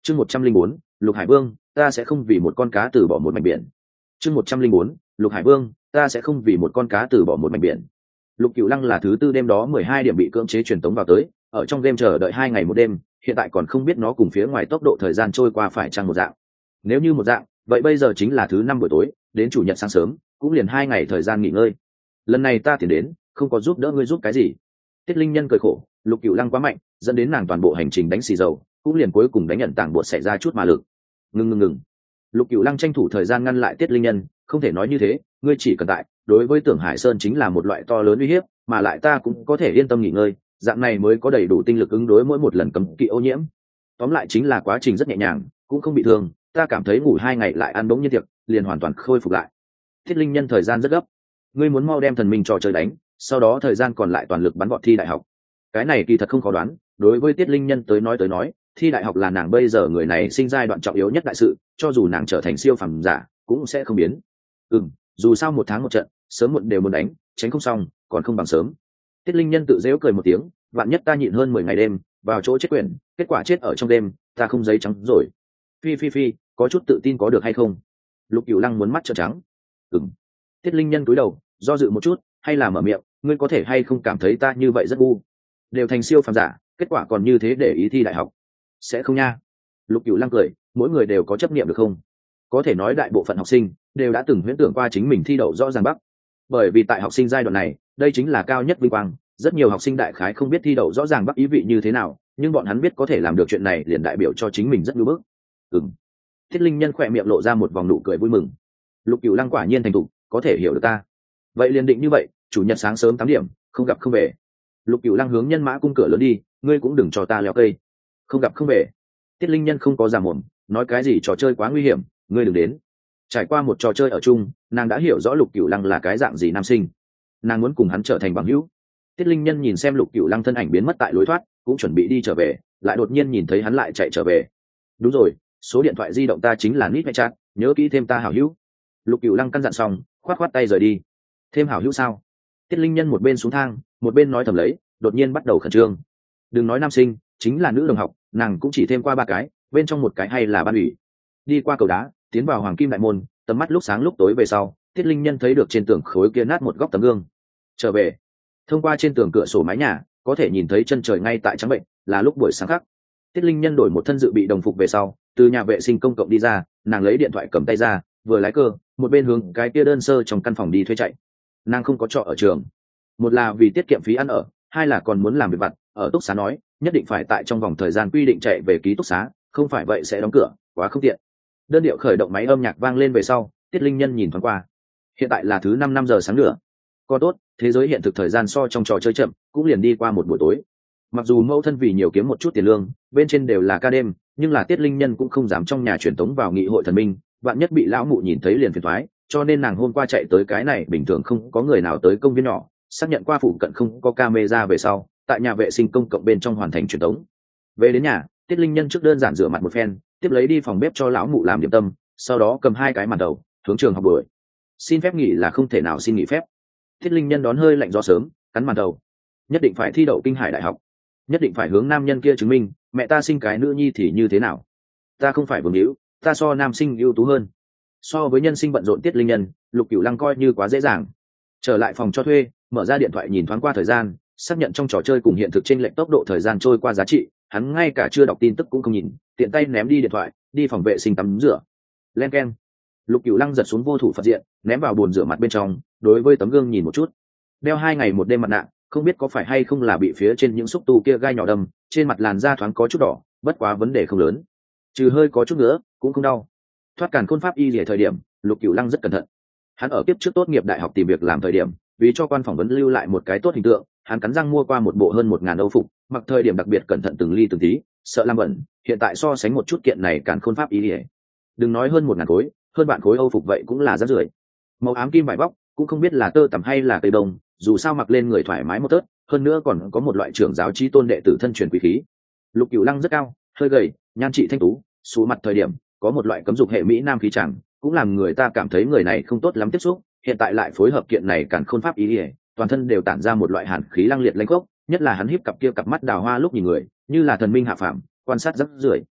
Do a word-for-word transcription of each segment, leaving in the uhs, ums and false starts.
chương một trăm linh bốn lục hải vương, ta sẽ không vì một con cá từ bỏ một mảnh biển. chương một trăm linh bốn lục hải vương, ta sẽ không vì một con cá từ bỏ một mảnh biển. Lục Cửu Lăng là thứ tư đêm đó mười hai điểm bị cưỡng chế truyền tống vào tới, ở trong game chờ đợi hai ngày một đêm, hiện tại còn không biết nó cùng phía ngoài tốc độ thời gian trôi qua phải chăng một dạng. Nếu như một dạng, vậy bây giờ chính là thứ năm buổi tối, đến chủ nhật sáng sớm, cũng liền hai ngày thời gian nghỉ ngơi. Lần này ta tiến đến, không có giúp đỡ ngươi giúp cái gì. Tiết Linh Nhân cười khổ, Lục Cửu Lăng quá mạnh, dẫn đến nàng toàn bộ hành trình đánh xì dầu, cũng liền cuối cùng đánh nhận tảng bột xảy ra chút mà lực. Ngừng ngừng ngừng. Lục Cửu Lăng tranh thủ thời gian ngăn lại Tiết Linh Nhân, không thể nói như thế, ngươi chỉ cần tại, đối với Tưởng Hải Sơn chính là một loại to lớn uy hiếp, mà lại ta cũng có thể yên tâm nghỉ ngơi, dạng này mới có đầy đủ tinh lực ứng đối mỗi một lần cấm kỵ ô nhiễm. Tóm lại chính là quá trình rất nhẹ nhàng, cũng không bị thương, ta cảm thấy ngủ hai ngày lại ăn bỗng nhiên tiệc, liền hoàn toàn khôi phục lại. Thiết Linh Nhân thời gian rất gấp, ngươi muốn mau đem thần minh trò chơi đánh, sau đó thời gian còn lại toàn lực bắn vọt thi đại học. Cái này kỳ thật không khó đoán, đối với Tiết Linh Nhân tới nói tới nói, thi đại học là nàng bây giờ người này sinh giai đoạn trọng yếu nhất đại sự, cho dù nàng trở thành siêu phàm giả, cũng sẽ không biến. Ừm, dù sao một tháng một trận, sớm muộn đều muốn đánh, tránh không xong, còn không bằng sớm. Tiết Linh Nhân tự giễu cười một tiếng, vạn nhất ta nhịn hơn mười ngày đêm, vào chỗ chết quyền, kết quả chết ở trong đêm, ta không giấy trắng rồi. Phi phi phi, có chút tự tin có được hay không? Lục Cửu Lăng muốn mắt trợn trắng. Ừm. Tiết Linh Nhân cúi đầu, do dự một chút, hay là mở miệng, ngươi có thể hay không cảm thấy ta như vậy rất ngu? Đều thành siêu phàm giả, kết quả còn như thế để ý thi đại học. Sẽ không nha. Lục Cửu Lăng cười, mỗi người đều có chấp niệm được không? Có thể nói đại bộ phận học sinh đều đã từng huyễn tưởng qua chính mình thi đậu rõ ràng bắc. Bởi vì tại học sinh giai đoạn này, đây chính là cao nhất vinh quang, rất nhiều học sinh đại khái không biết thi đậu rõ ràng bắc ý vị như thế nào, nhưng bọn hắn biết có thể làm được chuyện này liền đại biểu cho chính mình rất nhu bức. Ừm. Thiết Linh Nhân khỏe miệng lộ ra một vòng nụ cười vui mừng. Lục Cửu Lăng quả nhiên thành thục, có thể hiểu được ta. Vậy liền định như vậy, chủ nhật sáng sớm tám điểm, không gặp không về. Lục Cửu Lăng hướng Nhân Mã cung cửa lớn đi, ngươi cũng đừng cho ta leo cây. Không gặp không về. Tiết Linh Nhân không có giả mồm, nói cái gì trò chơi quá nguy hiểm, ngươi đừng đến. Trải qua một trò chơi ở chung, nàng đã hiểu rõ Lục Cửu Lăng là cái dạng gì nam sinh, nàng muốn cùng hắn trở thành bằng hữu. Tiết Linh Nhân nhìn xem Lục Cửu Lăng thân ảnh biến mất tại lối thoát, cũng chuẩn bị đi trở về, lại đột nhiên nhìn thấy hắn lại chạy trở về. Đúng rồi, số điện thoại di động ta chính là nít chat, nhớ kỹ thêm ta hảo hữu. Lục Cửu Lăng căn dặn xong, khoát khoát tay rời đi. Thêm hảo hữu sao? Tiết Linh Nhân một bên xuống thang, một bên nói thầm lấy, đột nhiên bắt đầu khẩn trương. Đừng nói nam sinh, chính là nữ đồng học, nàng cũng chỉ thêm qua ba cái, bên trong một cái hay là ban ủy. Đi qua cầu đá, tiến vào hoàng kim đại môn, tầm mắt lúc sáng lúc tối về sau, Tiết Linh Nhân thấy được trên tường khối kia nát một góc tấm gương. Trở về, thông qua trên tường cửa sổ mái nhà, có thể nhìn thấy chân trời ngay tại trắng bệnh, là lúc buổi sáng khắc. Tiết Linh Nhân đổi một thân dự bị đồng phục về sau, từ nhà vệ sinh công cộng đi ra, nàng lấy điện thoại cầm tay ra, vừa lái cơ, một bên hướng cái kia đơn sơ trong căn phòng đi thuê chạy. Nàng không có trọ ở trường, một là vì tiết kiệm phí ăn ở, hai là còn muốn làm việc vặt. Ở túc xá nói, nhất định phải tại trong vòng thời gian quy định chạy về ký túc xá, không phải vậy sẽ đóng cửa, quá không tiện. Đơn điệu khởi động máy âm nhạc vang lên về sau, Tiết Linh Nhân nhìn thoáng qua. Hiện tại là thứ năm năm giờ sáng nữa. Còn tốt, thế giới hiện thực thời gian so trong trò chơi chậm, cũng liền đi qua một buổi tối. Mặc dù mẫu thân vì nhiều kiếm một chút tiền lương, bên trên đều là ca đêm, nhưng là Tiết Linh Nhân cũng không dám trong nhà truyền tống vào nghị hội thần minh, vạn nhất bị lão mụ nhìn thấy liền phiền toái, cho nên nàng hôm qua chạy tới cái này bình thường không có người nào tới công viên nhỏ, xác nhận qua phụ cận không có camera về sau, tại nhà vệ sinh công cộng bên trong hoàn thành truyền tống. Về đến nhà, Tiết Linh Nhân trước đơn giản rửa mặt một phen, tiếp lấy đi phòng bếp cho lão mụ làm điểm tâm, sau đó cầm hai cái màn đầu, hướng trường học đuổi. Xin phép nghỉ là không thể nào xin nghỉ phép. Tiết Linh Nhân đón hơi lạnh gió sớm, cắn màn đầu. Nhất định phải thi đậu Kinh Hải đại học, nhất định phải hướng nam nhân kia chứng minh, mẹ ta sinh cái nữ nhi thì như thế nào? Ta không phải vương hữu, ta so nam sinh ưu tú hơn. So với nhân sinh bận rộn Tiết Linh Nhân, Lục Cửu Lăng coi như quá dễ dàng. Trở lại phòng cho thuê, mở ra điện thoại nhìn thoáng qua thời gian, xác nhận trong trò chơi cùng hiện thực chênh lệch tốc độ thời gian trôi qua giá trị, hắn ngay cả chưa đọc tin tức cũng không nhìn, tiện tay ném đi điện thoại, đi phòng vệ sinh tắm rửa. Len keng. Lục Cửu Lăng giật xuống vô thủ Phật diện, ném vào bồn rửa mặt bên trong, đối với tấm gương nhìn một chút. Đeo hai ngày một đêm mặt nạ, không biết có phải hay không là bị phía trên những xúc tu kia gai nhỏ đâm, trên mặt làn da thoáng có chút đỏ, bất quá vấn đề không lớn, trừ hơi có chút nữa, cũng không đau. Thoát càn khôn pháp y lìa thời điểm, Lục Cửu Lăng rất cẩn thận. Hắn ở kiếp trước tốt nghiệp đại học tìm việc làm thời điểm, vì cho quan phỏng vấn lưu lại một cái tốt hình tượng, hắn cắn răng mua qua một bộ hơn một ngàn âu phục, mặc thời điểm đặc biệt cẩn thận từng ly từng tí, sợ làm bẩn. Hiện tại so sánh một chút kiện này càn khôn pháp y lìa, đừng nói hơn một ngàn khối, hơn bạn khối âu phục vậy cũng là rất rưởi. Màu ám kim vải vóc, cũng không biết là tơ tằm hay là cây đồng, dù sao mặc lên người thoải mái một tớt, hơn nữa còn có một loại trưởng giáo chi tôn đệ tử thân truyền quý khí. Lục Cửu Lăng rất cao, hơi gầy, nhan trị thanh tú, số mặt thời điểm có một loại cấm dục hệ mỹ nam khí chẳng, cũng làm người ta cảm thấy người này không tốt lắm tiếp xúc. Hiện tại lại phối hợp kiện này càn khôn pháp ý ỉa, toàn thân đều tản ra một loại hàn khí lăng liệt lãnh khốc, nhất là hắn híp cặp kia cặp mắt đào hoa lúc nhìn người, như là thần minh hạ phàm, quan sát rất rưởi.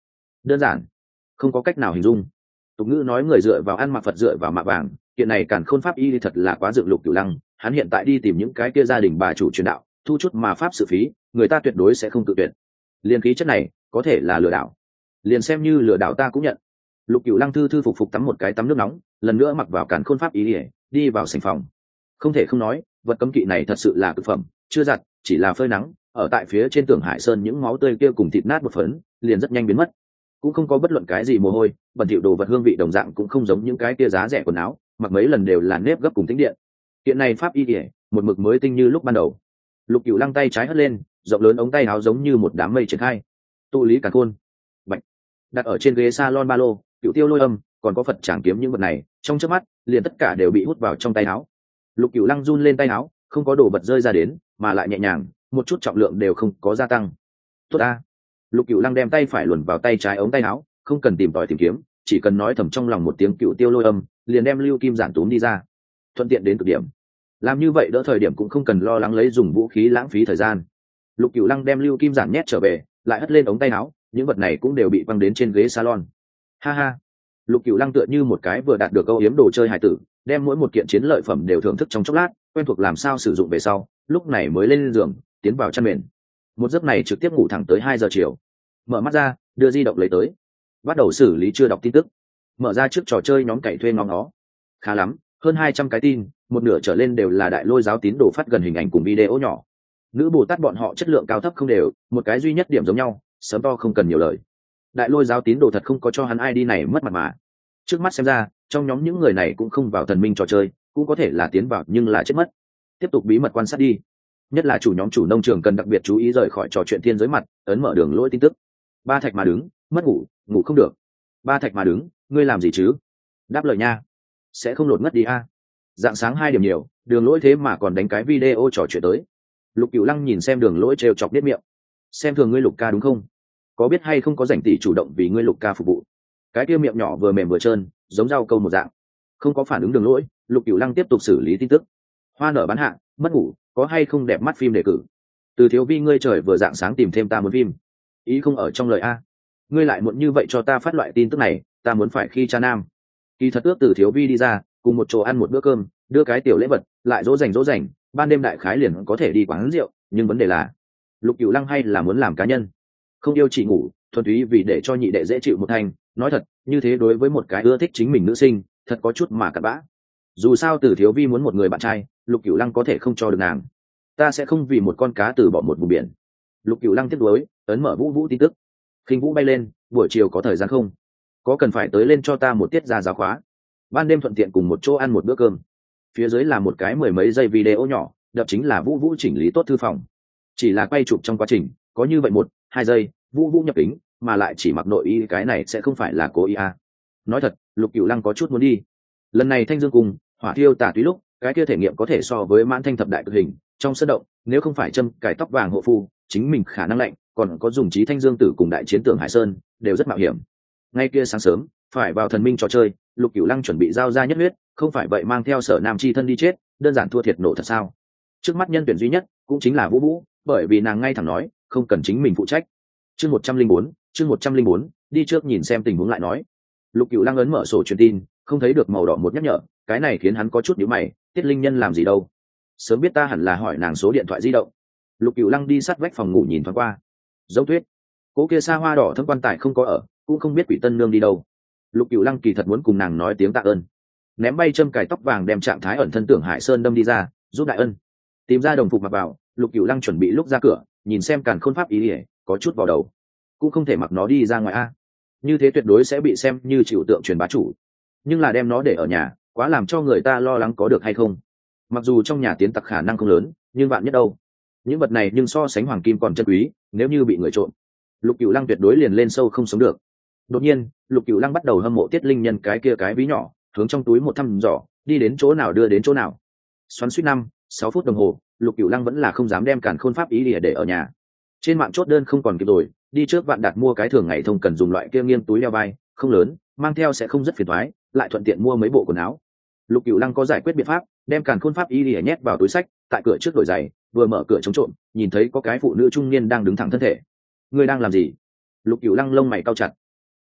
đơn giản không có cách nào hình dung. Tục ngữ nói người dựa vào ăn mặc Phật dựa vào mạ vàng, kiện này càn khôn pháp y thì thật là quá dựng Lục Cửu Lăng. Hắn hiện tại đi tìm những cái kia gia đình bà chủ truyền đạo thu chút mà pháp sự phí, người ta tuyệt đối sẽ không tự tuyệt. Liên khí chất này có thể là lừa đảo, liền xem như lừa đảo ta cũng nhận. Lục Cửu Lăng thư thư phục phục tắm một cái tắm nước nóng, lần nữa mặc vào càn khôn pháp y đi vào sảnh phòng. Không thể không nói, vật cấm kỵ này thật sự là cực phẩm, chưa giặt, chỉ là phơi nắng, ở tại phía trên tường Hải Sơn những máu tươi kia cùng thịt nát một phấn, liền rất nhanh biến mất. Cũng không có bất luận cái gì mồ hôi, bẩn thỉu đồ vật hương vị đồng dạng cũng không giống những cái kia giá rẻ quần áo, mặc mấy lần đều là nếp gấp cùng tĩnh điện. Kiện này pháp y liễu, một mực mới tinh như lúc ban đầu. Lục Cửu Lăng tay trái hất lên, rộng lớn ống tay áo giống như một đám mây triển khai. Tụ lý càn khôn, bạch, đặt ở trên ghế salon ba lô, Cửu Tiêu Lôi Âm, còn có Phật trảm kiếm những vật này, trong chớp mắt, liền tất cả đều bị hút vào trong tay áo. Lục Cửu Lăng run lên tay áo, không có đồ vật rơi ra đến, mà lại nhẹ nhàng, một chút trọng lượng đều không có gia tăng. Tốt a. Lục Cửu Lăng đem tay phải luồn vào tay trái ống tay áo, không cần tìm tòi tìm kiếm, chỉ cần nói thầm trong lòng một tiếng Cửu Tiêu Lôi Âm, liền đem lưu kim giản túm đi ra, thuận tiện đến cực điểm. Làm như vậy đỡ thời điểm cũng không cần lo lắng lấy dùng vũ khí lãng phí thời gian. Lục Cửu Lăng đem lưu kim giản nhét trở về, lại hất lên ống tay áo, những vật này cũng đều bị quăng đến trên ghế salon. Ha ha. Lục Cửu Lăng tựa như một cái vừa đạt được câu yếm đồ chơi hài tử, đem mỗi một kiện chiến lợi phẩm đều thưởng thức trong chốc lát, quen thuộc làm sao sử dụng về sau, lúc này mới lên giường, tiến vào chăn mền. Một giấc này trực tiếp ngủ thẳng tới hai giờ chiều. Mở mắt ra, đưa di động lấy tới, bắt đầu xử lý chưa đọc tin tức. Mở ra trước trò chơi nhóm cày thuê ngóng nó. Khá lắm, hơn hai trăm cái tin, một nửa trở lên đều là Đại Lôi giáo tín đồ phát gần hình ảnh cùng video nhỏ. Nữ Bồ Tát bọn họ chất lượng cao thấp không đều, một cái duy nhất điểm giống nhau, sớm to không cần nhiều lời. Đại Lôi giáo tín đồ thật không có cho hắn i đê này mất mặt mà. Trước mắt xem ra, trong nhóm những người này cũng không vào thần minh trò chơi, cũng có thể là tiến vào nhưng là chết mất. Tiếp tục bí mật quan sát đi. Nhất là chủ nhóm chủ nông trường cần đặc biệt chú ý rời khỏi trò chuyện thiên giới mặt, ấn mở đường lỗi tin tức. Ba Thạch mà đứng, mất ngủ, ngủ không được. Ba Thạch mà đứng, ngươi làm gì chứ? Đáp lời nha. Sẽ không lột ngất đi a. Dạng sáng hai điểm nhiều, đường lỗi thế mà còn đánh cái video trò chuyện tới. Lục Cửu Lăng nhìn xem đường lỗi trêu chọc biết miệng. Xem thường ngươi Lục ca đúng không? Có biết hay không có rảnh tỷ chủ động vì ngươi Lục ca phục vụ. Cái kia miệng nhỏ vừa mềm vừa trơn, giống rau câu một dạng. Không có phản ứng đường lỗi, Lục Cửu Lăng tiếp tục xử lý tin tức. Hoa nở bán hạ, mất ngủ, có hay không đẹp mắt phim đề cử. Từ thiếu vi ngươi trời vừa dạng sáng tìm thêm ta muốn phim. Ý không ở trong lời a. Ngươi lại muộn như vậy cho ta phát loại tin tức này, ta muốn phải khi cha nam. Kỳ thật ước từ thiếu vi đi ra, cùng một chỗ ăn một bữa cơm, đưa cái tiểu lễ vật, lại dỗ dành dỗ dành, ban đêm đại khái liền có thể đi quán rượu, nhưng vấn đề là Lục Cửu Lăng hay là muốn làm cá nhân, không yêu chỉ ngủ, thuần túy vì để cho nhị đệ dễ chịu một thành. Nói thật, như thế đối với một cái ưa thích chính mình nữ sinh, thật có chút mà cặn bã. Dù sao từ thiếu vi muốn một người bạn trai, Lục Cửu Lăng có thể không cho được nàng. Ta sẽ không vì một con cá từ bỏ một vùng biển. Lục Cửu Lăng tiếp nối, ấn mở Vũ Vũ tin tức. Khinh Vũ bay lên, buổi chiều có thời gian không? Có cần phải tới lên cho ta một tiết ra giáo khóa. Ban đêm thuận tiện cùng một chỗ ăn một bữa cơm. Phía dưới là một cái mười mấy giây video nhỏ, đập chính là Vũ Vũ chỉnh lý tốt thư phòng. Chỉ là quay chụp trong quá trình, có như vậy một, hai giây, Vũ Vũ nhập kính, mà lại chỉ mặc nội y, cái này sẽ không phải là cố ý à. Nói thật, Lục Cửu Lăng có chút muốn đi. Lần này Thanh Dương cùng Hỏa Thiêu Tà Túy lúc, cái kia thể nghiệm có thể so với Mãn Thanh thập đại cực hình, trong sân động, nếu không phải châm cài tóc vàng hộ phu, chính mình khả năng lạnh, còn có dùng Chí Thanh Dương tử cùng đại chiến tượng Hải Sơn, đều rất mạo hiểm. Ngay kia sáng sớm, phải vào thần minh trò chơi, Lục Cửu Lăng chuẩn bị giao ra nhất huyết, không phải vậy mang theo Sở Nam chi thân đi chết, đơn giản thua thiệt nổ thật sao? Trước mắt nhân tuyển duy nhất cũng chính là Vũ Vũ, bởi vì nàng ngay thẳng nói, không cần chính mình phụ trách. Chương một trăm linh bốn, chương một trăm linh bốn, đi trước nhìn xem tình huống lại nói. Lục Cửu Lăng ấn mở sổ truyền tin, không thấy được màu đỏ một nhắc nhở, cái này khiến hắn có chút nhíu mày, Tiết Linh Nhân làm gì đâu? Sớm biết ta hẳn là hỏi nàng số điện thoại di động. Lục Cửu Lăng đi sát vách phòng ngủ nhìn thoáng qua. Giống tuyết, cố kia xa hoa đỏ thâm quan tài không có ở, cũng không biết Quỷ Tân Nương đi đâu. Lục Cửu Lăng kỳ thật muốn cùng nàng nói tiếng tạ ơn, ném bay châm cài tóc vàng đem trạng thái ẩn thân tưởng Hải Sơn đâm đi ra, giúp đại ân. Tìm ra đồng phục mặc vào, Lục Cửu Lăng chuẩn bị lúc ra cửa, nhìn xem càn khôn pháp ý ỉa, có chút vào đầu, cũng không thể mặc nó đi ra ngoài a, như thế tuyệt đối sẽ bị xem như chịu tượng truyền bá chủ. Nhưng là đem nó để ở nhà, quá làm cho người ta lo lắng có được hay không. Mặc dù trong nhà tiến tặc khả năng không lớn, nhưng vạn nhất đâu, những vật này nhưng so sánh hoàng kim còn chân quý, nếu như bị người trộm, Lục Cửu Lăng tuyệt đối liền lên sâu không sống được. Đột nhiên, Lục Cửu Lăng bắt đầu hâm mộ Tiết Linh Nhân cái kia cái ví nhỏ, hướng trong túi một thăm dò, đi đến chỗ nào đưa đến chỗ nào. Xoắn suýt năm, sáu phút đồng hồ, Lục Cửu Lăng vẫn là không dám đem càn khôn pháp ý lìa để ở nhà. Trên mạng chốt đơn không còn kịp rồi, đi trước Vạn Đạt mua cái thường ngày thông cần dùng loại kia nghiêng túi đeo vai, không lớn, mang theo sẽ không rất phiền toái, lại thuận tiện mua mấy bộ quần áo. Lục Cửu Lăng có giải quyết biện pháp, đem càn khôn pháp ý lìa nhét vào túi sách, tại cửa trước đổi giày, vừa mở cửa chống trộm, nhìn thấy có cái phụ nữ trung niên đang đứng thẳng thân thể. Người đang làm gì? Lục Cửu Lăng lông mày cau chặt.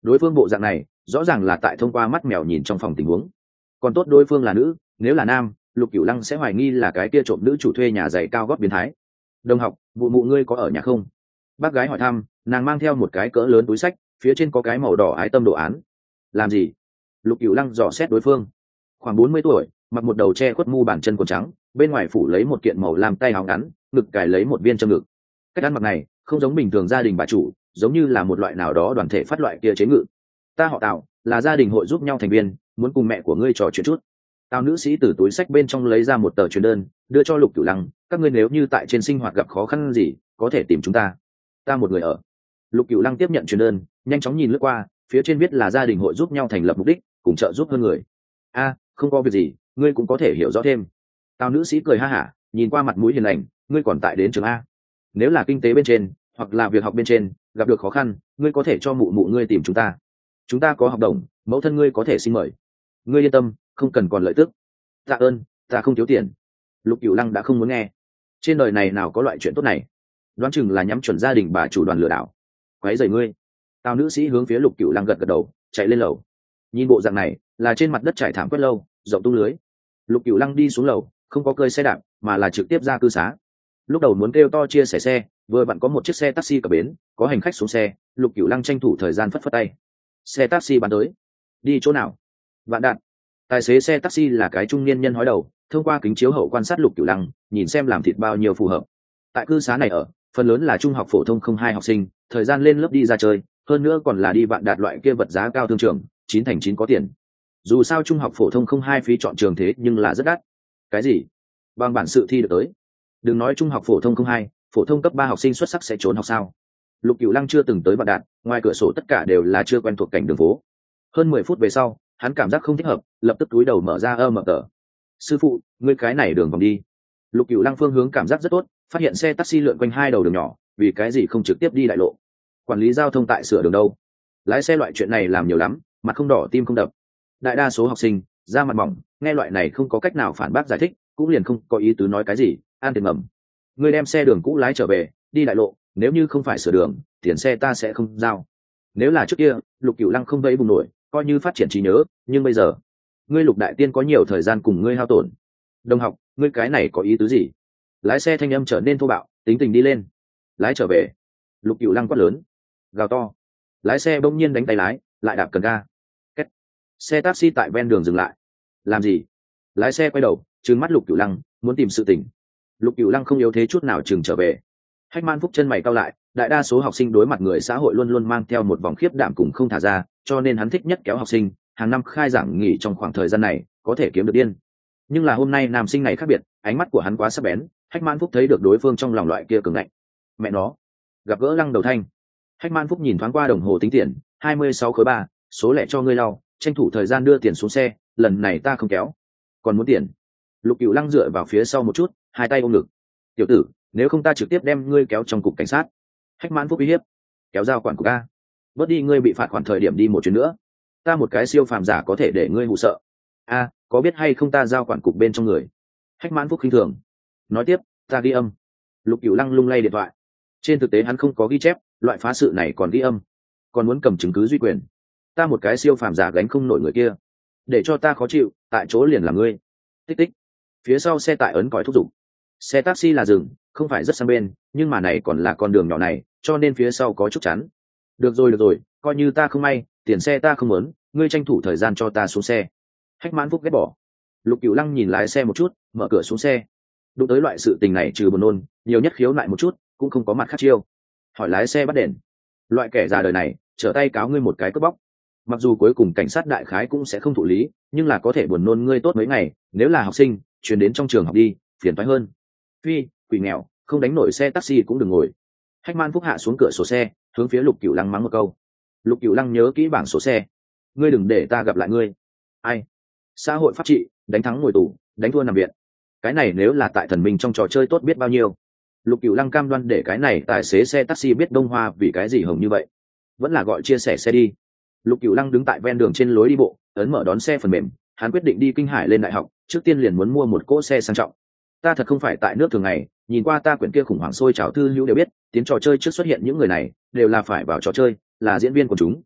đối phương bộ dạng này rõ ràng là tại thông qua mắt mèo nhìn trong phòng tình huống. Còn tốt đối phương là nữ, nếu là nam, Lục Cửu Lăng sẽ hoài nghi là cái kia trộm nữ chủ thuê nhà giày cao gót biến thái. Đồng học, vụ mụ ngươi có ở nhà không? Bác gái hỏi thăm, nàng mang theo một cái cỡ lớn túi xách, phía trên có cái màu đỏ ái tâm đồ án. Làm gì? Lục Cửu Lăng dò xét đối phương. Khoảng bốn mươi tuổi, mặc một đầu che khuất mu bàn chân quần trắng, bên ngoài phủ lấy một kiện màu làm tay áo ngắn, ngực cài lấy một viên châm ngực. Cách ăn mặc này không giống bình thường gia đình bà chủ, giống như là một loại nào đó đoàn thể phát loại kia chế ngự. Ta họ Tào, là gia đình hội giúp nhau thành viên, muốn cùng mẹ của ngươi trò chuyện chút. Tào nữ sĩ từ túi xách bên trong lấy ra một tờ truyền đơn, đưa cho Lục Cửu Lăng. Các ngươi nếu như tại trên sinh hoạt gặp khó khăn gì, có thể tìm chúng ta. Ta một người ở. Lục Cửu Lăng tiếp nhận truyền đơn, nhanh chóng nhìn lướt qua, phía trên viết là gia đình hội giúp nhau thành lập mục đích, cùng trợ giúp hơn người. A, không có việc gì, ngươi cũng có thể hiểu rõ thêm. Tào nữ sĩ cười ha hả, nhìn qua mặt mũi hiền lành, ngươi còn tại đến trường A. Nếu là kinh tế bên trên, hoặc là việc học bên trên, gặp được khó khăn, ngươi có thể cho mụ mụ ngươi tìm chúng ta. Chúng ta có học đồng, mẫu thân ngươi có thể xin mời. Ngươi yên tâm, không cần còn lợi tức. Tạ ơn, ta không thiếu tiền. Lục Cửu Lăng đã không muốn nghe. Trên đời này nào có loại chuyện tốt này? Đoán chừng là nhắm chuẩn gia đình bà chủ đoàn lừa đảo. Quấy rầy ngươi. Tào nữ sĩ hướng phía Lục Cửu Lăng gật gật đầu, chạy lên lầu. Nhìn bộ dạng này, là trên mặt đất trải thảm quét lâu, rộng tung lưới. Lục Cửu Lăng đi xuống lầu, không có cơi xe đạp, mà là trực tiếp ra cư xá. Lúc đầu muốn kêu to chia sẻ xe, vừa vặn có một chiếc xe taxi cập bến, có hành khách xuống xe, Lục Cửu Lăng tranh thủ thời gian phất phất tay. Xe taxi bán tới. Đi chỗ nào? Vạn Đạt. Tài xế xe taxi là cái trung niên nhân hói đầu, thông qua kính chiếu hậu quan sát Lục Cửu Lăng, nhìn xem làm thịt bao nhiêu phù hợp. Tại cư xá này ở, phần lớn là trung học phổ thông không hai học sinh, thời gian lên lớp đi ra chơi, hơn nữa còn là đi Vạn Đạt loại kia vật giá cao thương trường, chín thành chín có tiền. Dù sao trung học phổ thông không hai phí chọn trường thế nhưng là rất đắt. Cái gì? Bằng bản sự thi được tới. Đừng nói trung học phổ thông không hai, phổ thông cấp ba học sinh xuất sắc sẽ trốn học sao? Lục Cửu Lăng chưa từng tới Vạn Đạt, ngoài cửa sổ tất cả đều là chưa quen thuộc cảnh đường phố. Hơn mười phút về sau, hắn cảm giác không thích hợp, lập tức túi đầu mở ra ơ mở tờ. Sư phụ, ngươi cái này đường vòng đi. Lục Cửu Lăng phương hướng cảm giác rất tốt, phát hiện xe taxi lượn quanh hai đầu đường nhỏ, vì cái gì không trực tiếp đi đại lộ? Quản lý giao thông tại sửa đường đâu? Lái xe loại chuyện này làm nhiều lắm, mặt không đỏ tim không đập. Đại đa số học sinh da mặt mỏng, nghe loại này không có cách nào phản bác giải thích, cũng liền không có ý tứ nói cái gì, an tiền ngầm. Ngươi đem xe đường cũ lái trở về, đi đại lộ, nếu như không phải sửa đường, tiền xe ta sẽ không giao. Nếu là trước kia, Lục Cửu Lăng không vẫy bùng nổi, coi như phát triển trí nhớ, nhưng bây giờ, ngươi Lục đại tiên có nhiều thời gian cùng ngươi hao tổn. Đồng học, ngươi cái này có ý tứ gì? Lái xe thanh âm trở nên thô bạo, tính tình đi lên. Lái trở về. Lục Cửu Lăng quát lớn, gào to. Lái xe bỗng nhiên đánh tay lái, lại đạp cần ga. Kết. Xe taxi tại ven đường dừng lại. Làm gì? Lái xe quay đầu, trừng mắt Lục Cửu Lăng, muốn tìm sự tình. Lục Cửu Lăng không yếu thế chút nào chừng trở về. Hách Man Phúc chân mày cau lại, đại đa số học sinh đối mặt người xã hội luôn luôn mang theo một vòng khiếp đảm cùng không thả ra, cho nên hắn thích nhất kéo học sinh, hàng năm khai giảng nghỉ trong khoảng thời gian này, có thể kiếm được điên. Nhưng là hôm nay nam sinh này khác biệt, ánh mắt của hắn quá sắc bén, Hách Man Phúc thấy được đối phương trong lòng loại kia cường ngạnh. Mẹ nó, gặp gỡ Lăng Đầu Thanh. Hách Man Phúc nhìn thoáng qua đồng hồ tính tiền, hai mươi sáu khối ba, số lẻ cho ngươi lau, tranh thủ thời gian đưa tiền xuống xe, lần này ta không kéo. Còn muốn tiền? Lục Cửu Lăng dựa vào phía sau một chút, hai tay ôm ngực. Tiểu tử, nếu không ta trực tiếp đem ngươi kéo trong cục cảnh sát. Hách Man Phúc uy hiếp. Kéo giao quản cục a. Bớt đi ngươi bị phạt khoản thời điểm đi một chuyến nữa. Ta một cái siêu phàm giả có thể để ngươi hụ sợ. A, có biết hay không ta giao quản cục bên trong người. Hách Man Phúc khinh thường. Nói tiếp, ta ghi âm. Lục Cửu Lăng lung lay điện thoại. Trên thực tế hắn không có ghi chép, loại phá sự này còn ghi âm. Còn muốn cầm chứng cứ duy quyền. Ta một cái siêu phàm giả gánh không nổi người kia. Để cho ta khó chịu, tại chỗ liền là ngươi. Tích tích. Phía sau xe tải ấn còi thúc giục. Xe taxi là dừng, không phải rất sang bên, nhưng mà này còn là con đường nhỏ này, cho nên phía sau có chút chắn. Được rồi được rồi, coi như ta không may, tiền xe ta không muốn, ngươi tranh thủ thời gian cho ta xuống xe. Hách Mãn Phúc ghét bỏ. Lục Cửu Lăng nhìn lái xe một chút, mở cửa xuống xe. Đụng tới loại sự tình này trừ buồn nôn, nhiều nhất khiếu nại một chút, cũng không có mặt khác chiêu. Hỏi lái xe bắt đền. Loại kẻ già đời này, trở tay cáo ngươi một cái cướp bóc. Mặc dù cuối cùng cảnh sát đại khái cũng sẽ không thụ lý, nhưng là có thể buồn nôn ngươi tốt mấy ngày, nếu là học sinh, chuyển đến trong trường học đi, phiền toái hơn. Phi, quỷ nghèo, không đánh nổi xe taxi cũng đừng ngồi. Hách Man Phúc hạ xuống cửa sổ xe, hướng phía Lục Cửu Lăng mắng một câu. Lục Cửu Lăng nhớ kỹ bảng số xe. Ngươi đừng để ta gặp lại ngươi. Ai? Xã hội pháp trị, đánh thắng ngồi tù, đánh thua nằm viện. Cái này nếu là tại thần minh trong trò chơi tốt biết bao nhiêu. Lục Cửu Lăng cam đoan để cái này tài xế xe taxi biết Đông Hoa vì cái gì hồng như vậy. Vẫn là gọi chia sẻ xe đi. Lục Cửu Lăng đứng tại ven đường trên lối đi bộ, ấn mở đón xe phần mềm, hắn quyết định đi Kinh Hải lên đại học, trước tiên liền muốn mua một cỗ xe sang trọng. Ta thật không phải tại nước thường ngày, nhìn qua ta quyển kia khủng hoảng sôi trào thư hữu đều biết, tiến trò chơi trước xuất hiện những người này, đều là phải vào trò chơi, là diễn viên của chúng.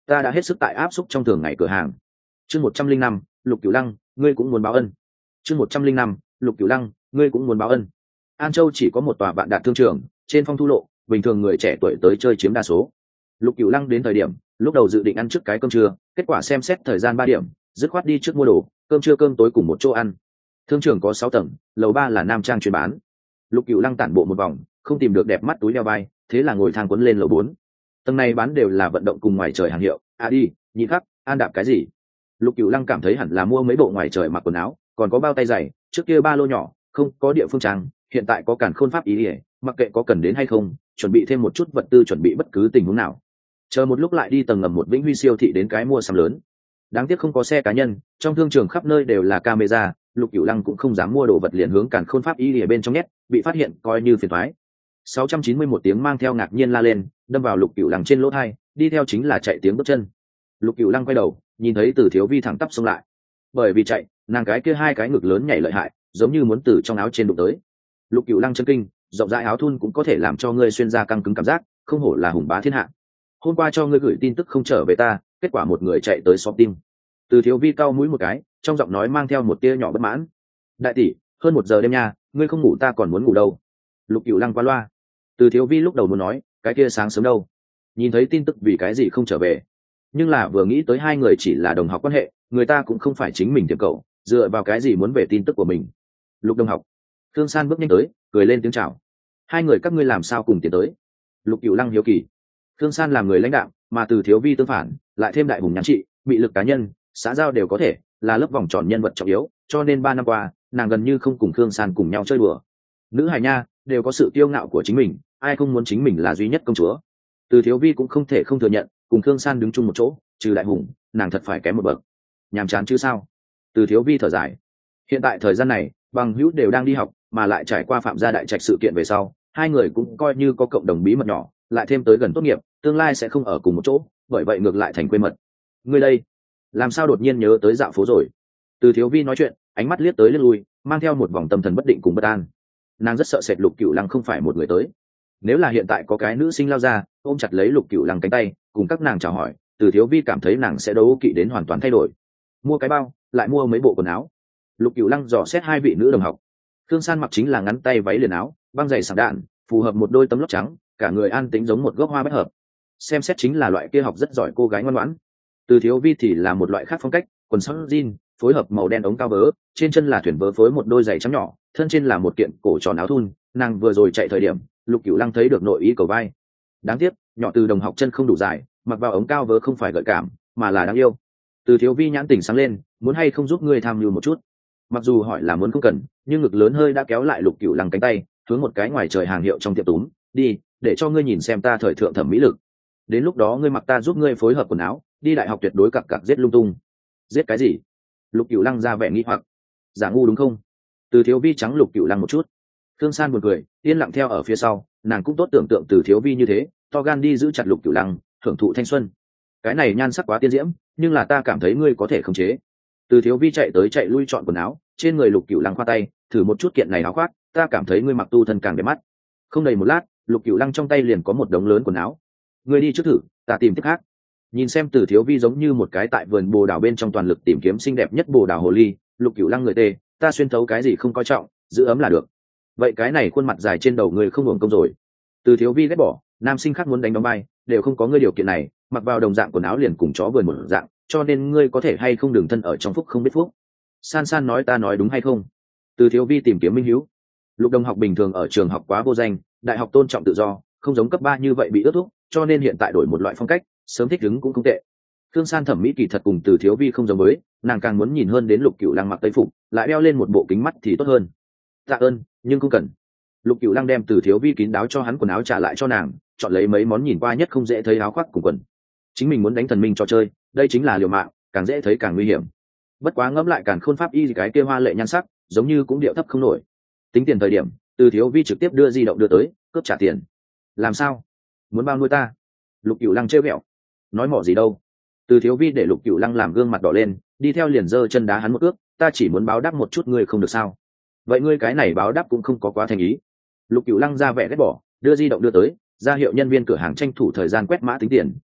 ta đã hết sức tại áp xúc trong thường ngày cửa hàng. Chương một trăm linh năm, Lục Cửu Lăng, ngươi cũng muốn báo ân. Chương một trăm linh năm, Lục Cửu Lăng, ngươi cũng muốn báo ân. An Châu chỉ có một tòa vạn đạt thương trường, trên Phong Thu lộ, bình thường người trẻ tuổi tới chơi chiếm đa số. Lục Cửu Lăng đến thời điểm, lúc đầu dự định ăn trước cái cơm trưa, kết quả xem xét thời gian ba điểm, dứt khoát đi trước mua đồ, cơm trưa cơm tối cùng một chỗ ăn. Thương trường có sáu tầng, lầu ba là nam trang chuyên bán. Lục Cửu Lăng tản bộ một vòng, không tìm được đẹp mắt túi đeo vai, thế là ngồi thang cuốn lên lầu bốn. Tầng này bán đều là vận động cùng ngoài trời hàng hiệu, à đi, nhị khắc, an đạp cái gì? Lục Cửu Lăng cảm thấy hẳn là mua mấy bộ ngoài trời mặc quần áo, còn có bao tay dày, trước kia ba lô nhỏ, không có địa phương trang, hiện tại có càn khôn pháp ý ỉa, mặc kệ có cần đến hay không, chuẩn bị thêm một chút vật tư chuẩn bị bất cứ tình huống nào. Chờ một lúc lại đi tầng ngầm một Vĩnh Huy siêu thị đến cái mua sắm lớn. Đáng tiếc không có xe cá nhân, trong thương trường khắp nơi đều là camera, Lục Cửu Lăng cũng không dám mua đồ vật liền hướng càn khôn pháp ý ỉa bên trong nhét, bị phát hiện coi như phiền toái. sáu trăm chín mươi mốt tiếng mang theo ngạc nhiên la lên, đâm vào Lục Cửu Lăng trên lỗ tai, đi theo chính là chạy tiếng bước chân. Lục Cửu Lăng quay đầu, nhìn thấy Từ Thiếu Vi thẳng tắp xông lại. Bởi vì chạy, nàng cái kia hai cái ngực lớn nhảy lợi hại, giống như muốn từ trong áo trên đụng tới. Lục Cửu Lăng chân kinh, rộng rãi áo thun cũng có thể làm cho ngươi xuyên ra căng cứng cảm giác, không hổ là hùng bá thiên hạ. Hôm qua cho ngươi gửi tin tức không trở về ta, kết quả một người chạy tới shopping. Từ Thiếu Vi cau mũi một cái, trong giọng nói mang theo một tia nhỏ bất mãn. Đại tỷ, hơn một giờ đêm nha, ngươi không ngủ ta còn muốn ngủ đâu. Lục Cửu Lăng qua loa. Từ Thiếu Vi lúc đầu muốn nói, cái kia sáng sớm đâu, nhìn thấy tin tức vì cái gì không trở về, nhưng là vừa nghĩ tới hai người chỉ là đồng học quan hệ, người ta cũng không phải chính mình tiệm cậu, dựa vào cái gì muốn về tin tức của mình. Lục đồng học. Thương San bước nhanh tới, cười lên tiếng chào. Hai người các ngươi làm sao cùng tiến tới? Lục Cửu Lăng hiếu kỳ. Thương San làm người lãnh đạo, mà Từ Thiếu Vi tương phản, lại thêm đại hùng nhãn trị, bị lực cá nhân, xã giao đều có thể, là lớp vòng tròn nhân vật trọng yếu, cho nên ba năm qua, nàng gần như không cùng Thương San cùng nhau chơi đùa. Nữ hài nha, đều có sự kiêu ngạo của chính mình, ai không muốn chính mình là duy nhất công chúa. Từ Thiếu Vi cũng không thể không thừa nhận, cùng Thương San đứng chung một chỗ, trừ đại hùng, nàng thật phải kém một bậc. Nhàm chán chứ sao? Từ Thiếu Vi thở dài. Hiện tại thời gian này, bằng hữu đều đang đi học, mà lại trải qua Phạm gia đại trạch sự kiện về sau, hai người cũng coi như có cộng đồng bí mật nhỏ, lại thêm tới gần tốt nghiệp, tương lai sẽ không ở cùng một chỗ, bởi vậy ngược lại thành quê mật. Ngươi đây, làm sao đột nhiên nhớ tới dạo phố rồi? Từ Thiếu Vi nói chuyện, ánh mắt liếc tới liếc lui, mang theo một vòng tâm thần bất định cùng bất an. Nàng rất sợ sệt Lục Cửu Lăng không phải một người tới. Nếu là hiện tại có cái nữ sinh lao ra, ôm chặt lấy Lục Cửu Lăng cánh tay, cùng các nàng chào hỏi, Từ Thiếu Vi cảm thấy nàng sẽ đấu kỵ đến hoàn toàn thay đổi. Mua cái bao, lại mua mấy bộ quần áo. Lục Cửu Lăng dò xét hai vị nữ đồng học. Thương San mặc chính là ngắn tay váy liền áo, băng giày sảng đạn, phù hợp một đôi tấm lót trắng, cả người an tĩnh giống một gốc hoa bách hợp. Xem xét chính là loại kia học rất giỏi cô gái ngoan ngoãn. Từ Thiếu Vi thì là một loại khác phong cách, quần sóc jean, phối hợp màu đen ống cao vớ, trên chân là thuyền vớ phối một đôi giày trắng nhỏ, thân trên là một kiện cổ tròn áo thun. Nàng vừa rồi chạy thời điểm, Lục Cửu Lăng thấy được nội ý cầu vai. Đáng tiếc, nhỏ Từ đồng học chân không đủ dài, mặc vào ống cao vớ không phải gợi cảm, mà là đáng yêu. Từ Thiếu Vi nhãn tỉnh sáng lên, muốn hay không giúp ngươi tham mưu một chút. Mặc dù hỏi là muốn không cần, nhưng ngực lớn hơi đã kéo lại Lục Cửu Lăng cánh tay, hướng một cái ngoài trời hàng hiệu trong tiệm túm đi, để cho ngươi nhìn xem ta thời thượng thẩm mỹ lực. Đến lúc đó ngươi mặc ta giúp ngươi phối hợp quần áo, đi đại học tuyệt đối cặc cặc giết lung tung. Giết cái gì? Lục Cửu Lăng ra vẻ nghi hoặc. Giả ngu đúng không? Từ Thiếu Vi trắng Lục Cửu Lăng một chút. Thương San buồn cười, yên lặng theo ở phía sau, nàng cũng tốt tưởng tượng Từ Thiếu Vi như thế, to gan đi giữ chặt Lục Cửu Lăng, hưởng thụ thanh xuân. Cái này nhan sắc quá tiên diễm, nhưng là ta cảm thấy ngươi có thể khống chế. Từ Thiếu Vi chạy tới chạy lui chọn quần áo, trên người Lục Cửu Lăng khoa tay, thử một chút kiện này áo khoác, ta cảm thấy ngươi mặc tu thân càng đẹp mắt. Không đầy một lát, Lục Cửu Lăng trong tay liền có một đống lớn quần áo. Ngươi đi trước thử, ta tìm tiếp khác. Nhìn xem Từ Thiếu Vi giống như một cái tại vườn bồ đào bên trong toàn lực tìm kiếm xinh đẹp nhất bồ đào hồ ly, Lục Cửu Lăng người tê, ta xuyên thấu cái gì không coi trọng, giữ ấm là được. Vậy cái này khuôn mặt dài trên đầu ngươi không hưởng công rồi. Từ Thiếu Vi ghét bỏ, nam sinh khác muốn đánh đóng vai, đều không có ngươi điều kiện này, mặc vào đồng dạng quần áo liền cùng chó vườn một dạng, cho nên ngươi có thể hay không đừng thân ở trong phúc không biết phúc. San San nói ta nói đúng hay không? Từ Thiếu Vi tìm kiếm minh hiếu. Lục đồng học bình thường ở trường học quá vô danh, đại học tôn trọng tự do, không giống cấp ba như vậy bị ước thúc, cho nên hiện tại đổi một loại phong cách, sớm thích ứng cũng không tệ. Thương San thẩm mỹ kỳ thật cùng Từ Thiếu Vi không giống với, nàng càng muốn nhìn hơn đến Lục Cửu Lăng mặc tây phục, lại đeo lên một bộ kính mắt thì tốt hơn. Tạ ơn, nhưng không cần. Lục Cửu Lăng đem Từ Thiếu Vi kín đáo cho hắn quần áo trả lại cho nàng, chọn lấy mấy món nhìn qua nhất không dễ thấy áo khoác cùng quần. Chính mình muốn đánh thần minh cho chơi, đây chính là liều mạng, càng dễ thấy càng nguy hiểm. Bất quá ngẫm lại càng khôn pháp y cái kia hoa lệ nhan sắc, giống như cũng điệu thấp không nổi. Tính tiền thời điểm, Từ Thiếu Vi trực tiếp đưa di động đưa tới, cướp trả tiền. Làm sao? Muốn bao nuôi ta? Lục Cửu Lăng trêu ghẹo. Nói mỏ gì đâu? Từ Thiếu Vi để Lục Cửu Lăng làm gương mặt đỏ lên, đi theo liền giơ chân đá hắn một ước, ta chỉ muốn báo đáp một chút ngươi không được sao? Vậy ngươi cái này báo đáp cũng không có quá thành ý. Lục Cửu Lăng ra vẻ ghét bỏ, đưa di động đưa tới, ra hiệu nhân viên cửa hàng tranh thủ thời gian quét mã tính tiền,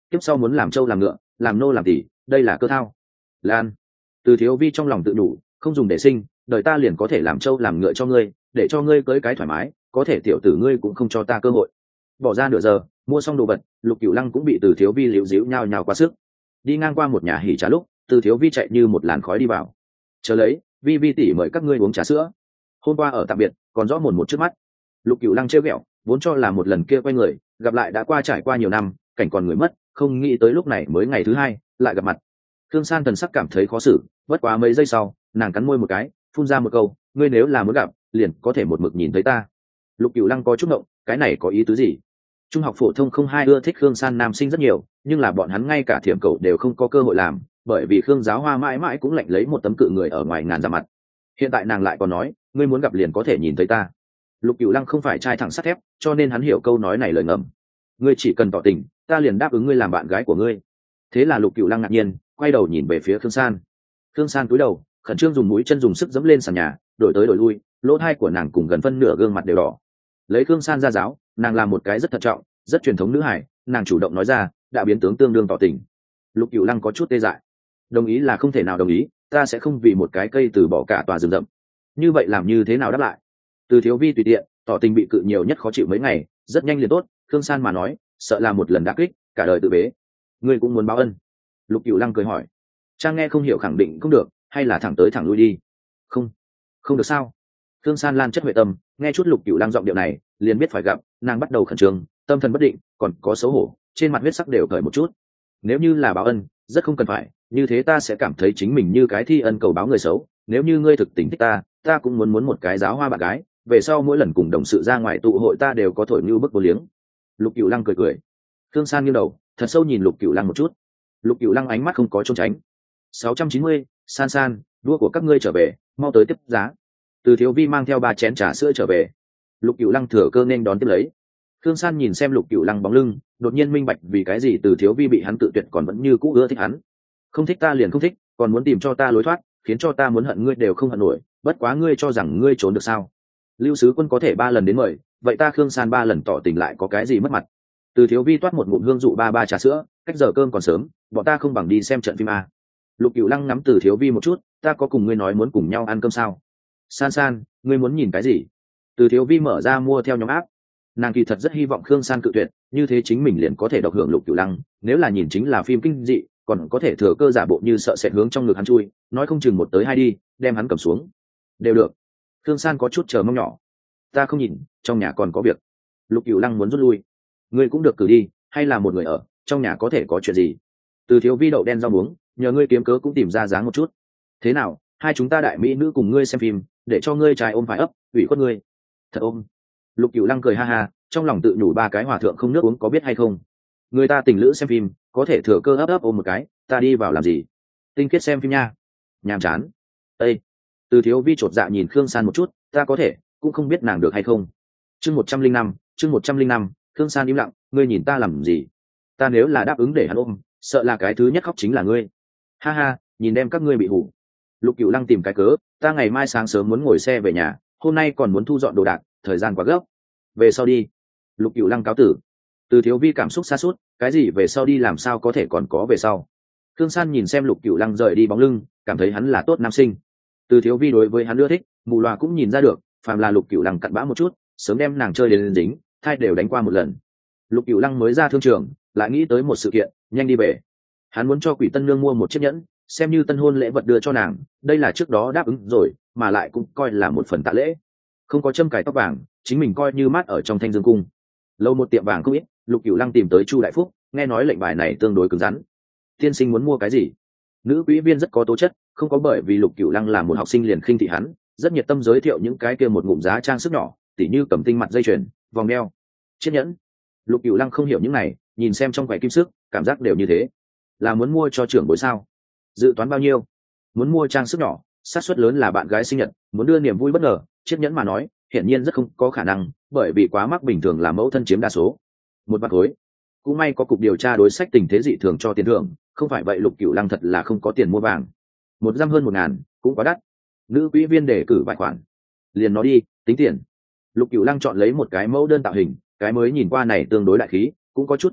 tiếp sau muốn làm trâu làm ngựa, làm nô làm tỳ, đây là cơ thao. Lan. Từ Thiếu Vi trong lòng tự đủ, không dùng để sinh, đời ta liền có thể làm trâu làm ngựa cho ngươi, để cho ngươi cưới cái thoải mái, có thể tiểu tử ngươi cũng không cho ta cơ hội. Bỏ ra nửa giờ, mua xong đồ vật, Lục Cửu Lăng cũng bị Từ Thiếu Vi liễu díu nhào nhào quá sức. Đi ngang qua một nhà hỉ trà lúc, Từ Thiếu Vi chạy như một làn khói đi vào. Chờ lấy, Vi Vi tỷ mời các ngươi uống trà sữa. Hôm qua ở tạm biệt, còn rõ mồn một trước mắt. Lục Cửu Lăng trêu ghẹo, vốn cho là một lần kia quay người, gặp lại đã qua trải qua nhiều năm, cảnh còn người mất, không nghĩ tới lúc này mới ngày thứ hai, lại gặp mặt. Thương San thần sắc cảm thấy khó xử, bất quá mấy giây sau, nàng cắn môi một cái, phun ra một câu, ngươi nếu là muốn gặp, liền có thể một mực nhìn thấy ta. Lục Cửu Lăng có chút ngộng, cái này có ý tứ gì? Trung học phổ thông không hai ưa thích Khương San nam sinh rất nhiều, nhưng là bọn hắn ngay cả thiểm cầu đều không có cơ hội làm, bởi vì Khương Giáo Hoa mãi mãi cũng lạnh lấy một tấm cự người ở ngoài ngàn dặm mặt. Hiện tại nàng lại còn nói, ngươi muốn gặp liền có thể nhìn thấy ta. Lục Cửu Lăng không phải trai thẳng sắt thép, cho nên hắn hiểu câu nói này lời ngầm. Ngươi chỉ cần tỏ tình, ta liền đáp ứng ngươi làm bạn gái của ngươi. Thế là Lục Cửu Lăng ngạc nhiên, quay đầu nhìn về phía Khương San. Khương San cúi đầu, khẩn trương dùng mũi chân dùng sức dẫm lên sàn nhà, đổi tới đổi lui, lỗ tai của nàng cùng gần phân nửa gương mặt đều đỏ. Lấy Khương San ra giáo, nàng làm một cái rất thận trọng, rất truyền thống nữ hải, nàng chủ động nói ra, đã biến tướng tương đương tỏ tình. Lục Cửu Lăng có chút tê dại. Đồng ý là không thể nào đồng ý, ta sẽ không vì một cái cây từ bỏ cả tòa rừng rậm. Như vậy làm như thế nào đáp lại? Từ Thiếu Vi tùy tiện, tỏ tình bị cự nhiều nhất khó chịu mấy ngày, rất nhanh liền tốt. Khương San mà nói, sợ là một lần đả kích, cả đời tự bế. Ngươi cũng muốn báo ân? Lục Cửu Lăng cười hỏi. Trang nghe không hiểu khẳng định không được, hay là thẳng tới thẳng lui đi? Không, không được sao? Khương San lan chất huệ tâm, nghe chút Lục Cửu Lăng giọng điệu này, liền biết phải gặp, nàng bắt đầu khẩn trương, tâm thần bất định, còn có xấu hổ, trên mặt huyết sắc đều cởi một chút. Nếu như là báo ân, rất không cần phải, như thế ta sẽ cảm thấy chính mình như cái thi ân cầu báo người xấu. Nếu như ngươi thực tình thích ta, ta cũng muốn muốn một cái giáo hoa bạn gái, về sau mỗi lần cùng đồng sự ra ngoài tụ hội ta đều có thổi như bức vô liếng. Lục Cửu Lăng cười cười. Khương San nghiêng đầu, thật sâu nhìn Lục Cửu Lăng một chút. Lục Cửu Lăng ánh mắt không có trốn tránh. sáu trăm chín mươi, San San, đua của các ngươi trở về, mau tới tiếp giá. Từ Thiếu Vi mang theo ba chén trà sữa trở về. Lục Cửu Lăng thừa cơ nên đón tiếp lấy. Khương San nhìn xem Lục Cửu Lăng bóng lưng, đột nhiên minh bạch vì cái gì Từ Thiếu Vi bị hắn tự tuyệt còn vẫn như cũ ưa thích hắn. Không thích ta liền không thích, còn muốn tìm cho ta lối thoát, khiến cho ta muốn hận ngươi đều không hận nổi, bất quá ngươi cho rằng ngươi trốn được sao? Lưu Sứ Quân có thể ba lần đến mời, vậy ta Khương San ba lần tỏ tình lại có cái gì mất mặt? Từ Thiếu Vi toát một ngụm hương dụ ba ba trà sữa, cách giờ cơm còn sớm, bọn ta không bằng đi xem trận phim a. Lục Cửu Lăng ngắm Từ Thiếu Vi một chút, ta có cùng ngươi nói muốn cùng nhau ăn cơm sao? San San, ngươi muốn nhìn cái gì? Từ Thiếu Vi mở ra mua theo nhóm áp. Nàng kỳ thật rất hy vọng Khương San cự tuyệt, như thế chính mình liền có thể độc hưởng Lục Cửu Lăng, nếu là nhìn chính là phim kinh dị, còn có thể thừa cơ giả bộ như sợ sẽ hướng trong ngực hắn chui, nói không chừng một tới hai đi, đem hắn cầm xuống. Đều được. Khương San có chút chờ mong nhỏ. Ta không nhìn, trong nhà còn có việc. Lục Cửu Lăng muốn rút lui. Ngươi cũng được cử đi, hay là một người ở, trong nhà có thể có chuyện gì? Từ Thiếu Vi đậu đen rau muống, nhờ ngươi kiếm cớ cũng tìm ra dáng một chút. Thế nào, hai chúng ta đại mỹ nữ cùng ngươi xem phim, để cho ngươi trai ôm phải ấp, ủy khuất ngươi. Thật ôm. Lục Cửu Lăng cười ha ha, trong lòng tự nhủ ba cái hòa thượng không nước uống có biết hay không? Người ta tình lữ xem phim, có thể thừa cơ ấp ấp ôm một cái, ta đi vào làm gì? Tinh khiết xem phim nha. Nhàm chán. Ê. Từ Thiếu Vi chột dạ nhìn Khương San một chút, ta có thể, cũng không biết nàng được hay không. Chương một trăm linh năm, chương một trăm linh năm, Khương San im lặng, ngươi nhìn ta làm gì? Ta nếu là đáp ứng để hắn ôm, sợ là cái thứ nhất khóc chính là ngươi. Ha ha, nhìn đem các ngươi bị hủ. Lục Cửu Lăng tìm cái cớ, ta ngày mai sáng sớm muốn ngồi xe về nhà, hôm nay còn muốn thu dọn đồ đạc, thời gian quá gấp. Về sau đi. Lục Cửu Lăng cáo tử. Từ Thiếu Vi cảm xúc xa suốt, cái gì về sau đi làm sao có thể còn có về sau? Khương San nhìn xem Lục Cửu Lăng rời đi bóng lưng, cảm thấy hắn là tốt nam sinh. Từ Thiếu Vi đối với hắn ưa thích, mù loà cũng nhìn ra được, phàm là Lục Cửu Lăng cặn bã một chút, sớm đem nàng chơi đến dính, thai đều đánh qua một lần. Lục Cửu Lăng mới ra thương trường, lại nghĩ tới một sự kiện, nhanh đi về. Hắn muốn cho Quỷ Tân Nương mua một chiếc nhẫn, xem như tân hôn lễ vật đưa cho nàng, đây là trước đó đáp ứng rồi, mà lại cũng coi là một phần tạ lễ. Không có châm cài tóc vàng, chính mình coi như mát ở trong Thanh Dương cung. Lâu một tiệm vàng không ít, Lục Cửu Lăng tìm tới Chu Đại Phúc, nghe nói lệnh bài này tương đối cứng rắn. Tiên sinh muốn mua cái gì? Nữ quý viên rất có tố chất, không có bởi vì Lục Cửu Lăng là một học sinh liền khinh thị hắn, rất nhiệt tâm giới thiệu những cái kia một ngụm giá trang sức nhỏ, tỉ như cẩm tinh mặt dây chuyền, vòng đeo, chiếc nhẫn. Lục Cửu Lăng không hiểu những này, nhìn xem trong quầy kim sức, cảm giác đều như thế. Là muốn mua cho trưởng bối sao? Dự toán bao nhiêu? Muốn mua trang sức nhỏ, xác suất lớn là bạn gái sinh nhật, muốn đưa niềm vui bất ngờ, chiếc nhẫn mà nói, hiển nhiên rất không có khả năng, bởi vì quá mắc bình thường là mẫu thân chiếm đa số. Một bạc khối. Cũng may có cục điều tra đối sách tình thế dị thường cho tiền thưởng, không phải vậy Lục Cửu Lăng thật là không có tiền mua vàng. Một giam hơn một ngàn, cũng quá đắt. Nữ quỹ viên đề cử vài khoản. Liền nó đi, tính tiền. Lục Cửu Lăng chọn lấy một cái mẫu đơn tạo hình, cái mới nhìn qua này tương đối đại khí, cũng có chút cổ vận,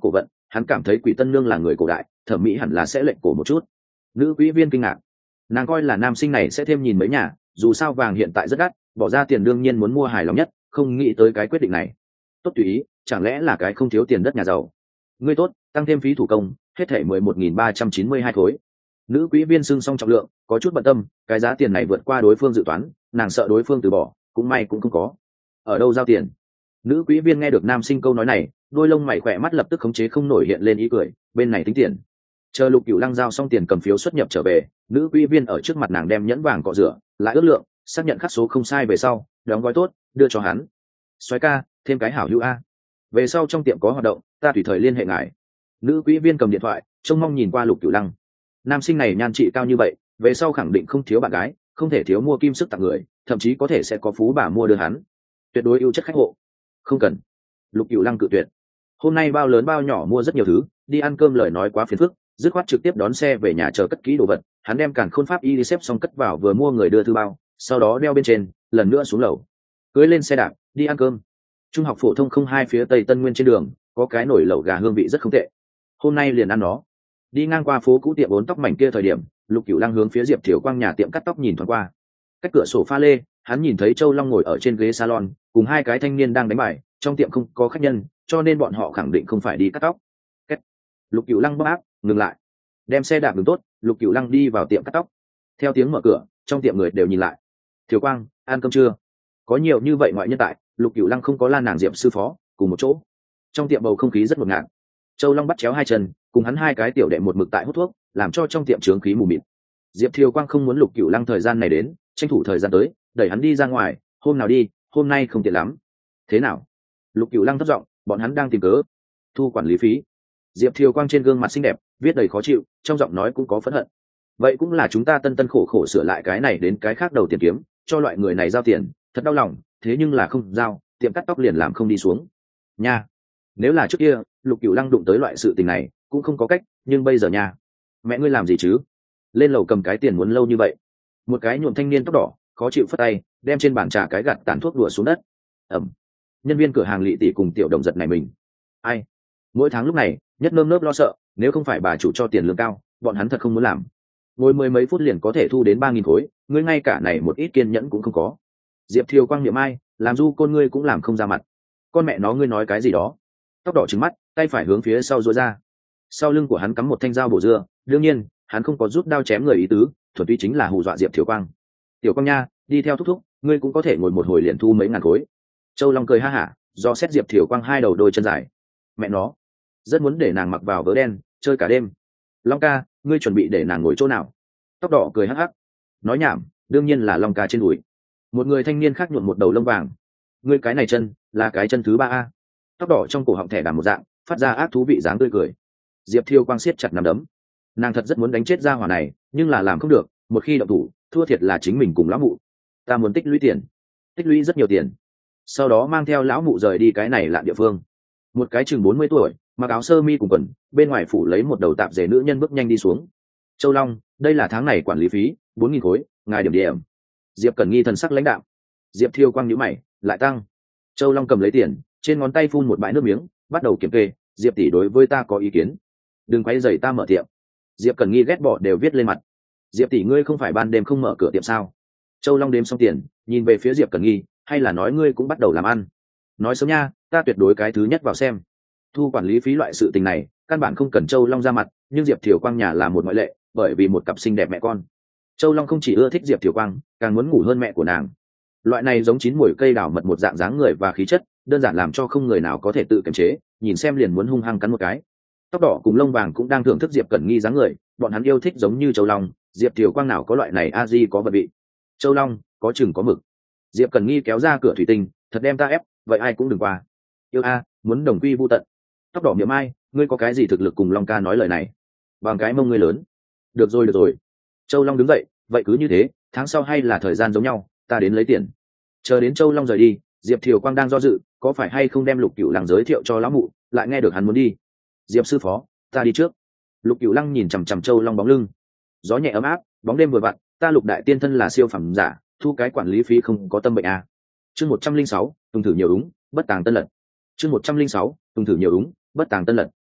hắn cảm thấy Quỷ Tân Nương là người cổ đại, thẩm mỹ hẳn là sẽ lệnh cổ một chút. Nữ quý viên kinh ngạc, nàng coi là nam sinh này sẽ thêm nhìn mấy nhà, dù sao vàng hiện tại rất đắt, bỏ ra tiền đương nhiên muốn mua hài lòng nhất, không nghĩ tới cái quyết định này. Tốt tùy ý, chẳng lẽ là cái không thiếu tiền đất nhà giàu. Ngươi tốt, tăng thêm phí thủ công, hết thảy mười một nghìn ba trăm chín mươi hai khối. Nữ quý viên xưng xong trọng lượng, có chút bận tâm, cái giá tiền này vượt qua đối phương dự toán, nàng sợ đối phương từ bỏ, cũng may cũng không có. Ở đâu giao tiền? Nữ quý viên nghe được nam sinh câu nói này, đôi lông mày khỏe mắt lập tức khống chế không nổi hiện lên ý cười, bên này tính tiền. Chờ Lục Cửu Lăng giao xong tiền cầm phiếu xuất nhập trở về, nữ quý viên ở trước mặt nàng đem nhẫn vàng cọ rửa, lại ước lượng, xác nhận khắc số không sai về sau, đóng gói tốt, đưa cho hắn. Soái ca, thêm cái hảo hữu a. Về sau trong tiệm có hoạt động, ta tùy thời liên hệ ngài. Nữ quý viên cầm điện thoại, trông mong nhìn qua Lục Cửu Lăng. Nam sinh này nhan trị cao như vậy, về sau khẳng định không thiếu bạn gái, không thể thiếu mua kim sức tặng người, thậm chí có thể sẽ có phú bà mua đưa hắn. Tuyệt đối ưu chất khách hộ. Không cần. Lục Cửu Lăng cự tuyệt. Hôm nay bao lớn bao nhỏ mua rất nhiều thứ, đi ăn cơm lời nói quá phiền phức, dứt khoát trực tiếp đón xe về nhà chờ cất kỹ đồ vật. Hắn đem càn khôn pháp y đi xếp xong cất vào vừa mua người đưa thư bao, sau đó đeo bên trên, lần nữa xuống lầu, cưới lên xe đạp đi ăn cơm. Trung học phổ thông không hai phía tây Tân Nguyên trên đường có cái nồi lẩu gà hương vị rất không tệ, hôm nay liền ăn nó. Đi ngang qua phố cũ tiệm bốn tóc mảnh kia thời điểm, Lục Cửu Lăng hướng phía Diệp Thiều Quang nhà tiệm cắt tóc nhìn thoáng qua. Cách cửa sổ pha lê, hắn nhìn thấy Châu Long ngồi ở trên ghế salon, cùng hai cái thanh niên đang đánh bài. Trong tiệm không có khách nhân, cho nên bọn họ khẳng định không phải đi cắt tóc. Cách. Lục Cửu Lăng bóp áp, ngừng lại, đem xe đạp ngừng tốt. Lục Cửu Lăng đi vào tiệm cắt tóc. Theo tiếng mở cửa, trong tiệm người đều nhìn lại. Thiều Quang, ăn cơm chưa? Có nhiều như vậy ngoại nhân tại, Lục Cửu Lăng không có la nàng Diệp sư phó cùng một chỗ. Trong tiệm bầu không khí rất ngột ngạt. Châu Long bắt chéo hai chân, cùng hắn hai cái tiểu đệ một mực tại hút thuốc, làm cho trong tiệm trướng khí mù mịt. Diệp Thiều Quang không muốn Lục Cửu Lăng thời gian này đến, tranh thủ thời gian tới, đẩy hắn đi ra ngoài. Hôm nào đi, hôm nay không tiện lắm. Thế nào? Lục Cửu Lăng thấp giọng, bọn hắn đang tìm cớ thu quản lý phí. Diệp Thiều Quang trên gương mặt xinh đẹp viết đầy khó chịu, trong giọng nói cũng có phẫn hận. Vậy cũng là chúng ta tân tân khổ khổ sửa lại cái này đến cái khác đầu tiền kiếm, cho loại người này giao tiền, thật đau lòng, thế nhưng là không giao, tiệm cắt tóc liền làm không đi xuống. Nha. Nếu là trước kia, Lục Cửu Lăng đụng tới loại sự tình này, cũng không có cách, nhưng bây giờ nha. Mẹ ngươi làm gì chứ? Lên lầu cầm cái tiền muốn lâu như vậy. Một cái nhuộm thanh niên tóc đỏ, khó chịu phất tay, đem trên bàn trà cái gạt tàn thuốc đùa xuống đất. Ẩm. Nhân viên cửa hàng Lệ Tỷ cùng Tiểu Đồng giật này mình. Ai? Mỗi tháng lúc này, nhất nơm nớp lo sợ, nếu không phải bà chủ cho tiền lương cao, bọn hắn thật không muốn làm. Ngồi mười mấy phút liền có thể thu đến ba nghìn khối, ngươi ngay cả này một ít kiên nhẫn cũng không có. Diệp Thiều Quang niệm ai, làm du côn ngươi cũng làm không ra mặt. Con mẹ nó ngươi nói cái gì đó? Tóc đỏ trừng mắt, tay phải hướng phía sau duỗi ra. Sau lưng của hắn cắm một thanh dao bổ dưa, đương nhiên, hắn không có rút đao chém người ý tứ, thuần túy chính là hù dọa Diệp Thiều Quang. Tiểu Quang nha, đi theo thúc thúc, ngươi cũng có thể ngồi một hồi liền thu mấy ngàn khối. Châu Long cười ha hả, do xét Diệp Thiều Quang hai đầu đôi chân dài. Mẹ nó, rất muốn để nàng mặc vào vớ đen, chơi cả đêm. Long ca, ngươi chuẩn bị để nàng ngồi chỗ nào? Tóc đỏ cười hắc hắc. Nói nhảm, đương nhiên là Long ca trên đùi. Một người thanh niên khác nhuộm một đầu lông vàng. Ngươi cái này chân, là cái chân thứ ba a. Tóc đỏ trong cổ họng thẻ đàm một dạng, phát ra ác thú vị dáng tươi cười. Diệp Thiêu Quang siết chặt nắm đấm. Nàng thật rất muốn đánh chết gia hỏa này, nhưng là làm không được, một khi động thủ, thua thiệt là chính mình cùng lão mụ. Ta muốn tích lũy tiền, tích lũy rất nhiều tiền, sau đó mang theo lão mụ rời đi cái này lạ địa phương. Một cái chừng bốn mươi tuổi, mặc áo sơ mi cùng quần, bên ngoài phủ lấy một đầu tạp dề nữ nhân bước nhanh đi xuống. Châu Long, đây là tháng này quản lý phí, bốn nghìn khối, ngài điểm điểm. Diệp Cẩn Nghi thần sắc lãnh đạo. Diệp Thiêu Quang nhíu mày, lại tăng. Châu Long cầm lấy tiền, trên ngón tay phun một bãi nước miếng, bắt đầu kiểm kê. Diệp tỷ đối với ta có ý kiến, đừng quay rầy ta mở tiệm. Diệp Cẩn Nghi ghét bỏ đều viết lên mặt. Diệp tỷ ngươi không phải ban đêm không mở cửa tiệm sao? Châu Long đếm xong tiền, nhìn về phía Diệp Cẩn Nghi, hay là nói ngươi cũng bắt đầu làm ăn? Nói sớm nha, ta tuyệt đối cái thứ nhất vào xem. Thu quản lý phí loại sự tình này, căn bản không cần Châu Long ra mặt, nhưng Diệp Thiều Quang nhà là một ngoại lệ, bởi vì một cặp xinh đẹp mẹ con. Châu Long không chỉ ưa thích Diệp Thiều Quang, càng muốn ngủ hơn mẹ của nàng. Loại này giống chín mùi cây đào mật một dạng dáng người và khí chất, đơn giản làm cho không người nào có thể tự kiềm chế, nhìn xem liền muốn hung hăng cắn một cái. Tóc đỏ cùng lông vàng cũng đang thưởng thức Diệp Cẩn Nghi dáng người, bọn hắn yêu thích giống như Châu Long, Diệp Thiều Quang nào có loại này a di có vật vị. Châu Long, có chừng có mực. Diệp Cẩn Nghi kéo ra cửa thủy tinh, thật đem ta ép, vậy ai cũng đừng qua. Yêu a, muốn đồng quy vu tận. Tóc đỏ miệng ai, ngươi có cái gì thực lực cùng Long ca nói lời này? Bằng cái mông ngươi lớn. Được rồi được rồi. Châu Long đứng dậy, vậy cứ như thế, tháng sau hay là thời gian giống nhau, ta đến lấy tiền. Chờ đến Châu Long rời đi, Diệp Thiều Quang đang do dự, có phải hay không đem Lục Cửu Lăng giới thiệu cho lão mụ, lại nghe được hắn muốn đi. Diệp sư phó, ta đi trước. Lục Cửu Lăng nhìn chằm chằm Châu Long bóng lưng. Gió nhẹ ấm áp, bóng đêm vừa vặn, ta Lục đại tiên thân là siêu phẩm giả, thu cái quản lý phí không có tâm bệnh à. Chương một trăm linh sáu, tùng thử nhiều đúng, bất tàng tân lật. Chương một trăm linh sáu, tùng thử nhiều đúng, bất tàng tân lật.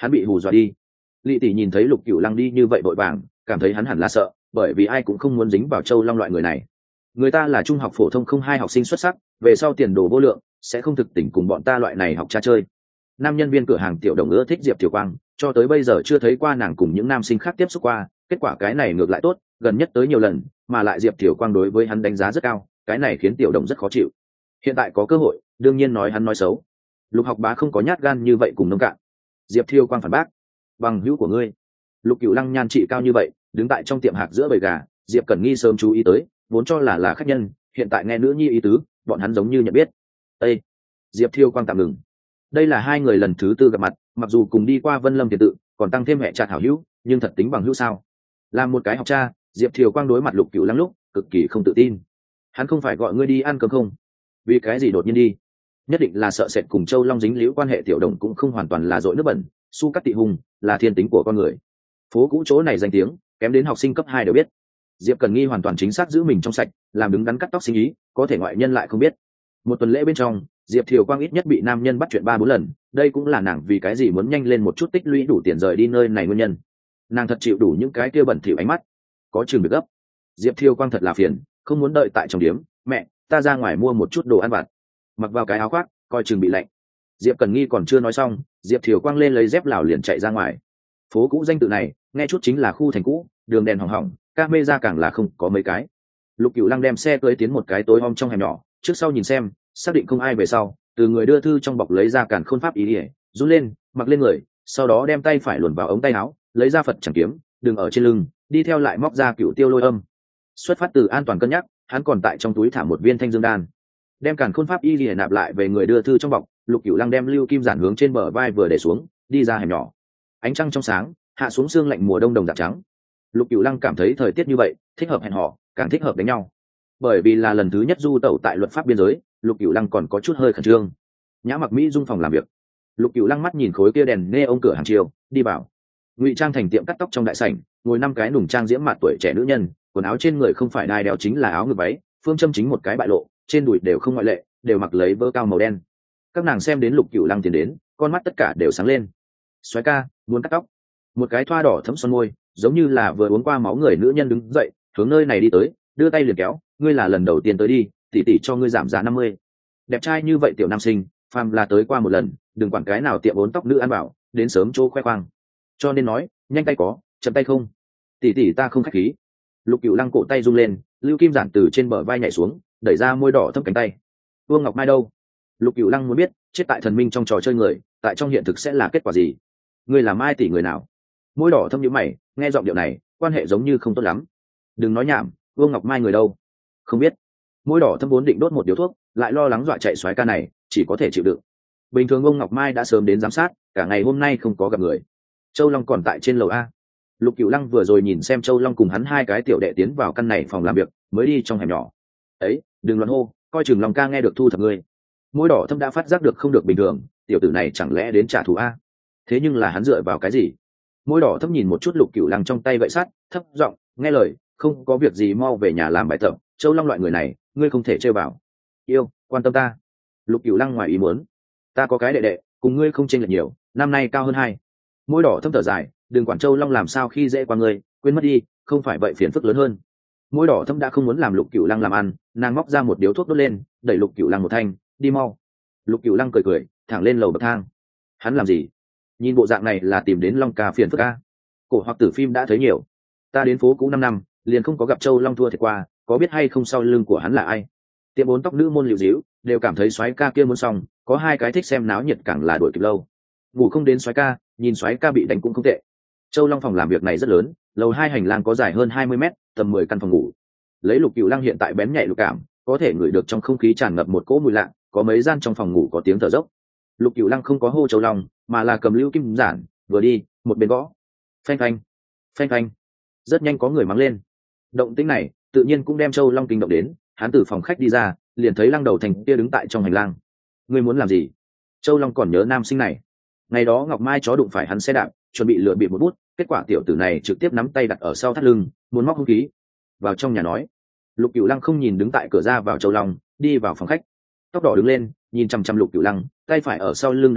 hắn bị hù dọa đi. Lị tỷ nhìn thấy Lục Cửu Lăng đi như vậy vội vàng, cảm thấy hắn hẳn là sợ, bởi vì ai cũng không muốn dính vào Châu Long loại người này. Người ta là trung học phổ thông không hai học sinh xuất sắc, về sau tiền đồ vô lượng, sẽ không thực tình cùng bọn ta loại này học cha chơi. Nam nhân viên cửa hàng tiểu đồng ưa thích Diệp Thiều Quang, cho tới bây giờ chưa thấy qua nàng cùng những nam sinh khác tiếp xúc qua, kết quả cái này ngược lại tốt, gần nhất tới nhiều lần, mà lại Diệp Thiều Quang đối với hắn đánh giá rất cao, cái này khiến tiểu đồng rất khó chịu. Hiện tại có cơ hội, đương nhiên nói hắn nói xấu. Lục Học Bá không có nhát gan như vậy cùng nông cạn. Diệp Thiều Quang phản bác, bằng hữu của ngươi. Lục Cửu Lăng nhan trị cao như vậy, đứng tại trong tiệm hạc giữa bầy gà, Diệp Cẩn Nghi sớm chú ý tới, vốn cho là là khách nhân, hiện tại nghe nữ nhi ý tứ, bọn hắn giống như nhận biết. Ê! Diệp Thiều Quang tạm ngừng. Đây là hai người lần thứ tư gặp mặt, mặc dù cùng đi qua Vân Lâm tiền tự, còn tăng thêm hệ chặt hảo hữu, nhưng thật tính bằng hữu sao? Làm một cái học cha, Diệp Thiều Quang đối mặt Lục Cửu Lăng lúc cực kỳ không tự tin. Hắn không phải gọi ngươi đi ăn cơm không? Vì cái gì đột nhiên đi? Nhất định là sợ sệt cùng Châu Long dính líu quan hệ. Tiểu đồng cũng không hoàn toàn là dội nước bẩn, su cắt tị hùng là thiên tính của con người. Phố cũ chỗ này danh tiếng kém đến học sinh cấp hai đều biết. Diệp Cần Nghi hoàn toàn chính xác giữ mình trong sạch, làm đứng đắn cắt tóc sinh ý, có thể ngoại nhân lại không biết. Một tuần lễ bên trong, Diệp Thiều Quang ít nhất bị nam nhân bắt chuyện ba bốn lần, đây cũng là nàng vì cái gì muốn nhanh lên một chút tích lũy đủ tiền rời đi nơi này nguyên nhân. Nàng thật chịu đủ những cái kia bẩn thỉu ánh mắt, có chừng được gấp. Diệp Thiều Quang thật là phiền, không muốn đợi tại trong điếm. Mẹ, ta ra ngoài mua một chút đồ ăn vặt, mặc vào cái áo khoác, coi chừng bị lạnh. Diệp Cần Nghi còn chưa nói xong, Diệp Thiều Quang lên lấy dép lào liền chạy ra ngoài. Phố cũ danh tự này nghe chút chính là khu thành cũ, đường đèn hỏng hỏng, các mê ra càng là không có mấy cái. Lục Cửu Lăng đem xe cưỡi tiến một cái tối om trong hẻm nhỏ, trước sau nhìn xem, xác định không ai về sau, từ người đưa thư trong bọc lấy ra càn khôn pháp ý ỉa, rút lên, mặc lên người, sau đó đem tay phải luồn vào ống tay áo, lấy ra Phật chẳng kiếm, đừng ở trên lưng, đi theo lại móc ra Cửu Tiêu Lôi Âm. Xuất phát từ an toàn cân nhắc, hắn còn tại trong túi thả một viên thanh dương đan, đem càn khôn pháp y ỉa nạp lại về người đưa thư trong bọc. Lục Cửu Lăng đem lưu kim giản hướng trên bờ vai vừa để xuống, đi ra hẻm nhỏ. Ánh trăng trong sáng, hạ xuống sương lạnh mùa đông đồng dạng trắng. Lục Cửu Lăng cảm thấy thời tiết như vậy thích hợp hẹn hò, càng thích hợp đánh nhau. Bởi vì là lần thứ nhất du tẩu tại luật pháp biên giới, Lục Cửu Lăng còn có chút hơi khẩn trương. Nhã Mặc Mỹ dung phòng làm việc, Lục Cửu Lăng mắt nhìn khối kia đèn nghe ông cửa hàng chiều, đi vào. Ngụy trang thành tiệm cắt tóc trong đại sảnh, ngồi năm cái nùng trang diễm mặt tuổi trẻ nữ nhân, quần áo trên người không phải đai đeo chính là áo ngực váy, phương châm chính một cái bại lộ, trên đùi đều không ngoại lệ, đều mặc lấy vớ cao màu đen. Các nàng xem đến Lục Cửu Lăng tiến đến, con mắt tất cả đều sáng lên. Soái ca, muốn cắt tóc. Một cái thoa đỏ thấm son môi, giống như là vừa uống qua máu người nữ nhân đứng dậy, hướng nơi này đi tới, đưa tay liền kéo, ngươi là lần đầu tiên tới đi, tỷ tỷ cho ngươi giảm giá năm mươi. Đẹp trai như vậy tiểu nam sinh, phàm là tới qua một lần, đừng quản cái nào tiệm bốn tóc nữ ăn bảo, đến sớm chỗ khoe khoang. Cho nên nói, nhanh tay có, chậm tay không. Tỷ tỷ ta không khách khí. Lục Cửu Lăng cổ tay rung lên, lưu kim giản từ trên bờ vai nhảy xuống, đẩy ra môi đỏ thâm cánh tay. Vương Ngọc Mai đâu? Lục Cửu Lăng muốn biết, chết tại thần minh trong trò chơi người, tại trong hiện thực sẽ là kết quả gì? Ngươi là Mai tỷ người nào? Môi đỏ thâm nhíu mày, nghe giọng điệu này, quan hệ giống như không tốt lắm. Đừng nói nhảm, Vương Ngọc Mai người đâu? Không biết. Môi đỏ thâm vốn định đốt một điếu thuốc, lại lo lắng dọa chạy soái ca này, chỉ có thể chịu đựng. Bình thường Vương Ngọc Mai đã sớm đến giám sát, cả ngày hôm nay không có gặp người. Châu Long còn tại trên lầu a. Lục Cửu Lăng vừa rồi nhìn xem Châu Long cùng hắn hai cái tiểu đệ tiến vào căn này phòng làm việc, mới đi trong hẻm nhỏ. Ấy, đừng loạn hô, coi chừng Long ca nghe được thu thập ngươi. Môi đỏ thâm đã phát giác được không được bình thường, tiểu tử này chẳng lẽ đến trả thù a? Thế nhưng là hắn dựa vào cái gì? Môi đỏ thâm nhìn một chút Lục Cửu Lăng trong tay gậy sắt, thấp giọng nghe lời, không có việc gì mau về nhà làm bài tập. Châu Long loại người này, ngươi không thể chơi vào. Yêu, quan tâm ta. Lục Cửu Lăng ngoài ý muốn, ta có cái đệ đệ, cùng ngươi không chênh lệch nhiều, năm nay cao hơn hai. Môi đỏ thâm thở dài, đừng quản Châu Long làm sao khi dễ qua ngươi, quên mất đi, không phải vậy phiền phức lớn hơn. Môi đỏ thâm đã không muốn làm Lục Cửu Lăng làm ăn, nàng móc ra một điếu thuốc đốt lên, đẩy Lục Cửu Lăng một thanh, đi mau. Lục Cửu Lăng cười cười, thẳng lên lầu bậc thang. Hắn làm gì? Nhìn bộ dạng này là tìm đến Long ca phiền phức ca. Cổ hoặc tử phim đã thấy nhiều, ta đến phố cũ năm năm, liền không có gặp Châu Long thua thiệt qua, có biết hay không sau lưng của hắn là ai? Tiệm bốn tóc nữ môn liễu díu, đều cảm thấy soái ca kia muốn xong, có hai cái thích xem náo nhiệt càng là đuổi kịp lâu. Ngủ không đến soái ca, nhìn soái ca bị đánh cũng không tệ. Châu Long phòng làm việc này rất lớn, lầu hai hành lang có dài hơn hai mươi mét, tầm mười căn phòng ngủ. Lấy Lục Cửu Lăng hiện tại bén nhạy lục cảm, có thể ngửi được trong không khí tràn ngập một cỗ mùi lạ, có mấy gian trong phòng ngủ có tiếng thở dốc. Lục Cửu Lăng không có hô Châu Long, mà là cầm lưu kim giản, vừa đi, một bên gõ. Phanh phanh, phanh phanh. Rất nhanh có người mắng lên. Động tĩnh này, tự nhiên cũng đem Châu Long kinh động đến, hắn từ phòng khách đi ra, liền thấy Lăng Đầu Thành kia đứng tại trong hành lang. Ngươi muốn làm gì? Châu Long còn nhớ nam sinh này. Ngày đó Ngọc Mai chó đụng phải hắn xe đạp, chuẩn bị lựa bịp một bút, kết quả tiểu tử này trực tiếp nắm tay đặt ở sau thắt lưng, muốn móc hung khí. Vào trong nhà nói. Lục Cửu Lăng không nhìn đứng tại cửa ra vào Châu Long, đi vào phòng khách. Tóc đỏ đứng lên, nhìn chằm chằm Lục Cửu Lăng, tay phải ở sau lưng để đó,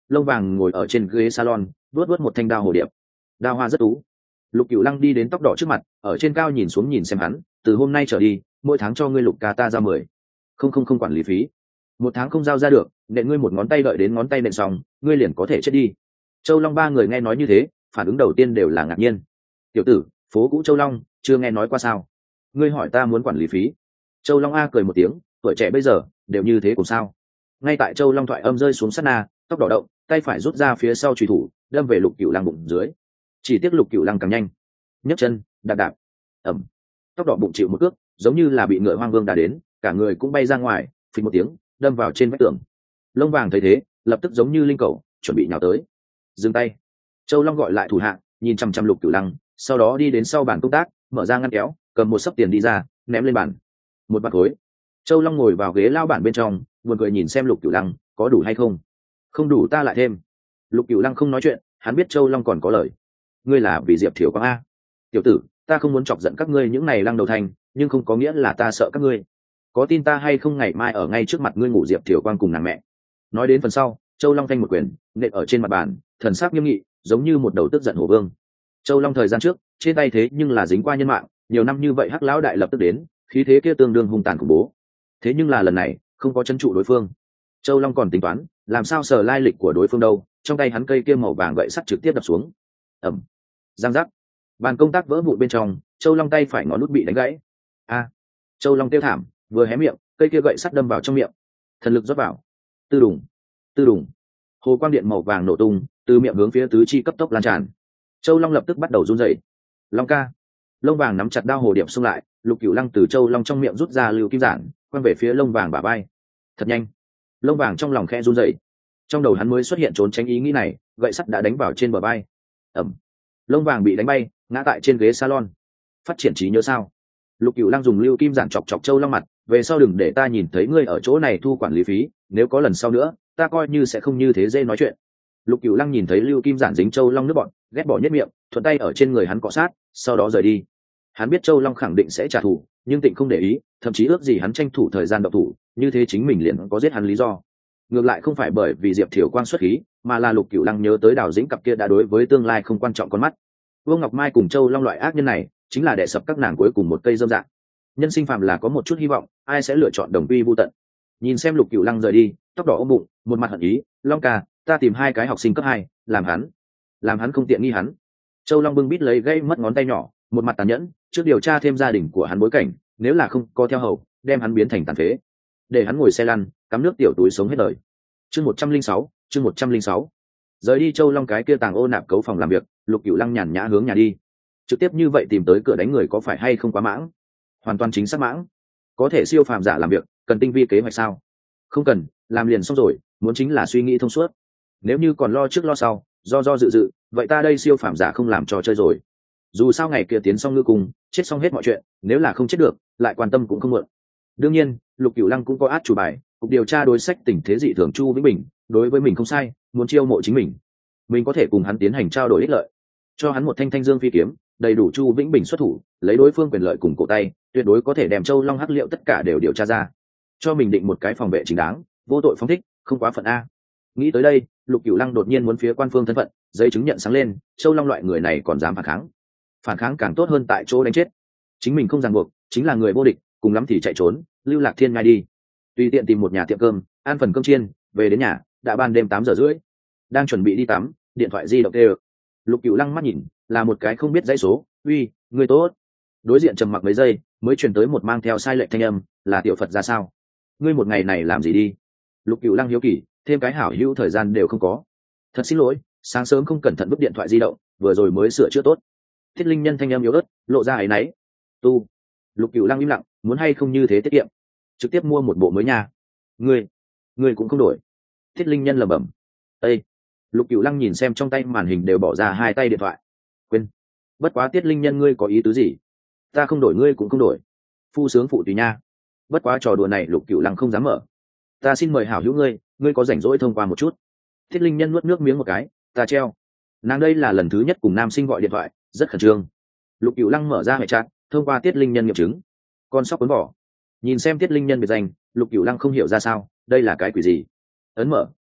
lông vàng ngồi ở trên ghế salon vuốt vuốt một thanh đao hồ điệp. Đao hoa rất tú. Lục Cửu Lăng đi đến tóc đỏ trước mặt, ở trên cao nhìn xuống nhìn xem hắn, từ hôm nay trở đi mỗi tháng cho ngươi Lục ca ta ra mười không không không quản lý phí. Một tháng không giao ra được, nện ngươi một ngón tay, đợi đến ngón tay nện xong ngươi liền có thể chết đi. Châu Long ba người nghe nói như thế, phản ứng đầu tiên đều là ngạc nhiên. Tiểu tử, phố cũ Châu Long chưa nghe nói qua sao? Ngươi hỏi ta muốn quản lý phí. Châu Long a cười một tiếng, tuổi trẻ bây giờ đều như thế cũng sao? Ngay tại Châu Long thoại âm rơi xuống sát na, tóc đỏ động, tay phải rút ra phía sau chùy thủ, đâm về Lục Cửu Lăng bụng dưới. Chỉ tiếc Lục Cửu Lăng càng nhanh, nhấc chân đạp đạp, ẩm, tóc đỏ bụng chịu một cước, giống như là bị ngựa hoang vương đá đến, cả người cũng bay ra ngoài, phình một tiếng đâm vào trên vách tường. Lông vàng thấy thế, lập tức giống như linh cầu chuẩn bị nhào tới. Dừng tay. Châu Long gọi lại thủ hạ, nhìn chăm chăm Lục Cửu Lăng, sau đó đi đến sau bàn công tác, mở ra ngăn kéo, cầm một xấp tiền đi ra, ném lên bàn. Một bạc khối. Châu Long ngồi vào ghế lao bản bên trong, buồn cười nhìn xem Lục Cửu Lăng, có đủ hay không? Không đủ ta lại thêm. Lục Cửu Lăng không nói chuyện, hắn biết Châu Long còn có lời. Ngươi là vì Diệp Thiều Quang a? Tiểu tử, ta không muốn chọc giận các ngươi những này lăng đầu thành, nhưng không có nghĩa là ta sợ các ngươi. Có tin ta hay không ngày mai ở ngay trước mặt ngươi ngủ Diệp Thiều Quang cùng nàng mẹ. Nói đến phần sau, Châu Long thanh một quyền nện ở trên mặt bàn, thần sắc nghiêm nghị, giống như một đầu tức giận hổ vương. Châu Long thời gian trước trên tay thế nhưng là dính qua nhân mạng, nhiều năm như vậy hắc lão đại lập tức đến, khí thế kia tương đương hung tàn khủng bố. Thế nhưng là lần này không có chân trụ đối phương. Châu Long còn tính toán làm sao sờ lai lịch của đối phương đâu, trong tay hắn cây kia màu vàng gậy sắt trực tiếp đập xuống. Ẩm, giang giác, bàn công tác vỡ vụn bên trong, Châu Long tay phải ngón nút bị đánh gãy. A, Châu Long kêu thảm, vừa hé miệng, cây kia gậy sắt đâm vào trong miệng, thần lực rót vào, tư đùng, tư đùng, hồ quang điện màu vàng nổ tung, từ miệng hướng phía tứ chi cấp tốc lan tràn. Châu Long lập tức bắt đầu run rẩy. Long ca. Lông vàng nắm chặt đao hồ điệp xung lại, Lục Cửu Lăng từ Châu Long trong miệng rút ra lưu kim giản, quăng về phía lông vàng bả vai. Thật nhanh. Lông vàng trong lòng khẽ run rẩy. Trong đầu hắn mới xuất hiện trốn tránh ý nghĩ này, gậy sắt đã đánh vào trên bờ vai. Ẩm. Lông vàng bị đánh bay, ngã tại trên ghế salon. Phát triển trí nhớ sao? Lục Cửu Lăng dùng lưu kim giản chọc chọc Châu Long mặt, về sau đừng để ta nhìn thấy ngươi ở chỗ này thu quản lý phí, nếu có lần sau nữa ta coi như sẽ không như thế dễ nói chuyện. Lục Cửu Lăng nhìn thấy lưu kim giản dính Châu Long nước bọn, ghét bỏ nhất miệng, thuận tay ở trên người hắn cọ sát, sau đó rời đi. Hắn biết Châu Long khẳng định sẽ trả thù, nhưng Tịnh không để ý, thậm chí ước gì hắn tranh thủ thời gian động thủ, như thế chính mình liền có giết hắn lý do. Ngược lại không phải bởi vì Diệp Thiều Quang xuất khí, mà là Lục Cửu Lăng nhớ tới Đào Dĩnh cặp kia đã đối với tương lai không quan trọng con mắt. Vương Ngọc Mai cùng Châu Long loại ác nhân này, chính là đè sập các nàng cuối cùng một cây dâm dạng. Nhân sinh phàm là có một chút hy vọng, ai sẽ lựa chọn đồng quy vu tận. Nhìn xem Lục Cửu Lăng rời đi, tóc đỏ ôm bụng, một mặt hận ý, Long ca, ta tìm hai cái học sinh cấp hai, làm hắn, làm hắn không tiện nghi hắn. Châu Long bưng bít lấy gây mất ngón tay nhỏ, một mặt tàn nhẫn, trước điều tra thêm gia đình của hắn bối cảnh, nếu là không có theo hầu, đem hắn biến thành tàn phế, để hắn ngồi xe lăn, cắm nước tiểu túi sống hết đời. Chương một trăm linh sáu, chương một trăm linh sáu. Rời đi Châu Long cái kia tàng ô nạp cấu phòng làm việc, Lục Cửu Lăng nhàn nhã hướng nhà đi. Trực tiếp như vậy tìm tới cửa đánh người có phải hay không quá mãng? Hoàn toàn chính xác mãng. Có thể siêu phàm giả làm việc, cần tinh vi kế hoạch sao? Không cần, làm liền xong rồi, muốn chính là suy nghĩ thông suốt. Nếu như còn lo trước lo sau, do do dự dự, vậy ta đây siêu phàm giả không làm trò chơi rồi. Dù sao ngày kia tiến xong ngư cùng, chết xong hết mọi chuyện, nếu là không chết được, lại quan tâm cũng không muộn. Đương nhiên, Lục Cửu Lăng cũng có át chủ bài, cục điều tra đối sách tình thế dị thường Chu Vĩnh Bình, đối với mình không sai, muốn chiêu mộ chính mình, mình có thể cùng hắn tiến hành trao đổi ích lợi, cho hắn một thanh thanh dương phi kiếm, đầy đủ Chu Vĩnh Bình xuất thủ, lấy đối phương quyền lợi cùng cổ tay, tuyệt đối có thể đem Châu Long hắc liệu tất cả đều điều tra ra, cho mình định một cái phòng vệ chính đáng, vô tội phóng thích, không quá phận a. Nghĩ tới đây, Lục Cửu Lăng đột nhiên muốn phía quan phương thân phận, giấy chứng nhận sáng lên, Châu Long loại người này còn dám phản kháng, phản kháng càng tốt hơn tại chỗ đánh chết. Chính mình không ràng buộc, chính là người vô địch, cùng lắm thì chạy trốn, lưu lạc thiên ngay đi. Tùy tiện tìm một nhà tiệm cơm, ăn phần cơm chiên, về đến nhà, đã ban đêm tám giờ rưỡi, đang chuẩn bị đi tắm, điện thoại di động kêu. Lục Cửu Lăng mắt nhìn, là một cái không biết dãy số, uy, người tốt. Đối diện trầm mặc mấy giây, mới truyền tới một mang theo sai lệch thanh âm, là tiểu Phật ra sao? Ngươi một ngày này làm gì đi? Lục Cửu Lăng hiếu kỳ, thêm cái hảo hữu thời gian đều không có. Thật xin lỗi, sáng sớm không cẩn thận vứt điện thoại di động, vừa rồi mới sửa chữa tốt. Thiết Linh Nhân thanh âm yếu ớt, lộ ra áy náy. Tu. Lục Cửu Lăng im lặng, muốn hay không như thế tiết kiệm, trực tiếp mua một bộ mới nha. Ngươi, ngươi cũng không đổi. Thiết Linh Nhân lẩm bẩm. Ê. Lục Cửu Lăng nhìn xem trong tay màn hình đều bỏ ra hai tay điện thoại. Quên. Bất quá Tiết Linh Nhân ngươi có ý tứ gì? Ta không đổi ngươi cũng không đổi. Phu sướng phụ tùy nha. Bất quá trò đùa này Lục Cửu Lăng không dám mở. Ta xin mời hảo hữu ngươi, ngươi có rảnh rỗi thông qua một chút. Thiết Linh Nhân nuốt nước miếng một cái, ta treo. Nàng đây là lần thứ nhất cùng nam sinh gọi điện thoại, rất khẩn trương. Lục Cửu Lăng mở ra hệ chat, thông qua Tiết Linh Nhân nghiệm chứng. Con sóc cuốn vỏ. Nhìn xem Tiết Linh Nhân biệt danh, Lục Cửu Lăng không hiểu ra sao, đây là cái quỷ gì? Ấn mở,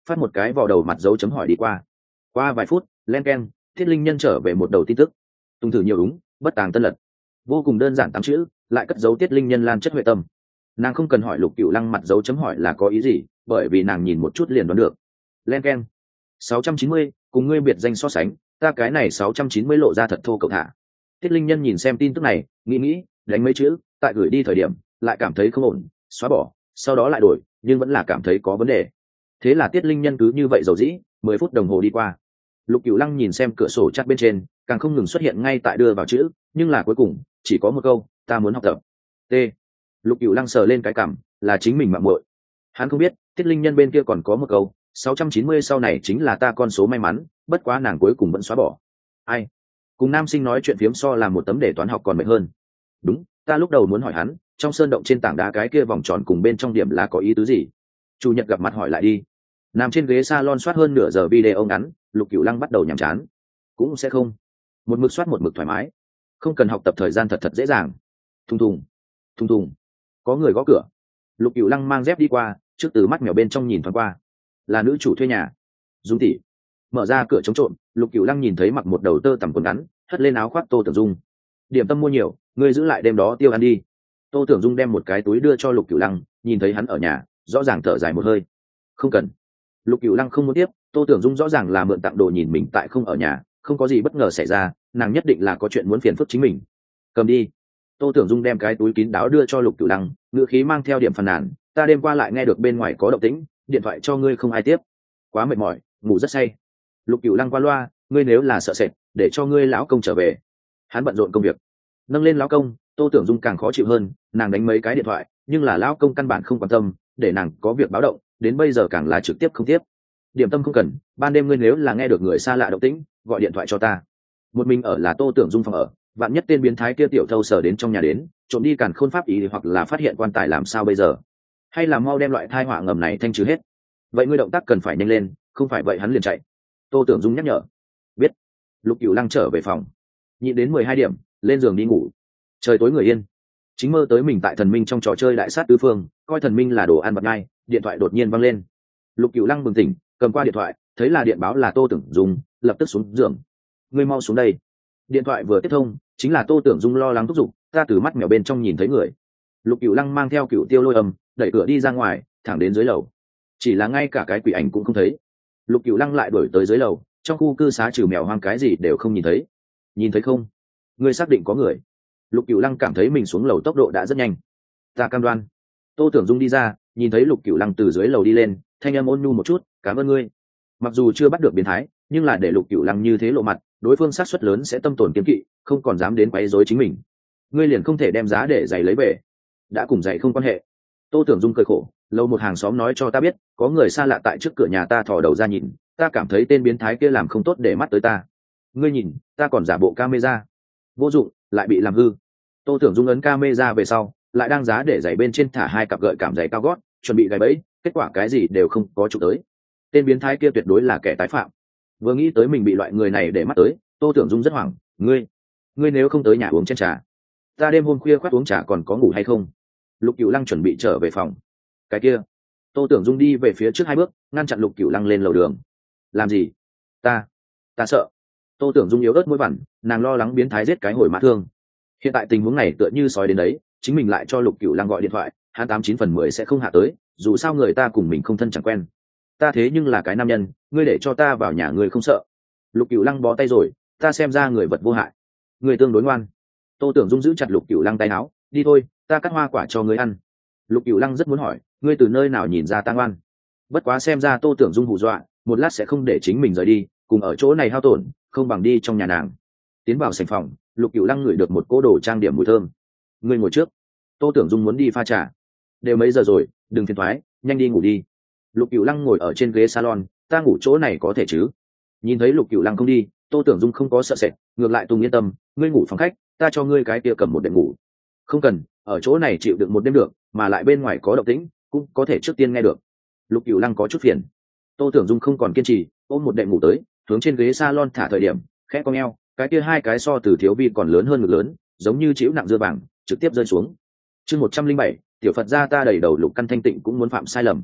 phát một cái vào đầu mặt dấu chấm hỏi đi qua. Qua vài phút, len keng, Tiết Linh Nhân trở về một đầu tin tức. Tung thử nhiều đúng, bất tàng tân lật. Vô cùng đơn giản tám chữ, lại cất dấu Tiết Linh Nhân lan chất huệ tâm. Nàng không cần hỏi Lục Cửu Lăng mặt dấu chấm hỏi là có ý gì, bởi vì nàng nhìn một chút liền đoán được. Len keng. sáu trăm chín mươi, cùng ngươi biệt danh so sánh, ta cái này sáu trăm chín mươi lộ ra thật thô cậu thả. Tiết Linh Nhân nhìn xem tin tức này, nghĩ nghĩ, đánh mấy chữ, tại gửi đi thời điểm, lại cảm thấy không ổn, xóa bỏ, sau đó lại đổi, nhưng vẫn là cảm thấy có vấn đề. Thế là Tiết Linh Nhân cứ như vậy dầu dĩ, mười phút đồng hồ đi qua. Lục Cửu Lăng nhìn xem cửa sổ chat bên trên, càng không ngừng xuất hiện ngay tại đưa vào chữ, nhưng là cuối cùng chỉ có một câu, ta muốn học tập. T. Lục Cửu Lăng sờ lên cái cằm, là chính mình mạo muội. Hắn không biết, Tiết Linh Nhân bên kia còn có một câu, sáu trăm chín mươi sau này chính là ta con số may mắn, bất quá nàng cuối cùng vẫn xóa bỏ. Ai? Cùng nam sinh nói chuyện phiếm so làm một tấm để toán học còn mệt hơn. Đúng, ta lúc đầu muốn hỏi hắn, trong sơn động trên tảng đá cái kia vòng tròn cùng bên trong điểm là có ý tứ gì? Chủ nhật gặp mặt hỏi lại đi. Nằm trên ghế salon soát hơn nửa giờ video ngắn, Lục Cửu Lăng bắt đầu nhàm chán. Cũng sẽ không, một mực soát một mực thoải mái, không cần học tập thời gian thật thật dễ dàng. Thùng thùng, thùng thùng, có người gõ cửa. Lục Cửu Lăng mang dép đi qua, trước từ mắt mèo bên trong nhìn thoáng qua, là nữ chủ thuê nhà, Dung tỷ. Mở ra cửa chống trộm, Lục Cửu Lăng nhìn thấy mặc một đầu tơ tằm quần ngắn, hất lên áo khoác Tô Tưởng Dung. Điểm tâm mua nhiều, ngươi giữ lại đêm đó tiêu ăn đi. Tô Tưởng Dung đem một cái túi đưa cho Lục Cửu Lăng, nhìn thấy hắn ở nhà, rõ ràng thở dài một hơi. Không cần. Lục Cửu Lăng không muốn tiếp, Tô Tưởng Dung rõ ràng là mượn tặng đồ nhìn mình tại không ở nhà, không có gì bất ngờ xảy ra, nàng nhất định là có chuyện muốn phiền phức chính mình. Cầm đi. Tô Tưởng Dung đem cái túi kín đáo đưa cho Lục Cửu Lăng, ngữ khí mang theo điểm phàn nàn, ta đêm qua lại nghe được bên ngoài có động tĩnh, điện thoại cho ngươi không ai tiếp, quá mệt mỏi, ngủ rất say. Lục Cửu Lăng qua loa, ngươi nếu là sợ sệt, để cho ngươi lão công trở về. Hắn bận rộn công việc. Nâng lên lão công, Tô Tưởng Dung càng khó chịu hơn, nàng đánh mấy cái điện thoại, nhưng là lão công căn bản không quan tâm, để nàng có việc báo động, đến bây giờ càng là trực tiếp không tiếp. Điểm tâm không cần, ban đêm ngươi nếu là nghe được người xa lạ động tĩnh, gọi điện thoại cho ta. Một mình ở là Tô Tưởng Dung phòng ở, vạn nhất tên biến thái kia tiểu thâu sở đến trong nhà đến, trộm đi càn khôn pháp ý hoặc là phát hiện quan tài làm sao bây giờ? Hay là mau đem loại thai họa ngầm này thanh trừ hết. Vậy ngươi động tác cần phải nhanh lên, không phải vậy hắn liền chạy. Tô Tưởng Dung nhắc nhở. Biết. Lục Cửu Lăng trở về phòng, nhịn đến mười hai điểm, lên giường đi ngủ. Trời tối người yên, chính mơ tới mình tại thần minh trong trò chơi đại sát tứ phương, coi thần minh là đồ ăn bật ngay, điện thoại đột nhiên văng lên. Lục Cửu Lăng bừng tỉnh, cầm qua điện thoại, thấy là điện báo là Tô Tưởng Dung, lập tức xuống giường. Ngươi mau xuống đây. Điện thoại vừa tiếp thông, chính là Tô Tưởng Dung lo lắng thúc giục, ta từ mắt mèo bên trong nhìn thấy người. Lục Cửu Lăng mang theo Cửu Tiêu Lôi Âm, đẩy cửa đi ra ngoài, thẳng đến dưới lầu. Chỉ là ngay cả cái quỷ ảnh cũng không thấy. Lục Cửu Lăng lại đuổi tới dưới lầu, trong khu cư xá trừ mèo hoang cái gì đều không nhìn thấy. Nhìn thấy không? Ngươi xác định có người. Lục Cửu Lăng cảm thấy mình xuống lầu tốc độ đã rất nhanh. Ta cam đoan. Tô Tưởng Dung đi ra, nhìn thấy Lục Cửu Lăng từ dưới lầu đi lên, thanh âm ôn nhu một chút, cảm ơn ngươi. Mặc dù chưa bắt được biến thái, nhưng là để Lục Cửu Lăng như thế lộ mặt, đối phương sát suất lớn sẽ tâm tổn kiên kỵ, không còn dám đến quấy rối chính mình. Ngươi liền không thể đem giá để giày lấy về. Đã cùng giày không quan hệ. Tô Tưởng Dung cười khổ, lâu một hàng xóm nói cho ta biết, có người xa lạ tại trước cửa nhà ta thò đầu ra nhìn, ta cảm thấy tên biến thái kia làm không tốt để mắt tới ta. Ngươi nhìn, ta còn giả bộ camera. Vô dụng, lại bị làm hư. Tô Tưởng Dung ấn camera về sau, lại đang giá để giày bên trên thả hai cặp gợi cảm giày cao gót, chuẩn bị gài bẫy, kết quả cái gì đều không có chụp tới. Tên biến thái kia tuyệt đối là kẻ tái phạm. Vừa nghĩ tới mình bị loại người này để mắt tới, Tô Tưởng Dung rất hoảng. Ngươi, ngươi nếu không tới nhà uống chén trà, ta đêm hôm khuya khoác uống trà còn có ngủ hay không? Lục Cửu Lăng chuẩn bị trở về phòng. Cái kia, Tô Tưởng Dung đi về phía trước hai bước, ngăn chặn Lục Cửu Lăng lên lầu đường. Làm gì? Ta, ta sợ. Tô Tưởng Dung yếu ớt môi vằn, nàng lo lắng biến thái giết cái hồi mã thương. Hiện tại tình huống này tựa như sói đến đấy, chính mình lại cho Lục Cửu Lăng gọi điện thoại, hắn tám chín phần mười sẽ không hạ tới, dù sao người ta cùng mình không thân chẳng quen. Ta thế nhưng là cái nam nhân, ngươi để cho ta vào nhà ngươi không sợ? Lục Cửu Lăng bó tay rồi, ta xem ra người vật vô hại, người tương đối ngoan. Tô Tưởng Dung giữ chặt Lục Cửu Lăng tay áo, đi thôi, ta cắt hoa quả cho ngươi ăn. Lục Cửu Lăng rất muốn hỏi, ngươi từ nơi nào nhìn ra ta ngoan? Bất quá xem ra Tô Tưởng Dung hù dọa, một lát sẽ không để chính mình rời đi, cùng ở chỗ này hao tổn, không bằng đi trong nhà nàng. Tiến vào sảnh phòng, Lục Cửu Lăng ngửi được một cỗ đồ trang điểm mùi thơm. Ngươi ngồi trước. Tô Tưởng Dung muốn đi pha trà. Đều mấy giờ rồi, đừng phiền toái, nhanh đi ngủ đi. Lục Cửu Lăng ngồi ở trên ghế salon, ta ngủ chỗ này có thể chứ? Nhìn thấy Lục Cửu Lăng không đi, Tô Tưởng Dung không có sợ sệt, ngược lại Tùng yên tâm, ngươi ngủ phòng khách, ta cho ngươi cái kia cầm một đệm ngủ. Không cần, ở chỗ này chịu đựng một đêm được, mà lại bên ngoài có động tĩnh, cũng có thể trước tiên nghe được. Lục Cửu Lăng có chút phiền. Tô Tưởng Dung không còn kiên trì, ôm một đệm ngủ tới, hướng trên ghế salon thả thời điểm, khẽ cong eo, cái kia hai cái so từ thiếu vi còn lớn hơn ngực lớn, giống như chịu nặng dưa vàng, trực tiếp rơi xuống. Chương một trăm linh bảy, tiểu Phật gia ta đầy đầu Lục Căn thanh tịnh cũng muốn phạm sai lầm.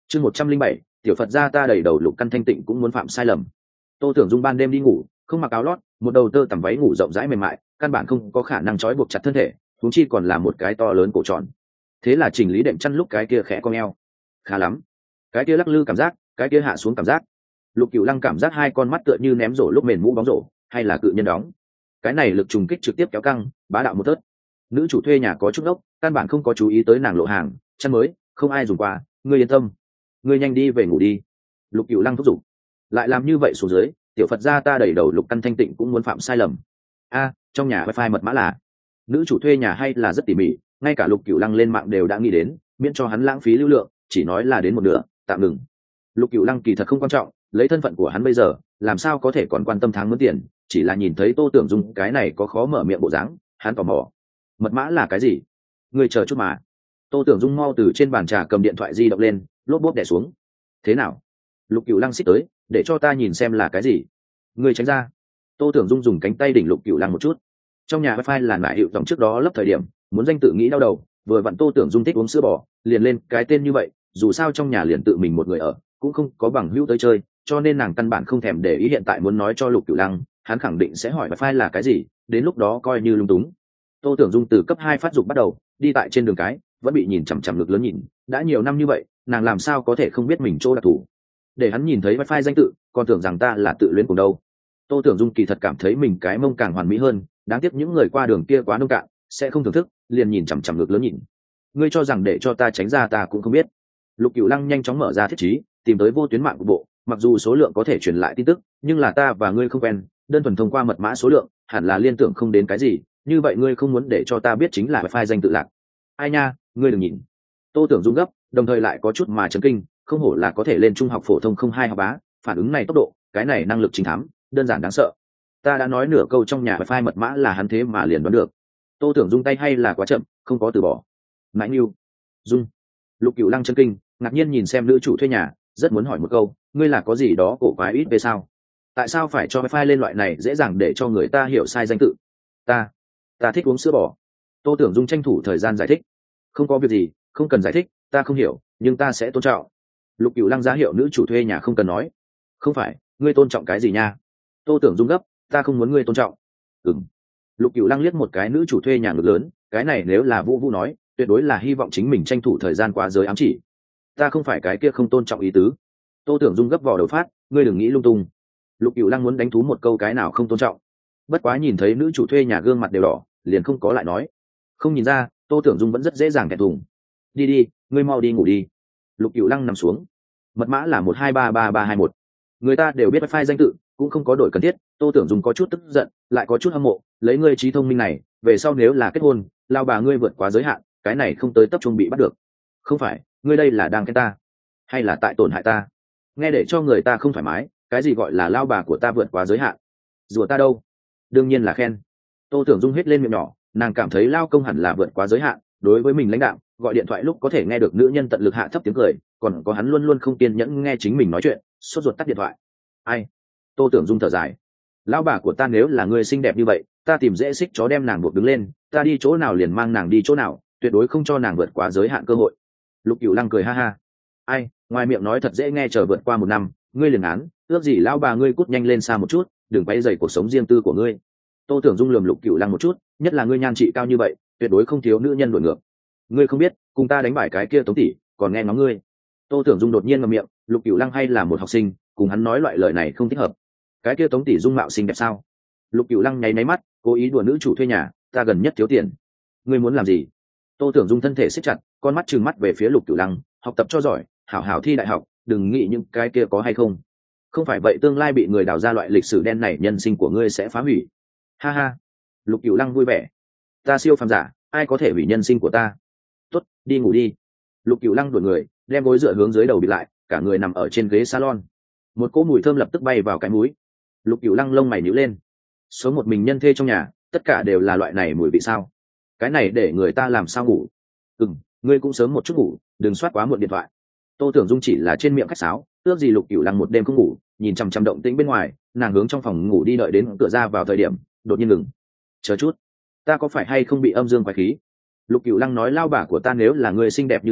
chương một trăm linh bảy tiểu Phật gia ta đầy đầu Lục Căn thanh tịnh cũng muốn phạm sai lầm. Tô Tưởng Dung ban đêm đi ngủ, không mặc áo lót, một đầu tơ tằm váy ngủ rộng rãi mềm mại, căn bản không có khả năng trói buộc chặt thân thể, huống chi còn là một cái to lớn cổ tròn. Thế là chỉnh lý đệm chăn lúc cái kia khẽ cong eo. Khá lắm. Cái kia lắc lư cảm giác, cái kia hạ xuống cảm giác. Lục Cửu Lăng cảm giác hai con mắt tựa như ném rổ lúc mền mũ bóng rổ, hay là cự nhân đóng. Cái này lực trùng kích trực tiếp kéo căng, bá đạo một tớt. Nữ chủ thuê nhà có chút ốc, căn bản không có chú ý tới nàng lộ hàng, chăn mới, không ai dùng qua, ngươi yên tâm. Ngươi nhanh đi về ngủ đi. Lục Cửu Lăng thúc giục. Lại làm như vậy xuống dưới, tiểu Phật gia ta đẩy đầu Lục Căn thanh tịnh cũng muốn phạm sai lầm. A, trong nhà wifi mật mã là. Nữ chủ thuê nhà hay là rất tỉ mỉ, ngay cả Lục Cửu Lăng lên mạng đều đã nghĩ đến, miễn cho hắn lãng phí lưu lượng, chỉ nói là đến một nửa, tạm ngừng. Lục Cửu Lăng kỳ thật không quan trọng, lấy thân phận của hắn bây giờ, làm sao có thể còn quan tâm tháng mướn tiền, chỉ là nhìn thấy Tô Tưởng Dung cái này có khó mở miệng bộ dáng, hắn tò mò. Mật mã là cái gì? Ngươi chờ chút mà. Tô Tưởng Dung mau từ trên bàn trà cầm điện thoại di động lên, lốp bốp đè xuống. Thế nào? Lục Cửu Lăng xích tới, để cho ta nhìn xem là cái gì. Ngươi tránh ra. Tô Tưởng Dung dùng cánh tay đỉnh Lục Cửu Lăng một chút. Trong nhà wifi là nại hiệu tổng trước đó lấp thời điểm, muốn danh tự nghĩ đau đầu, vừa vặn Tô Tưởng Dung thích uống sữa bò, liền lên cái tên như vậy, dù sao trong nhà liền tự mình một người ở, cũng không có bằng hữu tới chơi, cho nên nàng căn bản không thèm để ý hiện tại muốn nói cho Lục Cửu Lăng, hắn khẳng định sẽ hỏi wifi là cái gì, đến lúc đó coi như lung túng. Tô Tưởng Dung từ cấp hai phát dục bắt đầu, đi tại trên đường cái, vẫn bị nhìn chằm chằm ngực lớn nhìn, đã nhiều năm như vậy, nàng làm sao có thể không biết mình chỗ đặc thù. Để hắn nhìn thấy wifi danh tự, còn tưởng rằng ta là tự luyến cùng đâu. Tô Tưởng Dung kỳ thật cảm thấy mình cái mông càng hoàn mỹ hơn, đáng tiếc những người qua đường kia quá nông cạn, sẽ không thưởng thức, liền nhìn chằm chằm ngực lớn nhìn. Ngươi cho rằng để cho ta tránh ra ta cũng không biết. Lục Cửu Lăng nhanh chóng mở ra thiết trí, tìm tới vô tuyến mạng của bộ, mặc dù số lượng có thể truyền lại tin tức, nhưng là ta và ngươi không quen, đơn thuần thông qua mật mã số lượng, hẳn là liên tưởng không đến cái gì, như vậy ngươi không muốn để cho ta biết chính là wifi danh tự lạc. Ai nha, ngươi đừng nhìn. Tô Tưởng Dung gấp, đồng thời lại có chút mà chấn kinh, không hổ là có thể lên trung học phổ thông không hai học bá, phản ứng này tốc độ, cái này năng lực chính thám, đơn giản đáng sợ. Ta đã nói nửa câu trong nhà wifi mật mã là hắn thế mà liền đoán được. Tô Tưởng Dung tay hay là quá chậm, không có từ bỏ. Mãi Nưu, Dung. Lục Cửu Lăng chấn kinh, ngạc nhiên nhìn xem nữ chủ thuê nhà, rất muốn hỏi một câu, ngươi là có gì đó cổ quái ít về sao? Tại sao phải cho wifi lên loại này dễ dàng để cho người ta hiểu sai danh tự? Ta, ta thích uống sữa bò. Tô Tưởng Dung tranh thủ thời gian giải thích. Không có việc gì, không cần giải thích, ta không hiểu, nhưng ta sẽ tôn trọng. Lục Cửu Lăng ra hiệu nữ chủ thuê nhà không cần nói. Không phải, ngươi tôn trọng cái gì nha? Tô Tưởng Dung gấp, ta không muốn ngươi tôn trọng. Ừm. Lục Cửu Lăng liếc một cái nữ chủ thuê nhà ngực lớn, cái này nếu là Vũ Vũ nói, tuyệt đối là hy vọng chính mình tranh thủ thời gian qua giới ám chỉ. Ta không phải cái kia không tôn trọng ý tứ. Tô Tưởng Dung gấp vò đầu phát, ngươi đừng nghĩ lung tung. Lục Cửu Lăng muốn đánh thú một câu cái nào không tôn trọng. Bất quá nhìn thấy nữ chủ thuê nhà gương mặt đều đỏ, liền không có lại nói. Không nhìn ra, Tô Tưởng Dung vẫn rất dễ dàng thẹn thùng. Đi đi, ngươi mau đi ngủ đi. Lục Cửu Lăng nằm xuống. Mật mã là một hai ba ba ba hai một. Người ta đều biết wifi danh tự, cũng không có đổi cần thiết. Tô Tưởng Dung có chút tức giận, lại có chút hâm mộ, lấy ngươi trí thông minh này, về sau nếu là kết hôn, lao bà ngươi vượt quá giới hạn, cái này không tới tập trung bị bắt được. Không phải, ngươi đây là đang khen ta, hay là tại tổn hại ta? Nghe để cho người ta không thoải mái, cái gì gọi là lao bà của ta vượt quá giới hạn? Rủa ta đâu? Đương nhiên là khen. Tô Tưởng Dung hết lên miệng nhỏ, nàng cảm thấy lao công hẳn là vượt quá giới hạn, đối với mình lãnh đạo, gọi điện thoại lúc có thể nghe được nữ nhân tận lực hạ thấp tiếng cười, còn có hắn luôn luôn không kiên nhẫn nghe chính mình nói chuyện, sốt ruột tắt điện thoại. Ai? Tô Tưởng Dung thở dài. Lão bà của ta nếu là người xinh đẹp như vậy, ta tìm dễ xích chó đem nàng buộc đứng lên, ta đi chỗ nào liền mang nàng đi chỗ nào, tuyệt đối không cho nàng vượt quá giới hạn cơ hội. Lục Cửu Lăng cười ha ha. Ai, ngoài miệng nói thật dễ nghe, chờ vượt qua một năm, ngươi liền án, ước gì lão bà ngươi cút nhanh lên xa một chút, đừng quấy rầy cuộc sống riêng tư của ngươi. Tô Tưởng Dung lườm Lục Cửu Lăng một chút, nhất là ngươi nhan trị cao như vậy, tuyệt đối không thiếu nữ nhân đuổi ngược. Ngươi không biết, cùng ta đánh bài cái kia Tống tỷ, còn nghe ngóng ngươi. Tô Tưởng Dung đột nhiên ngậm miệng, Lục Cửu Lăng hay là một học sinh, cùng hắn nói loại lời này không thích hợp. Cái kia Tống tỷ dung mạo xinh đẹp sao? Lục Cửu Lăng nháy máy mắt, cố ý đùa nữ chủ thuê nhà, ta gần nhất thiếu tiền. Ngươi muốn làm gì? Tô Tưởng Dung thân thể siết chặt, con mắt trừng mắt về phía Lục Cửu Lăng, học tập cho giỏi, hảo hảo thi đại học, đừng nghĩ những cái kia có hay không. Không phải vậy tương lai bị người đào ra loại lịch sử đen này, nhân sinh của ngươi sẽ phá hủy. Ha ha. Lục Cửu Lăng vui vẻ. Ta siêu phàm giả, ai có thể hủy nhân sinh của ta? Tốt, đi ngủ đi. Lục Cửu Lăng đuổi người, đem gối dựa hướng dưới đầu bị lại, cả người nằm ở trên ghế salon. Một cỗ mùi thơm lập tức bay vào cái mũi. Lục Cửu Lăng lông mày nhíu lên. Số một mình nhân thê trong nhà, tất cả đều là loại này mùi vị sao? Cái này để người ta làm sao ngủ? Ừm, ngươi cũng sớm một chút ngủ, đừng soát quá muộn điện thoại. Tô Tưởng Dung chỉ là trên miệng khách sáo, ước gì Lục Cửu Lăng một đêm không ngủ, nhìn chằm chằm động tĩnh bên ngoài, nàng hướng trong phòng ngủ đi, đợi đến cửa ra vào thời điểm, đột nhiên ngừng. Chờ chút, ta có phải hay không bị âm dương quái khí? Lục Cửu Lăng nói lao bà của ta nếu là người xinh đẹp như vậy,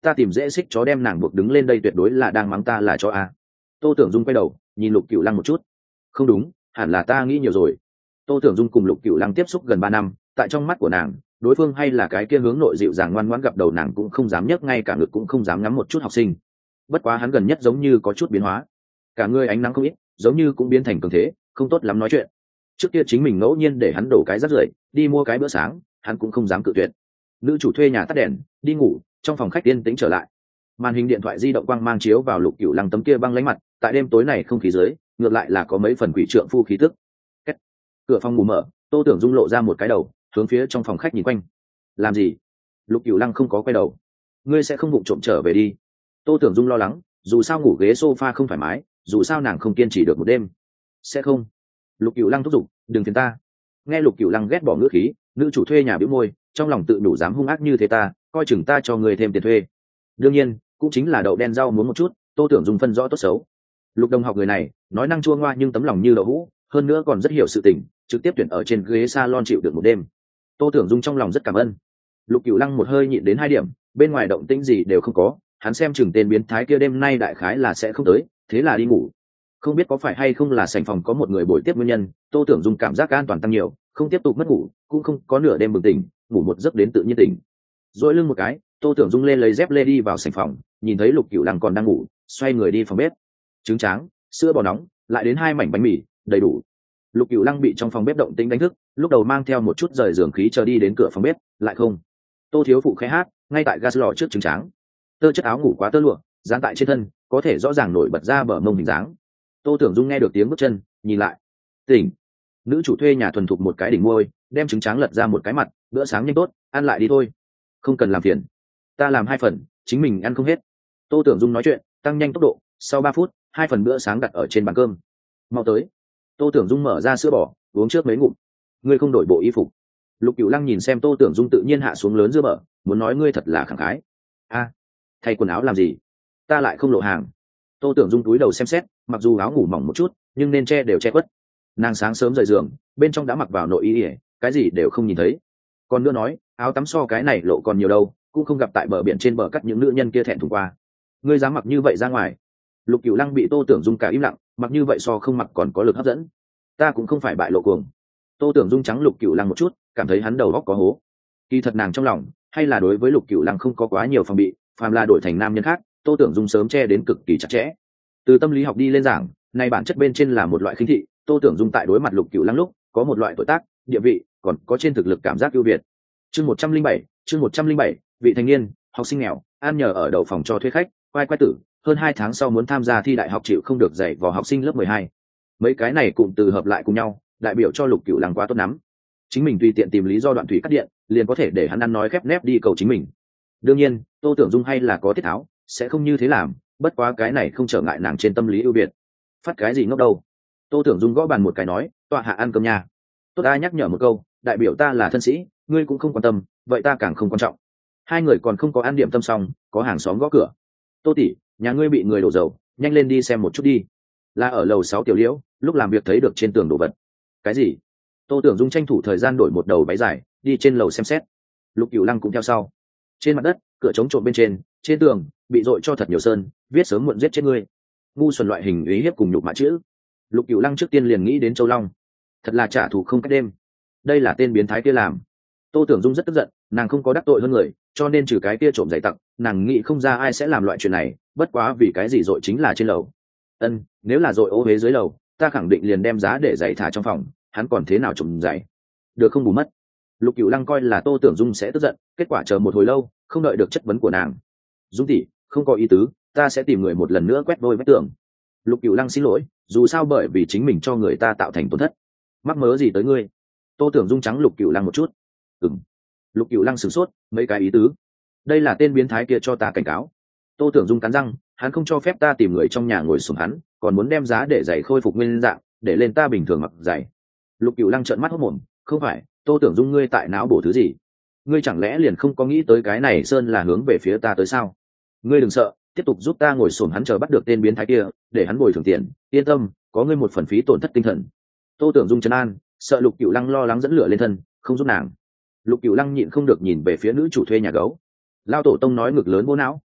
ta tìm dễ xích chó đem nàng buộc đứng lên đây tuyệt đối là đang mắng ta là chó à. Tô Tưởng Dung quay đầu nhìn Lục Cửu Lăng một chút. Không đúng, hẳn là ta nghĩ nhiều rồi. Tô Tưởng Dung cùng Lục Cửu Lăng tiếp xúc gần ba năm, tại trong mắt của nàng, đối phương hay là cái kia hướng nội dịu dàng ngoan ngoãn, gặp đầu nàng cũng không dám nhấc, ngay cả ngực cũng không dám ngắm một chút học sinh. Bất quá hắn gần nhất giống như có chút biến hóa, cả người ánh nắng không ít, giống như cũng biến thành cường thế, không tốt lắm nói chuyện. Trước kia chính mình ngẫu nhiên để hắn đổ cái rác rưởi, đi mua cái bữa sáng, hắn cũng không dám cự tuyệt. Nữ chủ thuê nhà tắt đèn, đi ngủ, trong phòng khách yên tĩnh trở lại. Màn hình điện thoại di động quang mang chiếu vào Lục Cửu Lăng tấm kia băng lãnh mặt, tại đêm tối này không khí dưới, ngược lại là có mấy phần quỷ trượng phu khí tức. Kết. Cửa phòng ngủ mở, Tô Tưởng Dung lộ ra một cái đầu, hướng phía trong phòng khách nhìn quanh. Làm gì? Lục Cửu Lăng không có quay đầu. Ngươi sẽ không vụng trộm trở về đi? Tô Tưởng Dung lo lắng, dù sao ngủ ghế sofa không thoải mái, dù sao nàng không kiên trì được một đêm. Sẽ không. Lục Cửu Lăng thúc giục, đừng phiền ta. Nghe Lục Cửu Lăng ghét bỏ ngữ khí, nữ chủ thuê nhà bĩu môi, trong lòng tự đủ dám hung ác như thế ta, coi chừng ta cho người thêm tiền thuê. Đương nhiên, cũng chính là đậu đen rau muống một chút, Tô Tưởng Dung phân rõ tốt xấu. Lục Đồng học người này, nói năng chua ngoa nhưng tấm lòng như đậu hũ, hơn nữa còn rất hiểu sự tình, trực tiếp tuyển ở trên ghế salon chịu được một đêm. Tô Tưởng Dung trong lòng rất cảm ơn. Lục Cửu Lăng một hơi nhịn đến hai điểm, bên ngoài động tĩnh gì đều không có, hắn xem chừng tên biến thái kia đêm nay đại khái là sẽ không tới, thế là đi ngủ. Không biết có phải hay không là sảnh phòng có một người bồi tiếp nguyên nhân, Tô Tưởng Dung cảm giác an toàn tăng nhiều, không tiếp tục mất ngủ, cũng không có nửa đêm bừng tỉnh, ngủ một giấc đến tự nhiên tỉnh. Duỗi lưng một cái, Tô Tưởng Dung lên lấy dép lê đi vào sảnh phòng, nhìn thấy Lục Cửu Lăng còn đang ngủ, xoay người đi phòng bếp. Trứng tráng, sữa bò nóng, lại đến hai mảnh bánh mì, đầy đủ. Lục Cửu Lăng bị trong phòng bếp động tĩnh đánh thức, lúc đầu mang theo một chút rời giường khí chờ đi đến cửa phòng bếp, lại không. Tô thiếu phụ khẽ hát, ngay tại gas lò trước trứng tráng. Tơ chất áo ngủ quá tơ lụa, dán tại trên thân, có thể rõ ràng nổi bật ra bờ mông hình dáng. Tô Tưởng Dung nghe được tiếng bước chân, nhìn lại. Tỉnh. Nữ chủ thuê nhà thuần thục một cái đỉnh môi, đem trứng tráng lật ra một cái mặt, bữa sáng nhanh tốt, ăn lại đi thôi. Không cần làm phiền. Ta làm hai phần, chính mình ăn không hết. Tô Tưởng Dung nói chuyện, tăng nhanh tốc độ, sau ba phút, hai phần bữa sáng đặt ở trên bàn cơm. Mau tới. Tô Tưởng Dung mở ra sữa bò, uống trước mấy ngụm. Ngươi không đổi bộ y phục? Lục Cửu Lăng nhìn xem Tô Tưởng Dung tự nhiên hạ xuống lớn dưa bở, muốn nói ngươi thật là khẳng khái. A, thay quần áo làm gì? Ta lại không lộ hàng. Tô Tưởng Dung túi đầu xem xét, mặc dù áo ngủ mỏng một chút, nhưng nên che đều che khuất. Nàng sáng sớm rời giường, bên trong đã mặc vào nội y, cái gì đều không nhìn thấy. Còn nữa nói, áo tắm so cái này lộ còn nhiều đâu, cũng không gặp tại bờ biển trên bờ cắt những nữ nhân kia thẹn thùng qua. Ngươi dám mặc như vậy ra ngoài? Lục Cửu Lăng bị Tô Tưởng Dung cả im lặng, mặc như vậy so không mặc còn có lực hấp dẫn. Ta cũng không phải bại lộ cuồng. Tô Tưởng Dung trắng Lục Cửu Lăng một chút, cảm thấy hắn đầu óc có hố. Kỳ thật nàng trong lòng, hay là đối với Lục Cửu Lăng không có quá nhiều phòng bị, phàm là đổi thành nam nhân khác, Tô Tưởng Dung sớm che đến cực kỳ chặt chẽ. Từ tâm lý học đi lên giảng, này bản chất bên trên là một loại khinh thị, Tô Tưởng Dung tại đối mặt Lục Cửu Lăng lúc, có một loại tuổi tác, địa vị, còn có trên thực lực cảm giác ưu việt. Chương một trăm linh bảy, chương một trăm linh bảy, vị thành niên, học sinh nghèo, ăn nhờ ở đậu phòng cho thuê khách, quay quay tử, hơn hai tháng sau muốn tham gia thi đại học chịu không được dạy vào học sinh lớp mười hai. Mấy cái này cụm từ hợp lại cùng nhau, đại biểu cho Lục Cửu Lăng quá tốt lắm. Chính mình tùy tiện tìm lý do đoạn thủy cắt điện, liền có thể để hắn ăn nói khép nép đi cầu chính mình. Đương nhiên, Tô Tưởng Dung hay là có tiết tháo, sẽ không như thế làm, bất quá cái này không trở ngại nàng trên tâm lý ưu việt. Phát cái gì ngốc đâu? Tô Tưởng Dung gõ bàn một cái nói, tọa hạ ăn cơm nhà. Tốt ai nhắc nhở một câu, đại biểu ta là thân sĩ, ngươi cũng không quan tâm, vậy ta càng không quan trọng. Hai người còn không có ăn điểm tâm xong, có hàng xóm gõ cửa. Tô tỷ, nhà ngươi bị người đổ dầu, nhanh lên đi xem một chút đi. Là ở lầu sáu tiểu liễu, lúc làm việc thấy được trên tường đồ vật. Cái gì? Tô Tưởng Dung tranh thủ thời gian đổi một đầu váy dài, đi trên lầu xem xét. Lục Cửu Lăng cũng theo sau. Trên mặt đất, cửa chống trộm bên trên, trên tường bị dội cho thật nhiều sơn, viết sớm muộn giết chết ngươi. Ngu xuẩn loại hình ý hiếp cùng nhục mạ chữ. Lục Cửu Lăng trước tiên liền nghĩ đến Châu Long. Thật là trả thù không cách đêm. Đây là tên biến thái kia làm. Tô Tưởng Dung rất tức giận, nàng không có đắc tội hơn người, cho nên trừ cái kia trộm giày tặng, nàng nghĩ không ra ai sẽ làm loại chuyện này, bất quá vì cái gì dội chính là trên lầu. Ân, nếu là dội ô huế dưới lầu, ta khẳng định liền đem giá để giày thả trong phòng, hắn còn thế nào trộm giày? Được không bù mất. Lục Cửu Lăng coi là Tô Tưởng Dung sẽ tức giận, kết quả chờ một hồi lâu, không đợi được chất vấn của nàng. Dung tỷ, không có ý tứ, ta sẽ tìm người một lần nữa quét đôi vách tường. Lục Cửu Lăng xin lỗi, dù sao bởi vì chính mình cho người ta tạo thành tổn thất. Mắc mớ gì tới ngươi? Tô Tưởng Dung trắng Lục Cửu Lăng một chút. Ừm. Lục Cửu Lăng sửng sốt, mấy cái ý tứ. Đây là tên biến thái kia cho ta cảnh cáo. Tô Tưởng Dung cắn răng, hắn không cho phép ta tìm người trong nhà ngồi xuống hắn, còn muốn đem giá để giày khôi phục nguyên dạng, để lên ta bình thường mặc giày. Lục Cửu Lăng trợn mắt hốt mồm, không phải, Tô Tưởng Dung ngươi tại não bổ thứ gì? Ngươi chẳng lẽ liền không có nghĩ tới cái này sơn là hướng về phía ta tới sao? Ngươi đừng sợ, tiếp tục giúp ta ngồi xổm hắn chờ bắt được tên biến thái kia, để hắn bồi thường tiền, yên tâm, có ngươi một phần phí tổn thất tinh thần. Tô Tưởng Dung trấn an, sợ Lục Cửu Lăng lo lắng dẫn lửa lên thân, không giúp nàng. Lục Cửu Lăng nhịn không được nhìn về phía nữ chủ thuê nhà gấu. Lao tổ tông nói ngực lớn vô não,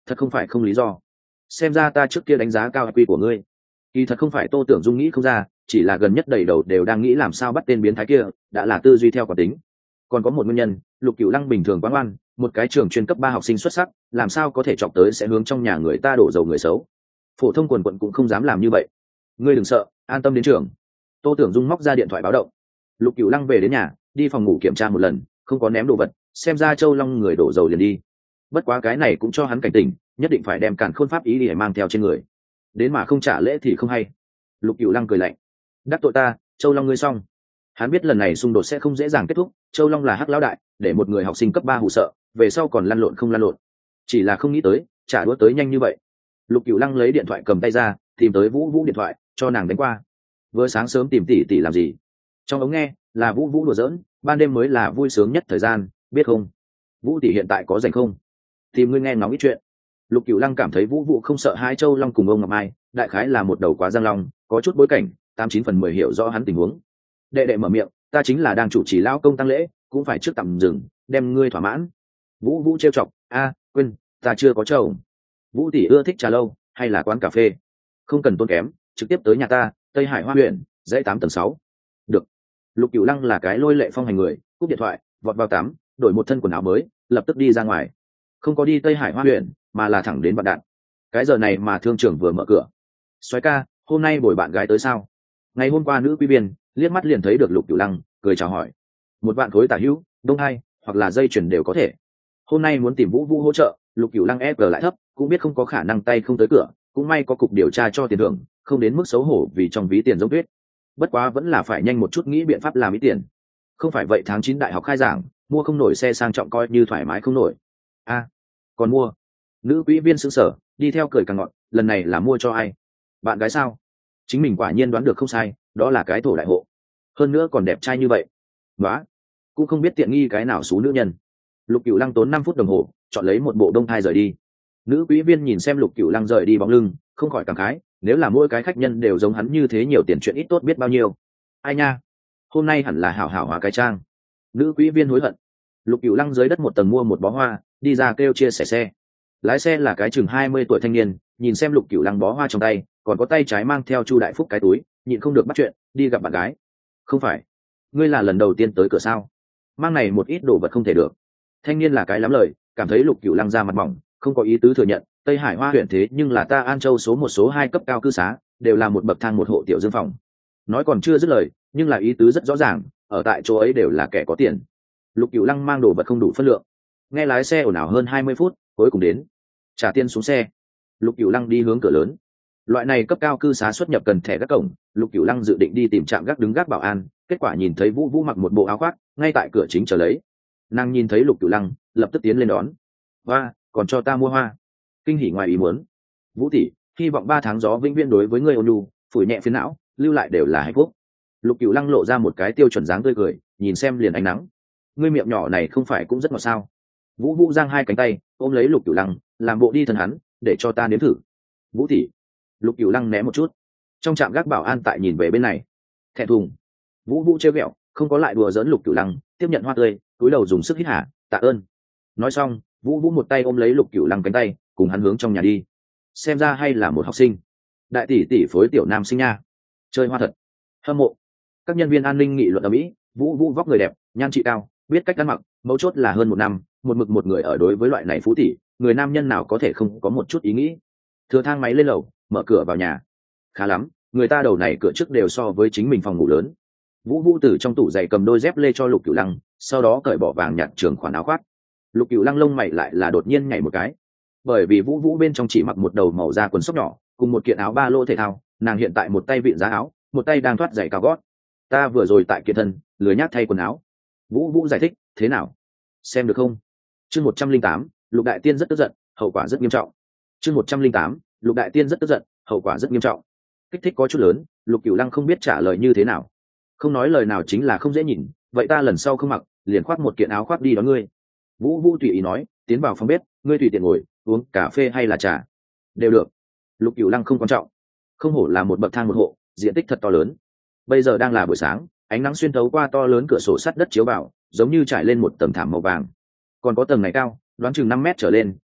thật không phải không lý do. Xem ra ta trước kia đánh giá cao quy của ngươi. Kỳ thật không phải Tô Tưởng Dung nghĩ không ra, chỉ là gần nhất đầy đầu đều đang nghĩ làm sao bắt tên biến thái kia, đã là tư duy theo quả tính. Còn có một nguyên nhân, Lục Cửu Lăng bình thường quá ngoan, một cái trường chuyên cấp ba học sinh xuất sắc, làm sao có thể chọc tới sẽ hướng trong nhà người ta đổ dầu người xấu. Phổ thông quần quận cũng không dám làm như vậy. Ngươi đừng sợ, an tâm đến trường. Tô Tưởng Dung móc ra điện thoại báo động. Lục Cửu Lăng về đến nhà, đi phòng ngủ kiểm tra một lần, không có ném đồ vật, xem ra Châu Long người đổ dầu liền đi. Bất quá cái này cũng cho hắn cảnh tỉnh, nhất định phải đem càn khôn pháp ý để mang theo trên người, đến mà không trả lễ thì không hay. Lục Cửu Lăng cười lạnh, đắc tội ta, Châu Long ngươi xong. Hắn biết lần này xung đột sẽ không dễ dàng kết thúc, Châu Long là hắc lão đại, để một người học sinh cấp ba hù sợ, về sau còn lăn lộn không lăn lộn. Chỉ là không nghĩ tới, trả đũa tới nhanh như vậy. Lục Cửu Lăng lấy điện thoại cầm tay ra, tìm tới Vũ Vũ điện thoại, cho nàng đánh qua. Vừa sáng sớm tìm tỷ tỷ làm gì? Trong ống nghe là Vũ Vũ đùa giỡn, ban đêm mới là vui sướng nhất thời gian, biết không? Vũ tỷ hiện tại có rảnh không? Tìm ngươi nghe ngóng ít chuyện. Lục Cửu Lăng cảm thấy Vũ Vũ không sợ hai Châu Long cùng ông Ngọc Mai, đại khái là một đầu quá giang long, có chút bối cảnh, tám chín phần mười hiểu rõ hắn tình huống. Đệ đệ mở miệng, ta chính là đang chủ trì lão công tăng lễ, cũng phải trước tạm dừng, đem ngươi thỏa mãn. Vũ Vũ trêu chọc, a, quên, ta chưa có chồng. Vũ tỷ ưa thích trà lâu, hay là quán cà phê? Không cần tốn kém, trực tiếp tới nhà ta, Tây Hải Hoa huyện, dãy tám tầng sáu. Được. Lục Cửu Lăng là cái lôi lệ phong hành người, cúp điện thoại, vọt vào tắm, đổi một thân quần áo mới, lập tức đi ra ngoài. Không có đi Tây Hải Hoa huyện, mà là thẳng đến Vạn Đạn. Cái giờ này mà thương trưởng vừa mở cửa. Soái ca, hôm nay bồi bạn gái tới sao? Ngày hôm qua nữ quý viên liếc mắt liền thấy được Lục Cửu Lăng, cười chào hỏi. Một vạn khối tả hữu, đông hai, hoặc là dây chuyền đều có thể. Hôm nay muốn tìm Vũ Vũ hỗ trợ, Lục Cửu Lăng ép lại thấp, cũng biết không có khả năng tay không tới cửa, cũng may có cục điều tra cho tiền thưởng, không đến mức xấu hổ vì trong ví tiền giống tuyết. Bất quá vẫn là phải nhanh một chút nghĩ biện pháp làm ít tiền. Không phải vậy tháng chín đại học khai giảng, mua không nổi xe sang trọng coi như thoải mái không nổi. A, còn mua? Nữ quý viên sững sờ, đi theo cười càng ngọn, lần này là mua cho ai? Bạn gái sao? Chính mình quả nhiên đoán được không sai, đó là cái thổ đại hộ. Hơn nữa còn đẹp trai như vậy. Đó, cũng không biết tiện nghi cái nào xú nữ nhân. Lục Cửu Lăng tốn năm phút đồng hồ, chọn lấy một bộ đông thai rời đi. Nữ quý viên nhìn xem Lục Cửu Lăng rời đi bóng lưng, không khỏi cảm khái, nếu là mỗi cái khách nhân đều giống hắn như thế nhiều tiền chuyện ít tốt biết bao nhiêu. Ai nha, hôm nay hẳn là hảo hảo hóa cái trang. Nữ quý viên hối hận. Lục Cửu Lăng dưới đất một tầng mua một bó hoa, đi ra kêu chia sẻ xe. Lái xe là cái chừng hai mươi tuổi thanh niên, nhìn xem Lục Cửu Lăng bó hoa trong tay, còn có tay trái mang theo Chu Đại Phúc cái túi, nhịn không được bắt chuyện, đi gặp bạn gái. Không phải, ngươi là lần đầu tiên tới cửa sao? Mang này một ít đồ vật không thể được. Thanh niên là cái lắm lời, cảm thấy Lục Cửu Lăng ra mặt mỏng, không có ý tứ thừa nhận. Tây Hải Hoa huyện thế nhưng là ta An Châu số một số hai cấp cao cư xá, đều là một bậc thang một hộ tiểu dương phòng. Nói còn chưa dứt lời, nhưng là ý tứ rất rõ ràng, ở tại chỗ ấy đều là kẻ có tiền. Lục Cửu Lăng mang đồ vật không đủ phân lượng, nghe lái xe ồn ào hơn hai mươi phút, cuối cùng đến. Trả tiền xuống xe, Lục Cửu Lăng đi hướng cửa lớn. Loại này cấp cao cư xá xuất nhập cần thẻ gác cổng, Lục Cửu Lăng dự định đi tìm trạm gác đứng gác bảo an, kết quả nhìn thấy Vũ Vũ mặc một bộ áo khoác, ngay tại cửa chính chờ lấy. Nàng nhìn thấy Lục Cửu Lăng, lập tức tiến lên đón. "Hoa, còn cho ta mua hoa." Kinh hỉ ngoài ý muốn. "Vũ tỷ, hy vọng ba tháng gió vĩnh viễn đối với ngươi ôn nhu, phủi nhẹ phiền não, lưu lại đều là hạnh phúc." Lục Cửu Lăng lộ ra một cái tiêu chuẩn dáng tươi cười, nhìn xem liền ánh nắng. "Ngươi miệng nhỏ này không phải cũng rất ngọt sao?" Vũ Vũ giang hai cánh tay, ôm lấy Lục Cửu Lăng, làm bộ đi thân hắn, "Để cho ta nếm thử." "Vũ tỷ." Lục Cửu Lăng né một chút. Trong trạm gác bảo an tại nhìn về bên này. Thẹn thùng. Vũ Vũ trêu ghẹo, không có lại đùa giỡn Lục Cửu Lăng, tiếp nhận hoa tươi, cúi đầu dùng sức hít hà, "Tạ ơn." Nói xong, Vũ Vũ một tay ôm lấy Lục Cửu Lăng cánh tay, cùng hắn hướng trong nhà đi. Xem ra hay là một học sinh. Đại tỷ tỷ phối tiểu nam sinh nha. Chơi hoa thật. Hâm mộ. Các nhân viên an ninh nghị luận ở Mỹ, Vũ Vũ vóc người đẹp, nhan trị cao, biết cách ăn mặc, mấu chốt là hơn một năm, một mực một người ở đối với loại này phú tỷ, người nam nhân nào có thể không có một chút ý nghĩ. Thừa thang máy lên lầu, mở cửa vào nhà. Khá lắm, người ta đầu này cửa trước đều so với chính mình phòng ngủ lớn. Vũ Vũ từ trong tủ giày cầm đôi dép lê cho Lục Cửu Lăng, sau đó cởi bỏ vàng nhạt trường khoản áo khoác. Lục Cửu Lăng lông mày lại là đột nhiên nhảy một cái, bởi vì Vũ Vũ bên trong chỉ mặc một đầu màu da quần sóc nhỏ, cùng một kiện áo ba lô thể thao, nàng hiện tại một tay vịn giá áo, một tay đang thoát giày cao gót. "Ta vừa rồi tại kiện thân, lười nhác thay quần áo." Vũ Vũ giải thích, "Thế nào? Xem được không?" Chương một trăm linh tám, Lục Đại Tiên rất tức giận, hậu quả rất nghiêm trọng. Chương một trăm linh tám, Lục Đại Tiên rất tức giận, hậu quả rất nghiêm trọng. Kích thích có chút lớn, Lục Cửu Lăng không biết trả lời như thế nào. Không nói lời nào chính là không dễ nhìn, "Vậy ta lần sau không mặc, liền khoác một kiện áo khoác đi đón ngươi." Vũ Vũ tùy ý nói, tiến vào phòng bếp, "Ngươi tùy tiện ngồi, uống cà phê hay là trà?" "Đều được." Lục Cửu Lăng không quan trọng. Không hổ là một bậc thang một hộ, diện tích thật to lớn. Bây giờ đang là buổi sáng, ánh nắng xuyên thấu qua to lớn cửa sổ sắt đất chiếu vào, giống như trải lên một tầng thảm màu vàng. Còn có tầng này cao, đoán chừng năm mét trở lên,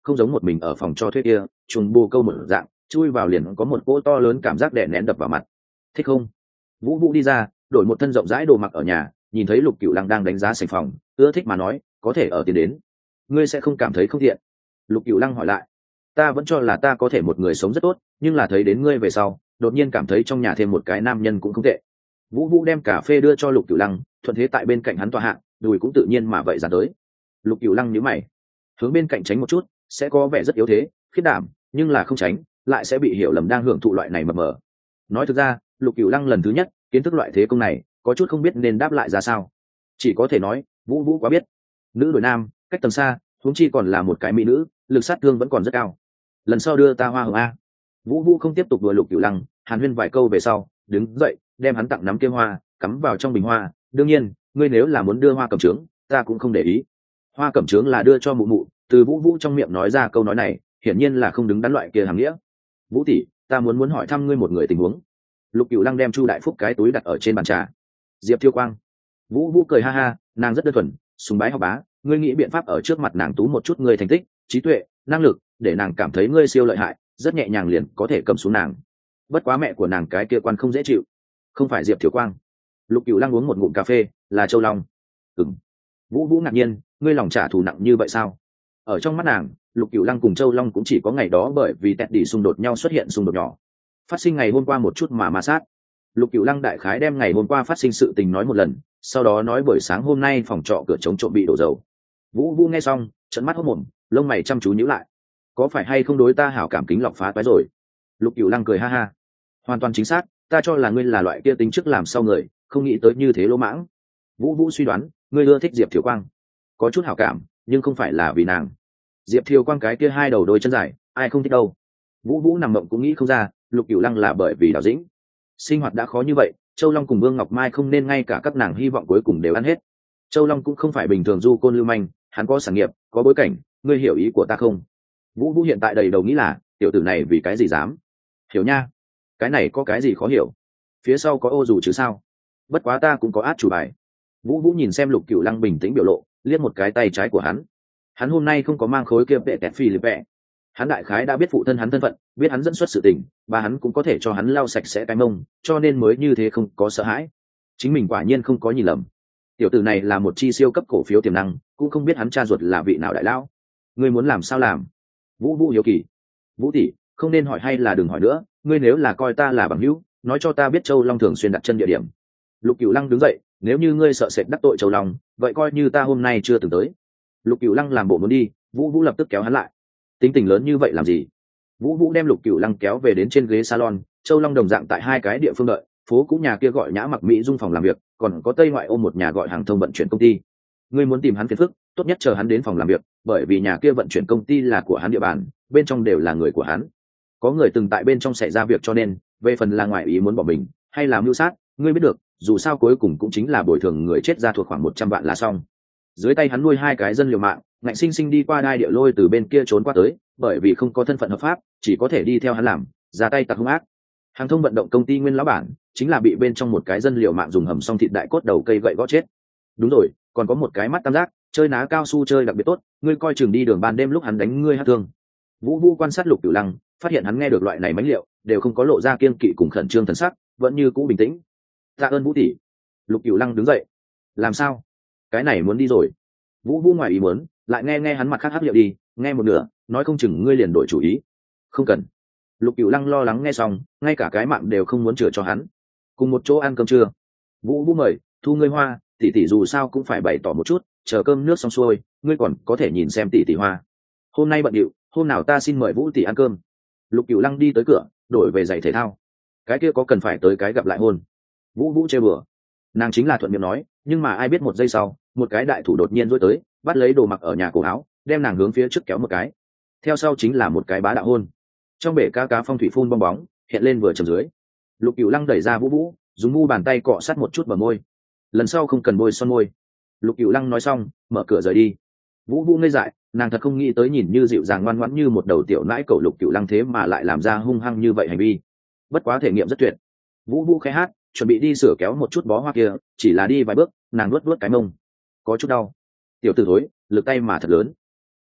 không giống một mình ở phòng cho thuê kia chuồng bồ câu một dạng chui vào liền có một cỗ to lớn cảm giác đè nén đập vào mặt. Thích không? Vũ Vũ đi ra, đổi một thân rộng rãi đồ mặc ở nhà, nhìn thấy Lục Cửu Lăng đang đánh giá sảnh phòng, ưa thích mà nói, có thể ở tiền đến. Ngươi sẽ không cảm thấy không tiện? Lục Cửu Lăng hỏi lại. Ta vẫn cho là ta có thể một người sống rất tốt, nhưng là thấy đến ngươi về sau, đột nhiên cảm thấy trong nhà thêm một cái nam nhân cũng không tệ. Vũ Vũ đem cà phê đưa cho Lục Cửu Lăng, thuận thế tại bên cạnh hắn tọa hạ, đùi cũng tự nhiên mà vậy ra tới. Lục Cửu Lăng nhíu mày, hướng bên cạnh tránh một chút, sẽ có vẻ rất yếu thế, khiết đảm, nhưng là không tránh, lại sẽ bị hiểu lầm đang hưởng thụ loại này mập mờ. Nói thực ra, Lục Cửu Lăng lần thứ nhất kiến thức loại thế công này, có chút không biết nên đáp lại ra sao. Chỉ có thể nói, Vũ Vũ quá biết. Nữ đổi nam, cách tầm xa, huống chi còn là một cái mỹ nữ, lực sát thương vẫn còn rất cao. Lần sau đưa ta hoa hồng a. Vũ Vũ không tiếp tục đùa Lục Cửu Lăng, hàn huyên vài câu về sau, đứng dậy, đem hắn tặng nắm kia hoa, cắm vào trong bình hoa. Đương nhiên, ngươi nếu là muốn đưa hoa cẩm trướng, ta cũng không để ý. Hoa cẩm trướng là đưa cho mụ mụ, từ Vũ Vũ trong miệng nói ra câu nói này, hiển nhiên là không đứng đắn loại kia hàng nghĩa. Vũ tỷ, ta muốn muốn hỏi thăm ngươi một người tình huống. Lục Cửu Lăng đem Chu Đại Phúc cái túi đặt ở trên bàn trà. Diệp Thiêu Quang. Vũ Vũ cười ha ha, nàng rất đơn thuần, sùng bái học bá, ngươi nghĩ biện pháp ở trước mặt nàng tú một chút ngươi thành tích, trí tuệ, năng lực, để nàng cảm thấy ngươi siêu lợi hại, rất nhẹ nhàng liền có thể cầm xuống nàng. Bất quá mẹ của nàng cái kia quan không dễ chịu. Không phải Diệp Thiêu Quang. Lục Cửu Lăng uống một ngụm cà phê, là Châu Long. Ừm. Vũ Vũ ngạc nhiên, ngươi lòng trả thù nặng như vậy sao? Ở trong mắt nàng, Lục Cửu Lăng cùng Châu Long cũng chỉ có ngày đó bởi vì tẹt đi xung đột nhau xuất hiện xung đột nhỏ, phát sinh ngày hôm qua một chút mà ma sát. Lục Cửu Lăng đại khái đem ngày hôm qua phát sinh sự tình nói một lần, sau đó nói buổi sáng hôm nay phòng trọ cửa chống trộm bị đổ dầu. Vũ Vũ nghe xong, trợn mắt hốt mồm, lông mày chăm chú nhíu lại. Có phải hay không đối ta hảo cảm kính lọc phá toái rồi? Lục Cửu Lăng cười ha ha. Hoàn toàn chính xác, ta cho là ngươi là loại kia tính trước làm sau người, không nghĩ tới như thế lỗ mãng. Vũ Vũ suy đoán, ngươi ưa thích Diệp Thiều Quang. Có chút hảo cảm, nhưng không phải là vì nàng. Diệp Thiều Quang cái kia hai đầu đôi chân dài, ai không thích đâu. Vũ Vũ nằm mộng cũng nghĩ không ra, Lục Cửu Lăng là bởi vì Đào Dĩnh. Sinh hoạt đã khó như vậy, Châu Long cùng Vương Ngọc Mai không nên ngay cả các nàng hy vọng cuối cùng đều ăn hết. Châu Long cũng không phải bình thường du côn lưu manh, hắn có sản nghiệp, có bối cảnh, ngươi hiểu ý của ta không? Vũ Vũ hiện tại đầy đầu nghĩ là, tiểu tử này vì cái gì dám? Hiểu nha, cái này có cái gì khó hiểu? Phía sau có ô dù chứ sao? Bất quá ta cũng có át chủ bài. Vũ Vũ nhìn xem Lục Cửu Lăng bình tĩnh biểu lộ, liếc một cái tay trái của hắn. Hắn hôm nay không có mang khối kia vệ tẹt phi lip vẹ. Hắn đại khái đã biết phụ thân hắn thân phận, biết hắn dẫn xuất sự tình, và hắn cũng có thể cho hắn lau sạch sẽ cái mông, cho nên mới như thế không có sợ hãi. Chính mình quả nhiên không có nhìn lầm. Tiểu tử này là một chi siêu cấp cổ phiếu tiềm năng, cũng không biết hắn cha ruột là vị nào đại lão. Ngươi muốn làm sao làm? Vũ Vũ hiếu kỳ. Vũ tỷ, không nên hỏi hay là đừng hỏi nữa, ngươi nếu là coi ta là bằng hữu, nói cho ta biết Châu Long thường xuyên đặt chân địa điểm. Lục Cửu Lăng đứng dậy, nếu như ngươi sợ sệt đắc tội Châu Long, vậy coi như ta hôm nay chưa từng tới. Lục Cửu Lăng làm bộ muốn đi, Vũ Vũ lập tức kéo hắn lại. Tính tình lớn như vậy làm gì? Vũ Vũ đem Lục Cửu Lăng kéo về đến trên ghế salon, Châu Long đồng dạng tại hai cái địa phương đợi, phố cũ nhà kia gọi Nhã Mặc Mỹ Dung phòng làm việc, còn có Tây ngoại ô một nhà gọi hàng thông vận chuyển công ty. Ngươi muốn tìm hắn phiền phức, tốt nhất chờ hắn đến phòng làm việc, bởi vì nhà kia vận chuyển công ty là của hắn địa bàn, bên trong đều là người của hắn. Có người từng tại bên trong xảy ra việc cho nên, về phần là ngoại ý muốn bỏ mình, hay là mưu sát, ngươi biết được, dù sao cuối cùng cũng chính là bồi thường người chết ra thuộc khoảng một trăm vạn là xong. Dưới tay hắn nuôi hai cái dân liều mạng, ngạnh sinh sinh đi qua đai địa lôi từ bên kia trốn qua tới, bởi vì không có thân phận hợp pháp, chỉ có thể đi theo hắn làm, ra tay tặc hung ác. Hàng thông vận động công ty nguyên lão bản chính là bị bên trong một cái dân liều mạng dùng hầm xong thịt đại cốt đầu cây gậy gõ chết. Đúng rồi, còn có một cái mắt tam giác, chơi ná cao su chơi đặc biệt tốt, ngươi coi chừng đi đường ban đêm lúc hắn đánh ngươi hát thương. Vũ Vũ quan sát Lục Cửu Lăng, phát hiện hắn nghe được loại này mánh liệu, đều không có lộ ra kiên kỵ cùng khẩn trương thần sắc, vẫn như cũ bình tĩnh. Tạ ơn Vũ tỷ. Lục Cửu Lăng đứng dậy. Làm sao? Cái này muốn đi rồi. Vũ Vũ ngoài ý muốn, lại nghe nghe hắn mặt khác hắc liệu đi, nghe một nửa, nói không chừng ngươi liền đổi chủ ý. Không cần. Lục Cửu Lăng lo lắng nghe xong, ngay cả cái mạng đều không muốn chừa cho hắn. Cùng một chỗ ăn cơm trưa. Vũ Vũ mời, thu ngươi hoa, tỷ tỷ dù sao cũng phải bày tỏ một chút, chờ cơm nước xong xuôi, ngươi còn có thể nhìn xem tỷ tỷ hoa. Hôm nay bận điệu, hôm nào ta xin mời Vũ tỷ ăn cơm. Lục Cửu Lăng đi tới cửa, đổi về giày thể thao. Cái kia có cần phải tới cái gặp lại hôn? Vũ Vũ trêu bừa. Nàng chính là thuận miệng nói, nhưng mà ai biết một giây sau, một cái đại thủ đột nhiên rối tới, bắt lấy đồ mặc ở nhà cổ áo, đem nàng hướng phía trước kéo một cái. Theo sau chính là một cái bá đạo hôn. Trong bể cá cá phong thủy phun bong bóng, hiện lên vừa chầm dưới. Lục Cửu Lăng đẩy ra Vũ Vũ, dùng mu bàn tay cọ sát một chút bờ môi. Lần sau không cần bôi son môi. Lục Cửu Lăng nói xong, mở cửa rời đi. Vũ Vũ ngây dại, nàng thật không nghĩ tới nhìn như dịu dàng ngoan ngoãn như một đầu tiểu nãi cẩu Lục Cửu Lăng thế mà lại làm ra hung hăng như vậy hành vi. Bất quá thể nghiệm rất tuyệt. Vũ Vũ khẽ hát, chuẩn bị đi sửa kéo một chút bó hoa kia, chỉ là đi vài bước, nàng nuốt nuốt cái mông, có chút đau. Tiểu tử thối, lực tay mà thật lớn.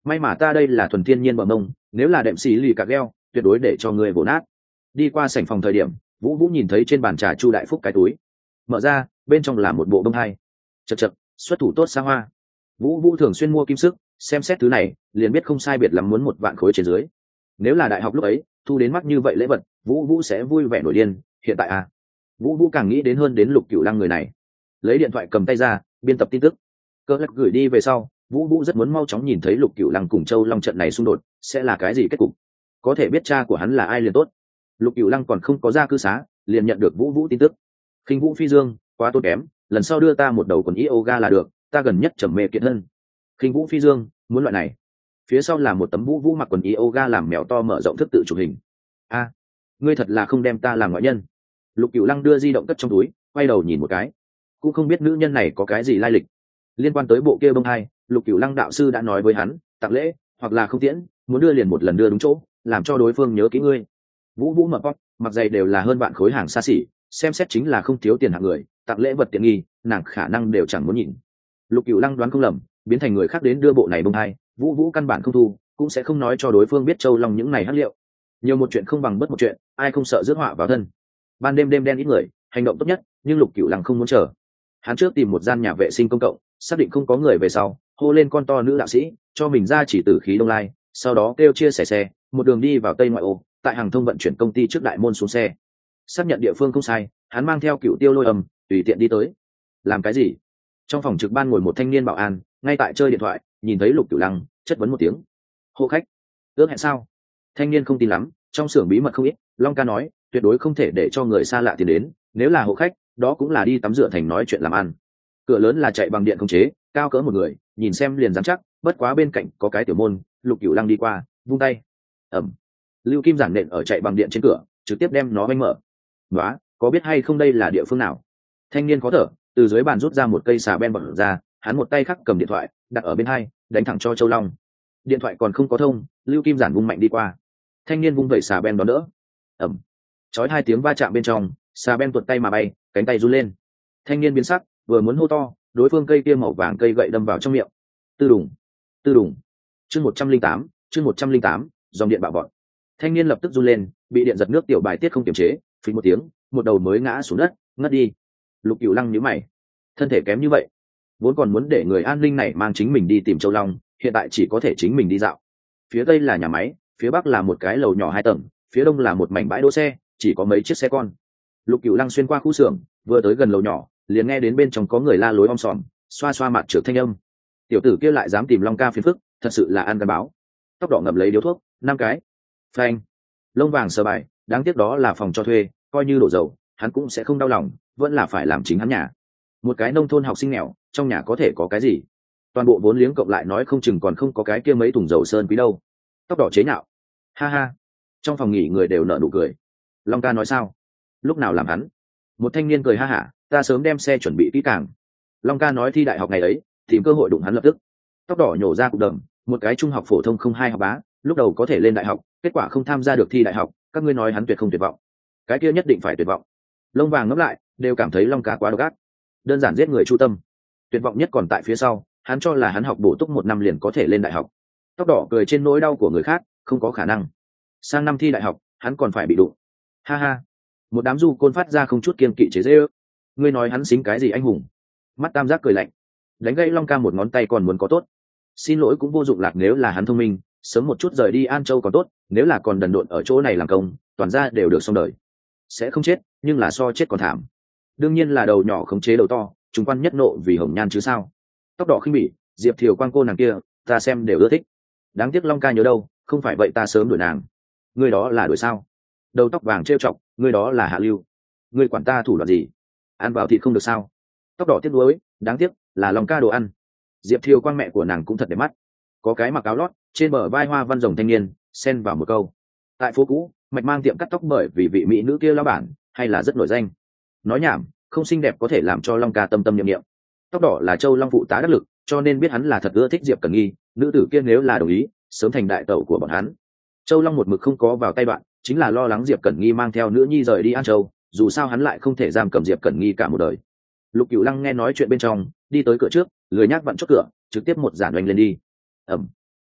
may mà ta đây là thuần thiên nhiên bờ mông, nếu là đệm xì lì cạc gheo tuyệt đối để cho người vồ nát. Đi qua sảnh phòng thời điểm, vũ vũ nhìn thấy trên bàn trà Chu Đại Phúc cái túi mở ra, bên trong là một bộ bông hai. Chật chật, xuất thủ tốt xa hoa. Vũ vũ thường xuyên mua kim sức, xem xét thứ này liền biết không sai biệt lắm muốn một vạn khối trên dưới. Nếu là đại học lúc ấy thu đến mắc như vậy lễ vật, vũ vũ sẽ vui vẻ nổi điên. Hiện tại à, vũ vũ càng nghĩ đến hơn đến Lục Cửu Lăng người này. Lấy điện thoại cầm tay ra, biên tập tin tức. Cơ lắc gửi đi về sau, vũ vũ rất muốn mau chóng nhìn thấy Lục Cửu Lăng cùng Châu Long trận này xung đột sẽ là cái gì kết cục. Có thể biết cha của hắn là ai liền tốt. Lục Cửu Lăng còn không có ra cư xá, liền nhận được vũ vũ tin tức. Khinh Vũ Phi Dương, quá tốt kém, lần sau đưa ta một đầu quần yoga là được, ta gần nhất trầm mê kiện hơn. Khinh Vũ Phi Dương, muốn loại này. Phía sau là một tấm vũ vũ mặc quần yoga làm mèo to mở rộng thức tự chụp hình. A, ngươi thật là không đem ta làm ngoại nhân. Lục Cửu Lăng đưa di động cất trong túi, quay đầu nhìn một cái, cũng không biết nữ nhân này có cái gì lai lịch. Liên quan tới bộ kia bông hai, Lục Cửu Lăng đạo sư đã nói với hắn, tặng lễ hoặc là không tiễn, muốn đưa liền một lần đưa đúng chỗ, làm cho đối phương nhớ kỹ ngươi. Vũ vũ mở pop, mặc giày đều là hơn vạn khối hàng xa xỉ, xem xét chính là không thiếu tiền hạng người, tặng lễ vật tiện nghi, nàng khả năng đều chẳng muốn nhìn. Lục Cửu Lăng đoán không lầm, biến thành người khác đến đưa bộ này bông hai, vũ vũ căn bản không thu, cũng sẽ không nói cho đối phương biết Châu Long những này hắc liệu. Nhiều một chuyện không bằng bất một chuyện, ai không sợ rước họa vào thân. Ban đêm đêm đen ít người, hành động tốt nhất, nhưng Lục Cửu Lăng không muốn chờ. Hắn trước tìm một gian nhà vệ sinh công cộng, xác định không có người về sau, hô lên con to nữ đạo sĩ, cho mình ra chỉ tử khí đông lai, sau đó kêu chia sẻ xe, một đường đi vào Tây Ngoại ô, tại hàng thông vận chuyển công ty trước đại môn xuống xe. Xác nhận địa phương không sai, hắn mang theo Cựu Tiêu Lôi Âm, tùy tiện đi tới. Làm cái gì? Trong phòng trực ban ngồi một thanh niên bảo an, ngay tại chơi điện thoại, nhìn thấy Lục Cửu Lăng, chất vấn một tiếng. Hộ khách, ước hẹn sao? Thanh niên không tin lắm, trong xưởng bí mật không ít, Long ca nói, tuyệt đối không thể để cho người xa lạ tiến đến, nếu là hộ khách, đó cũng là đi tắm rửa thành nói chuyện làm ăn. Cửa lớn là chạy bằng điện không chế, cao cỡ một người, nhìn xem liền dám chắc, bất quá bên cạnh có cái tiểu môn. Lục Cửu Lăng đi qua, vung tay, ẩm, lưu kim giản nện ở chạy bằng điện trên cửa, trực tiếp đem nó banh mở. Nóa, có biết hay không đây là địa phương nào? Thanh niên khó thở, từ dưới bàn rút ra một cây xà ben bật ra, hắn một tay khác cầm điện thoại đặt ở bên hai, đánh thẳng cho Châu Long. Điện thoại còn không có thông, lưu kim giản vung mạnh đi qua, thanh niên vung vẩy xà ben đón đỡ, ẩm, chói hai tiếng va chạm bên trong, xà ben tuột tay mà bay, cánh tay run lên. Thanh niên biến sắc, vừa muốn hô to, đối phương cây kia màu vàng cây gậy đâm vào trong miệng. Tư đùng, tư đùng. Chương một trăm linh tám, chương một trăm linh tám, dòng điện bạo vọt. Thanh niên lập tức run lên, bị điện giật nước tiểu bài tiết không kiềm chế, phình một tiếng, một đầu mới ngã xuống đất, ngất đi. Lục Cửu Lăng nhíu mày, thân thể kém như vậy, vốn còn muốn để người an ninh này mang chính mình đi tìm Châu Long, hiện tại chỉ có thể chính mình đi dạo. Phía tây là nhà máy, phía bắc là một cái lầu nhỏ hai tầng, phía đông là một mảnh bãi đỗ xe, chỉ có mấy chiếc xe con. Lục Cửu Lăng xuyên qua khu xưởng, vừa tới gần lầu nhỏ, liền nghe đến bên trong có người la lối om sòm, xoa xoa mặt trượt thanh âm. Tiểu tử kia lại dám tìm Long ca phiền phức, thật sự là ăn gan báo. Tóc đỏ ngậm lấy điếu thuốc, năm cái. Phanh. Lông vàng sờ bài, đáng tiếc đó là phòng cho thuê, coi như đổ dầu, hắn cũng sẽ không đau lòng, vẫn là phải làm chính hắn nhà. Một cái nông thôn học sinh nghèo, trong nhà có thể có cái gì? Toàn bộ vốn liếng cộng lại nói không chừng còn không có cái kia mấy thùng dầu sơn quý đâu. Tóc đỏ chế nhạo. Ha ha. Trong phòng nghỉ người đều nở nụ cười. Long ca nói sao? Lúc nào làm hắn? Một thanh niên cười ha hả, ta sớm đem xe chuẩn bị kỹ càng. Long ca nói thi đại học ngày ấy, tìm cơ hội đụng hắn lập tức. Tóc đỏ nhổ ra cục đờm, một cái trung học phổ thông không hai học bá, lúc đầu có thể lên đại học, kết quả không tham gia được thi đại học, các ngươi nói hắn tuyệt không tuyệt vọng? Cái kia nhất định phải tuyệt vọng. Lông vàng ngấp lại, đều cảm thấy Long ca quá độc ác, đơn giản giết người chu tâm. Tuyệt vọng nhất còn tại phía sau, hắn cho là hắn học bổ túc một năm liền có thể lên đại học. Tóc đỏ cười trên nỗi đau của người khác, không có khả năng. Sang năm thi đại học, hắn còn phải bị đụng. Ha ha. Một đám du côn phát ra không chút kiên kỵ chế giễu. Ngươi nói hắn xính cái gì anh hùng? Mắt tam giác cười lạnh, đánh gãy Long ca một ngón tay còn muốn có tốt. Xin lỗi cũng vô dụng lạc, nếu là hắn thông minh, sớm một chút rời đi An Châu còn tốt, nếu là còn đần độn ở chỗ này làm công, toàn ra đều được xong đời. Sẽ không chết, nhưng là so chết còn thảm. Đương nhiên là đầu nhỏ khống chế đầu to, chúng quan nhất nộ vì hồng nhan chứ sao. Tóc đỏ khinh bỉ, Diệp Thiều Quang cô nàng kia, ta xem đều ưa thích. Đáng tiếc Long ca nhớ đâu, không phải vậy ta sớm đuổi nàng. Người đó là đuổi sao? Đầu tóc vàng trêu chọc, người đó là hạ lưu. Người quản ta thủ đoạn gì? Ăn vào thịt không được sao? Tóc đỏ tiếc nuối, đáng tiếc là Long ca đồ ăn. Diệp Thiều Quang mẹ của nàng cũng thật đẹp mắt, có cái mặc áo lót, trên bờ vai hoa văn rồng thanh niên, xen vào một câu. Tại phố cũ, mạch mang tiệm cắt tóc bởi vì vị mỹ nữ kia lao bản, hay là rất nổi danh. Nói nhảm, không xinh đẹp có thể làm cho Long ca tâm tâm niệm niệm. Tóc đỏ là Châu Long phụ tá đắc lực, cho nên biết hắn là thật ưa thích Diệp Cẩn Nghi, nữ tử kia nếu là đồng ý, sớm thành đại tẩu của bọn hắn. Châu Long một mực không có vào tay bạn, chính là lo lắng Diệp Cẩn Nghi mang theo nữ nhi rời đi An Châu, dù sao hắn lại không thể giam cầm Diệp Cẩn Nghi cả một đời. Lục Cửu Lăng nghe nói chuyện bên trong, đi tới cửa trước, lười nhác vặn chốt cửa, trực tiếp một giản oanh lên đi. Ẩm.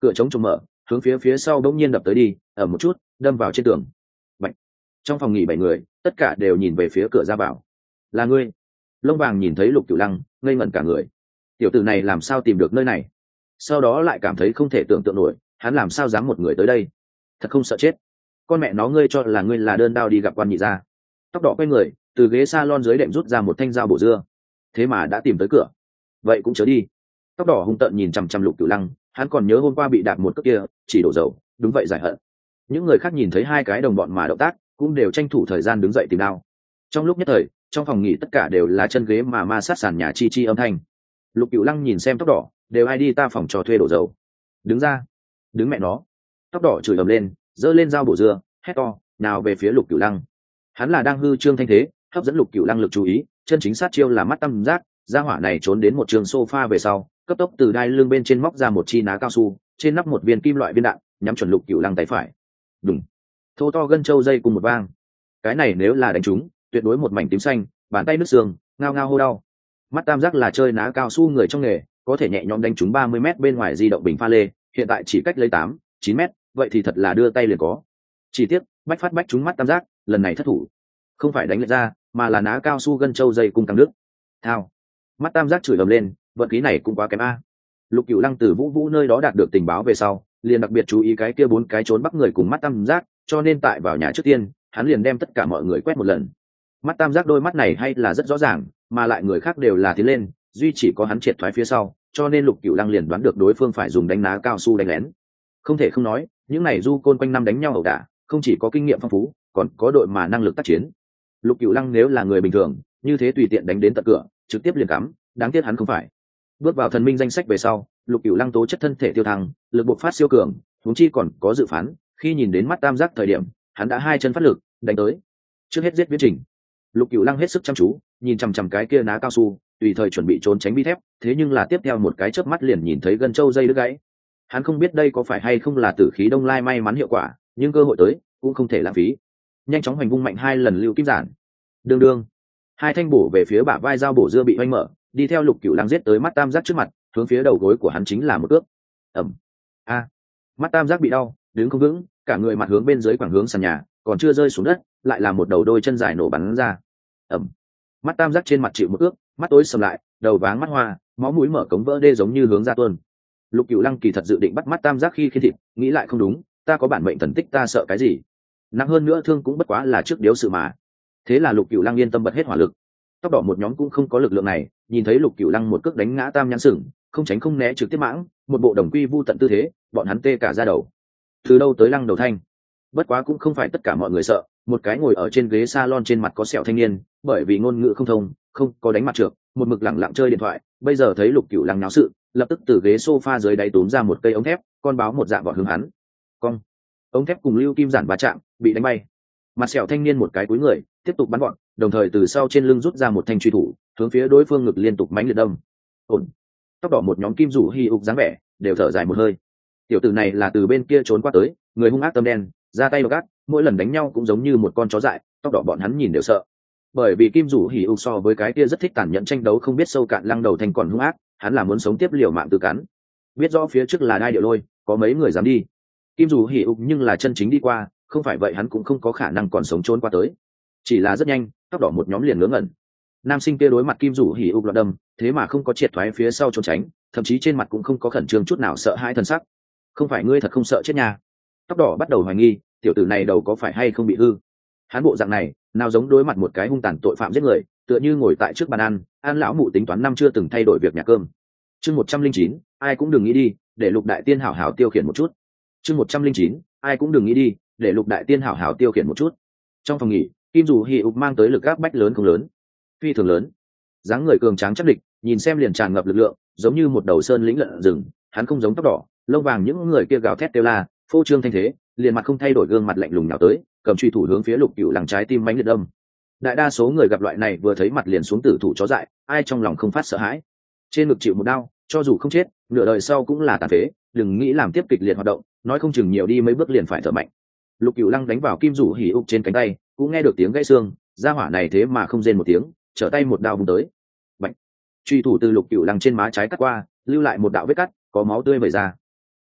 cửa chống trùng mở, hướng phía phía sau bỗng nhiên đập tới đi, ở một chút đâm vào trên tường. Bạch. Trong phòng nghỉ bảy người tất cả đều nhìn về phía cửa ra vào. Là ngươi? Lông vàng nhìn thấy Lục Cửu Lăng ngây ngẩn cả người. Tiểu tử này làm sao tìm được nơi này? Sau đó lại cảm thấy không thể tưởng tượng nổi, hắn làm sao dám một người tới đây? Thật không sợ chết? Con mẹ nó, ngươi cho là ngươi là đơn đao đi gặp quan nhị gia? Tóc đỏ quay người từ ghế salon dưới đệm rút ra một thanh dao bổ dưa, thế mà đã tìm tới cửa. Vậy cũng chớ đi. Tóc đỏ hung tợn nhìn chằm chằm Lục Cửu Lăng, hắn còn nhớ hôm qua bị đạp một cước kia, chỉ đổ dầu, đúng vậy giải hận. Những người khác nhìn thấy hai cái đồng bọn mà động tác, cũng đều tranh thủ thời gian đứng dậy tìm đao. Trong lúc nhất thời, trong phòng nghỉ tất cả đều là chân ghế mà ma sát sàn nhà chi chi âm thanh. Lục Cửu Lăng nhìn xem tóc đỏ, đều ai đi ta phòng cho thuê đổ dầu. Đứng ra. Đứng mẹ nó. Tóc đỏ chửi ầm lên, giơ lên dao bổ dưa, hét to, nào về phía Lục Cửu Lăng. Hắn là đang hư trương thanh thế, hấp dẫn Lục Cửu Lăng lực chú ý, chân chính sát chiêu là mắt tăm giác, gia hỏa này trốn đến một trường sofa về sau, cấp tốc từ đai lưng bên trên móc ra một chi ná cao su, trên nắp một viên kim loại viên đạn, nhắm chuẩn Lục Cửu Lăng tay phải. Đùng. Thô to gân châu dây cùng một vang. Cái này nếu là đánh trúng, tuyệt đối một mảnh tím xanh, bàn tay nứt xương, ngao ngao hô đau. Mắt tam giác là chơi ná cao su người trong nghề, có thể nhẹ nhõm đánh trúng ba mươi mét bên ngoài di động bình pha lê, hiện tại chỉ cách lấy tám, chín mét, vậy thì thật là đưa tay liền có. Chỉ tiếc, bách phát bách trúng mắt tam giác, lần này thất thủ. Không phải đánh lệch ra, mà là ná cao su gân châu dây cung căng nước. Thao. Mắt tam giác chửi ầm lên, vận khí này cũng quá kém a. Lục Cửu Lăng từ Vũ Vũ nơi đó đạt được tình báo về sau, liền đặc biệt chú ý cái kia bốn cái trốn bắt người cùng mắt tam giác, cho nên tại vào nhà trước tiên, hắn liền đem tất cả mọi người quét một lần. Mắt tam giác đôi mắt này hay là rất rõ ràng, mà lại người khác đều là tiến lên, duy chỉ có hắn triệt thoái phía sau, cho nên Lục Cửu Lăng liền đoán được đối phương phải dùng đánh ná cao su đánh lén. Không thể không nói, những này du côn quanh năm đánh nhau ẩu đả, không chỉ có kinh nghiệm phong phú, còn có đội mà năng lực tác chiến. Lục Cửu Lăng nếu là người bình thường, như thế tùy tiện đánh đến tận cửa, trực tiếp liền cắm, đáng tiếc hắn không phải. Bước vào thần minh danh sách về sau, Lục Cửu Lăng tố chất thân thể tiêu thăng, lực bộc phát siêu cường, huống chi còn có dự phán, khi nhìn đến mắt tam giác thời điểm, hắn đã hai chân phát lực, đánh tới. Trước hết giết Viễn Trình. Lục Cửu Lăng hết sức chăm chú, nhìn chằm chằm cái kia ná cao su, tùy thời chuẩn bị trốn tránh bi thép, thế nhưng là tiếp theo một cái chớp mắt liền nhìn thấy gân châu dây đứt gãy. Hắn không biết đây có phải hay không là tử khí đông lai may mắn hiệu quả, nhưng cơ hội tới cũng không thể lãng phí. Nhanh chóng hoành vung mạnh hai lần lưu kim giản. Đương đương, hai thanh bổ về phía bả vai dao bổ dưa bị hoành mở, đi theo Lục Cửu Lăng giết tới mắt tam giác trước mặt, hướng phía đầu gối của hắn chính là một cước. Ầm. A. Mắt tam giác bị đau, đứng không vững, cả người mặt hướng bên dưới quẳng hướng sàn nhà, còn chưa rơi xuống đất, lại là một đầu đôi chân dài nổ bắn ra. Ầm. Mắt tam giác trên mặt chịu một ước, mắt tối sầm lại, đầu váng mắt hoa, máu mũi mở cống vỡ đê giống như hướng ra tuôn. Lục Cửu Lăng kỳ thật dự định bắt mắt tam giác khi khi thịt, nghĩ lại không đúng, ta có bản mệnh thần tích, ta sợ cái gì? Nặng hơn nữa thương cũng bất quá là trước điếu sự mà. Thế là Lục Cửu Lăng yên tâm bật hết hỏa lực. Tóc đỏ một nhóm cũng không có lực lượng này, nhìn thấy Lục Cửu Lăng một cước đánh ngã tam nhãn sừng, không tránh không né trực tiếp mãng, một bộ đồng quy vu tận tư thế, bọn hắn tê cả da đầu. Từ đâu tới Lăng Đầu Thanh? Bất quá cũng không phải tất cả mọi người sợ, một cái ngồi ở trên ghế salon trên mặt có sẹo thanh niên, bởi vì ngôn ngữ không thông, không có đánh mặt trược, một mực lẳng lặng chơi điện thoại, bây giờ thấy Lục Cửu Lăng náo sự, lập tức từ ghế sofa dưới đáy túm ra một cây ống thép, con báo một dạng vọt hướng hắn. Cong. Ống thép cùng lưu kim giản va chạm, bị đánh bay. Mặt sẹo thanh niên một cái cúi người, tiếp tục bắn gọn, đồng thời từ sau trên lưng rút ra một thanh truy thủ, hướng phía đối phương ngực liên tục mãnh liệt đâm. Ổn. Tóc đỏ một nhóm kim rủ hi ục dáng vẻ, đều thở dài một hơi. Tiểu tử này là từ bên kia trốn qua tới, người hung ác tâm đen, ra tay độc ác, mỗi lần đánh nhau cũng giống như một con chó dại, tóc đỏ bọn hắn nhìn đều sợ. Bởi vì kim rủ hỉ ục so với cái kia rất thích tàn nhẫn tranh đấu không biết sâu cạn Lăng Đầu Thanh còn hung ác, hắn là muốn sống tiếp liều mạng tự cắn. Biết rõ phía trước là đai điệu lôi, có mấy người dám đi. Kim rủ hỉ ục nhưng là chân chính đi qua, không phải vậy hắn cũng không có khả năng còn sống trốn qua tới. Chỉ là rất nhanh, tóc đỏ một nhóm liền ngớ ngẩn. Nam sinh kia đối mặt kim rủ hỉ ục loạn đâm, thế mà không có triệt thoái phía sau trốn tránh, thậm chí trên mặt cũng không có khẩn trương chút nào sợ hãi thần sắc. Không phải ngươi thật không sợ chết nha? Tóc đỏ bắt đầu hoài nghi, tiểu tử này đầu có phải hay không bị hư? Hắn bộ dạng này, nào giống đối mặt một cái hung tàn tội phạm giết người, tựa như ngồi tại trước bàn ăn, An lão mụ tính toán năm chưa từng thay đổi việc nhà cơm. Chương một trăm linh chín, ai cũng đừng nghĩ đi, để Lục đại tiên hảo hảo tiêu khiển một chút. Chương một trăm linh chín, ai cũng đừng nghĩ đi, để Lục đại tiên hảo hảo tiêu khiển một chút. Trong phòng nghỉ, kim dù hỉ ục mang tới lực áp bách lớn không lớn, phi thường lớn. Dáng người cường tráng chắc địch, nhìn xem liền tràn ngập lực lượng, giống như một đầu sơn lĩnh lợn rừng. Hắn không giống tóc đỏ, lông vàng những người kia gào thét kêu la, phô trương thanh thế, liền mặt không thay đổi gương mặt lạnh lùng nào tới, cầm truy thủ hướng phía Lục Cửu Lăng trái tim mãnh liệt đâm. Đại đa số người gặp loại này vừa thấy mặt liền xuống tử thủ chó dại, ai trong lòng không phát sợ hãi. Trên ngực chịu một đau, cho dù không chết, nửa đời sau cũng là tàn phế, đừng nghĩ làm tiếp kịch liệt hoạt động, nói không chừng nhiều đi mấy bước liền phải thở mạnh. Lục Cửu Lăng đánh vào kim rủ hỉ ục trên cánh tay, cũng nghe được tiếng gãy xương, gia hỏa này thế mà không rên một tiếng, trở tay một đao vung tới. Bạch. Truy thủ từ Lục Cửu Lăng trên má trái cắt qua, lưu lại một đạo vết cắt, có máu tươi vẩy ra.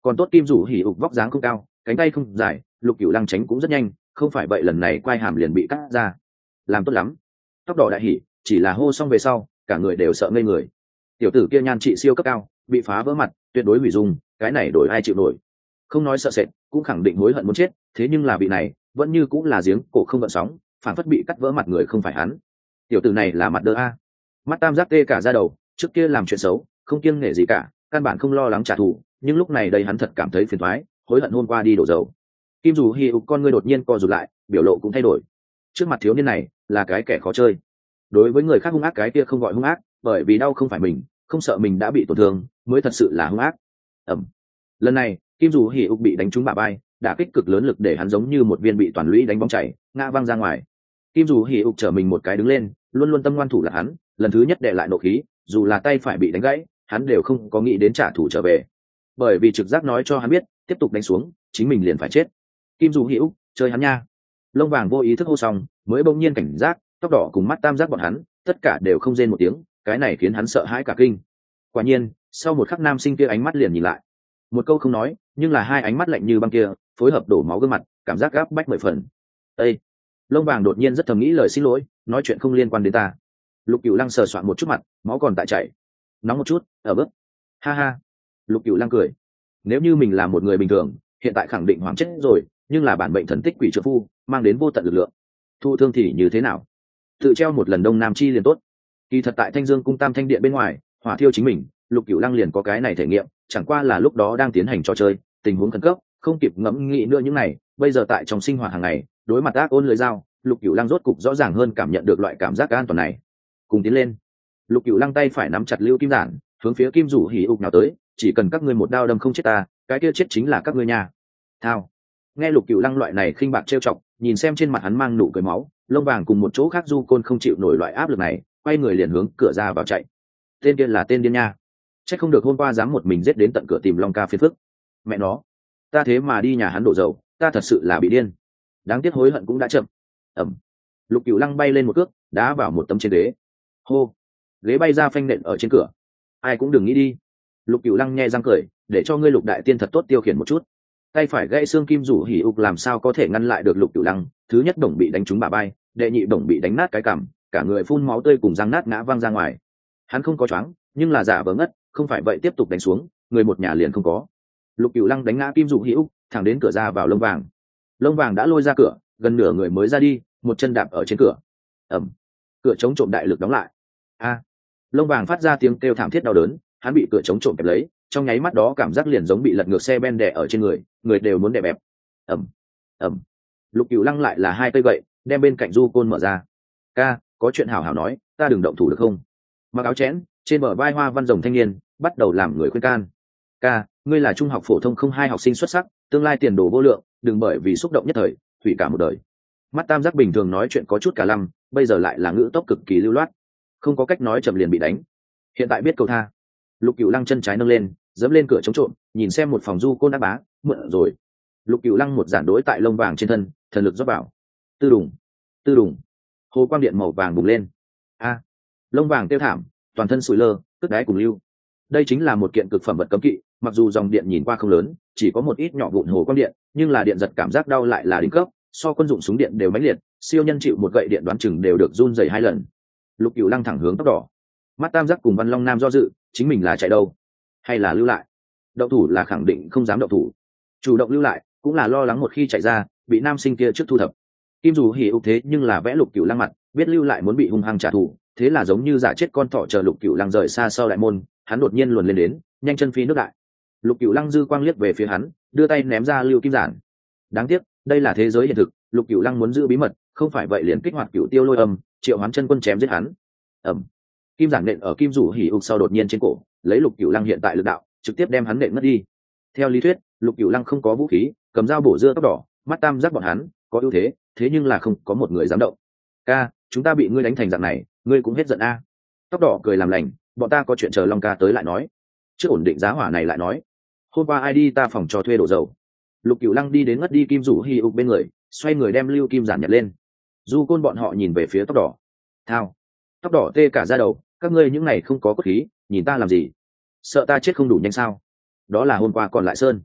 còn tốt kim rủ hỉ ục vóc dáng không cao, cánh tay không dài, Lục Cửu Lăng tránh cũng rất nhanh, không phải vậy lần này quai hàm liền bị cắt ra. Làm tốt lắm. Tóc đỏ đại hỉ, chỉ là hô xong về sau, cả người đều sợ ngây người. Tiểu tử kia nhan trị siêu cấp cao, bị phá vỡ mặt, tuyệt đối hủy dung, cái này đổi ai chịu nổi. Không nói sợ sệt, cũng khẳng định hối hận muốn chết, thế nhưng là vị này, vẫn như cũng là giếng cổ không gợn sóng, phản phất bị cắt vỡ mặt người không phải hắn. Tiểu tử này là mặt đơ a. Mắt tam giác tê cả da đầu, trước kia làm chuyện xấu, không kiêng nể gì cả, căn bản không lo lắng trả thù, nhưng lúc này đây hắn thật cảm thấy phiền toái, hối hận hôm qua đi đổ dầu. Kim dù hi ục con ngươi đột nhiên co rụt lại, biểu lộ cũng thay đổi. Trước mặt thiếu niên này là cái kẻ khó chơi. Đối với người khác hung ác cái kia không gọi hung ác, bởi vì đau không phải mình, không sợ mình đã bị tổn thương, mới thật sự là hung ác. Ẩm. Lần này, Kim dù hi ục bị đánh trúng bả vai, đả kích cực lớn lực để hắn giống như một viên bị toàn lũy đánh bóng chảy, ngã văng ra ngoài. Kim dù hi ục trở mình một cái đứng lên, luôn luôn tâm ngoan thủ là hắn, lần thứ nhất để lại nộ khí, dù là tay phải bị đánh gãy, hắn đều không có nghĩ đến trả thù trở về, bởi vì trực giác nói cho hắn biết, tiếp tục đánh xuống, chính mình liền phải chết. Kim dù hi ục, chơi hắn nha. Lông vàng vô ý thức hô xong, mới bỗng nhiên cảnh giác, tóc đỏ cùng mắt tam giác bọn hắn, tất cả đều không rên một tiếng, cái này khiến hắn sợ hãi cả kinh. Quả nhiên, sau một khắc nam sinh kia ánh mắt liền nhìn lại, một câu không nói, nhưng là hai ánh mắt lạnh như băng kia, phối hợp đổ máu gương mặt, cảm giác gáp bách mười phần. Ê! Lông vàng đột nhiên rất thầm nghĩ lời xin lỗi, nói chuyện không liên quan đến ta. Lục Cửu Lăng sờ soạn một chút mặt, máu còn tại chảy. Nóng một chút, ở bước. Ha ha. Lục Cửu Lăng cười. Nếu như mình là một người bình thường, hiện tại khẳng định hoảng chết rồi, nhưng là bản bệnh thần tích quỷ trợ phu, mang đến vô tận lực lượng. Thu thương thì như thế nào? Tự treo một lần đông nam chi liền tốt. Kỳ thật tại Thanh Dương cung Tam Thanh điện bên ngoài, hỏa thiêu chính mình, Lục Cửu Lăng liền có cái này thể nghiệm, chẳng qua là lúc đó đang tiến hành trò chơi, tình huống khẩn cấp, không kịp ngẫm nghĩ nữa những này, bây giờ tại trong sinh hoạt hàng ngày, đối mặt ác ôn lưỡi dao, Lục Cửu Lăng rốt cục rõ ràng hơn cảm nhận được loại cảm giác an toàn này. Cùng tiến lên. Lục Cửu Lăng tay phải nắm chặt lưu kim giản, hướng phía Kim Dụ Hỉ ục nào tới, chỉ cần các ngươi một đao đâm không chết ta, cái kia chết chính là các ngươi nha. Thao. Nghe Lục Cửu Lăng loại này khinh bạc trêu chọc, nhìn xem trên mặt hắn mang nụ cười máu, lông vàng cùng một chỗ khác du côn không chịu nổi loại áp lực này, quay người liền hướng cửa ra vào chạy. Tên kia là tên điên nha. Chắc không được hôm qua dám một mình giết đến tận cửa tìm Long ca phiền phức. Mẹ nó, ta thế mà đi nhà hắn đổ dầu, ta thật sự là bị điên. Đáng tiếc hối hận cũng đã chậm. Ẩm. Lục Cửu Lăng bay lên một cước, đá vào một tấm trên ghế. Hô. Ghế bay ra phanh nện ở trên cửa. Ai cũng đừng nghĩ đi. Lục Cửu Lăng nhe răng cười, để cho ngươi Lục đại tiên thật tốt tiêu khiển một chút. Tay phải gãy xương Kim Dụ Hỉ ục làm sao có thể ngăn lại được Lục Cửu Lăng, thứ nhất đồng bị đánh trúng bả vai, đệ nhị đồng bị đánh nát cái cằm, cả người phun máu tươi cùng răng nát ngã văng ra ngoài. Hắn không có choáng, nhưng là giả vờ ngất, không phải vậy tiếp tục đánh xuống, người một nhà liền không có. Lục Cửu Lăng đánh ngã Kim Dụ Hỉ ục, thẳng đến cửa ra vào lông vàng. Lông vàng đã lôi ra cửa, gần nửa người mới ra đi, một chân đạp ở trên cửa. Ẩm. Cửa chống trộm đại lực đóng lại. A. Lông vàng phát ra tiếng kêu thảm thiết đau đớn, hắn bị cửa chống trộm kẹp lấy, trong nháy mắt đó cảm giác liền giống bị lật ngược xe ben đè ở trên người, người đều muốn đè bẹp. Ẩm. Ẩm. Lục Cửu Lăng lại là hai cây gậy, đem bên cạnh du côn mở ra. Ca, có chuyện hảo hảo nói, ta đừng động thủ được không? Mặc áo chẽn, trên bờ vai hoa văn rồng thanh niên, bắt đầu làm người khuyên can. Ca, ngươi là trung học phổ thông không hai học sinh xuất sắc, tương lai tiền đồ vô lượng, đừng bởi vì xúc động nhất thời, hủy cả một đời. Mắt tam giác bình thường nói chuyện có chút cả lăm, bây giờ lại là ngữ tốc cực kỳ lưu loát, không có cách nói chậm liền bị đánh. Hiện tại biết cầu tha. Lục Cửu Lăng chân trái nâng lên, dẫm lên cửa chống trộm, nhìn xem một phòng du côn đá bá, mượn rồi. Lục Cửu Lăng một giản đối tại lông vàng trên thân, thần lực rót vào. Tư đùng, tư đùng, hồ quang điện màu vàng bùng lên. A, lông vàng tiêu thảm, toàn thân sụi lơ, tức đáy cùng lưu. Đây chính là một kiện cực phẩm vật cấm kỵ, mặc dù dòng điện nhìn qua không lớn, chỉ có một ít nhỏ vụn hồ quang điện, nhưng là điện giật cảm giác đau lại là đỉnh cấp, so quân dụng súng điện đều mãnh liệt, siêu nhân chịu một gậy điện đoán chừng đều được run rẩy hai lần. Lục Cửu Lăng thẳng hướng tóc đỏ. Mắt tam giác cùng Văn Long Nam do dự, chính mình là chạy đâu, hay là lưu lại? Động thủ là khẳng định không dám động thủ, chủ động lưu lại cũng là lo lắng một khi chạy ra, bị nam sinh kia trước thu thập. Kim Dù Hỉ ục thế nhưng là vẽ Lục Cửu Lăng mặt, biết lưu lại muốn bị hung hăng trả thù, thế là giống như giả chết con thỏ chờ Lục Cửu Lăng rời xa sau đại môn, hắn đột nhiên luồn lên đến, nhanh chân phi nước đại. Lục Cửu Lăng dư quang liếc về phía hắn, đưa tay ném ra lưu kim giản. Đáng tiếc, đây là thế giới hiện thực, Lục Cửu Lăng muốn giữ bí mật, không phải vậy liền kích hoạt Cửu Tiêu Lôi Âm, triệu hoán chân quân chém giết hắn. Ẩm. Kim giản nện ở Kim Dụ Hỉ ục sau đột nhiên trên cổ, lấy Lục Cửu Lăng hiện tại lực đạo, trực tiếp đem hắn nện mất đi. Theo lý thuyết, Lục Cửu Lăng không có vũ khí, cầm dao bổ dưa tóc đỏ, mắt tam giác bọn hắn có ưu thế, thế nhưng là không có một người dám động. Ca, chúng ta bị ngươi đánh thành dạng này, ngươi cũng hết giận a. Tóc đỏ cười làm lành, bọn ta có chuyện chờ Long ca tới lại nói, trước ổn định giá hỏa này lại nói. Hôm qua ai đi ta phòng cho thuê đổ dầu. Lục Cửu Lăng đi đến ngất đi Kim Dụ Hỉ ục bên người, xoay người đem lưu kim giản nhặt lên. Du côn bọn họ nhìn về phía tóc đỏ. Thao. Tóc đỏ tê cả da đầu, các ngươi những này không có cốt khí, nhìn ta làm gì? Sợ ta chết không đủ nhanh sao? Đó là hôm qua còn lại sơn.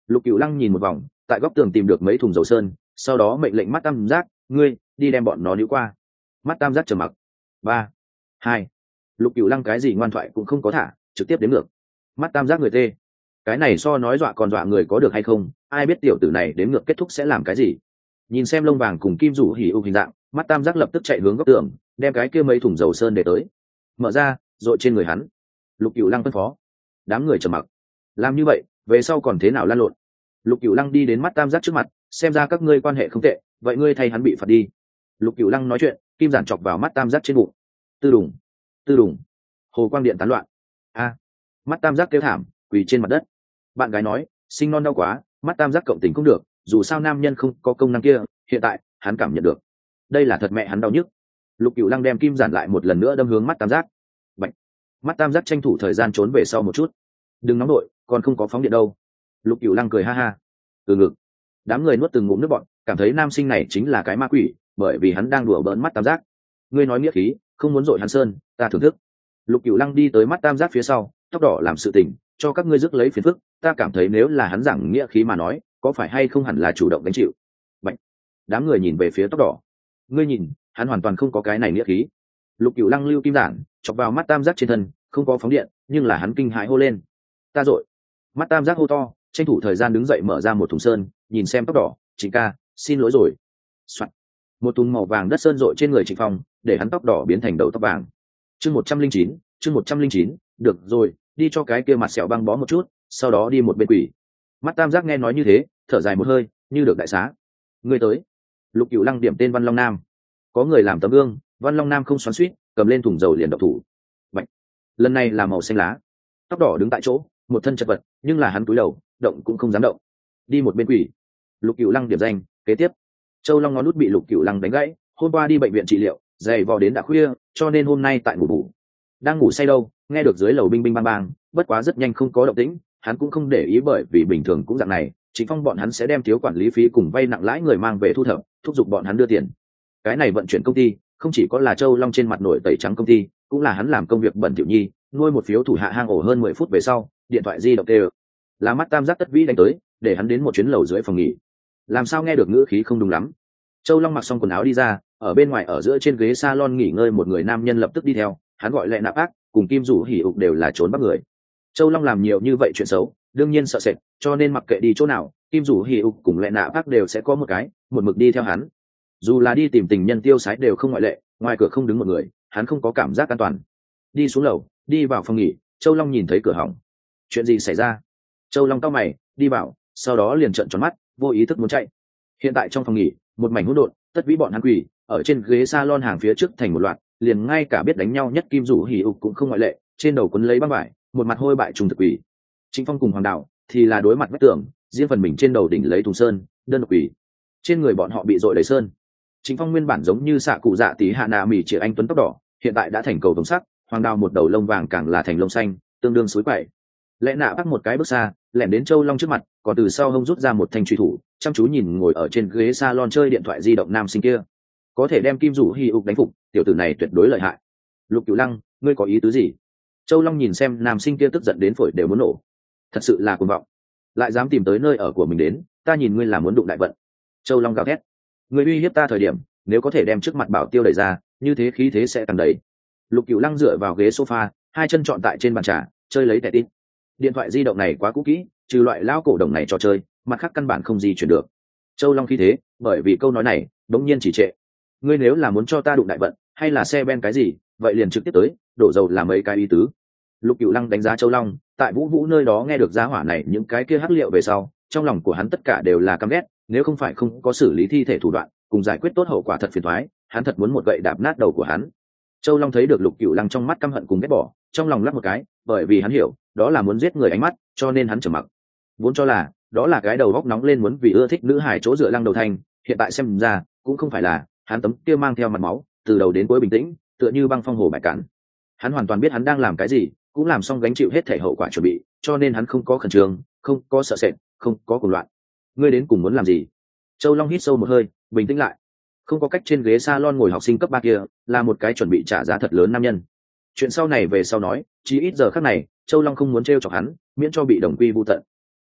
Lục Cửu Lăng nhìn một vòng, tại góc tường tìm được mấy thùng dầu sơn, sau đó mệnh lệnh mắt tam giác, ngươi đi đem bọn nó níu qua. Mắt tam giác trầm mặc. Ba, hai. Lục Cửu Lăng cái gì ngoan thoại cũng không có thả, trực tiếp đến ngược. Mắt tam giác người tê. Cái này so nói dọa còn dọa người có được hay không, ai biết tiểu tử này đến ngược kết thúc sẽ làm cái gì. Nhìn xem lông vàng cùng kim rủ hỉ ưu hình dạng, mắt tam giác lập tức chạy hướng góc tường, đem cái kia mấy thùng dầu sơn để tới. Mở ra, dội trên người hắn. Lục Cửu Lăng phân phó. Đám người trầm mặc. Làm như vậy, về sau còn thế nào lan lộn. Lục Cửu Lăng đi đến mắt tam giác trước mặt, xem ra các ngươi quan hệ không tệ, vậy ngươi thay hắn bị phạt đi. Lục Cửu Lăng nói chuyện, kim giản chọc vào mắt tam giác trên bụng. Tư đùng, tư đùng. Hồ quang điện tán loạn. A. Mắt tam giác kêu thảm, quỳ trên mặt đất. Bạn gái nói, sinh non đau quá, mắt tam giác cộng tình cũng được, dù sao nam nhân không có công năng kia, hiện tại hắn cảm nhận được. Đây là thật mẹ hắn đau nhức. Lục Cửu Lăng đem kim giản lại một lần nữa đâm hướng mắt tam giác. Bạch. Mắt tam giác tranh thủ thời gian trốn về sau một chút. Đừng nóng đội, còn không có phóng điện đâu. Lục Cửu Lăng cười ha ha. Từ ngực. Đám người nuốt từng ngụm nước bọt, cảm thấy nam sinh này chính là cái ma quỷ, bởi vì hắn đang đùa bỡn mắt tam giác. Ngươi nói nghĩa khí, không muốn dội hắn sơn, ta thưởng thức. Lục Cửu Lăng đi tới mắt tam giác phía sau, tóc đỏ làm sự tình, cho các ngươi rước lấy phiền phức, ta cảm thấy nếu là hắn giảng nghĩa khí mà nói, có phải hay không hẳn là chủ động gánh chịu. Bạch. Đám người nhìn về phía tóc đỏ. Ngươi nhìn, hắn hoàn toàn không có cái này nghĩa khí. Lục Cửu Lăng lưu kim giản, chọc vào mắt tam giác trên thân, không có phóng điện, nhưng là hắn kinh hãi hô lên. Ta dội. Mắt tam giác hô to, tranh thủ thời gian đứng dậy mở ra một thùng sơn, nhìn xem tóc đỏ, Trịnh ca, xin lỗi rồi. Soạn. Một thùng màu vàng đất sơn dội trên người Trịnh Phong, để hắn tóc đỏ biến thành đầu tóc vàng. Chương một trăm linh chín, chương một trăm linh chín, được rồi, đi cho cái kia mặt sẹo băng bó một chút, sau đó đi một bên quỷ. Mắt tam giác nghe nói như thế, thở dài một hơi, như được đại xá. Người tới. Lục Cửu Lăng điểm tên Văn Long Nam. Có người làm tấm gương, Văn Long Nam không xoắn xuýt, cầm lên thùng dầu liền độc thủ. Bạch. Lần này là màu xanh lá. Tóc đỏ đứng tại chỗ, một thân chật vật, nhưng là hắn cúi đầu, động cũng không dám động. Đi một bên quỷ. Lục Cửu Lăng điểm danh, kế tiếp. Châu Long ngón nút bị Lục Cửu Lăng đánh gãy, hôm qua đi bệnh viện trị liệu, dày vò đến đã khuya, cho nên hôm nay tại ngủ bù. Đang ngủ say đâu, nghe được dưới lầu binh binh bang bang, bất quá rất nhanh không có động tĩnh, hắn cũng không để ý bởi vì bình thường cũng dạng này, Trịnh Phong bọn hắn sẽ đem thiếu quản lý phí cùng vay nặng lãi người mang về thu thập, thúc giục bọn hắn đưa tiền. Cái này vận chuyển công ty, không chỉ có là Châu Long trên mặt nổi tẩy trắng công ty, cũng là hắn làm công việc bẩn thỉu nhi, nuôi một phiếu thủ hạ hang ổ hơn mười phút về sau, điện thoại di động kêu. Là mắt tam giác tất vĩ đánh tới, để hắn đến một chuyến lầu dưới phòng nghỉ. Làm sao nghe được ngữ khí không đúng lắm. Châu Long mặc xong quần áo đi ra, ở bên ngoài ở giữa trên ghế salon nghỉ ngơi một người nam nhân lập tức đi theo, hắn gọi Lệ Nạp Ác, cùng Kim Dụ Hỉ Ục đều là trốn bắt người. Châu Long làm nhiều như vậy chuyện xấu, đương nhiên sợ sệt, cho nên mặc kệ đi chỗ nào, Kim Dụ Hỉ Ục cùng Lệ Nạp Ác đều sẽ có một cái, một mực đi theo hắn. Dù là đi tìm tình nhân tiêu sái đều không ngoại lệ, ngoài cửa không đứng một người, hắn không có cảm giác an toàn. Đi xuống lầu, đi vào phòng nghỉ, Châu Long nhìn thấy cửa hỏng. Chuyện gì xảy ra? Châu Long cau mày, đi vào, sau đó liền trợn tròn mắt, vô ý thức muốn chạy. Hiện tại trong phòng nghỉ, một mảnh hỗn độn, tất vĩ bọn hắn quỳ ở trên ghế salon hàng phía trước thành một loạt, liền ngay cả biết đánh nhau nhất Kim Dụ Hỉ Ục cũng không ngoại lệ, trên đầu quấn lấy băng vải, một mặt hôi bại trùng thực quỷ. Trịnh Phong cùng Hoàng Đạo thì là đối mặt vách tường, riêng phần mình trên đầu đỉnh lấy thùng sơn, đơn độc quỷ. Trên người bọn họ bị dội đầy sơn. Trịnh Phong nguyên bản giống như xạ cụ dạ tí hạ nà mỉ chỉ anh tuấn tóc đỏ, hiện tại đã thành cầu vồng sắc, Hoàng Đạo một đầu lông vàng càng là thành lông xanh, tương đương suối quậy. Lẽ nạ bắt một cái bước xa, lẻn đến Châu Long trước mặt, còn từ sau hông rút ra một thanh truy thủ, chăm chú nhìn ngồi ở trên ghế salon chơi điện thoại di động nam sinh kia. Có thể đem Kim Dụ Hỉ Ục đánh phục, tiểu tử này tuyệt đối lợi hại. Lục Cửu Lăng, ngươi có ý tứ gì? Châu Long nhìn xem nam sinh kia tức giận đến phổi đều muốn nổ. Thật sự là cuồng vọng, lại dám tìm tới nơi ở của mình đến, ta nhìn ngươi là muốn đụng đại vận. Châu Long gào thét, ngươi uy hiếp ta thời điểm, nếu có thể đem trước mặt Bảo Tiêu đẩy ra, như thế khí thế sẽ tăng đầy. Lục Cửu Lăng dựa vào ghế sofa, hai chân trọn tại trên bàn trà, chơi lấy tẻ tít. Điện thoại di động này quá cũ kỹ, trừ loại lao cổ đồng này trò chơi, mặt khác căn bản không di chuyển được. Châu Long khí thế, bởi vì câu nói này, đống nhiên chỉ trệ. Ngươi nếu là muốn cho ta đụng đại vận, hay là xe ben cái gì, vậy liền trực tiếp tới, đổ dầu làm mấy cái ý tứ. Lục Cửu Lăng đánh giá Châu Long, tại Vũ Vũ nơi đó nghe được giá hỏa này những cái kia hắc liệu về sau, trong lòng của hắn tất cả đều là căm ghét, nếu không phải không có xử lý thi thể thủ đoạn, cùng giải quyết tốt hậu quả thật phiền toái, hắn thật muốn một gậy đạp nát đầu của hắn. Châu Long thấy được Lục Cửu Lăng trong mắt căm hận cùng ghét bỏ, trong lòng lắp một cái, bởi vì hắn hiểu, đó là muốn giết người ánh mắt, cho nên hắn trầm mặc. Vốn cho là, đó là cái đầu góc nóng lên muốn vì ưa thích nữ hài chỗ dựa Lăng Đầu Thanh, hiện tại xem ra, cũng không phải là, hắn tấm kia mang theo mặt máu, từ đầu đến cuối bình tĩnh, tựa như băng phong hồ bại cản. Hắn hoàn toàn biết hắn đang làm cái gì, cũng làm xong gánh chịu hết thể hậu quả chuẩn bị, cho nên hắn không có khẩn trương, không có sợ sệt, không có cuồng loạn. Ngươi đến cùng muốn làm gì? Châu Long hít sâu một hơi, bình tĩnh lại. Không có cách, trên ghế salon ngồi học sinh cấp ba kia, là một cái chuẩn bị trả giá thật lớn nam nhân. Chuyện sau này về sau nói, chỉ ít giờ khắc này, Châu Long không muốn trêu chọc hắn, miễn cho bị đồng quy vu tận.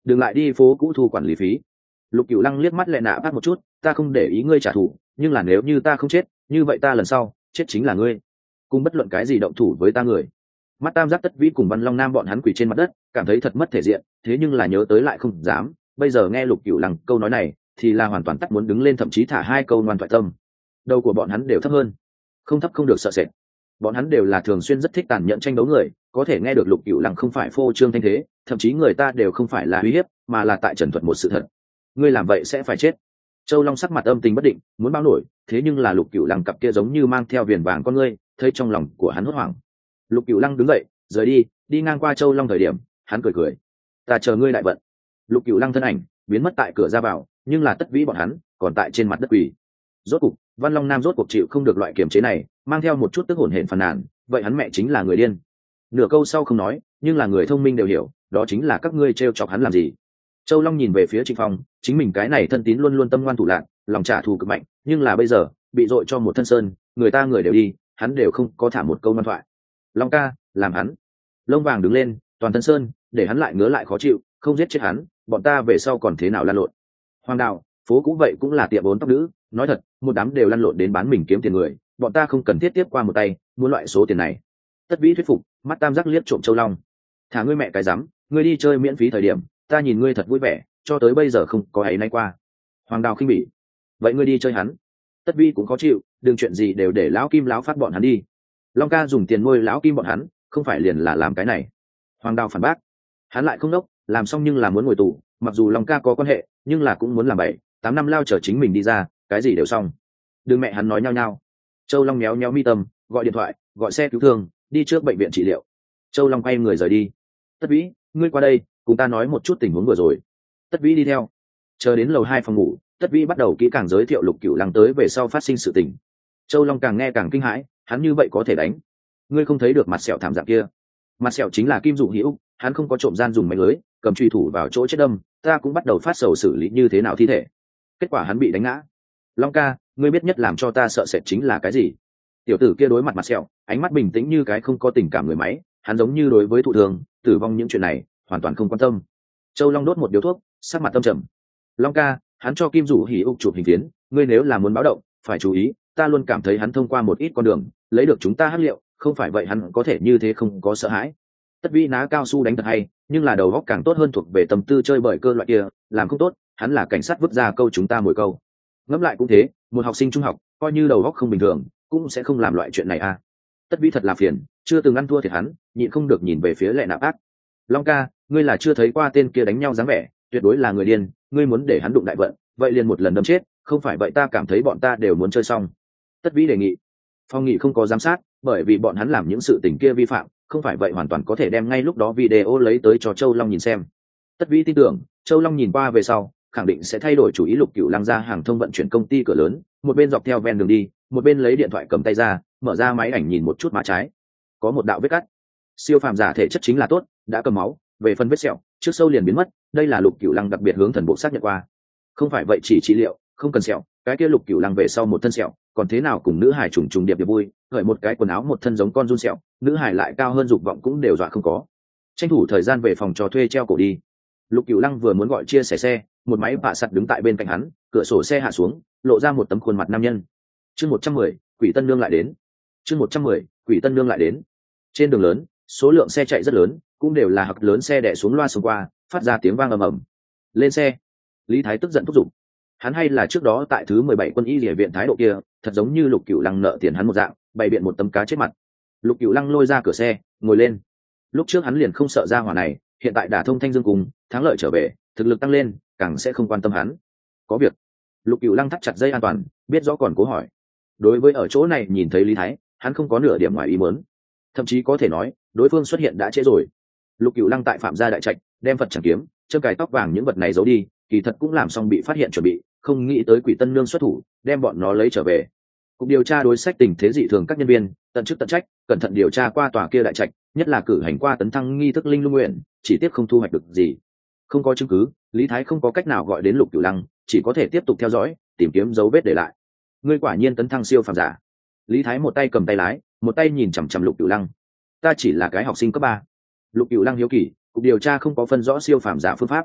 đừng lại đi phố cũ thu quản lý phí. Lục Cửu Lăng liếc mắt lệ nạ bắt một chút, ta không để ý ngươi trả thù, nhưng là nếu như ta không chết, như vậy ta lần sau chết chính là ngươi, cùng bất luận cái gì động thủ với ta người. Mắt Tam Giác Tất Vĩ cùng Văn Long Nam bọn hắn quỳ trên mặt đất, cảm thấy thật mất thể diện, thế nhưng là nhớ tới lại không dám. Bây giờ nghe Lục Cửu Lăng câu nói này, thì là hoàn toàn tắt muốn đứng lên, thậm chí thả hai câu ngoan thoại tâm. Đầu của bọn hắn đều thấp hơn, không thấp không được sợ sệt. Bọn hắn đều là thường xuyên rất thích tàn nhẫn tranh đấu người, có thể nghe được Lục Cửu Lăng không phải phô trương thanh thế, thậm chí người ta đều không phải là uy hiếp, mà là tại trần thuật một sự thật. Ngươi làm vậy sẽ phải chết. Châu Long sắc mặt âm tình bất định, muốn bao nổi, thế nhưng là Lục Cửu Lăng cặp kia giống như mang theo viền vàng con ngươi, thấy trong lòng của hắn hốt hoảng. Lục Cửu Lăng đứng dậy, rời đi, đi ngang qua Châu Long thời điểm, hắn cười cười, ta chờ ngươi đại vận. Lục Cửu Lăng thân ảnh biến mất tại cửa ra vào, nhưng là Tất Vĩ bọn hắn còn tại trên mặt đất quỳ. Rốt cục, Văn Long Nam rốt cuộc chịu không được loại kiềm chế này, mang theo một chút tức hổn hển phàn nàn, vậy hắn mẹ chính là người điên. Nửa câu sau không nói, nhưng là người thông minh đều hiểu, đó chính là các ngươi trêu chọc hắn làm gì. Châu Long nhìn về phía Trịnh Phong, chính mình cái này thân tín luôn luôn tâm ngoan thủ lạn, lòng trả thù cực mạnh, nhưng là bây giờ bị dội cho một thân sơn, người ta người đều đi, hắn đều không có thả một câu ngoan thoại. Long ca, làm hắn. Lông vàng đứng lên, toàn thân sơn, để hắn lại ngứa lại khó chịu, không giết chết hắn, bọn ta về sau còn thế nào lăn lộn. Hoàng đạo, phố cũ vậy cũng là tiệm bốn tóc nữ, nói thật, một đám đều lăn lộn đến bán mình kiếm tiền người, bọn ta không cần thiết tiếp qua một tay, muốn loại số tiền này. Tất Vĩ thuyết phục, mắt Tam Giác liếc trộm Châu Long. Thả ngươi mẹ cái rắm, ngươi đi chơi miễn phí thời điểm, ta nhìn ngươi thật vui vẻ, cho tới bây giờ không có ấy nay qua. Hoàng Đào khinh bỉ, vậy ngươi đi chơi hắn. Tất Vĩ cũng khó chịu, đừng chuyện gì đều để lão Kim lão phát bọn hắn đi. Long ca dùng tiền nuôi lão Kim bọn hắn, không phải liền là làm cái này. Hoàng Đào phản bác, hắn lại không đốc, làm xong nhưng là muốn ngồi tù, mặc dù Long ca có quan hệ, nhưng là cũng muốn làm bảy tám năm lao chờ chính mình đi ra, cái gì đều xong. Đừng mẹ hắn nói nhau nhau. Châu Long méo méo mi tâm, gọi điện thoại, gọi xe cứu thương, đi trước bệnh viện trị liệu. Châu Long quay người rời đi. Tất Vĩ, ngươi qua đây, cùng ta nói một chút tình huống vừa rồi. Tất Vĩ đi theo. Chờ đến lầu hai phòng ngủ, Tất Vĩ bắt đầu kỹ càng giới thiệu Lục Cửu Lăng tới về sau phát sinh sự tình. Châu Long càng nghe càng kinh hãi, hắn như vậy có thể đánh. Ngươi không thấy được mặt sẹo thảm dạng kia? Mặt sẹo chính là Kim Dụ Hữu, hắn không có trộm gian dùng máy lưới, cầm truy thủ vào chỗ chết đâm, ta cũng bắt đầu phát sầu xử lý như thế nào thi thể. Kết quả hắn bị đánh ngã. Long ca, ngươi biết nhất làm cho ta sợ sệt chính là cái gì? Tiểu tử kia đối mặt mặt sẹo, ánh mắt bình tĩnh như cái không có tình cảm người máy, hắn giống như đối với thụ thường, tử vong những chuyện này, hoàn toàn không quan tâm. Châu Long đốt một điếu thuốc, sắc mặt tâm trầm. Long ca, hắn cho Kim Dụ Hỉ ục chụp hình phiến, ngươi nếu là muốn báo động, phải chú ý, ta luôn cảm thấy hắn thông qua một ít con đường, lấy được chúng ta hắc liệu, không phải vậy hắn có thể như thế không có sợ hãi. Tất Vĩ ná cao su đánh thật hay, nhưng là đầu óc càng tốt hơn thuộc về tâm tư chơi bời cơ loại kia, làm không tốt, hắn là cảnh sát vứt ra câu chúng ta mồi câu. Ngẫm lại cũng thế, một học sinh trung học, coi như đầu óc không bình thường, cũng sẽ không làm loại chuyện này à. Tất Vĩ thật là phiền, chưa từng ăn thua thiệt hắn, nhịn không được nhìn về phía Lệ Nạp Ác. Long ca, ngươi là chưa thấy qua tên kia đánh nhau dáng vẻ, tuyệt đối là người điên, ngươi muốn để hắn đụng đại vận, vậy liền một lần đâm chết, không phải vậy ta cảm thấy bọn ta đều muốn chơi xong. Tất Vĩ đề nghị. Phong nghị không có giám sát, bởi vì bọn hắn làm những sự tình kia vi phạm, không phải vậy hoàn toàn có thể đem ngay lúc đó video lấy tới cho Châu Long nhìn xem. Tất Vĩ tin tưởng, Châu Long nhìn qua về sau, khẳng định sẽ thay đổi chủ ý. Lục Cửu Lăng ra hàng thông vận chuyển công ty cửa lớn, một bên dọc theo ven đường đi, một bên lấy điện thoại cầm tay ra, mở ra máy ảnh nhìn một chút má trái, có một đạo vết cắt. Siêu phàm giả thể chất chính là tốt, đã cầm máu, về phần vết sẹo, trước sâu liền biến mất, đây là Lục Cửu Lăng đặc biệt hướng thần bộ xác nhận qua. Không phải vậy chỉ trị liệu, không cần sẹo, cái kia Lục Cửu Lăng về sau một thân sẹo, còn thế nào cùng nữ hải trùng trùng điệp điệp vui, gợi một cái quần áo một thân giống con run sẹo, nữ hải lại cao hơn dục vọng cũng đều dọa không có. Tranh thủ thời gian về phòng trò thuê treo cổ đi. Lục Cửu Lăng vừa muốn gọi chia sẻ xe, một máy bạ sắt đứng tại bên cạnh hắn, cửa sổ xe hạ xuống, lộ ra một tấm khuôn mặt nam nhân. Chương một trăm mười, Quỷ Tân Nương lại đến. Chương một trăm mười, Quỷ Tân Nương lại đến. Trên đường lớn, số lượng xe chạy rất lớn, cũng đều là hặc lớn xe đè xuống loa xuống qua, phát ra tiếng vang ầm ầm. Lên xe. Lý Thái tức giận thúc giục. Hắn hay là trước đó tại thứ mười bảy quân y địa viện thái độ kia, thật giống như Lục Cửu Lăng nợ tiền hắn một dạng, bày biện một tấm cá chết mặt. Lục Cửu Lăng lôi ra cửa xe, ngồi lên. Lúc trước hắn liền không sợ ra hỏa này, hiện tại đả thông Thanh Dương cùng, thắng lợi trở về, thực lực tăng lên, càng sẽ không quan tâm hắn. Có việc. Lục Cửu Lăng thắt chặt dây an toàn, biết rõ còn cố hỏi. Đối với ở chỗ này nhìn thấy Lý Thái, hắn không có nửa điểm ngoài ý muốn, thậm chí có thể nói đối phương xuất hiện đã trễ rồi. Lục Cửu Lăng tại Phạm gia đại trạch đem Phật chẳng kiếm, châm cài tóc vàng những vật này giấu đi, kỳ thật cũng làm xong bị phát hiện chuẩn bị, không nghĩ tới Quỷ Tân Nương xuất thủ, đem bọn nó lấy trở về. Cục điều tra đối sách tình thế dị thường các nhân viên, tận chức tận trách, cẩn thận điều tra qua tòa kia đại trạch, nhất là cử hành qua tấn thăng nghi thức linh lung nguyện, chỉ tiếc không thu hoạch được gì. Không có chứng cứ, Lý Thái không có cách nào gọi đến Lục Cửu Lăng, chỉ có thể tiếp tục theo dõi, tìm kiếm dấu vết để lại. Ngươi quả nhiên tấn thăng siêu phàm giả. Lý Thái một tay cầm tay lái, một tay nhìn chằm chằm Lục Cửu Lăng. Ta chỉ là cái học sinh cấp ba. Lục Cửu Lăng hiếu kỳ, cục điều tra không có phân rõ siêu phàm giả phương pháp.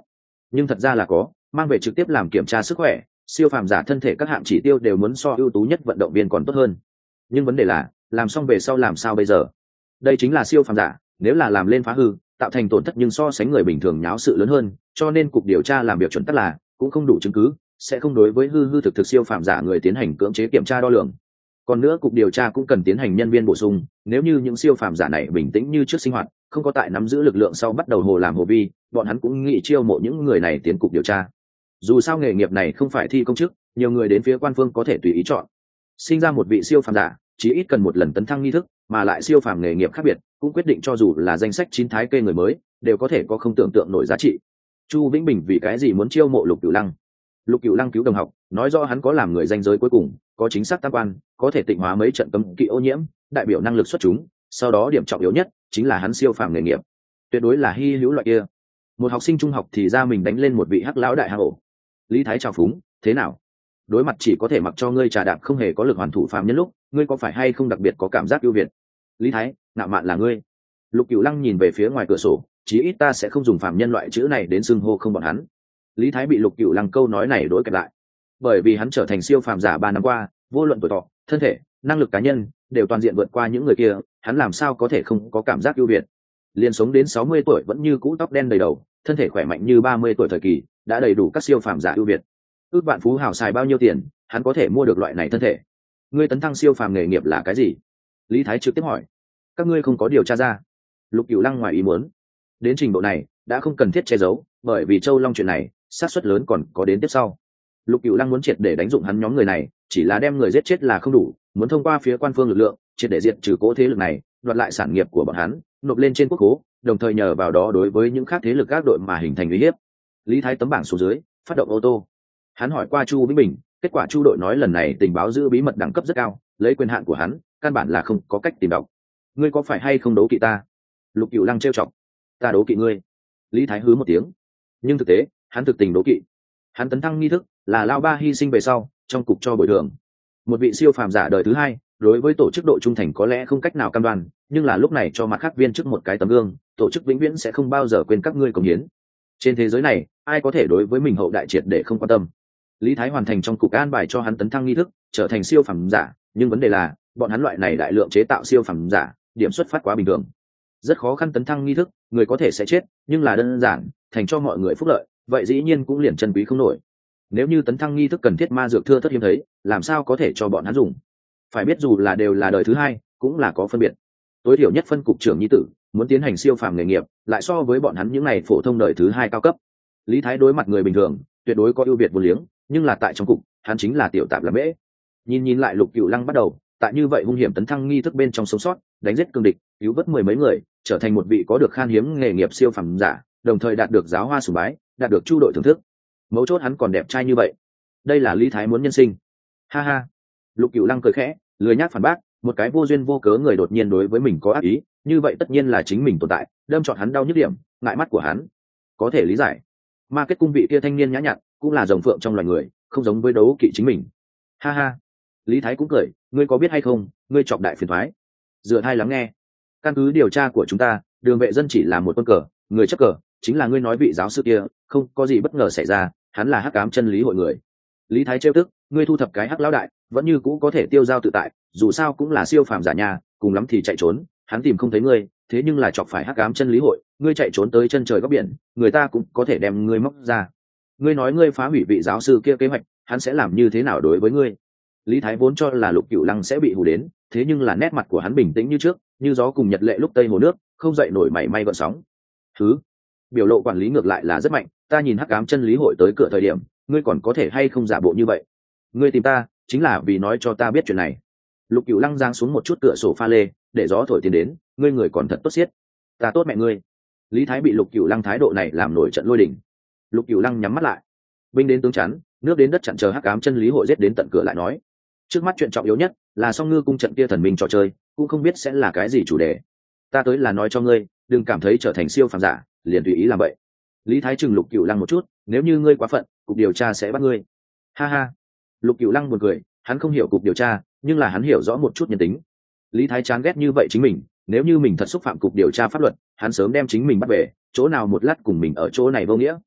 nhưng thật ra là có, mang về trực tiếp làm kiểm tra sức khỏe. Siêu phàm giả thân thể các hạng chỉ tiêu đều muốn so ưu tú nhất vận động viên còn tốt hơn, nhưng vấn đề là làm xong về sau làm sao bây giờ? Đây chính là siêu phàm giả, nếu là làm lên phá hư, tạo thành tổn thất nhưng so sánh người bình thường nháo sự lớn hơn, cho nên cục điều tra làm việc chuẩn tắc là cũng không đủ chứng cứ, sẽ không đối với hư hư thực thực siêu phàm giả người tiến hành cưỡng chế kiểm tra đo lường. Còn nữa cục điều tra cũng cần tiến hành nhân viên bổ sung, nếu như những siêu phàm giả này bình tĩnh như trước sinh hoạt, không có tại nắm giữ lực lượng sau bắt đầu hồ làm hồ vi, bọn hắn cũng nghĩ chiêu mộ những người này tiến cục điều tra. Dù sao nghề nghiệp này không phải thi công chức, nhiều người đến phía quan phương có thể tùy ý chọn. Sinh ra một vị siêu phàm giả, chỉ ít cần một lần tấn thăng nghi thức, mà lại siêu phàm nghề nghiệp khác biệt, cũng quyết định cho dù là danh sách chín thái kê người mới, đều có thể có không tưởng tượng nổi giá trị. Chu Vĩnh Bình vì cái gì muốn chiêu mộ Lục Cửu Lăng? Lục Cửu Lăng cứu đồng học, nói rõ hắn có làm người danh giới cuối cùng, có chính xác tam quan, có thể tịnh hóa mấy trận cấm kỵ ô nhiễm, đại biểu năng lực xuất chúng, sau đó điểm trọng yếu nhất chính là hắn siêu phàm nghề nghiệp, tuyệt đối là hi hữu loại kia. Một học sinh trung học thì ra mình đánh lên một vị hắc lão đại hang ổ. Lý Thái chào phúng, thế nào? Đối mặt chỉ có thể mặc cho ngươi trà đạp không hề có lực hoàn thủ phàm nhân lúc, ngươi có phải hay không đặc biệt có cảm giác ưu việt? Lý Thái, ngạo mạn là ngươi. Lục Cửu Lăng nhìn về phía ngoài cửa sổ, chí ít ta sẽ không dùng phàm nhân loại chữ này đến xưng hô không bọn hắn. Lý Thái bị Lục Cửu Lăng câu nói này đối kẹp lại, bởi vì hắn trở thành siêu phàm giả ba năm qua, vô luận tuổi thọ, thân thể, năng lực cá nhân đều toàn diện vượt qua những người kia, hắn làm sao có thể không có cảm giác ưu việt? Liên sống đến sáu mươi tuổi vẫn như cũ tóc đen đầy đầu, thân thể khỏe mạnh như ba mươi tuổi thời kỳ, đã đầy đủ các siêu phàm giả ưu việt. Ước vạn phú hào xài bao nhiêu tiền, hắn có thể mua được loại này thân thể? Ngươi tấn thăng siêu phàm nghề nghiệp là cái gì? Lý Thái trực tiếp hỏi. Các ngươi không có điều tra ra? Lục Cửu Lăng ngoài ý muốn. Đến trình độ này, đã không cần thiết che giấu, bởi vì Châu Long chuyện này, xác suất lớn còn có đến tiếp sau. Lục Cửu Lăng muốn triệt để đánh dụng hắn nhóm người này, chỉ là đem người giết chết là không đủ, muốn thông qua phía quan phương lực lượng, triệt để diệt trừ cỗ thế lực này, đoạt lại sản nghiệp của bọn hắn, nộp lên trên quốc khố, đồng thời nhờ vào đó đối với những khác thế lực các đội mà hình thành uy hiếp. Lý Thái tấm bảng xuống dưới, phát động ô tô. Hắn hỏi qua Chu Vĩnh Bình, kết quả Chu đội nói lần này tình báo giữ bí mật đẳng cấp rất cao, lấy quyền hạn của hắn, căn bản là không có cách tìm đọc. Ngươi có phải hay không đấu kỵ ta? Lục Cửu Lăng trêu chọc. Ta đấu kỵ ngươi? Lý Thái hứ một tiếng. Nhưng thực tế, hắn thực tình đấu kỵ. Hắn tấn thăng nghi thức là lao ba hy sinh về sau, trong cục cho bồi thường. Một vị siêu phàm giả đời thứ hai, đối với tổ chức độ trung thành có lẽ không cách nào cam đoan, nhưng là lúc này cho mặt khác viên chức một cái tấm gương, tổ chức vĩnh viễn sẽ không bao giờ quên các ngươi cống hiến. Trên thế giới này, ai có thể đối với mình hậu đại triệt để không quan tâm? Lý Thái hoàn thành trong cục an bài cho hắn tấn thăng nghi thức, trở thành siêu phàm giả, nhưng vấn đề là, bọn hắn loại này đại lượng chế tạo siêu phàm giả, điểm xuất phát quá bình thường. Rất khó khăn tấn thăng nghi thức, người có thể sẽ chết, nhưng là đơn giản, thành cho mọi người phúc lợi, vậy dĩ nhiên cũng liền chân quý không nổi. Nếu như tấn thăng nghi thức cần thiết ma dược thưa thất hiếm thấy, làm sao có thể cho bọn hắn dùng? Phải biết dù là đều là đời thứ hai, cũng là có phân biệt. Tối thiểu nhất phân cục trưởng nhi tử, muốn tiến hành siêu phàm nghề nghiệp, lại so với bọn hắn những này phổ thông đời thứ hai cao cấp. Lý Thái đối mặt người bình thường, tuyệt đối có ưu việt vô liếng, nhưng là tại trong cục, hắn chính là tiểu tạp làm bễ. Nhìn nhìn lại Lục Cửu Lăng bắt đầu, tại như vậy hung hiểm tấn thăng nghi thức bên trong sống sót, đánh giết cương địch, cứu vớt mười mấy người, trở thành một vị có được khan hiếm nghề nghiệp siêu phàm giả, đồng thời đạt được giáo hoa sủng bái, đạt được chu đội thưởng thức. Mấu chốt hắn còn đẹp trai như vậy. Đây là Lý Thái muốn nhân sinh. Ha ha. Lục Cửu Lăng cười khẽ, lười nhác phản bác, một cái vô duyên vô cớ người đột nhiên đối với mình có ác ý, như vậy tất nhiên là chính mình tồn tại, đâm chọn hắn đau nhức điểm, ngại mắt của hắn. Có thể lý giải. Ma kết cung vị kia thanh niên nhã nhặn, cũng là rồng phượng trong loài người, không giống với đấu kỵ chính mình. Ha ha. Lý Thái cũng cười, ngươi có biết hay không, ngươi chọc đại phiền toái. Dựa hai lắng nghe. Căn cứ điều tra của chúng ta, Đường Vệ Dân chỉ là một con cờ, người chấp cờ, chính là ngươi nói vị giáo sư kia, không có gì bất ngờ xảy ra, hắn là hắc ám chân lý hội người. Lý Thái trêu tức, ngươi thu thập cái hắc lão đại, vẫn như cũ có thể tiêu giao tự tại, dù sao cũng là siêu phàm giả nhà, cùng lắm thì chạy trốn, hắn tìm không thấy ngươi, thế nhưng là chọc phải hắc ám chân lý hội, ngươi chạy trốn tới chân trời góc biển, người ta cũng có thể đem ngươi móc ra. Ngươi nói ngươi phá hủy vị giáo sư kia kế hoạch, hắn sẽ làm như thế nào đối với ngươi? Lý Thái vốn cho là Lục Cửu Lăng sẽ bị hù đến, thế nhưng là nét mặt của hắn bình tĩnh như trước, như gió cùng nhật lệ lúc tây hồ nước, không dậy nổi mảy may gợn sóng. Thứ, biểu lộ quản lý ngược lại là rất mạnh, ta nhìn hắc ám chân lý hội tới cửa thời điểm, ngươi còn có thể hay không giả bộ như vậy? Ngươi tìm ta, chính là vì nói cho ta biết chuyện này. Lục Cửu Lăng giang xuống một chút cửa sổ pha lê, để gió thổi tiến đến, ngươi người còn thật tốt xiết. Ta tốt mẹ ngươi. Lý Thái bị Lục Cửu Lăng thái độ này làm nổi trận lôi đình. Lục Cửu Lăng nhắm mắt lại. Binh đến tướng chắn, nước đến đất chặn, chờ hắc ám chân lý hội giết đến tận cửa lại nói. Trước mắt chuyện trọng yếu nhất là Song Ngư cung trận kia thần minh trò chơi, cũng không biết sẽ là cái gì chủ đề. Ta tới là nói cho ngươi, đừng cảm thấy trở thành siêu phàm giả, liền tùy ý làm vậy. Lý Thái chừng Lục Cửu Lăng một chút, nếu như ngươi quá phận, cục điều tra sẽ bắt ngươi. Ha ha. Lục Cửu Lăng buồn cười, hắn không hiểu cục điều tra, nhưng là hắn hiểu rõ một chút nhân tính. Lý Thái chán ghét như vậy chính mình, nếu như mình thật xúc phạm cục điều tra pháp luật, hắn sớm đem chính mình bắt về, chỗ nào một lát cùng mình ở chỗ này vô nghĩa.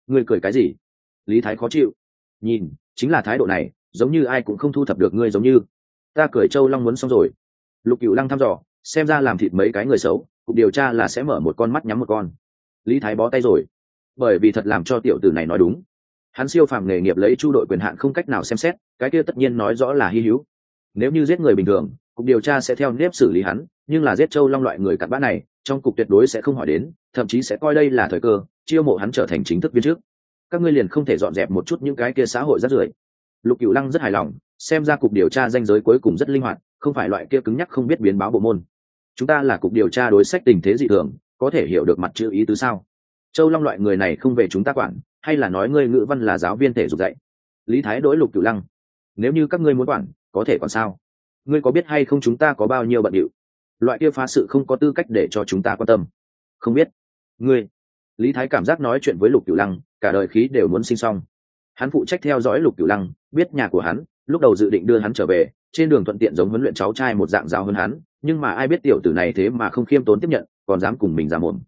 Ngươi cười cái gì? Lý Thái khó chịu. Nhìn, chính là thái độ này, giống như ai cũng không thu thập được ngươi giống như. Ta cười Châu Long muốn xong rồi. Lục Cửu Lăng thăm dò, xem ra làm thịt mấy cái người xấu, cục điều tra là sẽ mở một con mắt nhắm một con. Lý Thái bó tay rồi, bởi vì thật làm cho tiểu tử này nói đúng. Hắn siêu phàm nghề nghiệp lấy chu đội quyền hạn không cách nào xem xét, cái kia tất nhiên nói rõ là hy hữu. Nếu như giết người bình thường, cục điều tra sẽ theo nếp xử lý hắn, nhưng là giết Châu Long loại người cặn bã này, trong cục tuyệt đối sẽ không hỏi đến, thậm chí sẽ coi đây là thời cơ, chiêu mộ hắn trở thành chính thức viên chức. Các ngươi liền không thể dọn dẹp một chút những cái kia xã hội rác rưởi. Lục Cửu Lăng rất hài lòng, xem ra cục điều tra danh giới cuối cùng rất linh hoạt, không phải loại kia cứng nhắc không biết biến báo bộ môn. Chúng ta là cục điều tra đối sách tình thế dị thường, có thể hiểu được mặt chữ ý tứ sao? Châu Long loại người này không về chúng ta quản, hay là nói ngươi ngữ văn là giáo viên thể dục dạy? Lý Thái đối Lục Cửu Lăng, nếu như các ngươi muốn quản, có thể còn sao? Ngươi có biết hay không chúng ta có bao nhiêu bận điệu? Loại kia phá sự không có tư cách để cho chúng ta quan tâm. Không biết. Ngươi. Lý Thái cảm giác nói chuyện với Lục Cửu Lăng, cả đời khí đều muốn sinh xong. Hắn phụ trách theo dõi Lục Cửu Lăng, biết nhà của hắn, lúc đầu dự định đưa hắn trở về, trên đường thuận tiện giống huấn luyện cháu trai một dạng giáo hơn hắn, nhưng mà ai biết tiểu tử này thế mà không khiêm tốn tiếp nhận, còn dám cùng mình ra mồm.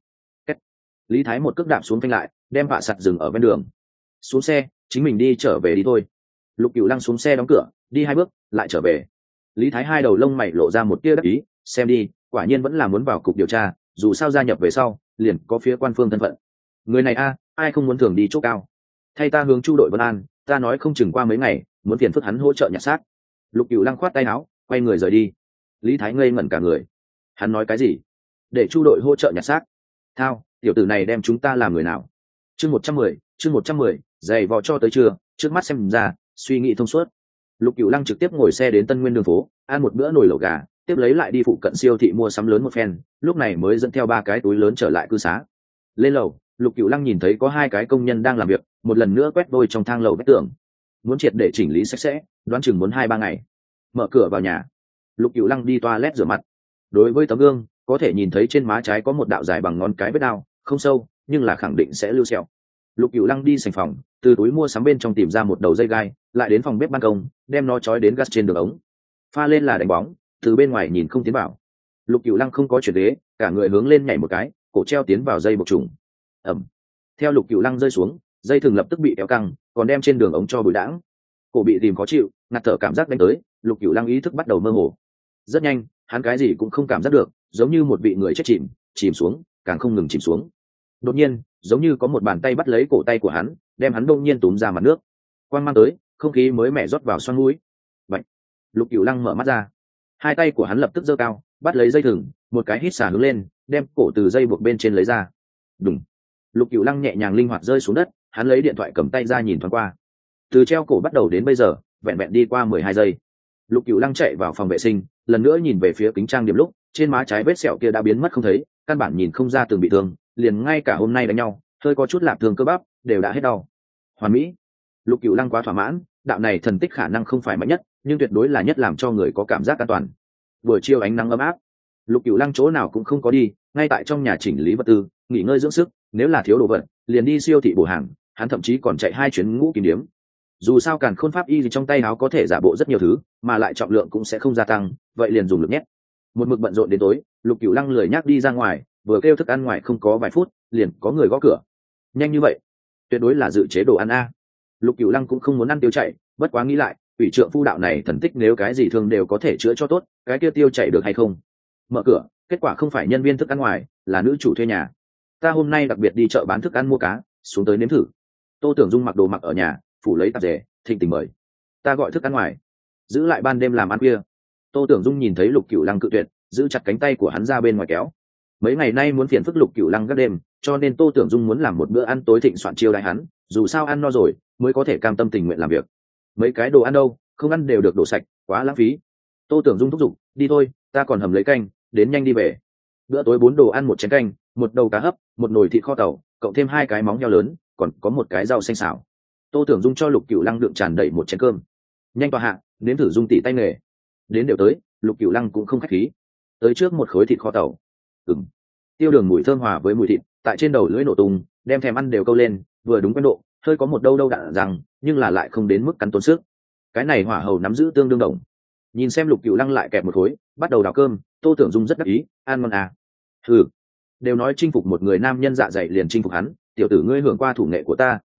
Lý Thái một cước đạp xuống phanh lại, đem vạ sặt dừng ở bên đường. Xuống xe, chính mình đi trở về đi thôi. Lục Cửu Lăng xuống xe đóng cửa, đi hai bước, lại trở về. Lý Thái hai đầu lông mày lộ ra một tia đắc ý, xem đi, quả nhiên vẫn là muốn vào cục điều tra, dù sao gia nhập về sau, liền có phía quan phương thân phận. Người này a, ai không muốn thường đi chỗ cao. Thay ta hướng Chu đội Vân An, ta nói không chừng qua mấy ngày, muốn phiền phức hắn hỗ trợ nhặt xác. Lục Cửu Lăng khoát tay áo, quay người rời đi. Lý Thái ngây ngẩn cả người. Hắn nói cái gì? Để Chu đội hỗ trợ nhặt xác? Thao, tiểu tử này đem chúng ta làm người nào? Chương một trăm mười, chương một trăm mười, giày vò cho tới trưa, trước mắt xem ra, suy nghĩ thông suốt. Lục Cửu Lăng trực tiếp ngồi xe đến Tân Nguyên đường phố, ăn một bữa nồi lẩu gà, tiếp lấy lại đi phụ cận siêu thị mua sắm lớn một phen, lúc này mới dẫn theo ba cái túi lớn trở lại cư xá. Lên lầu, Lục Cửu Lăng nhìn thấy có hai cái công nhân đang làm việc, một lần nữa quét vôi trong thang lầu vách tường. Muốn triệt để chỉnh lý sạch sẽ, đoán chừng muốn hai ba ngày. Mở cửa vào nhà, Lục Cửu Lăng đi toilet rửa mặt. Đối với tấm gương, có thể nhìn thấy trên má trái có một đạo dài bằng ngón cái vết đao, không sâu, nhưng là khẳng định sẽ lưu sẹo. Lục Cửu Lăng đi sành phòng, từ túi mua sắm bên trong tìm ra một đầu dây gai, lại đến phòng bếp ban công, đem nó trói đến gas trên đường ống. Pha lên là đánh bóng, từ bên ngoài nhìn không tiến vào. Lục Cửu Lăng không có chuyển ghế, cả người hướng lên nhảy một cái, cổ treo tiến vào dây buộc trùng. Ầm. Theo Lục Cửu Lăng rơi xuống, dây thừng lập tức bị kéo căng, còn đem trên đường ống cho bụi đãng. Cổ bị tìm khó chịu, ngạt thở cảm giác đánh tới, Lục Cửu Lăng ý thức bắt đầu mơ hồ. Rất nhanh, hắn cái gì cũng không cảm giác được, giống như một vị người chết chìm, chìm xuống, càng không ngừng chìm xuống. Đột nhiên, giống như có một bàn tay bắt lấy cổ tay của hắn, đem hắn đông nhiên túm ra mặt nước. Quang mang tới, không khí mới mẻ rót vào xoang mũi. Bạch. Lục Cửu Lăng mở mắt ra, hai tay của hắn lập tức giơ cao, bắt lấy dây thừng, một cái hít xả hướng lên, đem cổ từ dây buộc bên trên lấy ra. Đùng. Lục Cửu Lăng nhẹ nhàng linh hoạt rơi xuống đất, hắn lấy điện thoại cầm tay ra nhìn thoáng qua. Từ treo cổ bắt đầu đến bây giờ, vẹn vẹn đi qua mười hai giây. Lục Cửu Lăng chạy vào phòng vệ sinh, lần nữa nhìn về phía kính trang điểm lúc, trên má trái vết sẹo kia đã biến mất không thấy, căn bản nhìn không ra từng bị thương, liền ngay cả hôm nay đánh nhau, hơi có chút lạp thương cơ bắp, đều đã hết đau. Hoàn mỹ. Lục Cửu Lăng quá thỏa mãn, đạo này thần tích khả năng không phải mạnh nhất, nhưng tuyệt đối là nhất làm cho người có cảm giác an toàn. Buổi chiều ánh nắng ấm áp, Lục Cửu Lăng chỗ nào cũng không có đi, ngay tại trong nhà chỉnh lý vật tư, nghỉ ngơi dưỡng sức, nếu là thiếu đồ vật, liền đi siêu thị bổ hàng, hắn thậm chí còn chạy hai chuyến ngũ kim điếm. Dù sao Càn Khôn Pháp Y gì trong tay áo có thể giả bộ rất nhiều thứ, mà lại trọng lượng cũng sẽ không gia tăng, vậy liền dùng lực nhét. Một mực bận rộn đến tối, Lục Cửu Lăng lười nhác đi ra ngoài, vừa kêu thức ăn ngoài không có vài phút, liền có người gõ cửa. Nhanh như vậy, tuyệt đối là dự chế đồ ăn a. Lục Cửu Lăng cũng không muốn ăn tiêu chảy, bất quá nghĩ lại, ủy trượng phu đạo này thần tích nếu cái gì thương đều có thể chữa cho tốt, cái kia tiêu chảy được hay không? Mở cửa, kết quả không phải nhân viên thức ăn ngoài, là nữ chủ thuê nhà. Ta hôm nay đặc biệt đi chợ bán thức ăn mua cá, xuống tới nếm thử. Tô Tưởng Dung mặc đồ mặc ở nhà, phủ lấy tạp dề, thịnh tình mời. Ta gọi thức ăn ngoài, giữ lại ban đêm làm ăn khuya. Tô Tưởng Dung nhìn thấy Lục Cửu Lăng cự tuyệt, giữ chặt cánh tay của hắn ra bên ngoài kéo. Mấy ngày nay muốn phiền phức Lục Cửu Lăng các đêm, cho nên Tô Tưởng Dung muốn làm một bữa ăn tối thịnh soạn chiêu đãi hắn, dù sao ăn no rồi mới có thể cam tâm tình nguyện làm việc. Mấy cái đồ ăn đâu, không ăn đều được đổ sạch, quá lãng phí. Tô Tưởng Dung thúc giục, đi thôi, ta còn hầm lấy canh, đến nhanh đi về. Bữa tối bốn đồ ăn một chén canh, một đầu cá hấp, một nồi thịt kho tàu, cộng thêm hai cái móng heo lớn, còn có một cái rau xanh xào. Tô Tưởng Dung cho Lục Cửu Lăng đựng tràn đầy một chén cơm. Nhanh tọa hạ, nếm thử Dung tỷ tay nghề. Đến đều tới, Lục Cửu Lăng cũng không khách khí. Tới trước một khối thịt kho tàu. Ừm. Tiêu đường mùi thơm hòa với mùi thịt, tại trên đầu lưỡi nổ tung, đem thèm ăn đều câu lên, vừa đúng quen độ, hơi có một đâu đâu đạn rằng, nhưng là lại không đến mức cắn tốn sức. Cái này hỏa hầu nắm giữ tương đương đồng. Nhìn xem Lục Cửu Lăng lại kẹp một khối, bắt đầu đào cơm, Tô Tưởng Dung rất đắc ý, ăn ngon à. Ừ. Đều nói chinh phục một người nam nhân dạ dày liền chinh phục hắn, tiểu tử ngươi hưởng qua thủ nghệ của ta,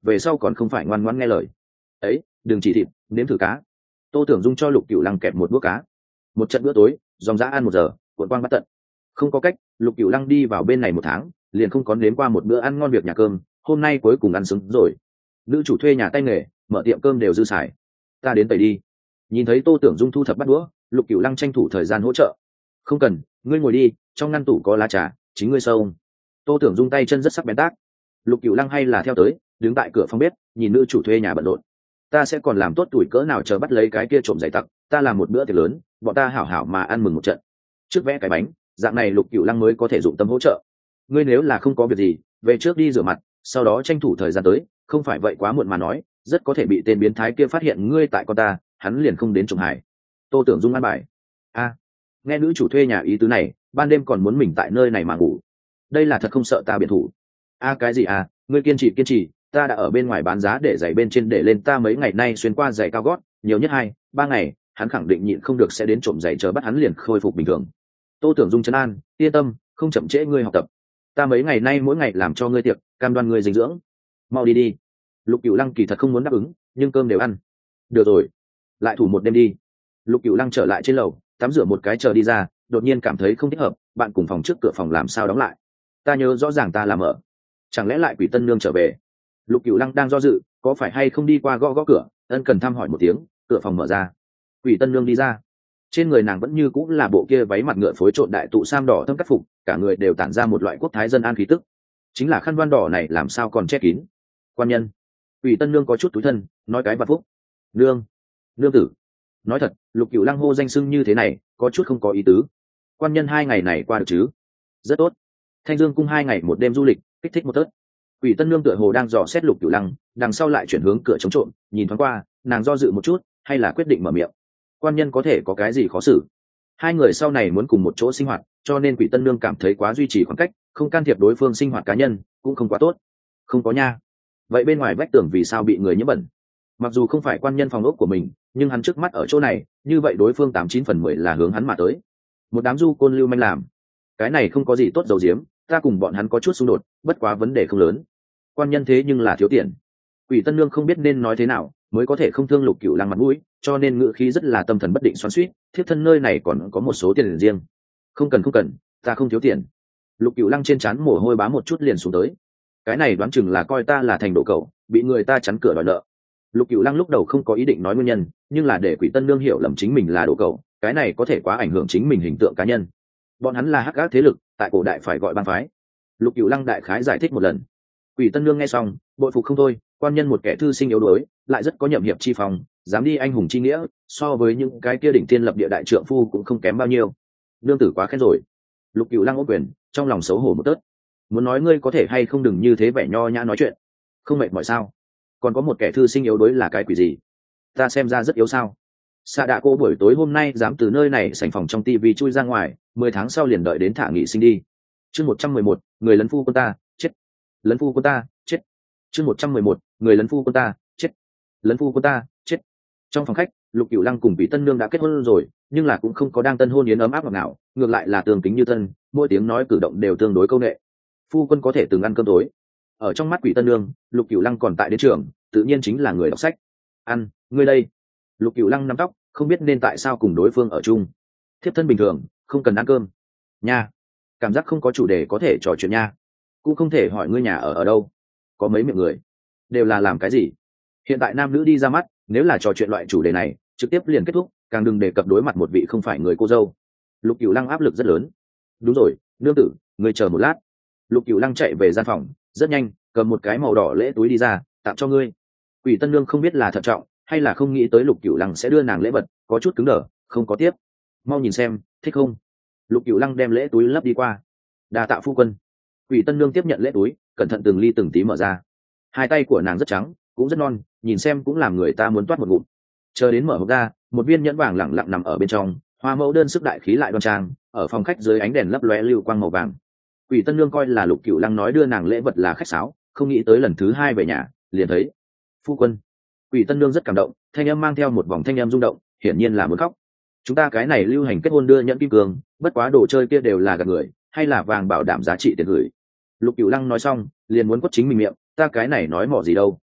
về sau còn không phải ngoan ngoãn nghe lời. Ấy, đừng chỉ thịt, nếm thử cá. Tô Tưởng Dung cho Lục Cửu Lăng kẹp một bữa cá. Một trận bữa tối, dòng dã ăn một giờ, cuộn quang bắt tận. Không có cách, Lục Cửu Lăng đi vào bên này một tháng, liền không có nếm qua một bữa ăn ngon việc nhà cơm, hôm nay cuối cùng ăn sướng rồi. Nữ chủ thuê nhà tay nghề, mở tiệm cơm đều dư xài. Ta đến tẩy đi. Nhìn thấy Tô Tưởng Dung thu thập bát đũa, Lục Cửu Lăng tranh thủ thời gian hỗ trợ. Không cần, ngươi ngồi đi, trong ngăn tủ có lá trà, chính ngươi sâu. Tô Tưởng Dung tay chân rất sắc bén tác. Lục Cửu Lăng hay là theo tới, đứng tại cửa phòng bếp, nhìn nữ chủ thuê nhà bận rộn. Ta sẽ còn làm tốt tuổi cỡ nào chờ bắt lấy cái kia trộm giày tặc, ta làm một bữa tiệc lớn, bọn ta hảo hảo mà ăn mừng một trận. Trước vẽ cái bánh, dạng này Lục Cửu Lăng mới có thể dụng tâm hỗ trợ. Ngươi nếu là không có việc gì, về trước đi rửa mặt, sau đó tranh thủ thời gian tới, không phải vậy quá muộn mà nói, rất có thể bị tên biến thái kia phát hiện ngươi tại con ta, hắn liền không đến trộm hải. Tô Tưởng Dung ăn bài. A, nghe nữ chủ thuê nhà ý tứ này, ban đêm còn muốn mình tại nơi này mà ngủ, đây là thật không sợ ta biện thủ. A cái gì à, ngươi kiên trì kiên trì, ta đã ở bên ngoài bán giá để giày bên trên để lên, ta mấy ngày nay xuyên qua giày cao gót, nhiều nhất hai ba ngày, hắn khẳng định nhịn không được sẽ đến trộm giày, chờ bắt hắn liền khôi phục bình thường. Tô Tưởng Dung trấn an, yên tâm, không chậm trễ ngươi học tập, ta mấy ngày nay mỗi ngày làm cho ngươi tiệc, cam đoan ngươi dinh dưỡng, mau đi đi. Lục Cửu Lăng kỳ thật không muốn đáp ứng, nhưng cơm đều ăn. Được rồi, lại thủ một đêm đi. Lục Cửu Lăng trở lại trên lầu, tắm rửa một cái chờ đi ra, đột nhiên cảm thấy không thích hợp, bạn cùng phòng trước cửa phòng làm sao đóng lại? Ta nhớ rõ ràng ta làm ở, chẳng lẽ lại Quỷ Tân Nương trở về? Lục Cửu Lăng đang do dự, có phải hay không đi qua gõ gõ cửa, ân cần thăm hỏi một tiếng, cửa phòng mở ra. Quỷ Tân Nương đi ra, trên người nàng vẫn như cũng là bộ kia váy mặt ngựa phối trộn đại tụ sam đỏ thâm cắt phục, cả người đều tản ra một loại quốc thái dân an khí tức. Chính là khăn voan đỏ này làm sao còn che kín? Quan nhân. Quỷ Tân Nương có chút túi thân, nói cái vặt phúc. Nương, nương tử. Nói thật, Lục Cửu Lăng hô danh xưng như thế này, có chút không có ý tứ. Quan nhân hai ngày này qua được chứ? Rất tốt. Thanh Dương cung hai ngày một đêm du lịch, kích thích một tớt. Quỷ Tân Nương tựa hồ đang dò xét Lục Cửu Lăng, đằng sau lại chuyển hướng cửa chống trộm, nhìn thoáng qua, nàng do dự một chút, hay là quyết định mở miệng. Quan nhân có thể có cái gì khó xử? Hai người sau này muốn cùng một chỗ sinh hoạt, cho nên Quỷ Tân Nương cảm thấy quá duy trì khoảng cách, không can thiệp đối phương sinh hoạt cá nhân, cũng không quá tốt. Không có nha. Vậy bên ngoài vách tường vì sao bị người nhiễm bẩn? Mặc dù không phải quan nhân phòng ốc của mình, nhưng hắn trước mắt ở chỗ này, như vậy đối phương tám chín phần mười là hướng hắn mà tới. Một đám du côn lưu manh làm, cái này không có gì tốt dầu diếm, ta cùng bọn hắn có chút xung đột, bất quá vấn đề không lớn. Quan nhân thế nhưng là thiếu tiền. Quỷ Tân Nương không biết nên nói thế nào mới có thể không thương Lục Cửu Lăng mặt mũi, cho nên ngữ khí rất là tâm thần bất định xoắn xuýt, thiếp thân nơi này còn có một số tiền riêng. Không cần không cần, ta không thiếu tiền. Lục Cửu Lăng trên trán mồ hôi bám một chút liền xuống tới. Cái này đoán chừng là coi ta là thành đồ cẩu, bị người ta chắn cửa đòi nợ. Lục Cửu Lăng lúc đầu không có ý định nói nguyên nhân, nhưng là để Quỷ Tân Nương hiểu lầm chính mình là đồ cẩu, cái này có thể quá ảnh hưởng chính mình hình tượng cá nhân. Bọn hắn là hắc ác thế lực, tại cổ đại phải gọi bang phái. Lục Cửu Lăng đại khái giải thích một lần. Quỷ Tân Nương nghe xong, bội phục không thôi, quan nhân một kẻ thư sinh yếu đuối, lại rất có nhậm hiệp chi phong, dám đi anh hùng chi nghĩa, so với những cái kia đỉnh tiên lập địa đại trượng phu cũng không kém bao nhiêu. Nương tử quá khen rồi. Lục Cửu Lăng ôm quyền, trong lòng xấu hổ một tớt. Muốn nói ngươi có thể hay không đừng như thế vẻ nho nhã nói chuyện, không mệt mỏi sao? Còn có một kẻ thư sinh yếu đuối là cái quỷ gì? Ta xem ra rất yếu sao? Xạ Đạ cô buổi tối hôm nay dám từ nơi này sảnh phòng trong tivi chui ra ngoài, mười tháng sau liền đợi đến thả nghị sinh đi. Chương một trăm mười một, người lấn phu quân ta, chết. Lấn phu quân ta, chết. Chương một trăm mười một, người lấn phu quân ta, chết. Lấn phu quân ta, chết. Trong phòng khách, Lục Cửu Lăng cùng Vị Tân Nương đã kết hôn rồi, nhưng là cũng không có đang tân hôn yến ấm áp ngọt ngào, ngược lại là tường kính như thân, mỗi tiếng nói cử động đều tương đối câu nệ. Phu quân có thể từng ăn cơm tối. Ở trong mắt Quỷ Tân Nương, Lục Cửu Lăng còn tại đến trường, tự nhiên chính là người đọc sách. Ăn, ngươi đây. Lục Cửu Lăng nắm tóc, không biết nên tại sao cùng đối phương ở chung. Thiếp thân bình thường, không cần ăn cơm. Nha, cảm giác không có chủ đề có thể trò chuyện nha. Cũng không thể hỏi ngươi nhà ở ở đâu. Có mấy miệng người, đều là làm cái gì? Hiện tại nam nữ đi ra mắt, nếu là trò chuyện loại chủ đề này, trực tiếp liền kết thúc, càng đừng đề cập đối mặt một vị không phải người cô dâu. Lục Cửu Lăng áp lực rất lớn. Đúng rồi, nương tử, ngươi chờ một lát. Lục Cửu Lăng chạy về gian phòng, rất nhanh, cầm một cái màu đỏ lễ túi đi ra, tặng cho ngươi. Quỷ Tân Nương không biết là thận trọng, hay là không nghĩ tới Lục Cửu Lăng sẽ đưa nàng lễ vật, có chút cứng đờ, không có tiếp. Mau nhìn xem, thích không? Lục Cửu Lăng đem lễ túi lấp đi qua. Đa tạ phu quân. Quỷ Tân Nương tiếp nhận lễ túi, cẩn thận từng ly từng tí mở ra. Hai tay của nàng rất trắng, cũng rất non, nhìn xem cũng làm người ta muốn toát một ngụm. Chờ đến mở hộp ra, một viên nhẫn vàng lẳng lặng nằm ở bên trong, hoa mẫu đơn sức đại khí lại đoan trang, ở phòng khách dưới ánh đèn lấp lóe lưu quang màu vàng. Quỷ Tân Nương coi là Lục Cửu Lăng nói đưa nàng lễ vật là khách sáo, không nghĩ tới lần thứ hai về nhà, liền thấy phu quân. Quỷ Tân Nương rất cảm động, thanh âm mang theo một vòng thanh âm rung động, hiển nhiên là muốn khóc. Chúng ta cái này lưu hành kết hôn đưa nhẫn kim cương, bất quá đồ chơi kia đều là gạt người, hay là vàng bảo đảm giá trị tiền gửi. Lục Cửu Lăng nói xong, liền muốn quất chính mình miệng, ta cái này nói mỏ gì đâu,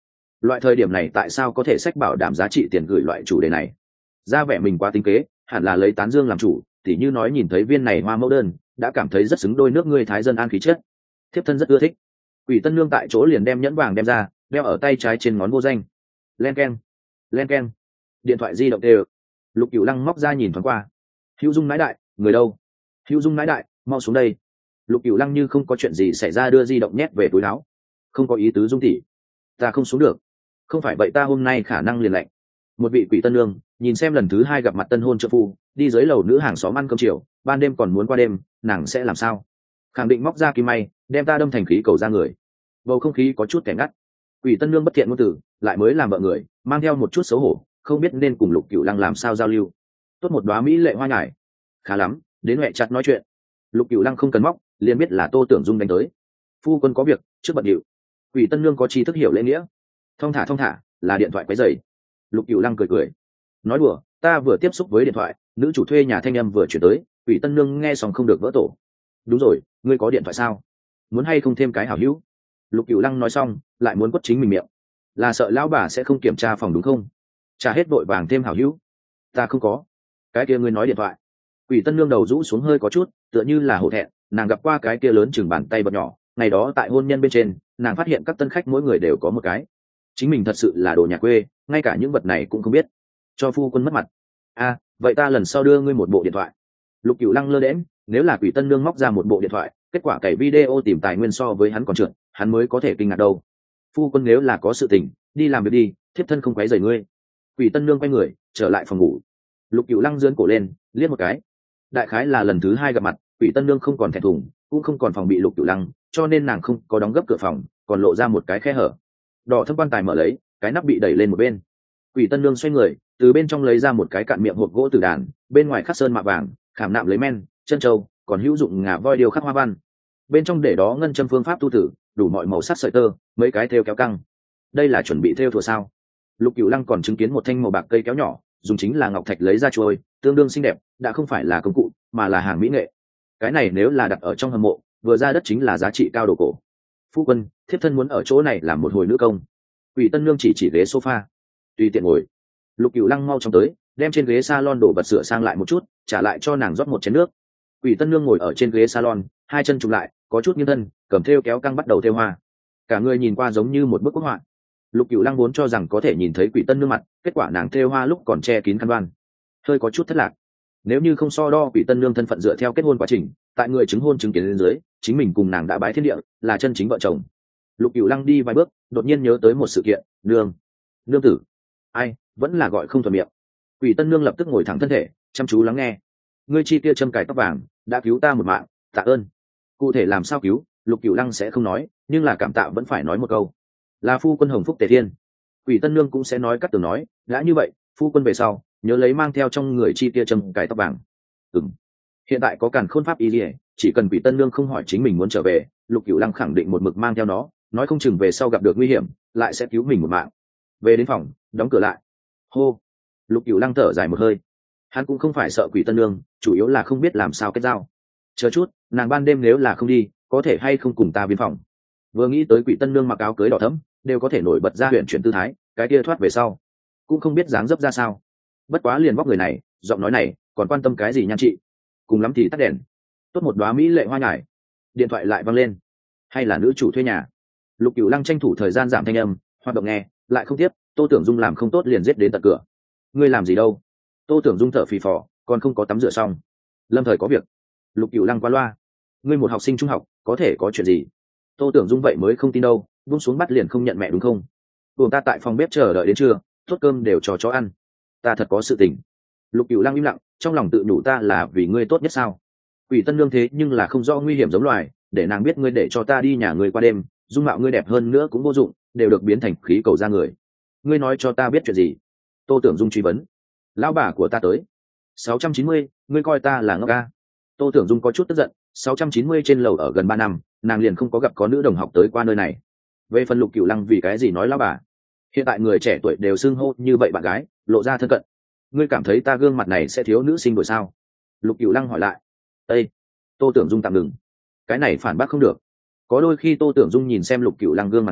loại thời điểm này tại sao có thể sách bảo đảm giá trị tiền gửi loại chủ đề này? Ra vẻ mình quá tính kế, hẳn là lấy tán dương làm chủ, tỉ như nói nhìn thấy viên này hoa mẫu đơn đã cảm thấy rất xứng đôi nước ngươi thái dân an khí chất, thiếp thân rất ưa thích. Quỷ Tân Nương tại chỗ liền đem nhẫn vàng đem ra, đeo ở tay trái trên ngón vô danh. Len keng, len keng, điện thoại di động đều. Lục Cửu Lăng móc ra nhìn thoáng qua. Hữu Dung nãi đại, người đâu? Hữu Dung nãi đại, mau xuống đây. Lục Cửu Lăng như không có chuyện gì xảy ra đưa di động nhét về túi áo. Không có ý tứ Dung tỷ, ta không xuống được. Không phải vậy ta hôm nay khả năng liền lạnh. Một vị Quỷ Tân Nương nhìn xem lần thứ hai gặp mặt tân hôn trợ phu đi dưới lầu nữ hàng xóm ăn cơm chiều, ban đêm còn muốn qua đêm, nàng sẽ làm sao? Khẳng định móc ra kim may đem ta đâm thành khí cầu ra người. Bầu không khí có chút kẻ ngắt. Quỷ Tân Nương bất thiện ngôn từ, lại mới làm vợ người, mang theo một chút xấu hổ, không biết nên cùng Lục Cửu Lăng làm sao giao lưu. Tốt một đóa mỹ lệ hoa nhài, khá lắm, đến huệ chặt nói chuyện. Lục Cửu Lăng không cần móc, liền biết là Tô Tưởng Dung đánh tới. Phu quân có việc, trước bận điệu. Quỷ Tân Nương có tri thức hiểu lễ nghĩa, thong thả thong thả, là điện thoại quấy rầy. Lục Cửu Lăng cười cười, nói đùa, ta vừa tiếp xúc với điện thoại, nữ chủ thuê nhà thanh âm vừa chuyển tới. Quỷ Tân Nương nghe xong không được vỡ tổ. Đúng rồi, ngươi có điện thoại sao? Muốn hay không thêm cái hảo hữu? Lục Cửu Lăng nói xong lại muốn quất chính mình miệng, là sợ lão bà sẽ không kiểm tra phòng đúng không? Trả hết vội vàng thêm hảo hữu. Ta không có. Cái kia ngươi nói điện thoại. Quỷ Tân Nương đầu rũ xuống hơi có chút tựa như là hổ thẹn, nàng gặp qua cái kia lớn chừng bàn tay bật nhỏ, ngày đó tại hôn nhân bên trên nàng phát hiện các tân khách mỗi người đều có một cái, chính mình thật sự là đồ nhà quê, ngay cả những vật này cũng không biết, cho phu quân mất mặt. A, à, vậy ta lần sau đưa ngươi một bộ điện thoại. Lục Cửu Lăng lơ đễm, nếu là Quỷ Tân Nương móc ra một bộ điện thoại, kết quả cày video tìm tài nguyên so với hắn còn trượt, hắn mới có thể kinh ngạc đâu. Phu quân nếu là có sự tình, đi làm việc đi, thiếp thân không quấy rầy ngươi. Quỷ Tân Nương quay người trở lại phòng ngủ. Lục Cửu Lăng giương cổ lên liếc một cái, đại khái là lần thứ hai gặp mặt, Quỷ Tân Nương không còn thẹn thùng, cũng không còn phòng bị Lục Cửu Lăng, cho nên nàng không có đóng gấp cửa phòng, còn lộ ra một cái khe hở. Đỏ thâm quan tài mở lấy, cái nắp bị đẩy lên một bên. Quỷ Tân Nương xoay người, từ bên trong lấy ra một cái cạn miệng hộp gỗ tử đàn, bên ngoài khắc sơn mạ vàng, khảm nạm lấy men, chân châu, còn hữu dụng ngà voi điêu khắc hoa văn. Bên trong để đó ngân châm phương pháp tu tử, đủ mọi màu sắc sợi tơ, mấy cái thêu kéo căng. Đây là chuẩn bị thêu thùa sao? Lục Cửu Lăng còn chứng kiến một thanh màu bạc cây kéo nhỏ, dùng chính là ngọc thạch lấy ra chuôi, tương đương xinh đẹp, đã không phải là công cụ, mà là hàng mỹ nghệ. Cái này nếu là đặt ở trong hầm mộ, vừa ra đất chính là giá trị cao đồ cổ. Phu quân, thiếp thân muốn ở chỗ này làm một hồi nữ công. Quỷ Tân Nương chỉ chỉ ghế sofa, tùy tiện ngồi. Lục Cửu Lăng mau chóng tới, đem trên ghế salon đổ vật sửa sang lại một chút, trả lại cho nàng rót một chén nước. Quỷ Tân Nương ngồi ở trên ghế salon, hai chân chụm lại, có chút nghiêng thân, cầm thêu kéo căng bắt đầu thêu hoa. Cả người nhìn qua giống như một bức quốc họa. Lục Cửu Lăng vốn cho rằng có thể nhìn thấy Quỷ Tân Nương mặt, kết quả nàng thêu hoa lúc còn che kín khăn đoan, hơi có chút thất lạc. Nếu như không so đo Quỷ Tân Nương thân phận dựa theo kết hôn quá trình, tại người chứng hôn chứng kiến lên dưới, chính mình cùng nàng đã bái thiên địa, là chân chính vợ chồng. Lục Cửu Lăng đi vài bước, đột nhiên nhớ tới một sự kiện, nương, nương tử, ai, vẫn là gọi không thuận miệng. Quỷ Tân Nương lập tức ngồi thẳng thân thể, chăm chú lắng nghe. Ngươi chi kia châm cài tóc vàng, đã cứu ta một mạng, tạ ơn. Cụ thể làm sao cứu, Lục Cửu Lăng sẽ không nói, nhưng là cảm tạ vẫn phải nói một câu. Là phu quân hồng phúc tề thiên. Quỷ Tân Nương cũng sẽ nói cắt tường nói, đã như vậy, phu quân về sau, nhớ lấy mang theo trong người chi kia châm cài tóc vàng. Ừm. Hiện tại có càn khôn pháp y liễu, chỉ cần Quỷ Tân Nương không hỏi chính mình muốn trở về, Lục Cửu Lăng khẳng định một mực mang theo nó, nói không chừng về sau gặp được nguy hiểm, lại sẽ cứu mình một mạng. Về đến phòng, đóng cửa lại. Hô. Lục Cửu Lăng thở dài một hơi. Hắn cũng không phải sợ Quỷ Tân Nương, chủ yếu là không biết làm sao kết giao. Chờ chút, nàng ban đêm nếu là không đi, có thể hay không cùng ta biên phòng. Vừa nghĩ tới Quỷ Tân Nương mặc áo cưới đỏ thẫm, đều có thể nổi bật ra huyền chuyển tư thái, cái kia thoát về sau, cũng không biết dáng dấp ra sao. Bất quá liền vóc người này, giọng nói này, còn quan tâm cái gì nhan trị? Cùng lắm thì tắt đèn. Tốt một đóa mỹ lệ hoa nhài. Điện thoại lại vang lên. Hay là nữ chủ thuê nhà? Lục Cửu Lăng tranh thủ thời gian giảm thanh âm, hoạt động nghe, lại không tiếp. Tô Tưởng Dung làm không tốt liền giết đến tận cửa. Ngươi làm gì đâu? Tô Tưởng Dung thở phì phò, còn không có tắm rửa xong. Lâm thời có việc. Lục Cửu Lăng qua loa. Ngươi một học sinh trung học, có thể có chuyện gì? Tô Tưởng Dung vậy mới không tin đâu, buông xuống bắt liền không nhận mẹ đúng không? Buồng ta tại phòng bếp chờ đợi đến trưa, tốt cơm đều cho chó ăn. Ta thật có sự tình. Lục Cửu Lăng im lặng, trong lòng tự nhủ ta là vì ngươi tốt nhất sao? Quỷ Tân Nương thế nhưng là không rõ nguy hiểm giống loài, để nàng biết ngươi để cho ta đi nhà ngươi qua đêm, dung mạo ngươi đẹp hơn nữa cũng vô dụng, đều được biến thành khí cầu ra người. Ngươi nói cho ta biết chuyện gì? Tô Tưởng Dung truy vấn. Lão bà của ta tới. sáu trăm chín mươi, ngươi coi ta là ngốc ca? Tô Tưởng Dung có chút tức giận, sáu trăm chín mươi trên lầu ở gần ba năm, nàng liền không có gặp có nữ đồng học tới qua nơi này. Về phần Lục Cửu Lăng vì cái gì nói lão bà? Hiện tại người trẻ tuổi đều xưng hô như vậy bạn gái, lộ ra thân cận. Ngươi cảm thấy ta gương mặt này sẽ thiếu nữ sinh đổi sao? Lục Cửu Lăng hỏi lại. Ê! Tô Tưởng Dung tạm ngừng. Cái này phản bác không được. Có đôi khi Tô Tưởng Dung nhìn xem Lục Cửu Lăng gương mặt này,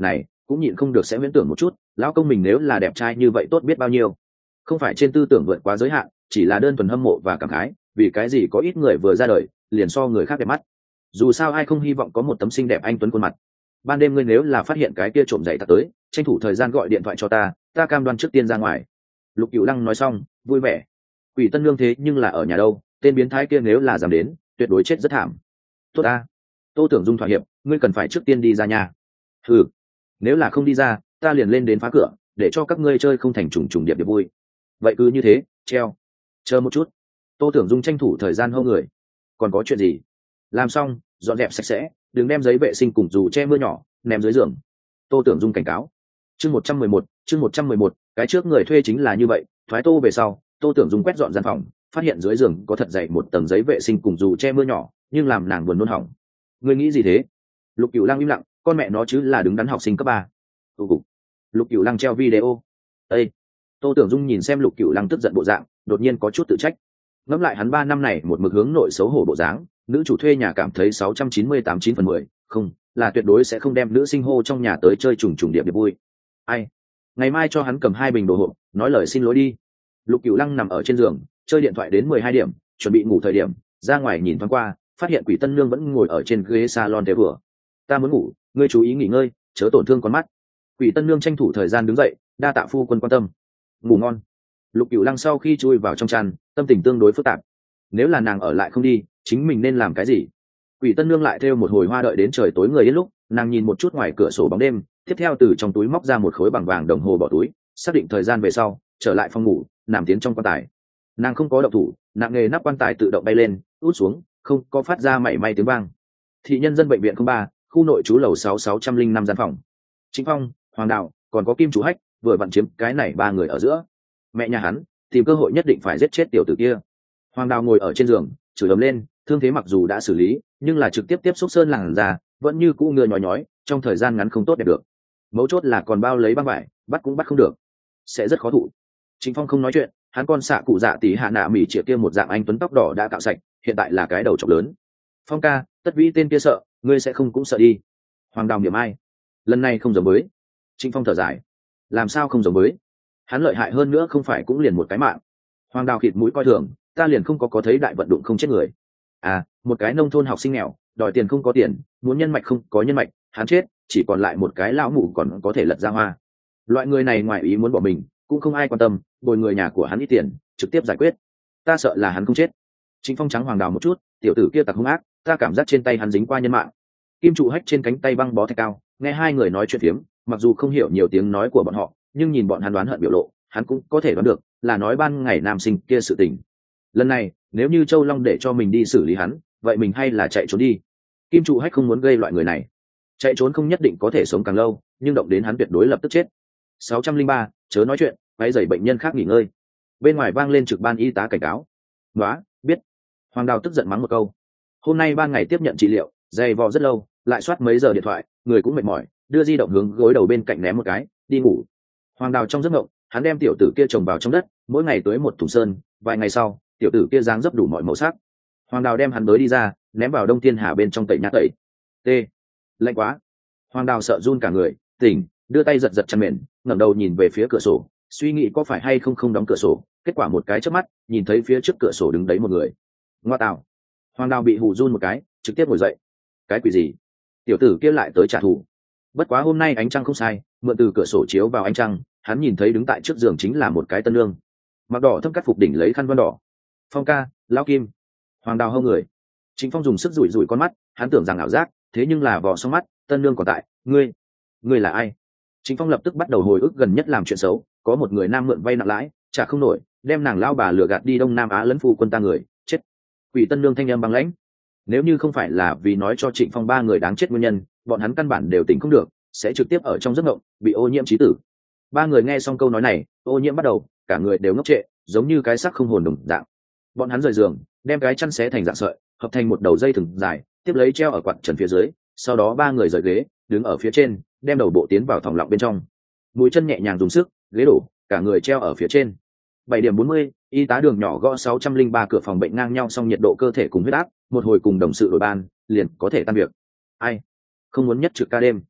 cũng nhịn không được sẽ viễn tưởng một chút, lão công mình nếu là đẹp trai như vậy tốt biết bao nhiêu. Không phải trên tư tưởng vượt quá giới hạn, chỉ là đơn thuần hâm mộ và cảm khái, vì cái gì có ít người vừa ra đời liền so người khác đẹp mắt. Dù sao ai không hy vọng có một tấm xinh đẹp anh tuấn khuôn mặt. Ban đêm ngươi nếu là phát hiện cái kia trộm giày ta tới, tranh thủ thời gian gọi điện thoại cho ta, ta cam đoan trước tiên ra ngoài. Lục Cửu Lăng nói xong vui vẻ. Quỷ Tân Nương thế nhưng là ở nhà đâu, tên biến thái kia nếu là dám đến, tuyệt đối chết rất thảm. Tốt ta. Tô Tưởng Dung thỏa hiệp, ngươi cần phải trước tiên đi ra nhà. Ừ, nếu là không đi ra, ta liền lên đến phá cửa, để cho các ngươi chơi không thành trùng trùng điệp điệp vui. Vậy cứ như thế, treo. Chờ một chút. Tô Tưởng Dung tranh thủ thời gian hô người. Còn có chuyện gì? Làm xong, dọn dẹp sạch sẽ, đừng đem giấy vệ sinh cùng dù che mưa nhỏ ném dưới giường. Tô Tưởng Dung cảnh cáo. Chương một trăm mười một, chương một trăm mười một, cái trước người thuê chính là như vậy, thoái tô về sau, Tô Tưởng Dung quét dọn gian phòng, phát hiện dưới giường có thật dày một tầng giấy vệ sinh cùng dù che mưa nhỏ, nhưng làm nàng buồn nôn hỏng. Ngươi nghĩ gì thế? Lục Cửu Lăng im lặng, con mẹ nó chứ là đứng đắn học sinh cấp ba. Tụ cục. Lục Cửu Lăng treo video. Ê! Tô Tưởng Dung nhìn xem Lục Cửu Lăng tức giận bộ dạng, đột nhiên có chút tự trách. Ngẫm lại hắn ba năm này một mực hướng nội xấu hổ bộ dáng, nữ chủ thuê nhà cảm thấy sáu trăm chín mươi tám chín phần mười, không, là tuyệt đối sẽ không đem nữ sinh hô trong nhà tới chơi trùng trùng điệp điệp vui. Ai? Ngày mai cho hắn cầm hai bình đồ hộp, nói lời xin lỗi đi. Lục Cửu Lăng nằm ở trên giường, chơi điện thoại đến mười hai điểm, chuẩn bị ngủ thời điểm, ra ngoài nhìn thoáng qua, phát hiện Quỷ Tân Nương vẫn ngồi ở trên ghế salon thế vừa. Ta muốn ngủ, ngươi chú ý nghỉ ngơi, chớ tổn thương con mắt. Quỷ Tân Nương tranh thủ thời gian đứng dậy, đa tạ phu quân quan tâm. Ngủ ngon. Lục Cửu Lăng sau khi chui vào trong chăn, tâm tình tương đối phức tạp. Nếu là nàng ở lại không đi, chính mình nên làm cái gì? Quỷ Tân Nương lại theo một hồi hoa đợi đến trời tối người yên lúc, nàng nhìn một chút ngoài cửa sổ bóng đêm, tiếp theo từ trong túi móc ra một khối bằng vàng đồng hồ bỏ túi, xác định thời gian về sau, trở lại phòng ngủ, nằm tiến trong quan tài. Nàng không có động thủ, nặng nghề nắp quan tài tự động bay lên, út xuống, không có phát ra mảy may tiếng vang. Thị nhân dân bệnh viện không ba, khu nội trú lầu sáu sáu trăm linh năm gian phòng. Chính Phong, Hoàng Đạo, còn có Kim Chủ Hách, vừa vặn chiếm cái này ba người ở giữa. Mẹ nhà hắn, tìm cơ hội nhất định phải giết chết tiểu tử kia. Hoàng Đào ngồi ở trên giường, chửi ầm lên, thương thế mặc dù đã xử lý, nhưng là trực tiếp tiếp xúc sơn làn da, vẫn như cũ ngựa nhói nhói, trong thời gian ngắn không tốt đẹp được. Mấu chốt là còn bao lấy băng vải, bắt cũng bắt không được, sẽ rất khó thụ. Trịnh Phong không nói chuyện, hắn con xạ cụ dạ tỷ hạ nạ mỉ triệu kia một dạng anh tuấn tóc đỏ đã cạo sạch, hiện tại là cái đầu trọc lớn. Phong ca, tất vĩ tên kia sợ, ngươi sẽ không cũng sợ đi. Hoàng Đào niệm ai? Lần này không giống với. Trịnh Phong thở dài, làm sao không giống với? Hắn lợi hại hơn nữa không phải cũng liền một cái mạng. Hoàng Đào khịt mũi coi thường, ta liền không có có thấy đại vận đụng không chết người. À, một cái nông thôn học sinh nghèo, đòi tiền không có tiền, muốn nhân mạch không có nhân mạch, hắn chết, chỉ còn lại một cái lão mụ còn có thể lật ra hoa. Loại người này ngoài ý muốn bỏ mình, cũng không ai quan tâm, bồi người nhà của hắn ít tiền, trực tiếp giải quyết. Ta sợ là hắn không chết. Chính Phong trắng Hoàng Đào một chút, tiểu tử kia tặc hung ác, ta cảm giác trên tay hắn dính qua nhân mạng. Kim trụ hách trên cánh tay băng bó thạch cao, nghe hai người nói chuyện phiếm, mặc dù không hiểu nhiều tiếng nói của bọn họ, nhưng nhìn bọn hắn đoán hận biểu lộ, hắn cũng có thể đoán được là nói ban ngày nam sinh kia sự tình. Lần này nếu như Châu Long để cho mình đi xử lý hắn, vậy mình hay là chạy trốn đi. Kim trụ hách không muốn gây loại người này, chạy trốn không nhất định có thể sống càng lâu, nhưng động đến hắn tuyệt đối lập tức chết. sáu trăm linh ba, chớ nói chuyện, quấy rầy bệnh nhân khác nghỉ ngơi. Bên ngoài vang lên trực ban y tá cảnh cáo. Nóa, biết. Hoàng Đào tức giận mắng một câu. Hôm nay ban ngày tiếp nhận trị liệu, dày vò rất lâu, lại soát mấy giờ điện thoại, người cũng mệt mỏi, đưa di động hướng gối đầu bên cạnh ném một cái, đi ngủ. Hoàng Đào trong giấc mộng, hắn đem tiểu tử kia trồng vào trong đất, mỗi ngày tưới một thùng sơn, vài ngày sau, tiểu tử kia dáng dấp đủ mọi màu sắc. Hoàng Đào đem hắn tới đi ra, ném vào Đông Thiên Hà bên trong tẩy nhát tẩy. T. Lạnh quá. Hoàng Đào sợ run cả người, tỉnh, đưa tay giật giật chăn mền, ngẩng đầu nhìn về phía cửa sổ, suy nghĩ có phải hay không không đóng cửa sổ, kết quả một cái chớp mắt, nhìn thấy phía trước cửa sổ đứng đấy một người. Ngoa tạo. Hoàng Đào bị hù run một cái, trực tiếp ngồi dậy. Cái quỷ gì? Tiểu tử kia lại tới trả thù. Bất quá hôm nay ánh trăng không sai, mượn từ cửa sổ chiếu vào ánh trăng, hắn nhìn thấy đứng tại trước giường chính là một cái tân lương, mặc đỏ thâm cắt phục đỉnh lấy khăn vân đỏ. Phong ca, Lão Kim. Hoàng Đào hông người. Chính Phong dùng sức rủi rủi con mắt, hắn tưởng rằng ảo giác, thế nhưng là vò xong mắt, tân lương còn tại. Ngươi, ngươi là ai? Chính Phong lập tức bắt đầu hồi ức gần nhất làm chuyện xấu, có một người nam mượn vay nặng lãi, trả không nổi, đem nàng lao bà lừa gạt đi Đông Nam Á lẫn phu quân ta người, chết. Quỷ tân lương thanh âm băng lãnh. Nếu như không phải là vì nói cho Trịnh Phong ba người đáng chết nguyên nhân, bọn hắn căn bản đều tỉnh không được, sẽ trực tiếp ở trong giấc mộng bị ô nhiễm trí tử. Ba người nghe xong câu nói này, ô nhiễm bắt đầu, cả người đều ngốc trệ, giống như cái xác không hồn đồng dạng. Bọn hắn rời giường, đem cái chăn xé thành dạng sợi, hợp thành một đầu dây thừng dài, tiếp lấy treo ở quạt trần phía dưới. Sau đó ba người rời ghế, đứng ở phía trên, đem đầu bộ tiến vào thòng lọng bên trong. Mũi chân nhẹ nhàng dùng sức, ghế đổ, cả người treo ở phía trên. Bảy điểm bốn mươi, y tá Đường nhỏ gõ sáu trăm linh ba cửa phòng bệnh ngang nhau, xong nhiệt độ cơ thể cùng huyết áp, một hồi cùng đồng sự đổi ban, liền có thể tan việc. Ai không muốn nhất trực ca đêm?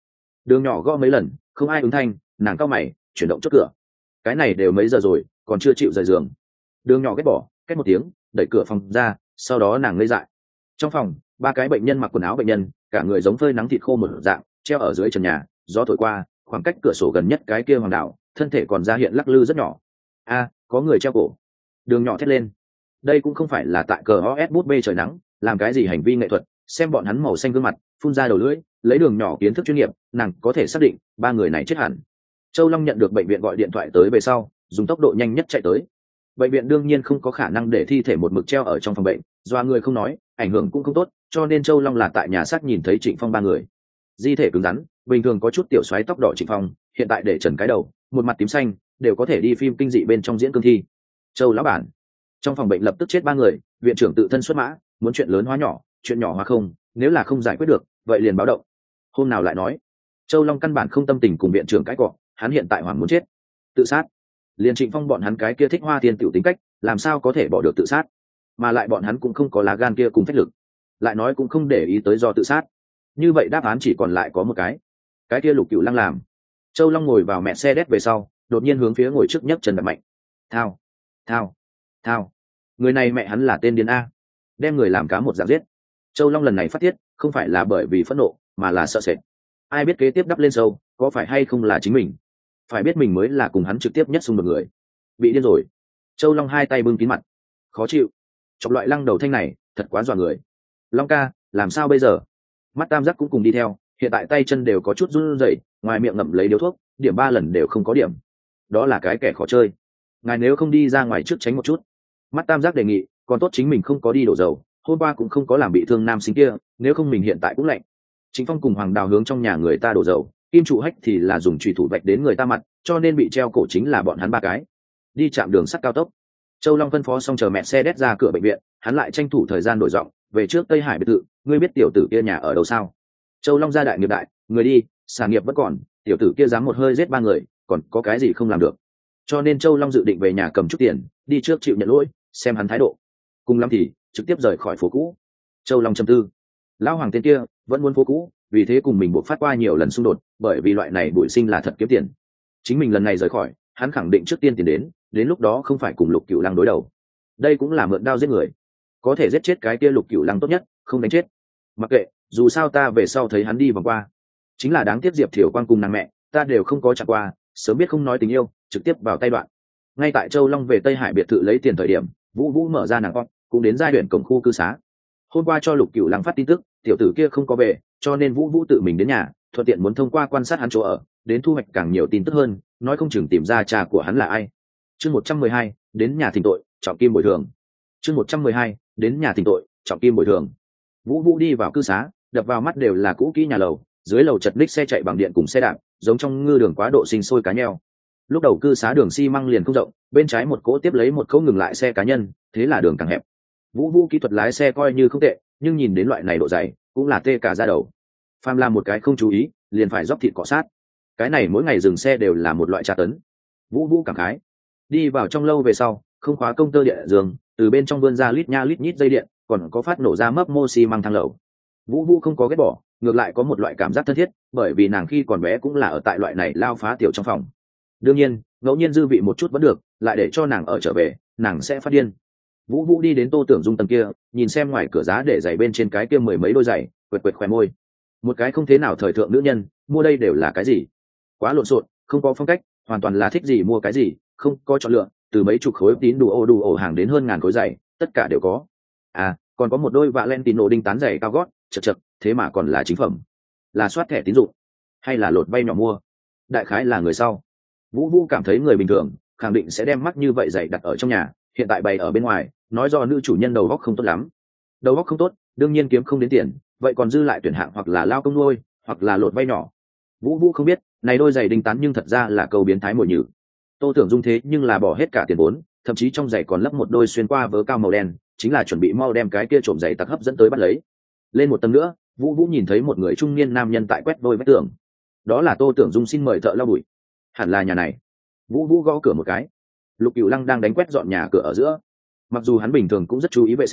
Đường nhỏ gõ mấy lần không ai ứng thanh, nàng cau mày chuyển động chốt cửa. Cái này đều mấy giờ rồi còn chưa chịu rời giường. Đường nhỏ ghét bỏ két một tiếng đẩy cửa phòng ra, sau đó nàng ngây dại. Trong phòng ba cái bệnh nhân mặc quần áo bệnh nhân, cả người giống phơi nắng thịt khô một dạng treo ở dưới trần nhà, gió thổi qua khoảng cách cửa sổ gần nhất cái kia hoàng đạo thân thể còn ra hiện lắc lư rất nhỏ. A, có người treo cổ. Đường nhỏ thét lên. Đây cũng không phải là tại cờ o s bút bê trời nắng làm cái gì hành vi nghệ thuật, xem bọn hắn màu xanh gương mặt phun ra đầu lưỡi, lấy đường nhỏ kiến thức chuyên nghiệp nàng có thể xác định ba người này chết hẳn. Châu Long nhận được bệnh viện gọi điện thoại tới về sau dùng tốc độ nhanh nhất chạy tới. Bệnh viện đương nhiên không có khả năng để thi thể một mực treo ở trong phòng bệnh, do người không nói ảnh hưởng cũng không tốt, cho nên Châu Long là tại nhà xác nhìn thấy Trịnh Phong ba người. Di thể cứng rắn, bình thường có chút tiểu xoáy tóc đỏ Trịnh Phong hiện tại để trần cái đầu, một mặt tím xanh, đều có thể đi phim kinh dị bên trong diễn cương thi. Châu lão bản, trong phòng bệnh lập tức chết ba người, viện trưởng tự thân xuất mã, muốn chuyện lớn hóa nhỏ, chuyện nhỏ hóa không, nếu là không giải quyết được vậy liền báo động. Hôm nào lại nói. Châu Long căn bản không tâm tình cùng viện trưởng cãi cọ, hắn hiện tại hoảng muốn chết. Tự sát? Liền Trịnh Phong bọn hắn cái kia thích hoa thiên tiểu tính cách, làm sao có thể bỏ được tự sát? Mà lại bọn hắn cũng không có lá gan kia cùng phách lực, lại nói cũng không để ý tới do tự sát. Như vậy đáp án chỉ còn lại có một cái, cái kia Lục Cửu Lăng làm. Châu Long ngồi vào mẹ xe đét về sau, đột nhiên hướng phía ngồi trước nhấc chân đập mạnh. Thao, thao, thao. Người này mẹ hắn là tên điên a, đem người làm cá một dạng giết. Châu Long lần này phát tiết không phải là bởi vì phẫn nộ, mà là sợ sệt. Ai biết kế tiếp đắp lên sâu có phải hay không là chính mình, phải biết mình mới là cùng hắn trực tiếp nhất xung đột người. Bị điên rồi. Châu Long hai tay bưng kín mặt, khó chịu. Chọc loại lăng đầu thanh này thật quá dọa người. Long ca, làm sao bây giờ? Mắt tam giác cũng cùng đi theo, hiện tại tay chân đều có chút run rẩy, ngoài miệng ngậm lấy điếu thuốc, điểm ba lần đều không có điểm. Đó là cái kẻ khó chơi. Ngài nếu không đi ra ngoài trước tránh một chút. Mắt tam giác đề nghị, còn tốt chính mình không có đi đổ dầu, hôm qua cũng không có làm bị thương nam sinh kia, nếu không mình hiện tại cũng lạnh. Chính Phong cùng Hoàng Đào hướng trong nhà người ta đổ dầu, Kim Trụ Hách thì là dùng chùy thủ vạch đến người ta mặt, cho nên bị treo cổ chính là bọn hắn ba cái. Đi chạm đường sắt cao tốc. Châu Long phân phó xong chờ mẹ xe đét ra cửa bệnh viện, hắn lại tranh thủ thời gian đổi giọng, về trước Tây Hải biệt thự, ngươi biết tiểu tử kia nhà ở đâu sao? Châu Long ra đại nghiệp đại, người đi, sản nghiệp vẫn còn, tiểu tử kia dám một hơi giết ba người, còn có cái gì không làm được? Cho nên Châu Long dự định về nhà cầm chút tiền, đi trước chịu nhận lỗi, xem hắn thái độ. Cùng lắm thì trực tiếp rời khỏi phố cũ. Châu Long trầm tư, lão hoàng tên kia vẫn muốn phố cũ, vì thế cùng mình buộc phát qua nhiều lần xung đột, bởi vì loại này bụi sinh là thật kiếm tiền. Chính mình lần này rời khỏi, hắn khẳng định trước tiên tiền đến, đến lúc đó không phải cùng Lục Cửu Lăng đối đầu. Đây cũng là mượn đao giết người, có thể giết chết cái kia Lục Cửu Lăng tốt nhất, không đánh chết. Mặc kệ, dù sao ta về sau thấy hắn đi vòng qua, chính là đáng tiếc Diệp Thiều Quang cùng nàng mẹ, ta đều không có chạm qua, sớm biết không nói tình yêu, trực tiếp vào tay đoạn. Ngay tại Châu Long về Tây Hải biệt thự lấy tiền thời điểm, Vũ Vũ mở ra nàng con, cũng đến giai đoạn cổng khu cư xá. Hôm qua cho Lục Cửu Lăng phát tin tức, tiểu tử kia không có về, cho nên Vũ Vũ tự mình đến nhà, thuận tiện muốn thông qua quan sát hắn chỗ ở, đến thu hoạch càng nhiều tin tức hơn, nói không chừng tìm ra cha của hắn là ai. Chương một trăm mười hai, đến nhà thỉnh tội, trọng kim bồi thường. Chương một trăm mười hai, đến nhà thỉnh tội, trọng kim bồi thường. Vũ Vũ đi vào cư xá, đập vào mắt đều là cũ kỹ nhà lầu, dưới lầu chật ních xe chạy bằng điện cùng xe đạp, giống trong ngư đường quá độ sinh sôi cá nheo. Lúc đầu cư xá đường xi măng liền không rộng, bên trái một cỗ tiếp lấy một cỗ ngừng lại xe cá nhân, thế là đường càng hẹp. Vũ Vũ kỹ thuật lái xe coi như không tệ, nhưng nhìn đến loại này độ dày, cũng là tê cả da đầu. Phàm làm một cái không chú ý, liền phải dốc thịt cọ sát. Cái này mỗi ngày dừng xe đều là một loại tra tấn. Vũ Vũ cảm khái. Đi vào trong lâu về sau, không khóa công tơ điện giường, từ bên trong vươn ra lít nha lít nhít dây điện, còn có phát nổ ra mấp mô xi măng thang lầu. Vũ Vũ không có ghét bỏ, ngược lại có một loại cảm giác thân thiết, bởi vì nàng khi còn bé cũng là ở tại loại này lao phá tiểu trong phòng. Đương nhiên, ngẫu nhiên dư vị một chút vẫn được, lại để cho nàng ở trở về, nàng sẽ phát điên. Vũ Vũ đi đến Tô Tưởng Dung tầng kia, nhìn xem ngoài cửa giá để giày bên trên cái kia mười mấy đôi giày, quệt quệt khóe môi. Một cái không thế nào thời thượng nữ nhân, mua đây đều là cái gì? Quá lộn xộn, không có phong cách, hoàn toàn là thích gì mua cái gì, không có chọn lựa, từ mấy chục khối tín đủ ô đủ ổ hàng đến hơn ngàn khối giày, tất cả đều có. À, còn có một đôi Valentino đinh tán giày cao gót, chật chật, thế mà còn là chính phẩm. Là soát thẻ tín dụng, hay là lột vay nhỏ mua? Đại khái là người sau. Vũ Vũ cảm thấy người bình thường khẳng định sẽ đem mắt như vậy giày đặt ở trong nhà, hiện tại bày ở bên ngoài, nói do nữ chủ nhân đầu óc không tốt lắm. Đầu óc không tốt, đương nhiên kiếm không đến tiền, vậy còn dư lại tuyển hạng hoặc là lao công nuôi, hoặc là lột vay nhỏ. Vũ Vũ không biết, này đôi giày đinh tán nhưng thật ra là câu biến thái mồi nhử. Tô Tưởng Dung thế nhưng là bỏ hết cả tiền vốn, thậm chí trong giày còn lấp một đôi xuyên qua vớ cao màu đen, chính là chuẩn bị mau đem cái kia trộm giày tặc hấp dẫn tới bắt lấy. Lên một tầng nữa, Vũ Vũ nhìn thấy một người trung niên nam nhân tại quét đôi vách tường. Đó là Tô Tưởng Dung xin mời thợ lau bụi. Hẳn là nhà này. Vũ Vũ gõ cửa một cái. Lục Cửu Lăng đang đánh quét dọn nhà cửa ở giữa. Mặc dù hắn bình thường cũng rất chú ý vệ sinh,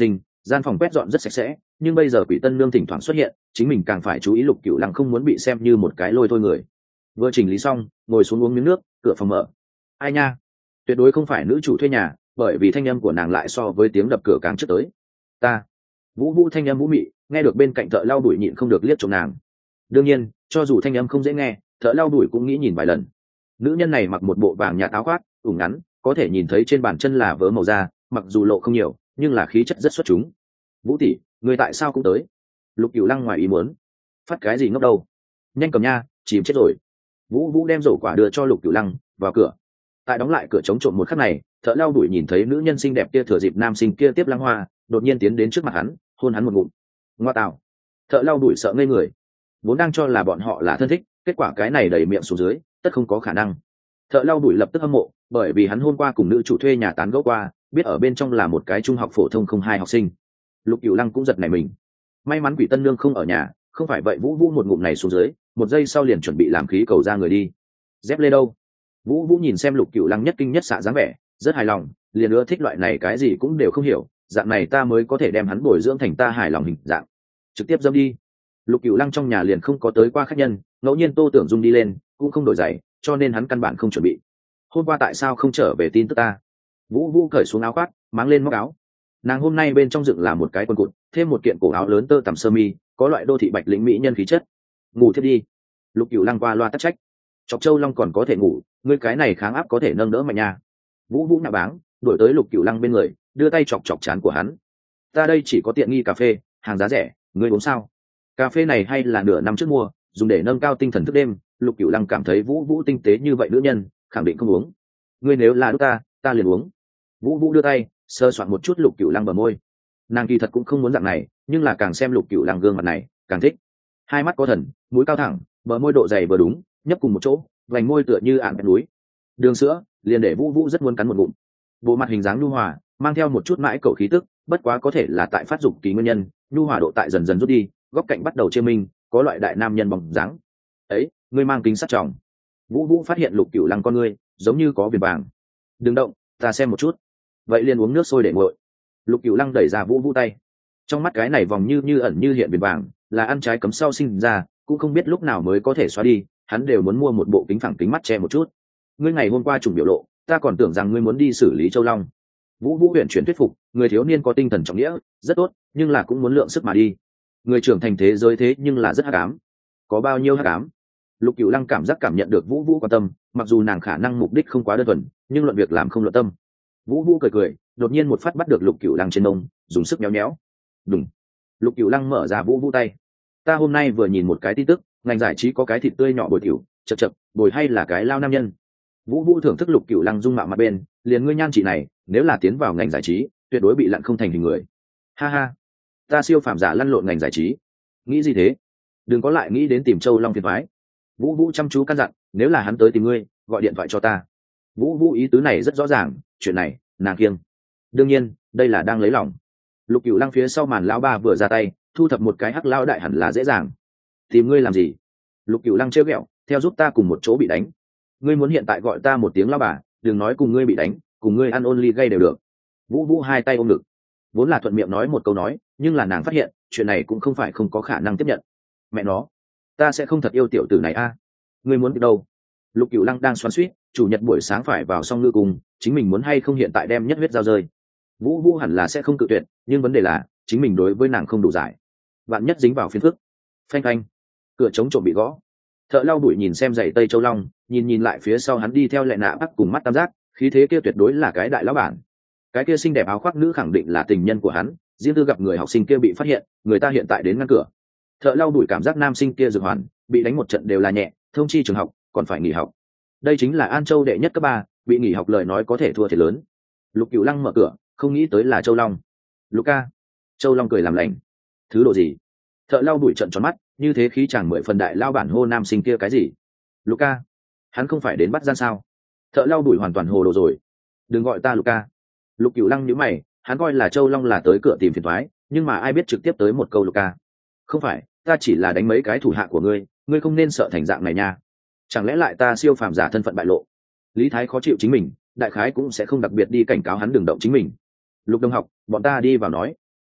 gian phòng quét dọn rất sạch sẽ, nhưng bây giờ quỷ tân nương thỉnh thoảng xuất hiện, chính mình càng phải chú ý Lục Cửu Lăng không muốn bị xem như một cái lôi thôi người. Vừa chỉnh lý xong, ngồi xuống uống miếng nước, cửa phòng mở. Ai nha, tuyệt đối không phải nữ chủ thuê nhà, bởi vì thanh âm của nàng lại so với tiếng đập cửa càng trước tới. Ta, Vũ Vũ thanh âm vũ mị, nghe được bên cạnh thợ lau đuổi nhịn không được liếc trộm nàng. Đương nhiên, cho dù thanh âm không dễ nghe, thợ lau đuổi cũng nghĩ nhìn vài lần. Nữ nhân này mặc một bộ vàng nhạt áo khoác, ủng ngắn, có thể nhìn thấy trên bàn chân là vớ màu da, mặc dù lộ không nhiều, nhưng là khí chất rất xuất chúng. Vũ tỷ, người tại sao cũng tới? Lục Cửu Lăng ngoài ý muốn. Phát cái gì ngốc đâu? Nhanh cầm nha, chìm chết rồi. Vũ Vũ đem rổ quả đưa cho Lục Cửu Lăng, vào cửa. Tại đóng lại cửa chống trộm một khắc này, thợ lau đuổi nhìn thấy nữ nhân xinh đẹp kia thừa dịp nam sinh kia tiếp lăng hoa, đột nhiên tiến đến trước mặt hắn, hôn hắn một ngụm. Ngoa tạo. Thợ lau đuổi sợ ngây người. Vốn đang cho là bọn họ là thân thích, kết quả cái này đẩy miệng xuống dưới, tất không có khả năng. Thợ lau đuổi lập tức hâm mộ, bởi vì hắn hôm qua cùng nữ chủ thuê nhà tán gẫu qua, biết ở bên trong là một cái trung học phổ thông không hai học sinh. Lục Cửu Lăng cũng giật nảy mình. May mắn quỷ tân nương không ở nhà, không phải vậy Vũ Vũ một ngụm này xuống dưới, một giây sau liền chuẩn bị làm khí cầu ra người đi. Dép lê đâu? Vũ Vũ nhìn xem Lục Cửu Lăng nhất kinh nhất xạ dáng vẻ, rất hài lòng, liền ưa thích loại này cái gì cũng đều không hiểu, dạng này ta mới có thể đem hắn bồi dưỡng thành ta hài lòng hình dạng. Trực tiếp dâm đi. Lục Cửu Lăng trong nhà liền không có tới qua khách nhân, ngẫu nhiên Tô Tưởng Dung đi lên, cũng không đổi giày, cho nên hắn căn bản không chuẩn bị. Hôm qua tại sao không trở về tin tức ta? Vũ Vũ cởi xuống áo khoác, mang lên móc áo. Nàng hôm nay bên trong dựng là một cái quần cụt, thêm một kiện cổ áo lớn tơ tằm sơ mi, có loại đô thị bạch lĩnh mỹ nhân khí chất. Ngủ thiết đi. Lục Cửu Lăng qua loa tắc trách. Chọc Châu Long còn có thể ngủ, ngươi cái này kháng áp có thể nâng đỡ mạnh nha. Vũ Vũ nạ báng, đuổi tới Lục Cửu Lăng bên người, đưa tay chọc chọc trán của hắn. Ta đây chỉ có tiện nghi cà phê, hàng giá rẻ, ngươi uống sao? Cà phê này hay là nửa năm trước mua, dùng để nâng cao tinh thần thức đêm. Lục Cửu Lăng cảm thấy Vũ Vũ tinh tế như vậy nữ nhân, khẳng định không uống. Ngươi nếu là đút ta, ta liền uống. Vũ Vũ đưa tay, sơ soạn một chút Lục Cửu Lăng bờ môi. Nàng kỳ thật cũng không muốn dạng này, nhưng là càng xem Lục Cửu Lăng gương mặt này, càng thích. Hai mắt có thần, mũi cao thẳng, bờ môi độ dày vừa đúng, nhấp cùng một chỗ, vành môi tựa như ạn bẹt núi. Đường sữa, liền để Vũ Vũ rất muốn cắn một ngụm. Bộ mặt hình dáng nhu hòa, mang theo một chút mãi cầu khí tức, bất quá có thể là tại phát dục kỳ nguyên nhân, nhu hòa độ tại dần dần rút đi, góc cạnh bắt đầu chia minh, có loại đại nam nhân bóng dáng. Ấy, ngươi mang kính sắt tròng. Vũ Vũ phát hiện Lục Cửu Lăng con ngươi, giống như có viền vàng. Đừng động, ta xem một chút. Vậy liền uống nước sôi để nguội. Lục Cửu Lăng đẩy ra Vũ Vũ tay. Trong mắt cái này vòng như như ẩn như hiện viền vàng, là ăn trái cấm sau sinh ra, cũng không biết lúc nào mới có thể xóa đi, hắn đều muốn mua một bộ kính phẳng kính mắt che một chút. Ngươi ngày hôm qua trùng biểu lộ, ta còn tưởng rằng ngươi muốn đi xử lý Châu Long. Vũ Vũ huyền chuyển thuyết phục, người thiếu niên có tinh thần trọng nghĩa, rất tốt, nhưng là cũng muốn lượng sức mà đi. Người trưởng thành thế giới thế nhưng là rất hắc ám. Có bao nhiêu hắc ám? Lục Cửu Lăng cảm giác cảm nhận được Vũ Vũ quan tâm, mặc dù nàng khả năng mục đích không quá đơn thuần, nhưng luận việc làm không luận tâm. Vũ Vũ cười cười, đột nhiên một phát bắt được Lục Cửu Lăng trên mông, dùng sức méo méo. Đùng. Lục Cửu Lăng mở ra Vũ Vũ tay. Ta hôm nay vừa nhìn một cái tin tức, ngành giải trí có cái thịt tươi nhỏ bồi tiểu, chậc chậc, bồi hay là cái lao nam nhân. Vũ Vũ thưởng thức Lục Cửu Lăng dung mạo mặt bên, liền ngươi nhan chị này, nếu là tiến vào ngành giải trí, tuyệt đối bị lặn không thành hình người. Ha ha, ta siêu phàm giả lăn lộn ngành giải trí. Nghĩ gì thế? Đừng có lại nghĩ đến tìm Châu Long phiền toái. Vũ Vũ chăm chú căn dặn, nếu là hắn tới tìm ngươi, gọi điện thoại cho ta. Vũ Vũ ý tứ này rất rõ ràng, chuyện này, nàng kiêng. Đương nhiên, đây là đang lấy lòng. Lục Cửu Lăng phía sau màn lão ba vừa ra tay, thu thập một cái hắc lão đại hẳn là dễ dàng. Tìm ngươi làm gì? Lục Cửu Lăng trêu ghẹo, theo giúp ta cùng một chỗ bị đánh. Ngươi muốn hiện tại gọi ta một tiếng lão bà, đừng nói cùng ngươi bị đánh, cùng ngươi ăn only gây đều được. Vũ Vũ hai tay ôm ngực, vốn là thuận miệng nói một câu nói, nhưng là nàng phát hiện, chuyện này cũng không phải không có khả năng tiếp nhận. Mẹ nó, ta sẽ không thật yêu tiểu tử này a. À? Ngươi muốn đi đâu? Lục Cửu Lăng đang xoắn xuýt, chủ nhật buổi sáng phải vào song ngư cùng, chính mình muốn hay không hiện tại đem nhất huyết giao rơi. Vũ Vũ hẳn là sẽ không cự tuyệt, nhưng vấn đề là, chính mình đối với nàng không đủ giải. Vạn nhất dính vào phiền phức. Phanh phanh, cửa chống trộm bị gõ. Thợ lau bụi nhìn xem giày tây Châu Long, nhìn nhìn lại phía sau hắn đi theo lệ nạ bắc cùng mắt tam giác, khí thế kia tuyệt đối là cái đại lão bản. Cái kia xinh đẹp áo khoác nữ khẳng định là tình nhân của hắn, riêng tư gặp người học sinh kia bị phát hiện, người ta hiện tại đến ngăn cửa. Thợ lau bụi cảm giác nam sinh kia dược hoàn, bị đánh một trận đều là nhẹ, thông chi trường học, còn phải nghỉ học. Đây chính là An Châu đệ nhất cấp ba, bị nghỉ học lời nói có thể thua thiệt lớn. Lục Cửu Lăng mở cửa, không nghĩ tới là Châu Long. Luca. Châu Long cười làm lành. Thứ độ gì? Thợ lau bụi trận tròn mắt, như thế khí chàng mười phần đại lao bản hô nam sinh kia cái gì? Luca. Hắn không phải đến bắt gian sao? Thợ lau bụi hoàn toàn hồ đồ rồi. Đừng gọi ta Luca. Lục Cửu Lăng nhíu mày, hắn coi là Châu Long là tới cửa tìm phiền toái, nhưng mà ai biết trực tiếp tới một câu Luca. Không phải, ta chỉ là đánh mấy cái thủ hạ của ngươi, ngươi không nên sợ thành dạng này nha. Chẳng lẽ lại ta siêu phàm giả thân phận bại lộ? Lý Thái khó chịu chính mình, đại khái cũng sẽ không đặc biệt đi cảnh cáo hắn đừng động chính mình. Lục đồng học, bọn ta đi vào nói.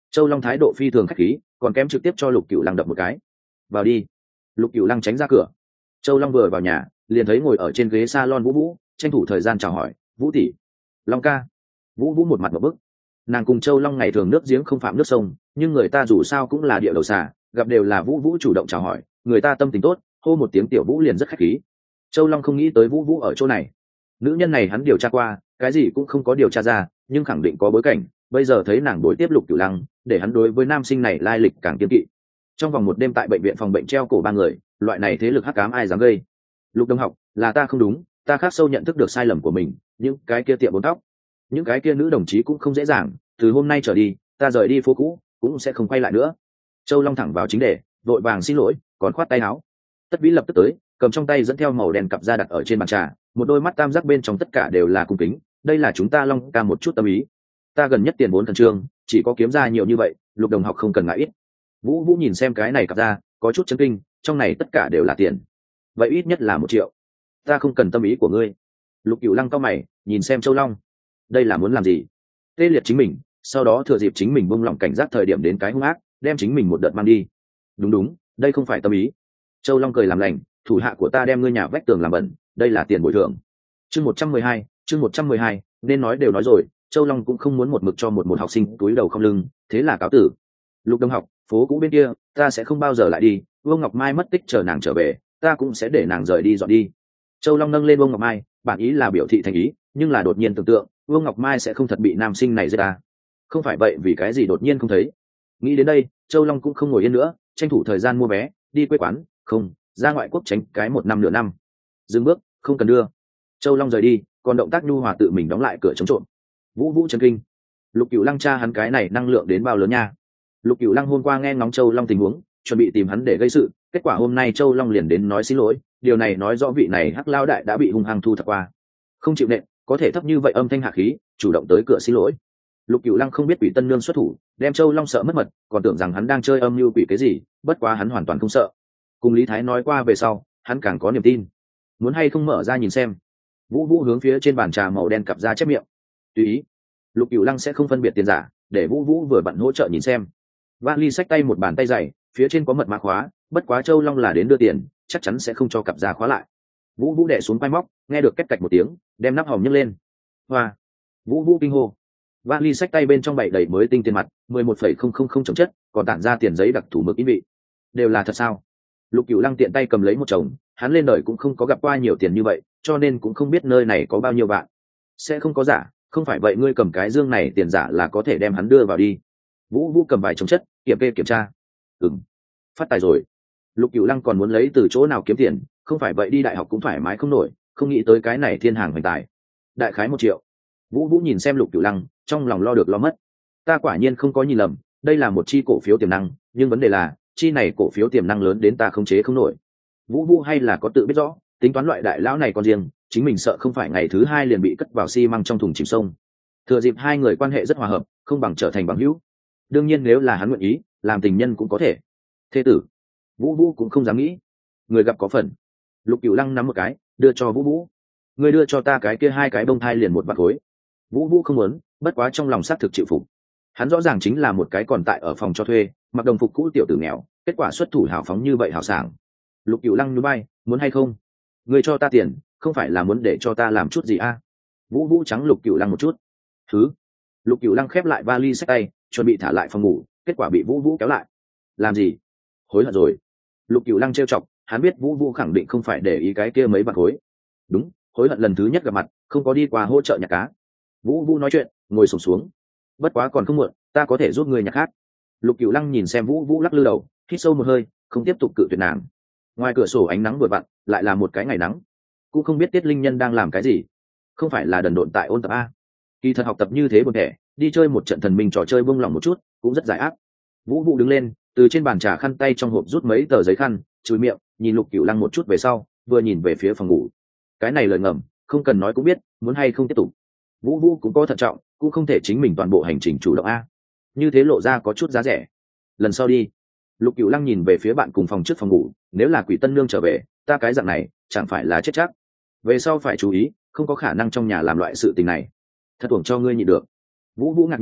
Châu Long thái độ phi thường khách khí, còn kém trực tiếp cho Lục Cửu Lăng đập một cái. Vào đi. Lục Cửu Lăng tránh ra cửa. Châu Long vừa vào nhà, liền thấy ngồi ở trên ghế salon Vũ Vũ, tranh thủ thời gian chào hỏi, "Vũ tỷ." "Long ca." Vũ Vũ một mặt ngộp bức. Nàng cùng Châu Long ngày thường nước giếng không phạm nước sông, nhưng người ta dù sao cũng là địa đầu xà, gặp đều là Vũ Vũ chủ động chào hỏi, người ta tâm tình tốt, hô một tiếng tiểu Vũ liền rất khách khí. Châu Long không nghĩ tới Vũ Vũ ở chỗ này. Nữ nhân này hắn điều tra qua, cái gì cũng không có điều tra ra, nhưng khẳng định có bối cảnh, bây giờ thấy nàng đối tiếp Lục Cửu Lăng, để hắn đối với nam sinh này lai lịch càng kiêng kỵ. Trong vòng một đêm tại bệnh viện phòng bệnh treo cổ ba người, loại này thế lực hắc ám ai dám gây. Lục Đông học, là ta không đúng, ta khắc sâu nhận thức được sai lầm của mình, những cái kia tiệm bốn tóc, những cái kia nữ đồng chí cũng không dễ dàng, từ hôm nay trở đi, ta rời đi phố cũ, cũng sẽ không quay lại nữa. Châu Long thẳng vào chính đề, vội vàng xin lỗi, còn khoát tay áo. Tất Vĩ lập tức tới, cầm trong tay dẫn theo màu đen cặp ra đặt ở trên bàn trà, một đôi mắt tam giác bên trong tất cả đều là cung kính, đây là chúng ta Long ca một chút tâm ý. Ta gần nhất tiền vốn thần trương, chỉ có kiếm ra nhiều như vậy, Lục đồng học không cần ngại ít. Vũ Vũ nhìn xem cái này cặp ra, có chút chấn kinh, trong này tất cả đều là tiền. Vậy ít nhất là một triệu. Ta không cần tâm ý của ngươi. Lục Cửu Lăng cau mày, nhìn xem Châu Long. Đây là muốn làm gì? Tê liệt chính mình, sau đó thừa dịp chính mình buông lỏng cảnh giác thời điểm đến cái hung ác, đem chính mình một đợt mang đi. Đúng đúng, đây không phải tâm ý. Châu Long cười làm lành, thủ hạ của ta đem ngươi nhà vách tường làm bẩn, đây là tiền bồi thường. Chương một trăm mười hai, chương một trăm mười hai, nên nói đều nói rồi, Châu Long cũng không muốn một mực cho một một học sinh túi đầu không lưng, thế là cáo tử. Lục Đông học, phố cũ bên kia, ta sẽ không bao giờ lại đi, Vương Ngọc Mai mất tích chờ nàng trở về, ta cũng sẽ để nàng rời đi dọn đi. Châu Long nâng lên Vương Ngọc Mai, bản ý là biểu thị thành ý, nhưng là đột nhiên tưởng tượng, Vương Ngọc Mai sẽ không thật bị nam sinh này giết ta. Không phải vậy vì cái gì đột nhiên không thấy. Nghĩ đến đây, Châu Long cũng không ngồi yên nữa, tranh thủ thời gian mua vé, đi quê quán, không, ra ngoại quốc tránh cái một năm nửa năm. Dừng bước, không cần đưa. Châu Long rời đi, còn động tác nhu hòa tự mình đóng lại cửa chống trộm. Vũ Vũ chấn kinh. Lục Cửu Lăng cha hắn cái này năng lượng đến bao lớn nha. Lục Cửu Lăng hôm qua nghe ngóng Châu Long tình huống, chuẩn bị tìm hắn để gây sự, kết quả hôm nay Châu Long liền đến nói xin lỗi, điều này nói rõ vị này hắc lao đại đã bị hung hăng thu thập qua. Không chịu nện, có thể thấp như vậy âm thanh hạ khí, chủ động tới cửa xin lỗi. Lục Cửu Lăng không biết Quỷ Tân Nương xuất thủ, đem Châu Long sợ mất mật, còn tưởng rằng hắn đang chơi âm mưu quỷ cái gì, bất quá hắn hoàn toàn không sợ. Cùng Lý Thái nói qua về sau, hắn càng có niềm tin. Muốn hay không mở ra nhìn xem. Vũ Vũ hướng phía trên bàn trà màu đen cặp ra chép miệng. Tùy ý. Lục Cửu Lăng sẽ không phân biệt tiền giả, để Vũ Vũ vừa bận hỗ trợ nhìn xem. Vali xách tay một bàn tay dày, phía trên có mật mã khóa, bất quá Châu Long là đến đưa tiền, chắc chắn sẽ không cho cặp ra khóa lại. Vũ Vũ đè xuống vai móc, nghe được két cạch một tiếng, đem nắp hòm nhấc lên. Hoa! Vũ Vũ kinh hô. Vali xách tay bên trong bảy đầy mới tinh tiền mặt, mười một phẩy không không không chồng chất, còn tản ra tiền giấy đặc thủ mực in vị. Đều là thật sao? Lục Cửu Lăng tiện tay cầm lấy một chồng, hắn lên đời cũng không có gặp qua nhiều tiền như vậy, cho nên cũng không biết nơi này có bao nhiêu vạn. Sẽ không có giả, không phải vậy ngươi cầm cái dương này tiền giả là có thể đem hắn đưa vào đi. Vũ Vũ cầm vài chồng chất, kiểm kê kiểm tra. Ừm, phát tài rồi. Lục Cửu Lăng còn muốn lấy từ chỗ nào kiếm tiền, không phải vậy đi đại học cũng thoải mái không nổi, không nghĩ tới cái này thiên hàng hoành tài. Đại khái một triệu. Vũ Vũ nhìn xem Lục Cửu Lăng, trong lòng lo được lo mất. Ta quả nhiên không có nhìn lầm, đây là một chi cổ phiếu tiềm năng, nhưng vấn đề là, chi này cổ phiếu tiềm năng lớn đến ta không chế không nổi. Vũ Vũ hay là có tự biết rõ, tính toán loại đại lão này còn riêng, chính mình sợ không phải ngày thứ hai liền bị cất vào xi măng trong thùng chìm sông. Thừa dịp hai người quan hệ rất hòa hợp, không bằng trở thành bằng hữu. Đương nhiên nếu là hắn nguyện ý, làm tình nhân cũng có thể. Thế tử, Vũ Vũ cũng không dám nghĩ. Người gặp có phần. Lục Cửu Lăng nắm một cái, đưa cho Vũ Vũ. Người đưa cho ta cái kia hai cái bông thai liền một vạt khối. Vũ Vũ không muốn, bất quá trong lòng xác thực chịu phục. Hắn rõ ràng chính là một cái còn tại ở phòng cho thuê, mặc đồng phục cũ tiểu tử nghèo, kết quả xuất thủ hào phóng như vậy hào sảng. Lục Cửu Lăng nhún vai, muốn hay không? Người cho ta tiền, không phải là muốn để cho ta làm chút gì a? À? Vũ Vũ trắng Lục Cửu Lăng một chút. Thứ. Lục Cửu Lăng khép lại vali xách tay, chuẩn bị thả lại phòng ngủ, kết quả bị Vũ Vũ kéo lại. Làm gì? Hối hận rồi. Lục Cửu Lăng trêu chọc, hắn biết Vũ Vũ khẳng định không phải để ý cái kia mấy bạc hối. Đúng, hối hận lần thứ nhất gặp mặt, không có đi qua hỗ trợ nhặt cá. Vũ Vũ nói chuyện, ngồi xổm xuống. Bất quá còn không muộn, ta có thể giúp người nhặt khác. Lục Cửu Lăng nhìn xem Vũ Vũ lắc lư đầu, hít sâu một hơi, không tiếp tục cự tuyệt nàng. Ngoài cửa sổ ánh nắng vừa vặn, lại là một cái ngày nắng. Cũng không biết Tiết Linh Nhân đang làm cái gì. Không phải là đần độn tại ôn tập a? Kỳ thật học tập như thế buồn tẻ, đi chơi một trận thần minh trò chơi buông lỏng một chút, cũng rất giải ác. Vũ Vũ đứng lên, từ trên bàn trà khăn tay trong hộp rút mấy tờ giấy khăn, chùi miệng, nhìn Lục Cửu Lăng một chút về sau, vừa nhìn về phía phòng ngủ. Cái này lời ngầm, không cần nói cũng biết, muốn hay không tiếp tục. Vũ Vũ cũng có thận trọng, cũng không thể chính mình toàn bộ hành trình chủ động a. Như thế lộ ra có chút giá rẻ. Lần sau đi. Lục Cửu Lăng nhìn về phía bạn cùng phòng trước phòng ngủ, nếu là Quỷ Tân Nương trở về, ta cái dạng này, chẳng phải là chết chắc. Về sau phải chú ý, không có khả năng trong nhà làm loại sự tình này. Thật uổng cho ngươi nhịn được. Vũ Vũ ngạc nhiên,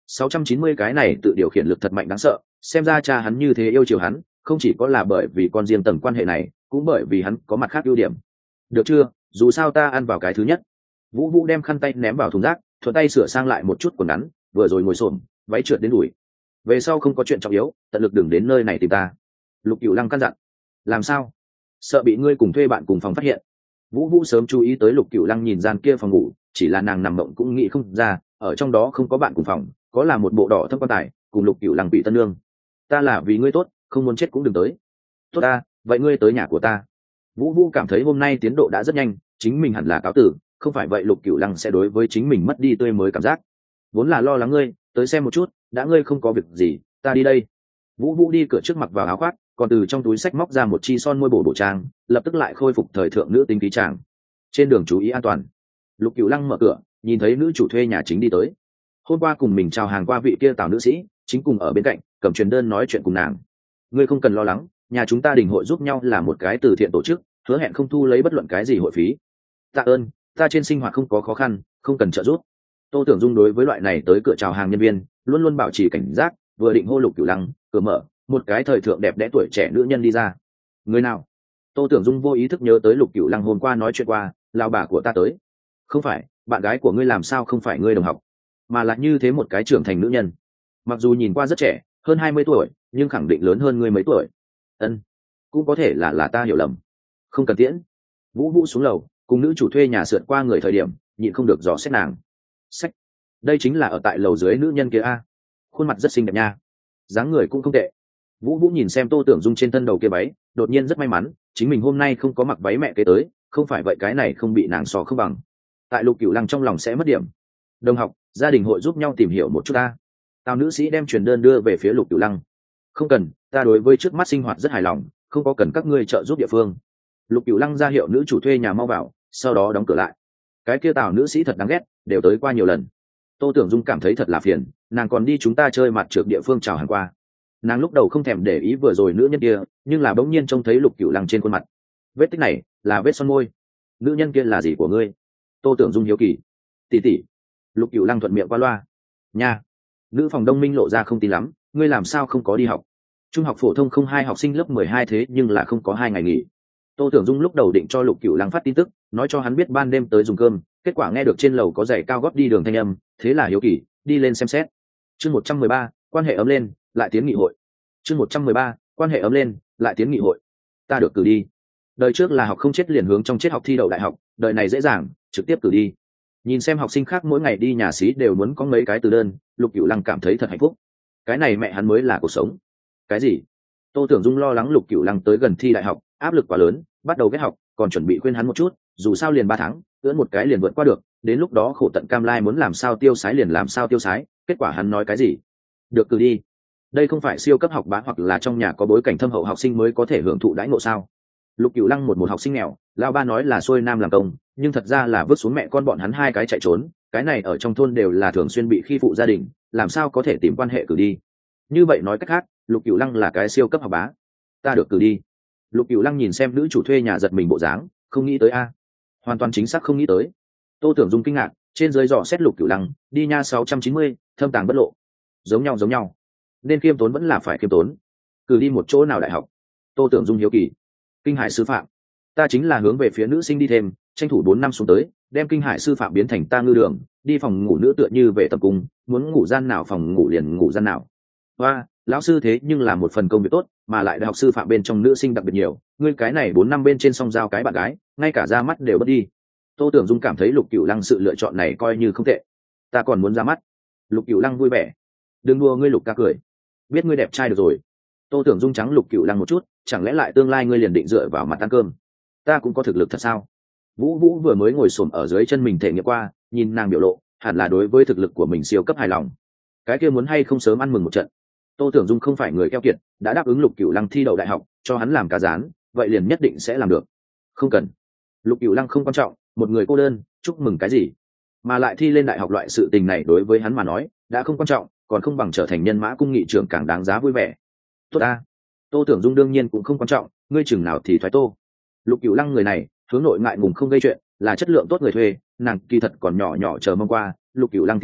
sáu trăm chín mươi cái này tự điều khiển lực thật mạnh đáng sợ, xem ra cha hắn như thế yêu chiều hắn không chỉ có là bởi vì con riêng tầng quan hệ này, cũng bởi vì hắn có mặt khác ưu điểm. Được chưa, dù sao ta ăn vào cái thứ nhất. Vũ Vũ đem khăn tay ném vào thùng rác, thuận tay sửa sang lại một chút quần ngắn, vừa rồi ngồi xổm, váy trượt đến đùi. Về sau không có chuyện trọng yếu, tận lực đừng đến nơi này tìm ta. Lục Cửu Lăng căn dặn. Làm sao? Sợ bị ngươi cùng thuê bạn cùng phòng phát hiện. Vũ Vũ sớm chú ý tới Lục Cửu Lăng nhìn gian kia phòng ngủ, chỉ là nàng nằm mộng cũng nghĩ không ra, ở trong đó không có bạn cùng phòng, có là một bộ đỏ thâm quan tài, cùng Lục Cửu Lăng bị tân nương. Ta là vì ngươi tốt, không muốn chết cũng đừng tới. Tốt ta, vậy ngươi tới nhà của ta. Vũ Vũ cảm thấy hôm nay tiến độ đã rất nhanh, chính mình hẳn là cáo tử, không phải vậy Lục Cửu Lăng sẽ đối với chính mình mất đi tươi mới cảm giác. Vốn là lo lắng ngươi, tới xem một chút, đã ngươi không có việc gì, ta đi đây. Vũ Vũ đi cửa trước mặc vào áo khoác, còn từ trong túi sách móc ra một chi son môi bổ bổ trang, lập tức lại khôi phục thời thượng nữ tính khí chàng. Trên đường chú ý an toàn. Lục Cửu Lăng mở cửa, nhìn thấy nữ chủ thuê nhà chính đi tới. Hôm qua cùng mình chào hàng qua vị kia Tào nữ sĩ, chính cùng ở bên cạnh, cầm truyền đơn nói chuyện cùng nàng. Ngươi không cần lo lắng, nhà chúng ta đình hội giúp nhau là một cái từ thiện tổ chức, hứa hẹn không thu lấy bất luận cái gì hội phí. Tạ ơn, ta trên sinh hoạt không có khó khăn, không cần trợ giúp. Tô Tưởng Dung đối với loại này tới cửa chào hàng nhân viên, luôn luôn bảo trì cảnh giác, vừa định hô Lục Cửu Lăng, cửa mở, một cái thời thượng đẹp đẽ tuổi trẻ nữ nhân đi ra. Người nào? Tô Tưởng Dung vô ý thức nhớ tới Lục Cửu Lăng hôm qua nói chuyện qua, lão bà của ta tới. Không phải, bạn gái của ngươi làm sao không phải ngươi đồng học, mà là như thế một cái trưởng thành nữ nhân. Mặc dù nhìn qua rất trẻ, hơn hai mươi tuổi, nhưng khẳng định lớn hơn ngươi mấy tuổi. Ân, cũng có thể là là ta hiểu lầm. Không cần tiễn. Vũ Vũ xuống lầu, cùng nữ chủ thuê nhà sượt qua người thời điểm, nhịn không được dò xét nàng. Sách, đây chính là ở tại lầu dưới nữ nhân kia a. Khuôn mặt rất xinh đẹp nha, dáng người cũng không tệ. Vũ Vũ nhìn xem Tô Tưởng Dung trên thân đầu kia váy, đột nhiên rất may mắn, chính mình hôm nay không có mặc váy mẹ kế tới, không phải vậy cái này không bị nàng so không bằng. Tại Lục Cửu Lăng trong lòng sẽ mất điểm. Đồng học, gia đình hội giúp nhau tìm hiểu một chút ta. Tào nữ sĩ đem truyền đơn đưa về phía Lục Cửu Lăng. Không cần, ta đối với trước mắt sinh hoạt rất hài lòng, không có cần các ngươi trợ giúp địa phương. Lục Cửu Lăng ra hiệu nữ chủ thuê nhà mau vào, sau đó đóng cửa lại. Cái kia Tào nữ sĩ thật đáng ghét, đều tới qua nhiều lần. Tô Tưởng Dung cảm thấy thật là phiền, nàng còn đi chúng ta chơi mặt trượt địa phương chào hàng qua. Nàng lúc đầu không thèm để ý vừa rồi nữ nhân kia, nhưng là bỗng nhiên trông thấy Lục Cửu Lăng trên khuôn mặt. Vết tích này là vết son môi. Nữ nhân kia là gì của ngươi? Tô Tưởng Dung hiếu kỳ. Tỷ tỷ. Lục Cửu Lăng thuận miệng qua loa. Nha. Nữ phòng đông minh lộ ra không tin lắm, ngươi làm sao không có đi học? Trung học phổ thông không hai học sinh lớp mười hai thế nhưng là không có hai ngày nghỉ. Tô Tưởng Dung lúc đầu định cho Lục Cửu Lăng phát tin tức, nói cho hắn biết ban đêm tới dùng cơm, kết quả nghe được trên lầu có giày cao gót đi đường thanh âm, thế là hiếu kỳ, đi lên xem xét. Chương một trăm mười ba, quan hệ ấm lên, lại tiến nghị hội. Chương một trăm mười ba, quan hệ ấm lên, lại tiến nghị hội. Ta được cử đi. Đời trước là học không chết liền hướng trong chết học thi đậu đại học, đời này dễ dàng, trực tiếp cử đi. Nhìn xem học sinh khác mỗi ngày đi nhà xí đều muốn có mấy cái từ đơn, Lục Cửu Lăng cảm thấy thật hạnh phúc. Cái này mẹ hắn mới là cuộc sống. Cái gì? Tô Tưởng Dung lo lắng Lục Cửu Lăng tới gần thi đại học, áp lực quá lớn, bắt đầu ghét học, còn chuẩn bị khuyên hắn một chút, dù sao liền ba tháng, ưỡn một cái liền vượt qua được, đến lúc đó khổ tận cam lai muốn làm sao tiêu sái liền làm sao tiêu sái, kết quả hắn nói cái gì? Được cử đi. Đây không phải siêu cấp học bá hoặc là trong nhà có bối cảnh thâm hậu học sinh mới có thể hưởng thụ đãi ngộ sao? Lục Cửu Lăng một một học sinh nghèo, lão ba nói là xuôi nam làm công, nhưng thật ra là vứt xuống mẹ con bọn hắn hai cái chạy trốn, cái này ở trong thôn đều là thường xuyên bị khi phụ gia đình, làm sao có thể tìm quan hệ cử đi? Như vậy nói cách khác, Lục Cửu Lăng là cái siêu cấp học bá. Ta được cử đi. Lục Cửu Lăng nhìn xem nữ chủ thuê nhà giật mình bộ dáng, không nghĩ tới a. Hoàn toàn chính xác không nghĩ tới. Tô Tưởng Dung kinh ngạc, trên dưới dò xét Lục Cửu Lăng, đi nha sáu trăm chín mươi, thâm tàng bất lộ. Giống nhau giống nhau. Nên khiêm tốn vẫn là phải khiêm tốn. Cử đi một chỗ nào đại học? Tô Tưởng Dung hiếu kỳ. Kinh Hải sư phạm. Ta chính là hướng về phía nữ sinh đi thêm, tranh thủ bốn năm xuống tới, đem Kinh Hải sư phạm biến thành ta ngư đường, đi phòng ngủ nữ tựa như về tập cung, muốn ngủ gian nào phòng ngủ liền ngủ gian nào. Hoa, lão sư thế nhưng là một phần công việc tốt, mà lại đại học sư phạm bên trong nữ sinh đặc biệt nhiều, ngươi cái này bốn năm bên trên song giao cái bạn gái, ngay cả ra mắt đều bất đi. Tô Tưởng Dung cảm thấy Lục Cửu Lăng sự lựa chọn này coi như không tệ. Ta còn muốn ra mắt. Lục Cửu Lăng vui vẻ. Đừng đùa ngươi Lục ca cười. Biết ngươi đẹp trai được rồi. Tô Tưởng Dung trắng Lục Cửu Lăng một chút, chẳng lẽ lại tương lai ngươi liền định dựa vào mặt ăn cơm? Ta cũng có thực lực thật sao? Vũ Vũ vừa mới ngồi xổm ở dưới chân mình thể nghiệm qua, nhìn nàng biểu lộ, hẳn là đối với thực lực của mình siêu cấp hài lòng. Cái kia muốn hay không sớm ăn mừng một trận. Tô Tưởng Dung không phải người keo kiệt, đã đáp ứng Lục Cửu Lăng thi đậu đại học, cho hắn làm cá rán, vậy liền nhất định sẽ làm được. Không cần. Lục Cửu Lăng không quan trọng, một người cô đơn, chúc mừng cái gì? Mà lại thi lên đại học loại sự tình này đối với hắn mà nói, đã không quan trọng, còn không bằng trở thành nhân mã cung nghị trưởng càng đáng giá vui vẻ. Tốt a. Tô Tưởng Dung đương nhiên cũng không quan trọng, ngươi chừng nào thì thoái tô. Lục Cửu Lăng người này, hướng nội ngại ngùng không gây chuyện, là chất lượng tốt người thuê, nàng kỳ thật còn nhỏ nhỏ chờ mong qua, Lục Cửu Lăng thi rớt,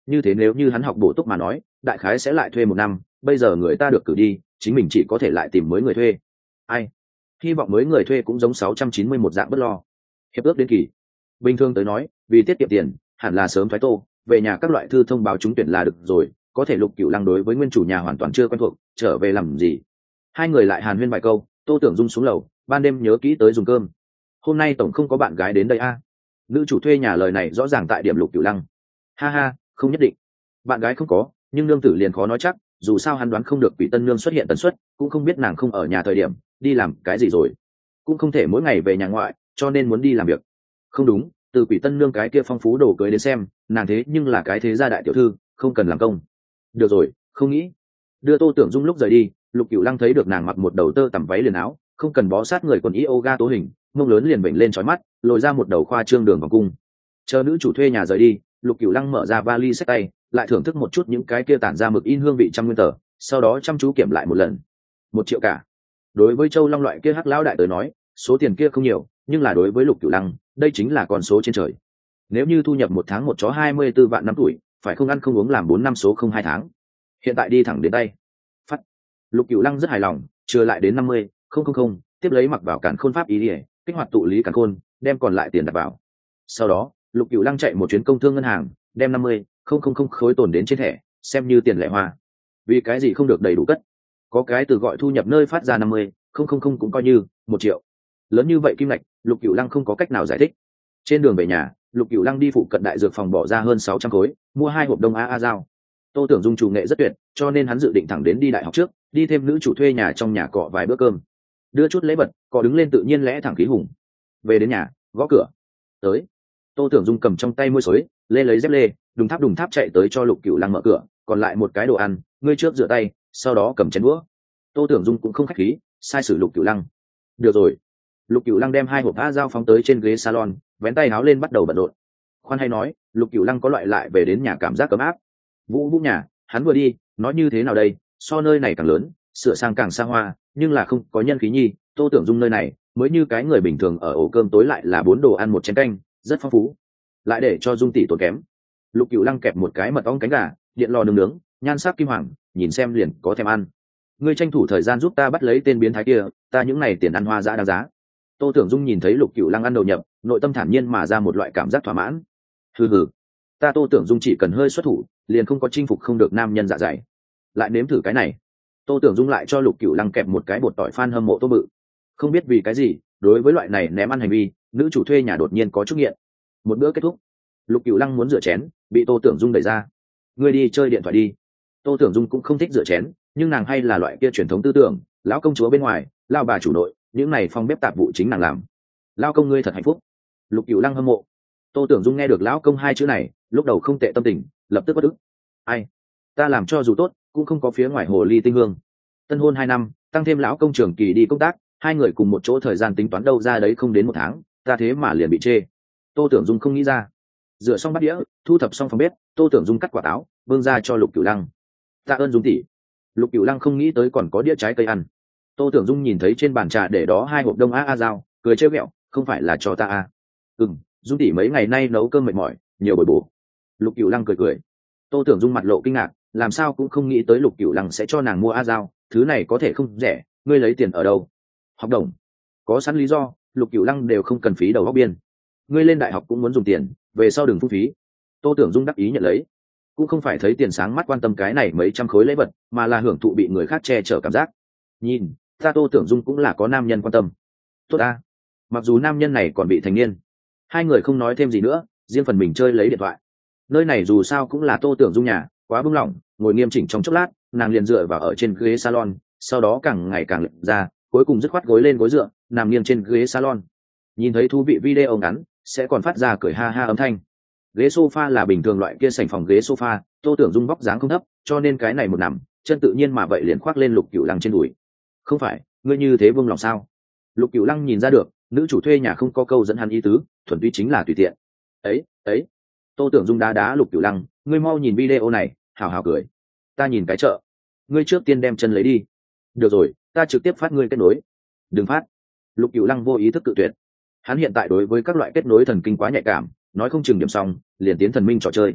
như thế nếu như hắn học bổ túc mà nói đại khái sẽ lại thuê một năm, bây giờ người ta được cử đi chính mình chỉ có thể lại tìm mới người thuê. Ai, hy vọng mới người thuê cũng giống sáu trăm chín mươi một dạng bất lo. Hiệp ước đến kỳ, bình thường tới nói vì tiết kiệm tiền hẳn là sớm thoái tô về nhà các loại thư thông báo trúng tuyển là được rồi, có thể Lục Cửu Lăng đối với nguyên chủ nhà hoàn toàn chưa quen thuộc, trở về làm gì. Hai người lại hàn huyên vài câu, Tô Tưởng Dung xuống lầu, ban đêm nhớ kỹ tới dùng cơm. Hôm nay tổng không có bạn gái đến đây a? Nữ chủ thuê nhà lời này rõ ràng tại điểm Lục Cửu Lăng. Ha ha, không nhất định. Bạn gái không có, nhưng nương tử liền khó nói chắc, dù sao hắn đoán không được Quỷ Tân nương xuất hiện tần suất, cũng không biết nàng không ở nhà thời điểm đi làm cái gì rồi, cũng không thể mỗi ngày về nhà ngoại, cho nên muốn đi làm việc. Không đúng, từ Quỷ Tân nương cái kia phong phú đồ cưới đến xem, nàng thế nhưng là cái thế gia đại tiểu thư, không cần làm công. Được rồi, không nghĩ. Đưa Tô Tưởng Dung lúc rời đi, Lục Cửu Lăng thấy được nàng mặc một đầu tơ tằm váy liền áo, không cần bó sát người quần yoga tố hình, mông lớn liền vểnh lên chói mắt, lồi ra một đầu khoa trương đường vòng cung. Chờ nữ chủ thuê nhà rời đi, Lục Cửu Lăng mở ra vali xách tay, lại thưởng thức một chút những cái kia tản ra mực in hương vị trăm nguyên tờ, sau đó chăm chú kiểm lại một lần. Một triệu cả. Đối với Châu Long loại kia hắc lão đại tới nói, số tiền kia không nhiều, nhưng là đối với Lục Cửu Lăng, đây chính là con số trên trời. Nếu như thu nhập một tháng một chó hai mươi tư vạn năm tuổi, phải không ăn không uống làm bốn năm số không hai tháng. Hiện tại đi thẳng đến tay. Phát. Lục Cửu Lăng rất hài lòng, chưa lại đến năm mươi, không không không, tiếp lấy mặc vào cản khôn pháp ý ỉa, kích hoạt tụ lý cản khôn, đem còn lại tiền đặt vào. Sau đó, Lục Cửu Lăng chạy một chuyến công thương ngân hàng, đem năm mươi, không không không khối tồn đến trên thẻ, xem như tiền lẻ hoa. Vì cái gì không được đầy đủ cất? Có cái từ gọi thu nhập nơi phát ra năm mươi, không không không cũng coi như một triệu. Lớn như vậy kim ngạch, Lục Cửu Lăng không có cách nào giải thích. Trên đường về nhà, Lục Cửu Lăng đi phụ cận đại dược phòng bỏ ra hơn sáu trăm khối, mua hai hộp đông a a dao. Tô Tưởng Dung chủ nghệ rất tuyệt, cho nên hắn dự định thẳng đến đi đại học trước, đi thêm nữ chủ thuê nhà trong nhà cọ vài bữa cơm, đưa chút lễ vật, cọ đứng lên tự nhiên lẽ thẳng khí hùng. Về đến nhà, gõ cửa. Tới. Tô Tưởng Dung cầm trong tay muôi xối, lê lấy dép lê, đùng tháp đùng tháp chạy tới cho Lục Cửu Lăng mở cửa, còn lại một cái đồ ăn, ngươi trước rửa tay, sau đó cầm chén đũa. Tô Tưởng Dung cũng không khách khí, sai sử Lục Cửu Lăng. Được rồi. Lục Cửu Lăng đem hai hộp a dao phóng tới trên ghế salon, vén tay áo lên bắt đầu bận rộn. Khoan hay nói, Lục Cửu Lăng có loại lại về đến nhà cảm giác ấm áp. Vũ Vũ nhà, hắn vừa đi, nói như thế nào đây, so nơi này càng lớn, sửa sang càng xa hoa, nhưng là không có nhân khí nhi. Tô Tưởng Dung nơi này mới như cái người bình thường ở ổ cơm tối lại là bốn đồ ăn một chén canh, rất phong phú, lại để cho Dung tỷ tốn kém. Lục Cửu Lăng kẹp một cái mật ong cánh gà, điện lò nướng nướng, nhan sắc kim hoàng, nhìn xem liền có thèm ăn. Ngươi tranh thủ thời gian giúp ta bắt lấy tên biến thái kia, ta những này tiền ăn hoa dã đáng giá. Tô Tưởng Dung nhìn thấy Lục Cửu Lăng ăn đầu nhập, nội tâm thản nhiên mà ra một loại cảm giác thỏa mãn. Hừ hừ, ta Tô Tưởng Dung chỉ cần hơi xuất thủ, liền không có chinh phục không được nam nhân dạ dày. Lại nếm thử cái này. Tô Tưởng Dung lại cho Lục Cửu Lăng kẹp một cái bột tỏi phan hâm mộ tô bự. Không biết vì cái gì, đối với loại này ném ăn hành vi, nữ chủ thuê nhà đột nhiên có chút nghiện. Một bữa kết thúc, Lục Cửu Lăng muốn rửa chén, bị Tô Tưởng Dung đẩy ra. Ngươi đi chơi điện thoại đi. Tô Tưởng Dung cũng không thích rửa chén, nhưng nàng hay là loại kia truyền thống tư tưởng, lão công chúa bên ngoài, lão bà chủ nội, những này phong bếp tạp vụ chính nàng làm. Lão công ngươi thật hạnh phúc. Lục Cửu Lăng hâm mộ. Tô Tưởng Dung nghe được lão công hai chữ này, lúc đầu không tệ tâm tình, lập tức bất ức. Ai, ta làm cho dù tốt, cũng không có phía ngoài hồ ly tinh hương. Tân hôn hai năm, tăng thêm lão công trường kỳ đi công tác, hai người cùng một chỗ thời gian tính toán đâu ra đấy không đến một tháng, ta thế mà liền bị chê. Tô Tưởng Dung không nghĩ ra. Rửa xong bát đĩa, thu thập xong phòng bếp, Tô Tưởng Dung cắt quả táo, bưng ra cho Lục Cửu Lăng. Tạ ơn Dung tỷ. Lục Cửu Lăng không nghĩ tới còn có đĩa trái cây ăn. Tô Tưởng Dung nhìn thấy trên bàn trà để đó hai hộp đông a a dao, cười trêu ghẹo, không phải là cho ta à? Ừm, Dung tỷ mấy ngày nay nấu cơm mệt mỏi, nhiều bồi bổ. Lục Cửu Lăng cười cười. Tô Tưởng Dung mặt lộ kinh ngạc, làm sao cũng không nghĩ tới Lục Cửu Lăng sẽ cho nàng mua a dao, thứ này có thể không rẻ, ngươi lấy tiền ở đâu? Học đồng. Có sẵn lý do, Lục Cửu Lăng đều không cần phí đầu óc biên. Ngươi lên đại học cũng muốn dùng tiền, về sau đừng phung phí. Tô Tưởng Dung đắc ý nhận lấy, cũng không phải thấy tiền sáng mắt quan tâm cái này mấy trăm khối lễ vật, mà là hưởng thụ bị người khác che chở cảm giác. Nhìn, ta Tô Tưởng Dung cũng là có nam nhân quan tâm. Tốt ta. Mặc dù nam nhân này còn bị thành niên, hai người không nói thêm gì nữa, riêng phần mình chơi lấy điện thoại. Nơi này dù sao cũng là Tô Tưởng Dung nhà, quá bưng lỏng, ngồi nghiêm chỉnh trong chốc lát, nàng liền dựa vào ở trên ghế salon, sau đó càng ngày càng lệch ra, cuối cùng dứt khoát gối lên gối dựa, nằm nghiêng trên ghế salon. Nhìn thấy thú vị video ngắn, sẽ còn phát ra cười ha ha âm thanh. Ghế sofa là bình thường loại kia sảnh phòng ghế sofa, Tô Tưởng Dung vóc dáng không thấp, cho nên cái này một nằm, chân tự nhiên mà vậy liền khoác lên Lục Cửu Lăng trên đùi. Không phải, ngươi như thế vương lòng sao? Lục Cửu Lăng nhìn ra được, nữ chủ thuê nhà không có câu dẫn hắn ý tứ, thuần túy chính là tùy tiện. Ấy, ấy. Tô Tưởng Dung đá đá Lục Cửu Lăng, ngươi mau nhìn video này, hào hào cười. Ta nhìn cái chợ. Ngươi trước tiên đem chân lấy đi. Được rồi, ta trực tiếp phát ngươi kết nối. Đừng phát. Lục Cửu Lăng vô ý thức cự tuyệt. Hắn hiện tại đối với các loại kết nối thần kinh quá nhạy cảm, nói không chừng điểm xong liền tiến thần minh trò chơi.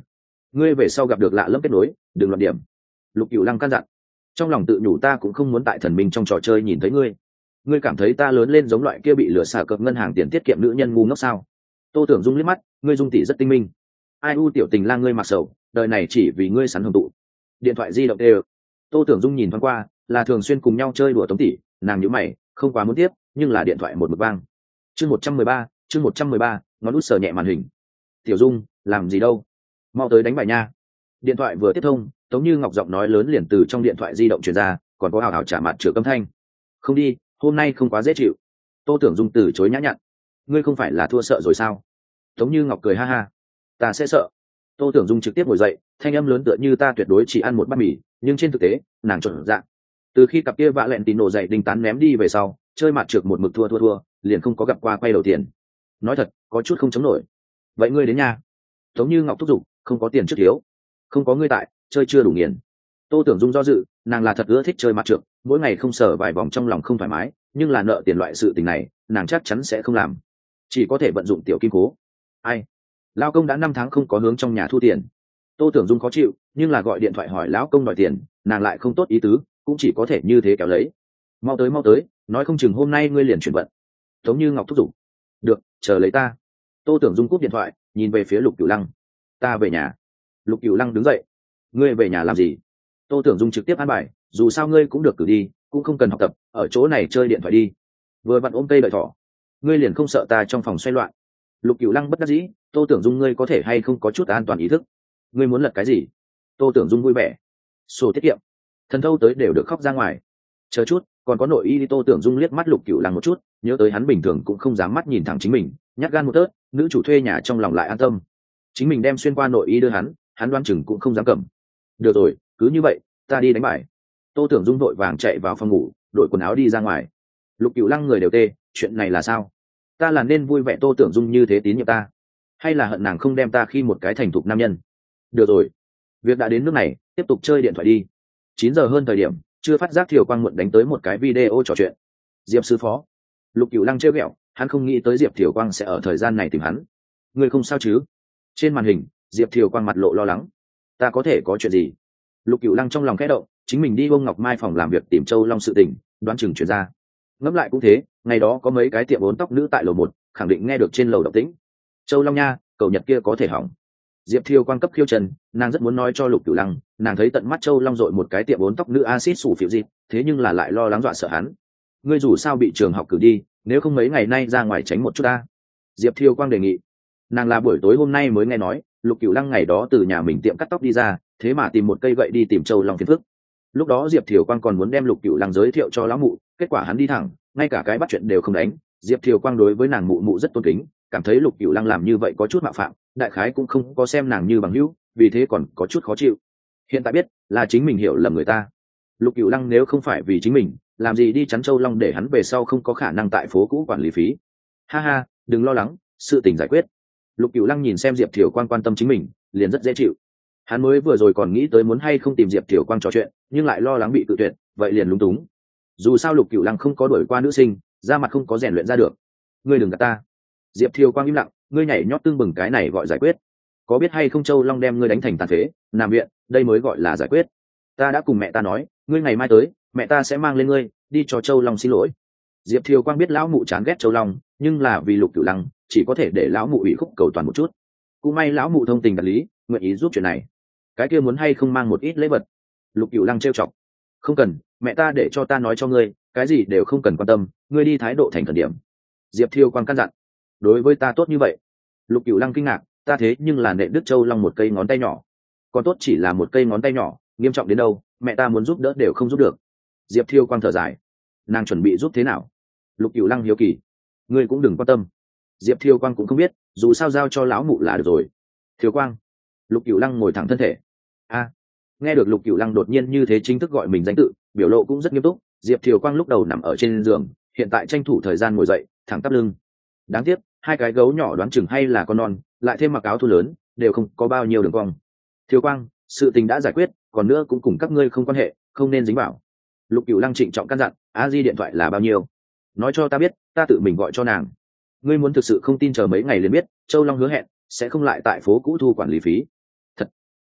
ngươi về sau gặp được lạ lẫm kết nối đừng loạn điểm. Lục Cửu Lăng căn dặn. Trong lòng tự nhủ ta cũng không muốn tại thần minh trong trò chơi nhìn thấy ngươi. Ngươi cảm thấy ta lớn lên giống loại kia bị lừa xả cợp ngân hàng tiền tiết kiệm nữ nhân ngu ngốc sao? Tô Tưởng Dung liếc mắt, ngươi Dung tỷ rất tinh minh. Ai u tiểu tình lang ngươi mặc sầu, đời này chỉ vì ngươi sắn hồng tụ. Điện thoại di động đều. Tô Tưởng Dung nhìn thoáng qua, là thường xuyên cùng nhau chơi đùa Tống tỷ, nàng nhíu mày, không quá muốn tiếp, nhưng là điện thoại một mực vang. Chương một trăm mười ba, chương một trăm mười ba, ngón út sờ nhẹ màn hình. Tiểu Dung, làm gì đâu? Mau tới đánh bài nha. Điện thoại vừa tiếp thông, Tống Như Ngọc giọng nói lớn liền từ trong điện thoại di động truyền ra, còn có hào hào trả mặt chữa âm thanh. Không đi, hôm nay không quá dễ chịu. Tô Tưởng Dung từ chối nhã nhặn. Ngươi không phải là thua sợ rồi sao? Tống Như Ngọc cười ha ha. Ta sẽ sợ. Tô Tưởng Dung trực tiếp ngồi dậy, thanh âm lớn tựa như ta tuyệt đối chỉ ăn một bát mì, nhưng trên thực tế, nàng chuẩn dạng. Từ khi cặp kia vạ lẹn tín nổ dậy đinh tán ném đi về sau, chơi mặt trượt một mực thua thua thua, liền không có gặp qua quay đầu tiền. Nói thật, có chút không chống nổi. Vậy ngươi đến nhà. Tống Như Ngọc thúc giục, không có tiền trước thiếu. Không có ngươi tại, chơi chưa đủ nghiền. Tô Tưởng Dung do dự, nàng là thật ưa thích chơi mặt trượt, mỗi ngày không sở vài vòng trong lòng không thoải mái, nhưng là nợ tiền loại sự tình này, nàng chắc chắn sẽ không làm. Chỉ có thể vận dụng tiểu kim cố. Ai? Lão công đã năm tháng không có hướng trong nhà thu tiền. Tô Tưởng Dung khó chịu, nhưng là gọi điện thoại hỏi lão công đòi tiền, nàng lại không tốt ý tứ, cũng chỉ có thể như thế kéo lấy. Mau tới mau tới, nói không chừng hôm nay ngươi liền chuyển vận. Tống Như Ngọc thúc giục. Được, chờ lấy ta. Tô Tưởng Dung cúp điện thoại, nhìn về phía Lục Cửu Lăng. Ta về nhà. Lục Cửu Lăng đứng dậy. Ngươi về nhà làm gì? Tô Tưởng Dung trực tiếp an bài, dù sao ngươi cũng được cử đi, cũng không cần học tập, ở chỗ này chơi điện thoại đi. Vừa vặn ôm cây đợi thỏ. Ngươi liền không sợ ta trong phòng xoay loạn? Lục Cửu Lăng bất đắc dĩ, Tô Tưởng Dung ngươi có thể hay không có chút an toàn ý thức? Ngươi muốn lật cái gì? Tô Tưởng Dung vui vẻ. Sổ tiết kiệm. Thần thâu tới đều được khóc ra ngoài. Chờ chút, còn có nội y đi. Tô Tưởng Dung liếc mắt Lục Cửu Lăng một chút, nhớ tới hắn bình thường cũng không dám mắt nhìn thẳng chính mình, nhát gan một tớt, nữ chủ thuê nhà trong lòng lại an tâm. Chính mình đem xuyên qua nội y đưa hắn, hắn đoan chừng cũng không dám cầm. Được rồi, cứ như vậy, ta đi đánh bài. Tô Tưởng Dung vội vàng chạy vào phòng ngủ, đổi quần áo đi ra ngoài. Lục Cửu Lăng người đều tê, chuyện này là sao? Ta là nên vui vẻ Tô Tưởng Dung như thế tín nhiệm ta, hay là hận nàng không đem ta khi một cái thành thục nam nhân? Được rồi, việc đã đến nước này, tiếp tục chơi điện thoại đi. Chín giờ hơn thời điểm, chưa phát giác Thiều Quang muộn đánh tới một cái video trò chuyện. Diệp sư phó. Lục Cửu Lăng trêu ghẹo, hắn không nghĩ tới Diệp Thiều Quang sẽ ở thời gian này tìm hắn. Ngươi không sao chứ? Trên màn hình, Diệp Thiều Quang mặt lộ lo lắng. Ta có thể có chuyện gì? Lục Cửu Lăng trong lòng khẽ động, chính mình đi Bông Ngọc Mai phòng làm việc tìm Châu Long sự tình, đoán chừng chuyển ra. Ngẫm lại cũng thế, ngày đó có mấy cái tiệm bốn tóc nữ tại lầu một, khẳng định nghe được trên lầu động tĩnh. Châu Long nha, cậu nhật kia có thể hỏng. Diệp Thiều Quang cấp khiêu trần, nàng rất muốn nói cho Lục Cửu Lăng, nàng thấy tận mắt Châu Long dội một cái tiệm bốn tóc nữ axit sủ phiểu dịp, thế nhưng là lại lo lắng dọa sợ hắn. Ngươi dù sao bị trường học cử đi, nếu không mấy ngày nay ra ngoài tránh một chút ta. Diệp Thiều Quang đề nghị. Nàng là buổi tối hôm nay mới nghe nói, Lục Cửu Lăng ngày đó từ nhà mình tiệm cắt tóc đi ra, thế mà tìm một cây gậy đi tìm Châu Long phiền phức. Lúc đó Diệp Thiều Quang còn muốn đem Lục Cửu Lăng giới thiệu cho lão mụ, kết quả hắn đi thẳng, ngay cả cái bắt chuyện đều không đánh. Diệp Thiều Quang đối với nàng mụ mụ rất tôn kính, cảm thấy Lục Cửu Lăng làm như vậy có chút mạo phạm, đại khái cũng không có xem nàng như bằng hữu, vì thế còn có chút khó chịu. Hiện tại biết là chính mình hiểu lầm người ta. Lục Cửu Lăng nếu không phải vì chính mình, làm gì đi chắn Châu Long để hắn về sau không có khả năng tại phố cũ quản lý phí. Ha ha, đừng lo lắng, sự tình giải quyết. Lục Cửu Lăng nhìn xem Diệp Thiều Quang quan tâm chính mình, liền rất dễ chịu. Hắn mới vừa rồi còn nghĩ tới muốn hay không tìm Diệp Thiều Quang trò chuyện, nhưng lại lo lắng bị cự tuyệt, vậy liền lúng túng. Dù sao Lục Cửu Lăng không có đuổi qua nữ sinh, da mặt không có rèn luyện ra được. Ngươi đừng gạt ta. Diệp Thiều Quang im lặng, ngươi nhảy nhót tương bừng cái này gọi giải quyết. Có biết hay không Châu Long đem ngươi đánh thành tàn phế, nằm viện, đây mới gọi là giải quyết. Ta đã cùng mẹ ta nói, ngươi ngày mai tới, mẹ ta sẽ mang lên ngươi, đi cho Châu Long xin lỗi. Diệp Thiều Quang biết lão mụ chán ghét Châu Long, nhưng là vì Lục Cửu Lăng, chỉ có thể để lão mụ ủy khúc cầu toàn một chút. Cũng may lão mụ thông tình đạt lý, nguyện ý giúp chuyện này. Cái kia muốn hay không mang một ít lễ vật? Lục Cửu Lăng trêu chọc. Không cần, mẹ ta để cho ta nói cho ngươi, cái gì đều không cần quan tâm, ngươi đi thái độ thành thần điểm. Diệp Thiều Quang căn dặn. Đối với ta tốt như vậy? Lục Cửu Lăng kinh ngạc, ta thế nhưng là nện Đức Châu Long một cây ngón tay nhỏ. Còn tốt chỉ là một cây ngón tay nhỏ, nghiêm trọng đến đâu, mẹ ta muốn giúp đỡ đều không giúp được. Diệp Thiều Quang thở dài. Nàng chuẩn bị giúp thế nào? Lục Cửu Lăng hiếu kỳ. Ngươi cũng đừng quan tâm. Diệp Thiều Quang cũng không biết, dù sao giao cho lão mụ là được rồi. Thiều Quang. Lục Cửu Lăng ngồi thẳng thân thể. A. Nghe được Lục Cửu Lăng đột nhiên như thế chính thức gọi mình danh tự, biểu lộ cũng rất nghiêm túc. Diệp Thiều Quang lúc đầu nằm ở trên giường, hiện tại tranh thủ thời gian ngồi dậy, thẳng tắp lưng. Đáng tiếc, hai cái gấu nhỏ đoán chừng hay là con non, lại thêm mặc áo thun lớn, đều không có bao nhiêu đường cong. Thiều Quang, sự tình đã giải quyết, còn nữa cũng cùng các ngươi không quan hệ, không nên dính vào. Lục Cửu Lăng trịnh trọng căn dặn, a di điện thoại là bao nhiêu? Nói cho ta biết, ta tự mình gọi cho nàng. Ngươi muốn thực sự không tin chờ mấy ngày liền biết, Châu Long hứa hẹn sẽ không lại tại phố cũ thu quản lý phí. Thật.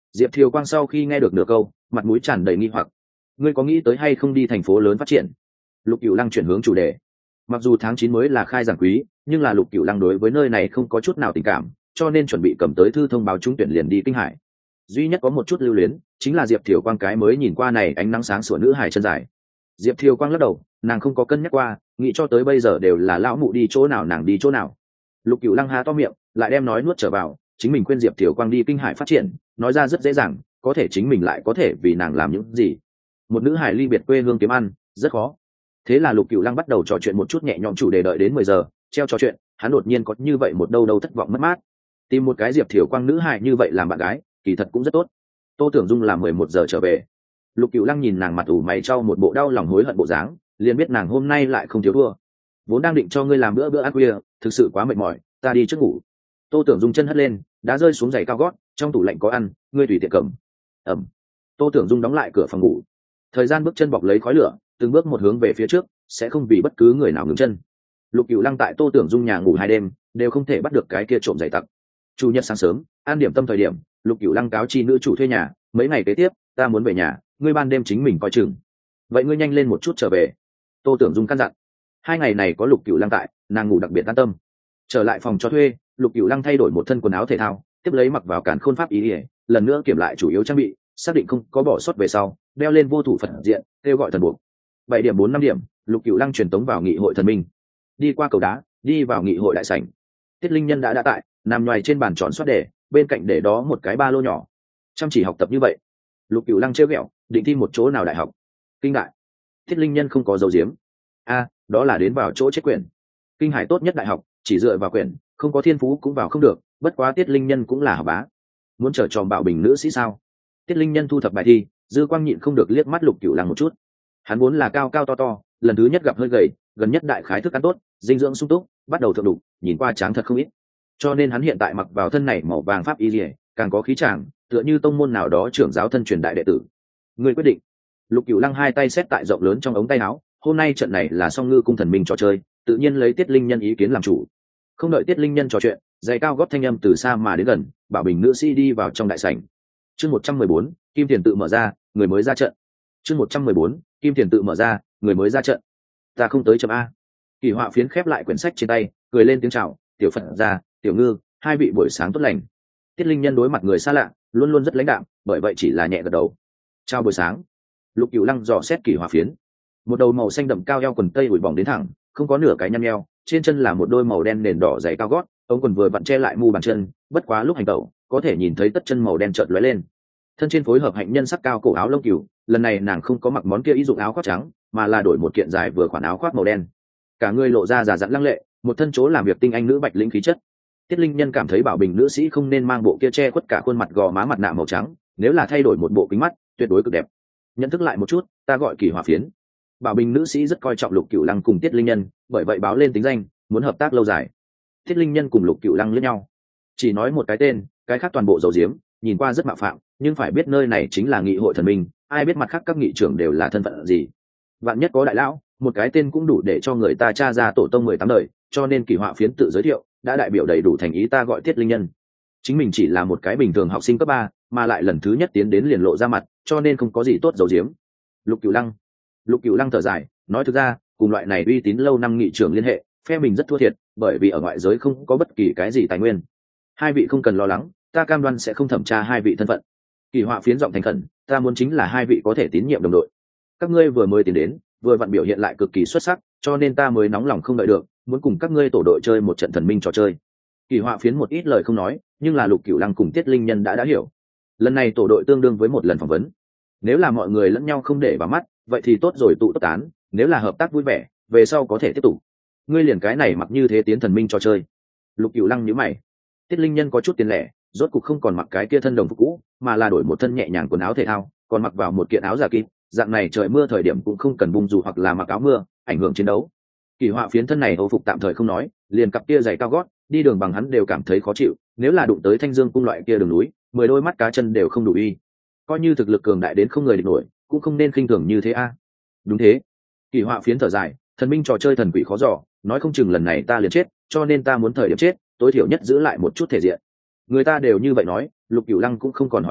Diệp Thiều Quang sau khi nghe được nửa câu, mặt mũi tràn đầy nghi hoặc. Ngươi có nghĩ tới hay không đi thành phố lớn phát triển? Lục Cửu Lăng chuyển hướng chủ đề. Mặc dù tháng chín mới là khai giảng quý, nhưng là Lục Cửu Lăng đối với nơi này không có chút nào tình cảm, cho nên chuẩn bị cầm tới thư thông báo trúng tuyển liền đi Kinh Hải. Duy nhất có một chút lưu luyến, chính là Diệp Thiều Quang cái mới nhìn qua này ánh nắng sáng sủa nữ hài chân dài. Diệp Thiều Quang lắc đầu, nàng không có cân nhắc qua, nghĩ cho tới bây giờ đều là lão mụ đi chỗ nào nàng đi chỗ nào. Lục Cửu Lăng há to miệng, lại đem nói nuốt trở vào, chính mình khuyên Diệp Thiều Quang đi Kinh Hải phát triển, nói ra rất dễ dàng, có thể chính mình lại có thể vì nàng làm những gì? Một nữ hài ly biệt quê hương kiếm ăn, rất khó. Thế là Lục Cửu Lăng bắt đầu trò chuyện một chút nhẹ nhõm chủ đề, đợi đến mười giờ, treo trò chuyện, hắn đột nhiên có như vậy một đâu đâu thất vọng mất mát. Tìm một cái Diệp Thiều Quang nữ hài như vậy làm bạn gái, kỳ thật cũng rất tốt. Tô Tưởng Dung làm mười một giờ trở về. Lục Cửu Lăng nhìn nàng mặt ủ mày trao một bộ đau lòng hối hận bộ dáng, liền biết nàng hôm nay lại không thiếu thua. Vốn đang định cho ngươi làm bữa bữa ăn khuya, thực sự quá mệt mỏi, ta đi trước ngủ. Tô Tưởng Dung chân hất lên, đá rơi xuống giày cao gót, trong tủ lạnh có ăn, ngươi tùy tiện cầm. Ẩm. Tô Tưởng Dung đóng lại cửa phòng ngủ. Thời gian bước chân bọc lấy khói lửa, từng bước một hướng về phía trước, sẽ không vì bất cứ người nào ngừng chân. Lục Cửu Lăng tại Tô Tưởng Dung nhà ngủ hai đêm, đều không thể bắt được cái kia trộm giày tặc. Chủ nhật sáng sớm, an điểm tâm thời điểm, Lục Cửu Lăng cáo chi nữ chủ thuê nhà, mấy ngày kế tiếp, ta muốn về nhà, ngươi ban đêm chính mình coi chừng. Vậy ngươi nhanh lên một chút trở về. Tô Tưởng Dung căn dặn. Hai ngày này có Lục Cửu Lăng tại, nàng ngủ đặc biệt an tâm. Trở lại phòng cho thuê, Lục Cửu Lăng thay đổi một thân quần áo thể thao, tiếp lấy mặc vào càn khôn pháp ý ỉa, lần nữa kiểm lại chủ yếu trang bị, xác định không có bỏ sót về sau, đeo lên vô thủ phật diện, kêu gọi thần buộc. Bảy điểm bốn năm điểm, Lục Cửu Lăng truyền tống vào nghị hội thần minh, đi qua cầu đá, đi vào nghị hội đại sảnh. Tiết Linh Nhân đã đã tại, nằm nhoài trên bàn tròn soát đề, bên cạnh để đó một cái ba lô nhỏ. Chăm chỉ học tập như vậy. Lục Cửu Lăng trêu ghẹo, định thi một chỗ nào đại học? Kinh đại. Tiết Linh Nhân không có dấu diếm. A, đó là đến vào chỗ chết quyển. Kinh Hải tốt nhất đại học, chỉ dựa vào quyển, không có thiên phú cũng vào không được, bất quá Tiết Linh Nhân cũng là học bá. Muốn trở tròn bảo bình nữ sĩ sao? Tiết Linh Nhân thu thập bài thi, dư quang nhịn không được liếc mắt Lục Cửu Lăng một chút. Hắn vốn là cao cao to to, lần thứ nhất gặp hơi gầy, gần nhất đại khái thức ăn tốt, dinh dưỡng sung túc, bắt đầu thượng đủ, nhìn qua tráng thật không ít. Cho nên hắn hiện tại mặc vào thân này màu vàng pháp y liễu, càng có khí chàng, tựa như tông môn nào đó trưởng giáo thân truyền đại đệ tử. Người quyết định. Lục Cửu Lăng hai tay xét tại rộng lớn trong ống tay áo, hôm nay trận này là song ngư cung thần minh trò chơi, tự nhiên lấy Tiết Linh Nhân ý kiến làm chủ. Không đợi Tiết Linh Nhân trò chuyện, giày cao gót thanh âm từ xa mà đến gần, bảo bình nữ sĩ đi vào trong đại sảnh. Chương một trăm mười bốn, Kim Tiền tự mở ra, người mới ra trận. Chương một trăm mười bốn, Kim Tiền tự mở ra, người mới ra trận. Ta không tới chấm a. Kỳ Họa phiến khép lại quyển sách trên tay, cười lên tiếng chào, "Tiểu Phật gia, Tiểu Ngư, hai vị buổi sáng tốt lành." Tiết Linh Nhân đối mặt người xa lạ, luôn luôn rất lãnh đạm, bởi vậy chỉ là nhẹ gật đầu. "Chào buổi sáng." Lục Cửu Lăng dò xét Kỳ Họa phiến. Một đầu màu xanh đậm cao eo quần tây ủi bỏng đến thẳng, không có nửa cái nhăn nheo, trên chân là một đôi màu đen nền đỏ giày cao gót, ống quần vừa vặn che lại mu bàn chân, bất quá lúc hành tẩu, có thể nhìn thấy tất chân màu đen chợt lóe lên. Thân trên phối hợp hạnh nhân sắc cao cổ áo lông cừu, lần này nàng không có mặc món kia y dụng áo khoác trắng, mà là đổi một kiện dài vừa khoản áo khoác màu đen. Cả người lộ ra già dặn lăng lệ, một thân chỗ làm việc tinh anh nữ bạch lĩnh khí chất. Tiết Linh Nhân cảm thấy bảo bình nữ sĩ không nên mang bộ kia che khuất cả khuôn mặt gò má mặt nạ màu trắng, nếu là thay đổi một bộ kính mắt, tuyệt đối cực đẹp. Nhận thức lại một chút, ta gọi Kỳ Hỏa phiến. Bảo bình nữ sĩ rất coi trọng Lục Cửu Lăng cùng Tiết Linh Nhân, bởi vậy báo lên tính danh, muốn hợp tác lâu dài. Tiết Linh Nhân cùng Lục Cửu Lăng liếc nhau, chỉ nói một cái tên, cái khác toàn bộ dầu diếm, nhìn qua rất mạo phạm, nhưng phải biết nơi này chính là nghị hội thần minh, ai biết mặt khác các nghị trưởng đều là thân phận gì. Vạn nhất có đại lão, một cái tên cũng đủ để cho người ta tra ra tổ tông mười tám đời, cho nên Kỳ Họa phiến tự giới thiệu, đã đại biểu đầy đủ thành ý ta gọi Tiết Linh Nhân. Chính mình chỉ là một cái bình thường học sinh cấp ba, mà lại lần thứ nhất tiến đến liền lộ ra mặt, cho nên không có gì tốt giấu giếm. Lục Cửu Lăng. Lục Cửu Lăng thở dài, nói thực ra, cùng loại này uy tín lâu năm nghị trưởng liên hệ, phe mình rất thua thiệt, bởi vì ở ngoại giới không có bất kỳ cái gì tài nguyên. Hai vị không cần lo lắng, ta cam đoan sẽ không thẩm tra hai vị thân phận. Kỳ Họa phiến giọng thành khẩn, ta muốn chính là hai vị có thể tín nhiệm đồng đội. Các ngươi vừa mới tiến đến, vừa vặn biểu hiện lại cực kỳ xuất sắc, cho nên ta mới nóng lòng không đợi được, muốn cùng các ngươi tổ đội chơi một trận thần minh trò chơi. Kỳ Họa phiến một ít lời không nói, nhưng là Lục Cửu Lăng cùng Tiết Linh Nhân đã đã hiểu. Lần này tổ đội tương đương với một lần phỏng vấn. Nếu là mọi người lẫn nhau không để vào mắt, vậy thì tốt rồi tụ tốt tán, nếu là hợp tác vui vẻ, về sau có thể tiếp tục. Ngươi liền cái này mặc như thế tiến thần minh trò chơi. Lục Cửu Lăng nhíu mày. Tiết Linh Nhân có chút tiền lẻ, rốt cục không còn mặc cái kia thân đồng phục cũ, mà là đổi một thân nhẹ nhàng quần áo thể thao, còn mặc vào một kiện áo giả kín, dạng này trời mưa thời điểm cũng không cần bung dù hoặc là mặc áo mưa, ảnh hưởng chiến đấu. Kỳ Họa phiến thân này hầu phục tạm thời không nói, liền cặp kia giày cao gót, đi đường bằng hắn đều cảm thấy khó chịu, nếu là đụng tới Thanh Dương cung loại kia đường núi, mười đôi mắt cá chân đều không đủ uy. Coi như thực lực cường đại đến không người địch nổi, cũng không nên khinh thường như thế a. Đúng thế. Kỳ Họa phiến thở dài, thần minh trò chơi thần quỷ khó dò, nói không chừng lần này ta liền chết, cho nên ta muốn thời điểm chết, tối thiểu nhất giữ lại một chút thể diện. Người ta đều như vậy nói, Lục Cửu Lăng cũng không còn hỏi đến,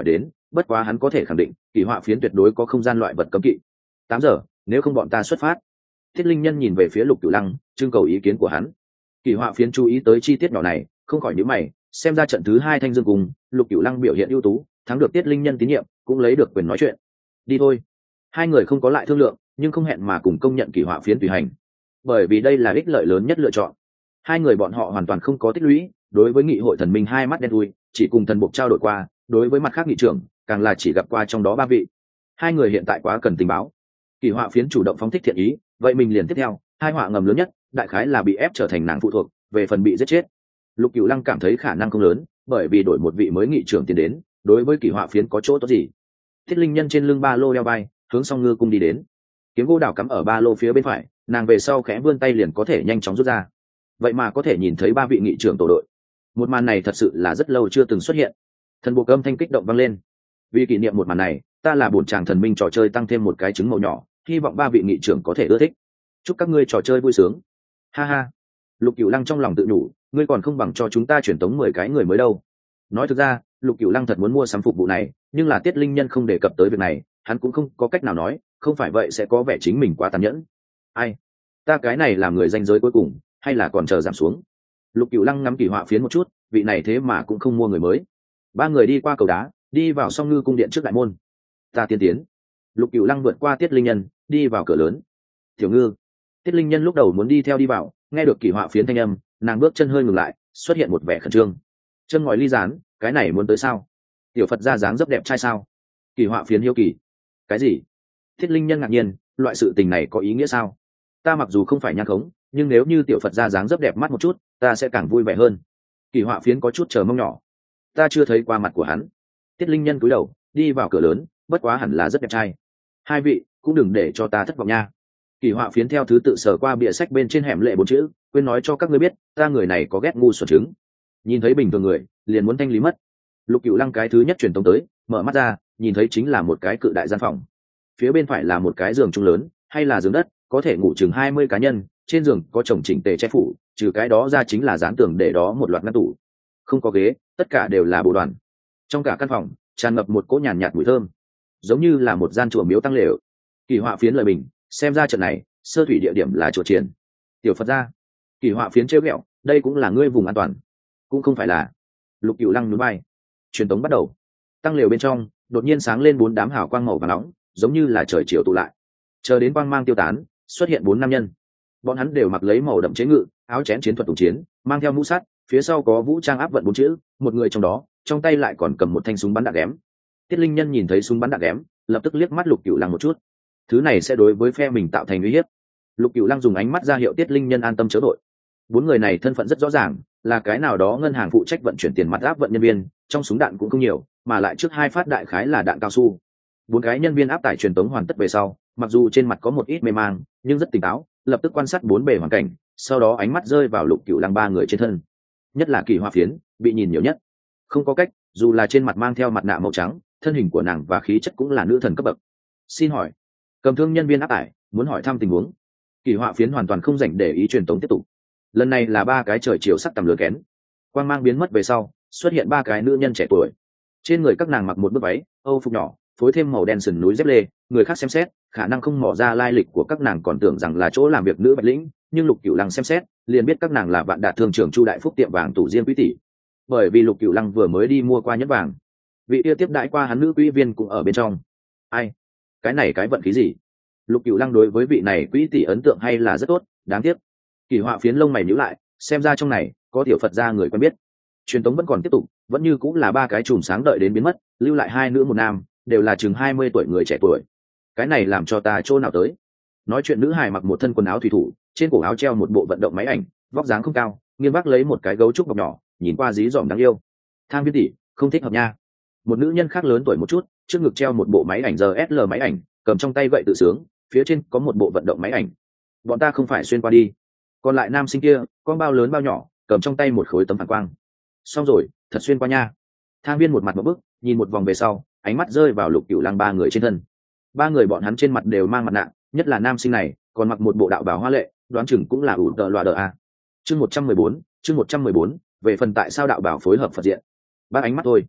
bất quá hắn có thể khẳng định kỳ họa phiến tuyệt đối có không gian loại vật cấm kỵ. Tám giờ, nếu không bọn ta xuất phát. Thiết Linh Nhân nhìn về phía Lục Cửu Lăng, trưng cầu ý kiến của hắn. Kỳ họa phiến chú ý tới chi tiết nhỏ này, không khỏi nhíu mày, xem ra trận thứ hai thanh dương cùng Lục Cửu Lăng biểu hiện ưu tú, thắng được Tiết Linh Nhân tín nhiệm, cũng lấy được quyền nói chuyện. Đi thôi. Hai người không có lại thương lượng, nhưng không hẹn mà cùng công nhận kỳ họa phiến tùy hành, bởi vì đây là ích lợi lớn nhất lựa chọn. Hai người bọn họ hoàn toàn không có tích lũy, đối với nghị hội thần minh hai mắt đen thui, chỉ cùng thần buộc trao đổi qua, đối với mặt khác nghị trưởng, càng là chỉ gặp qua trong đó ba vị. Hai người hiện tại quá cần tình báo. Kỳ họa phiến chủ động phóng thích thiện ý, vậy mình liền tiếp theo, hai họa ngầm lớn nhất, đại khái là bị ép trở thành nàng phụ thuộc, về phần bị giết chết. Lục Cửu Lăng cảm thấy khả năng không lớn, bởi vì đổi một vị mới nghị trưởng tiến đến, đối với kỳ họa phiến có chỗ tốt gì? Thiết Linh Nhân trên lưng ba lô đeo vai, hướng Song Ngư cung đi đến. Kiếm gỗ đào cắm ở ba lô phía bên phải, nàng về sau khẽ vươn tay liền có thể nhanh chóng rút ra. Vậy mà có thể nhìn thấy ba vị nghị trưởng tổ đội. Một màn này thật sự là rất lâu chưa từng xuất hiện. Thần buộc âm thanh kích động vang lên. Vì kỷ niệm một màn này, ta là bổn chàng thần minh trò chơi tăng thêm một cái trứng màu nhỏ, hy vọng ba vị nghị trưởng có thể ưa thích. Chúc các ngươi trò chơi vui sướng. Ha ha. Lục Cửu Lăng trong lòng tự nhủ, ngươi còn không bằng cho chúng ta chuyển tống mười cái người mới đâu. Nói thực ra, Lục Cửu Lăng thật muốn mua sắm phục vụ này, nhưng là Tiết Linh Nhân không đề cập tới việc này, hắn cũng không có cách nào nói, không phải vậy sẽ có vẻ chính mình quá tàn nhẫn. Ai? Ta cái này làm người danh giới cuối cùng, hay là còn chờ giảm xuống? Lục Cửu Lăng ngắm kỳ họa phiến một chút, vị này thế mà cũng không mua người mới. Ba người đi qua cầu đá, đi vào Song Ngư cung điện trước đại môn. Ta tiên tiến. Lục Cửu Lăng vượt qua Tiết Linh Nhân, đi vào cửa lớn. Tiểu Ngư. Tiết Linh Nhân lúc đầu muốn đi theo đi vào, nghe được kỳ họa phiến thanh âm, nàng bước chân hơi ngừng lại, xuất hiện một vẻ khẩn trương. Chân ngòi ly gián, cái này muốn tới sao? Tiểu Phật ra dáng dấp đẹp trai sao? Kỳ họa phiến hiếu kỳ. Cái gì? Thiết Linh Nhân ngạc nhiên, loại sự tình này có ý nghĩa sao? Ta mặc dù không phải nhan khống, nhưng nếu như tiểu Phật ra dáng dấp đẹp mắt một chút, ta sẽ càng vui vẻ hơn. Kỳ họa phiến có chút chờ mong nhỏ. Ta chưa thấy qua mặt của hắn. Tiết Linh Nhân cúi đầu, đi vào cửa lớn, bất quá hẳn là rất đẹp trai. Hai vị, cũng đừng để cho ta thất vọng nha. Kỳ họa phiến theo thứ tự sờ qua bìa sách bên trên hẻm lệ bốn chữ, quên nói cho các ngươi biết, ta người này có ghét ngu xuẩn trứng. Nhìn thấy bình thường người, liền muốn thanh lý mất. Lục Cửu Lăng cái thứ nhất truyền tống tới, mở mắt ra, nhìn thấy chính là một cái cự đại gian phòng. Phía bên phải là một cái giường trung lớn, hay là giường đất, có thể ngủ chừng hai mươi cá nhân, trên giường có chồng chỉnh tề che phủ, trừ cái đó ra chính là dán tường để đó một loạt ngăn tủ. Không có ghế, tất cả đều là bộ đoàn. Trong cả căn phòng, tràn ngập một cỗ nhàn nhạt mùi thơm, giống như là một gian chùa miếu tăng lều. Kỳ họa phiến lời bình, xem ra trận này, sơ thủy địa điểm là chùa triển. Tiểu Phật gia. Kỳ họa phiến trêu ghẹo, đây cũng là ngươi vùng an toàn. Cũng không phải là. Lục Cửu Lăng nhún vai. Truyền tống bắt đầu. Tăng lều bên trong, đột nhiên sáng lên bốn đám hào quang màu vàng nóng, giống như là trời chiều tụ lại. Chờ đến quang mang tiêu tán, xuất hiện bốn nam nhân. Bọn hắn đều mặc lấy màu đậm chế ngự, áo chén chiến thuật tùng chiến, mang theo mũ sắt, phía sau có vũ trang áp vận bốn chữ, một người trong đó, trong tay lại còn cầm một thanh súng bắn đạn ghém. Tiết Linh Nhân nhìn thấy súng bắn đạn ghém, lập tức liếc mắt Lục Cửu Lăng một chút. Thứ này sẽ đối với phe mình tạo thành uy hiếp. Lục Cửu Lăng dùng ánh mắt ra hiệu Tiết Linh Nhân an tâm chớ đội. Bốn người này thân phận rất rõ ràng, là cái nào đó ngân hàng phụ trách vận chuyển tiền mặt áp vận nhân viên, trong súng đạn cũng không nhiều, mà lại trước hai phát đại khái là đạn cao su. Bốn cái nhân viên áp tải truyền tống hoàn tất về sau, mặc dù trên mặt có một ít mê mang, nhưng rất tỉnh táo, lập tức quan sát bốn bề hoàn cảnh, sau đó ánh mắt rơi vào Lục Cửu Lăng ba người trên thân. Nhất là Kỳ Hoa Phiến, bị nhìn nhiều nhất. Không có cách, dù là trên mặt mang theo mặt nạ màu trắng, thân hình của nàng và khí chất cũng là nữ thần cấp bậc. Xin hỏi, cầm thương nhân viên áp tải, muốn hỏi thăm tình huống. Kỳ Hoa Phiến hoàn toàn không rảnh để ý truyền tống tiếp tục. Lần này là ba cái trời chiều sắc tầm lửa kén. Quang mang biến mất về sau, xuất hiện ba cái nữ nhân trẻ tuổi. Trên người các nàng mặc một bức váy, âu phục nhỏ, phối thêm màu đen sườn núi dép lê, người khác xem xét, khả năng không mò ra lai lịch của các nàng còn tưởng rằng là chỗ làm việc nữ bạch lĩnh, nhưng Lục Cửu Lăng xem xét, liền biết các nàng là Vạn Đạt thương trưởng Chu Đại Phúc tiệm vàng tủ riêng quý tỷ. Bởi vì Lục Cửu Lăng vừa mới đi mua qua nhẫn vàng, vị kia tiếp đãi qua hắn nữ quý viên cũng ở bên trong. Ai? Cái này cái vận khí gì? Lục Cửu Lăng đối với vị này quý tỷ ấn tượng hay là rất tốt, đáng tiếc. Kỳ Họa Phiến lông mày nhíu lại, xem ra trong này có tiểu Phật gia người quen biết. Truyền tống vẫn còn tiếp tục, vẫn như cũng là ba cái chùm sáng đợi đến biến mất, lưu lại hai nữ một nam, đều là chừng hai mươi tuổi người trẻ tuổi. Cái này làm cho ta chỗ nào tới. Nói chuyện nữ hài mặc một thân quần áo thủy thủ, trên cổ áo treo một bộ vận động máy ảnh, vóc dáng không cao, nghiêng vác lấy một cái gấu trúc ngọc nhỏ, nhìn qua dí dỏm đáng yêu. Thang Viên tỷ, không thích hợp nha. Một nữ nhân khác lớn tuổi một chút, trước ngực treo một bộ máy ảnh rờ ét lờ máy ảnh, cầm trong tay gậy tự sướng, phía trên có một bộ vận động máy ảnh. Bọn ta không phải xuyên qua đi. Còn lại nam sinh kia, con bao lớn bao nhỏ, cầm trong tay một khối tấm phản quang. Xong rồi, thật xuyên qua nha. Thang Viên một mặt một bức, nhìn một vòng về sau, ánh mắt rơi vào Lục Cửu Lăng ba người trên thân. Ba người bọn hắn trên mặt đều mang mặt nạ, nhất là nam sinh này, còn mặc một bộ đạo bào hoa lệ, đoán chừng cũng là ủ tợ loạ đờ a. Chương một trăm mười bốn, chương một trăm mười bốn, về phần tại sao đạo bào phối hợp Phật diện. Ba ánh mắt thôi.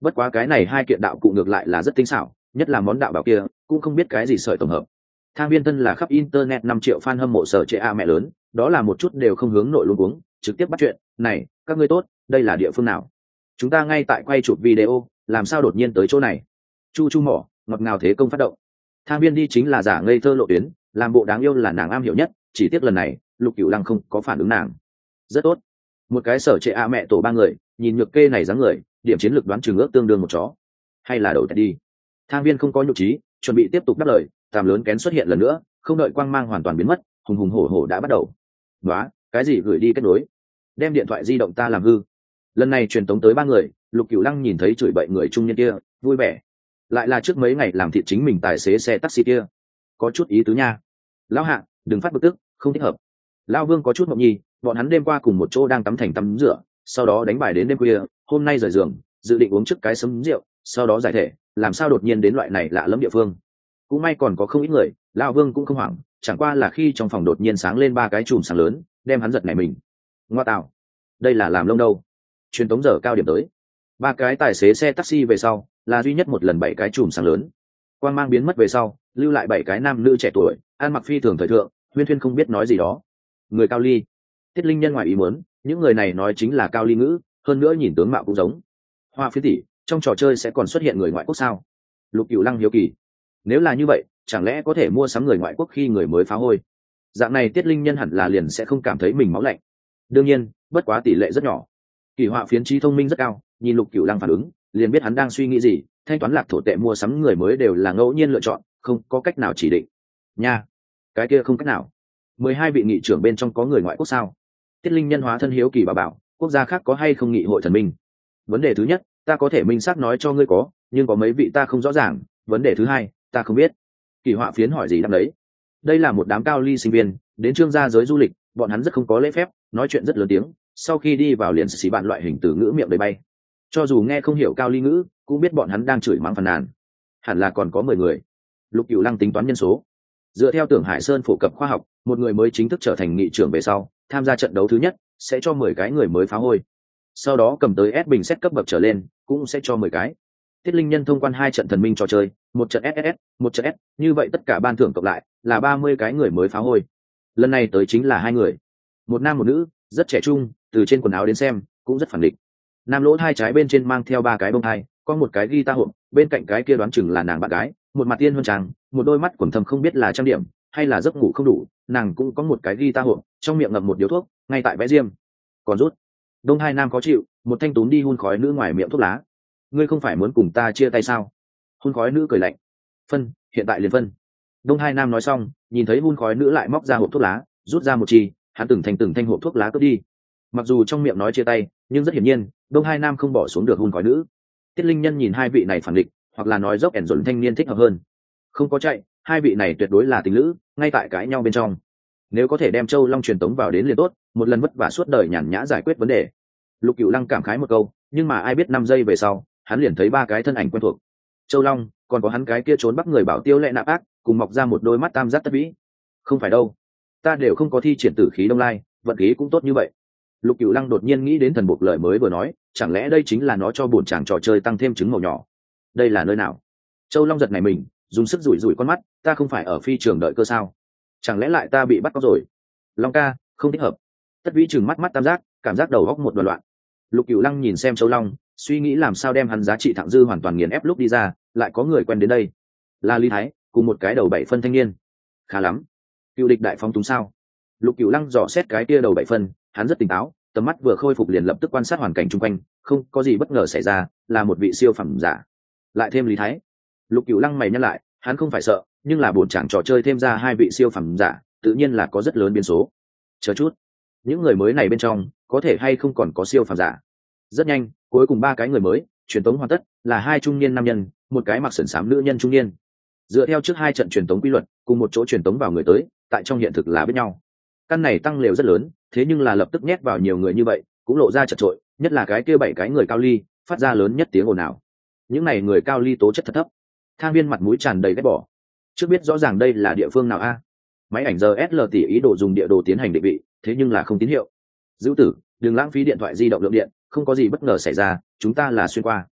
Bất quá cái này hai kiện đạo cụ ngược lại là rất tinh xảo, nhất là món đạo bảo kia cũng không biết cái gì sợi tổng hợp. Thang Viên Tân là khắp internet năm triệu fan hâm mộ sở trệ a mẹ lớn, đó là một chút đều không hướng nội luôn uống, trực tiếp bắt chuyện, "Này, các ngươi tốt, đây là địa phương nào? Chúng ta ngay tại quay chụp video, làm sao đột nhiên tới chỗ này?" Chu Chu mỏ, ngọt ngào thế công phát động. Thang Viên đi chính là giả ngây thơ lộ tuyến, làm bộ đáng yêu là nàng am hiểu nhất, chỉ tiếc lần này, Lục Cửu Lăng không có phản ứng nàng. Rất tốt. Một cái sở trệ a mẹ tổ ba người, nhìn nhược kê này dáng người, điểm chiến lược đoán chừng ước tương đương một chó. Hay là đầu tẹt đi. Thang Viên không có nhục trí, chuẩn bị tiếp tục đáp lời, tàm lớn kén xuất hiện lần nữa, không đợi quang mang hoàn toàn biến mất, hùng hùng hổ hổ đã bắt đầu. "Nóa, cái gì gửi đi kết nối? Đem điện thoại di động ta làm hư." Lần này truyền tống tới ba người, Lục Cửu Lăng nhìn thấy chửi bậy người trung niên kia, vui vẻ. Lại là trước mấy ngày làm thịt chính mình tài xế xe taxi kia, có chút ý tứ nha. "Lão Hạ, đừng phát bực tức, không thích hợp." Lão Vương có chút ngượng nhi, bọn hắn đêm qua cùng một chỗ đang tắm thành tắm rửa, sau đó đánh bài đến đêm khuya, hôm nay rời giường, dự định uống trước cái sấm rượu, sau đó giải thể, làm sao đột nhiên đến loại này lạ lẫm địa phương. Cũng may còn có không ít người, Lão Vương cũng không hoảng, chẳng qua là khi trong phòng đột nhiên sáng lên ba cái chùm sáng lớn, đem hắn giật nảy mình. Ngoa tạo, đây là làm lông đâu? Truyền tống giờ cao điểm tới, ba cái tài xế xe taxi về sau, là duy nhất một lần bảy cái chùm sáng lớn. Quang mang biến mất về sau, lưu lại bảy cái nam nữ trẻ tuổi, ăn mặc phi thường thời thượng, Huyên Thuyên không biết nói gì đó. Người Cao Ly, Tiết Linh Nhân ngoài ý muốn, những người này nói chính là Cao Ly ngữ, hơn nữa nhìn tướng mạo cũng giống. Hoa Phiến tỷ, trong trò chơi sẽ còn xuất hiện người ngoại quốc sao? Lục Cửu Lăng hiếu kỳ. Nếu là như vậy, chẳng lẽ có thể mua sắm người ngoại quốc khi người mới phá hôi? Dạng này Tiết Linh Nhân hẳn là liền sẽ không cảm thấy mình máu lạnh. Đương nhiên, bất quá tỷ lệ rất nhỏ. Kỳ Họa Phiến trí thông minh rất cao, nhìn Lục Cửu Lăng phản ứng, liền biết hắn đang suy nghĩ gì, thanh toán lạc thổ tệ mua sắm người mới đều là ngẫu nhiên lựa chọn, không có cách nào chỉ định. Nha, cái kia không cách nào. Mười hai vị nghị trưởng bên trong có người ngoại quốc sao? Tiết Linh Nhân hóa thân hiếu kỳ bà bảo, quốc gia khác có hay không nghị hội thần minh? Vấn đề thứ nhất, ta có thể minh xác nói cho ngươi có, nhưng có mấy vị ta không rõ ràng. Vấn đề thứ hai, ta không biết. Kỳ Họa Phiến hỏi gì đáp đấy. Đây là một đám cao ly sinh viên, đến trương gia giới du lịch, bọn hắn rất không có lễ phép, nói chuyện rất lớn tiếng, sau khi đi vào liền xì bạn loại hình từ ngữ miệng đầy bay. Cho dù nghe không hiểu cao ly ngữ, cũng biết bọn hắn đang chửi mắng phàn nàn. Hẳn là còn có mười người. Lục Cửu Lăng tính toán nhân số. Dựa theo Tưởng Hải Sơn phổ cập khoa học, một người mới chính thức trở thành nghị trưởng về sau, tham gia trận đấu thứ nhất, sẽ cho mười cái người mới phá hôi. Sau đó cầm tới S bình xét cấp bậc trở lên, cũng sẽ cho mười cái. Tiết Linh Nhân thông quan hai trận thần minh trò chơi, một trận ét ét ét, một trận S, như vậy tất cả ban thưởng cộng lại là ba mươi cái người mới phá hôi. Lần này tới chính là hai người, một nam một nữ, rất trẻ trung, từ trên quần áo đến xem, cũng rất phản định. Nam lỗ hai trái bên trên mang theo ba cái bông hai, có một cái guitar hộp, bên cạnh cái kia đoán chừng là nàng bạn gái, một mặt tiên hơn trang, một đôi mắt quầng thâm không biết là trang điểm hay là giấc ngủ không đủ, nàng cũng có một cái guitar hộp, trong miệng ngậm một điếu thuốc, ngay tại vẽ diêm. Còn rút. Đông hai nam khó chịu, một thanh túm đi hun khói nữ ngoài miệng thuốc lá. Ngươi không phải muốn cùng ta chia tay sao? Hun khói nữ cười lạnh. Phân, hiện tại liền phân. Đông hai nam nói xong, nhìn thấy hun khói nữ lại móc ra hộp thuốc lá, rút ra một chi, hắn từng thành từng thanh hộp thuốc lá cướp đi. Mặc dù trong miệng nói chia tay, nhưng rất hiển nhiên, Đông hai nam không bỏ xuống được hun khói nữ. Tiết Linh Nhân nhìn hai vị này phản địch, hoặc là nói dốc ẻn dồn thanh niên thích hợp hơn. Không có chạy, hai vị này tuyệt đối là tình lữ, ngay tại cãi nhau bên trong. Nếu có thể đem Châu Long truyền tống vào đến liền tốt, một lần vất vả suốt đời nhàn nhã giải quyết vấn đề. Lục Cửu Lăng cảm khái một câu, nhưng mà ai biết năm giây về sau, hắn liền thấy ba cái thân ảnh quen thuộc. Châu Long, còn có hắn cái kia trốn bắt người bảo tiêu lệ nạp ác, cùng mọc ra một đôi mắt tam giác tất vĩ. Không phải đâu, ta đều không có thi triển tử khí đông lai, vận khí cũng tốt như vậy. Lục Cửu Lăng đột nhiên nghĩ đến thần buộc lời mới vừa nói, chẳng lẽ đây chính là nó cho bổn chàng trò chơi tăng thêm trứng màu nhỏ? Đây là nơi nào? Châu Long giật này mình, dùng sức rủi rủi con mắt, ta không phải ở phi trường đợi cơ sao? Chẳng lẽ lại ta bị bắt cóc rồi? Long ca, không thích hợp. Tất vĩ trừng mắt mắt tam giác, cảm giác đầu góc một đoàn loạn. Lục Cửu Lăng nhìn xem Châu Long, suy nghĩ làm sao đem hắn giá trị thặng dư hoàn toàn nghiền ép lúc đi ra, lại có người quen đến đây. Là Lý Thái, cùng một cái đầu bảy phân thanh niên. Khá lắm. Cựu địch đại phóng túng sao? Lục Cửu Lăng dò xét cái kia đầu bảy phân, hắn rất tỉnh táo, tầm mắt vừa khôi phục liền lập tức quan sát hoàn cảnh chung quanh, không có gì bất ngờ xảy ra, là một vị siêu phẩm giả. Lại thêm Lý Thái. Lục Cửu Lăng mày nhắc lại, hắn không phải sợ, nhưng là buồn chàng trò chơi thêm ra hai vị siêu phẩm giả, tự nhiên là có rất lớn biến số. Chờ chút, những người mới này bên trong, có thể hay không còn có siêu phẩm giả? Rất nhanh, cuối cùng ba cái người mới, truyền tống hoàn tất, là hai trung niên nam nhân, một cái mặc sườn xám nữ nhân trung niên. Dựa theo trước hai trận truyền tống quy luật, cùng một chỗ truyền tống vào người tới, tại trong hiện thực là biết nhau. Căn này tăng lều rất lớn, thế nhưng là lập tức nhét vào nhiều người như vậy, cũng lộ ra chật trội, nhất là cái kia bảy cái người cao ly, phát ra lớn nhất tiếng ồn ào. Những này người cao ly tố chất thật thấp. Thang Viên mặt mũi tràn đầy ghét bỏ. Trước biết rõ ràng đây là địa phương nào a? Máy ảnh giờ ét lờ tỉ ý đồ dùng địa đồ tiến hành định vị, thế nhưng là không tín hiệu. Dữ tử, đừng lãng phí điện thoại di động lượng điện, không có gì bất ngờ xảy ra, chúng ta là xuyên qua.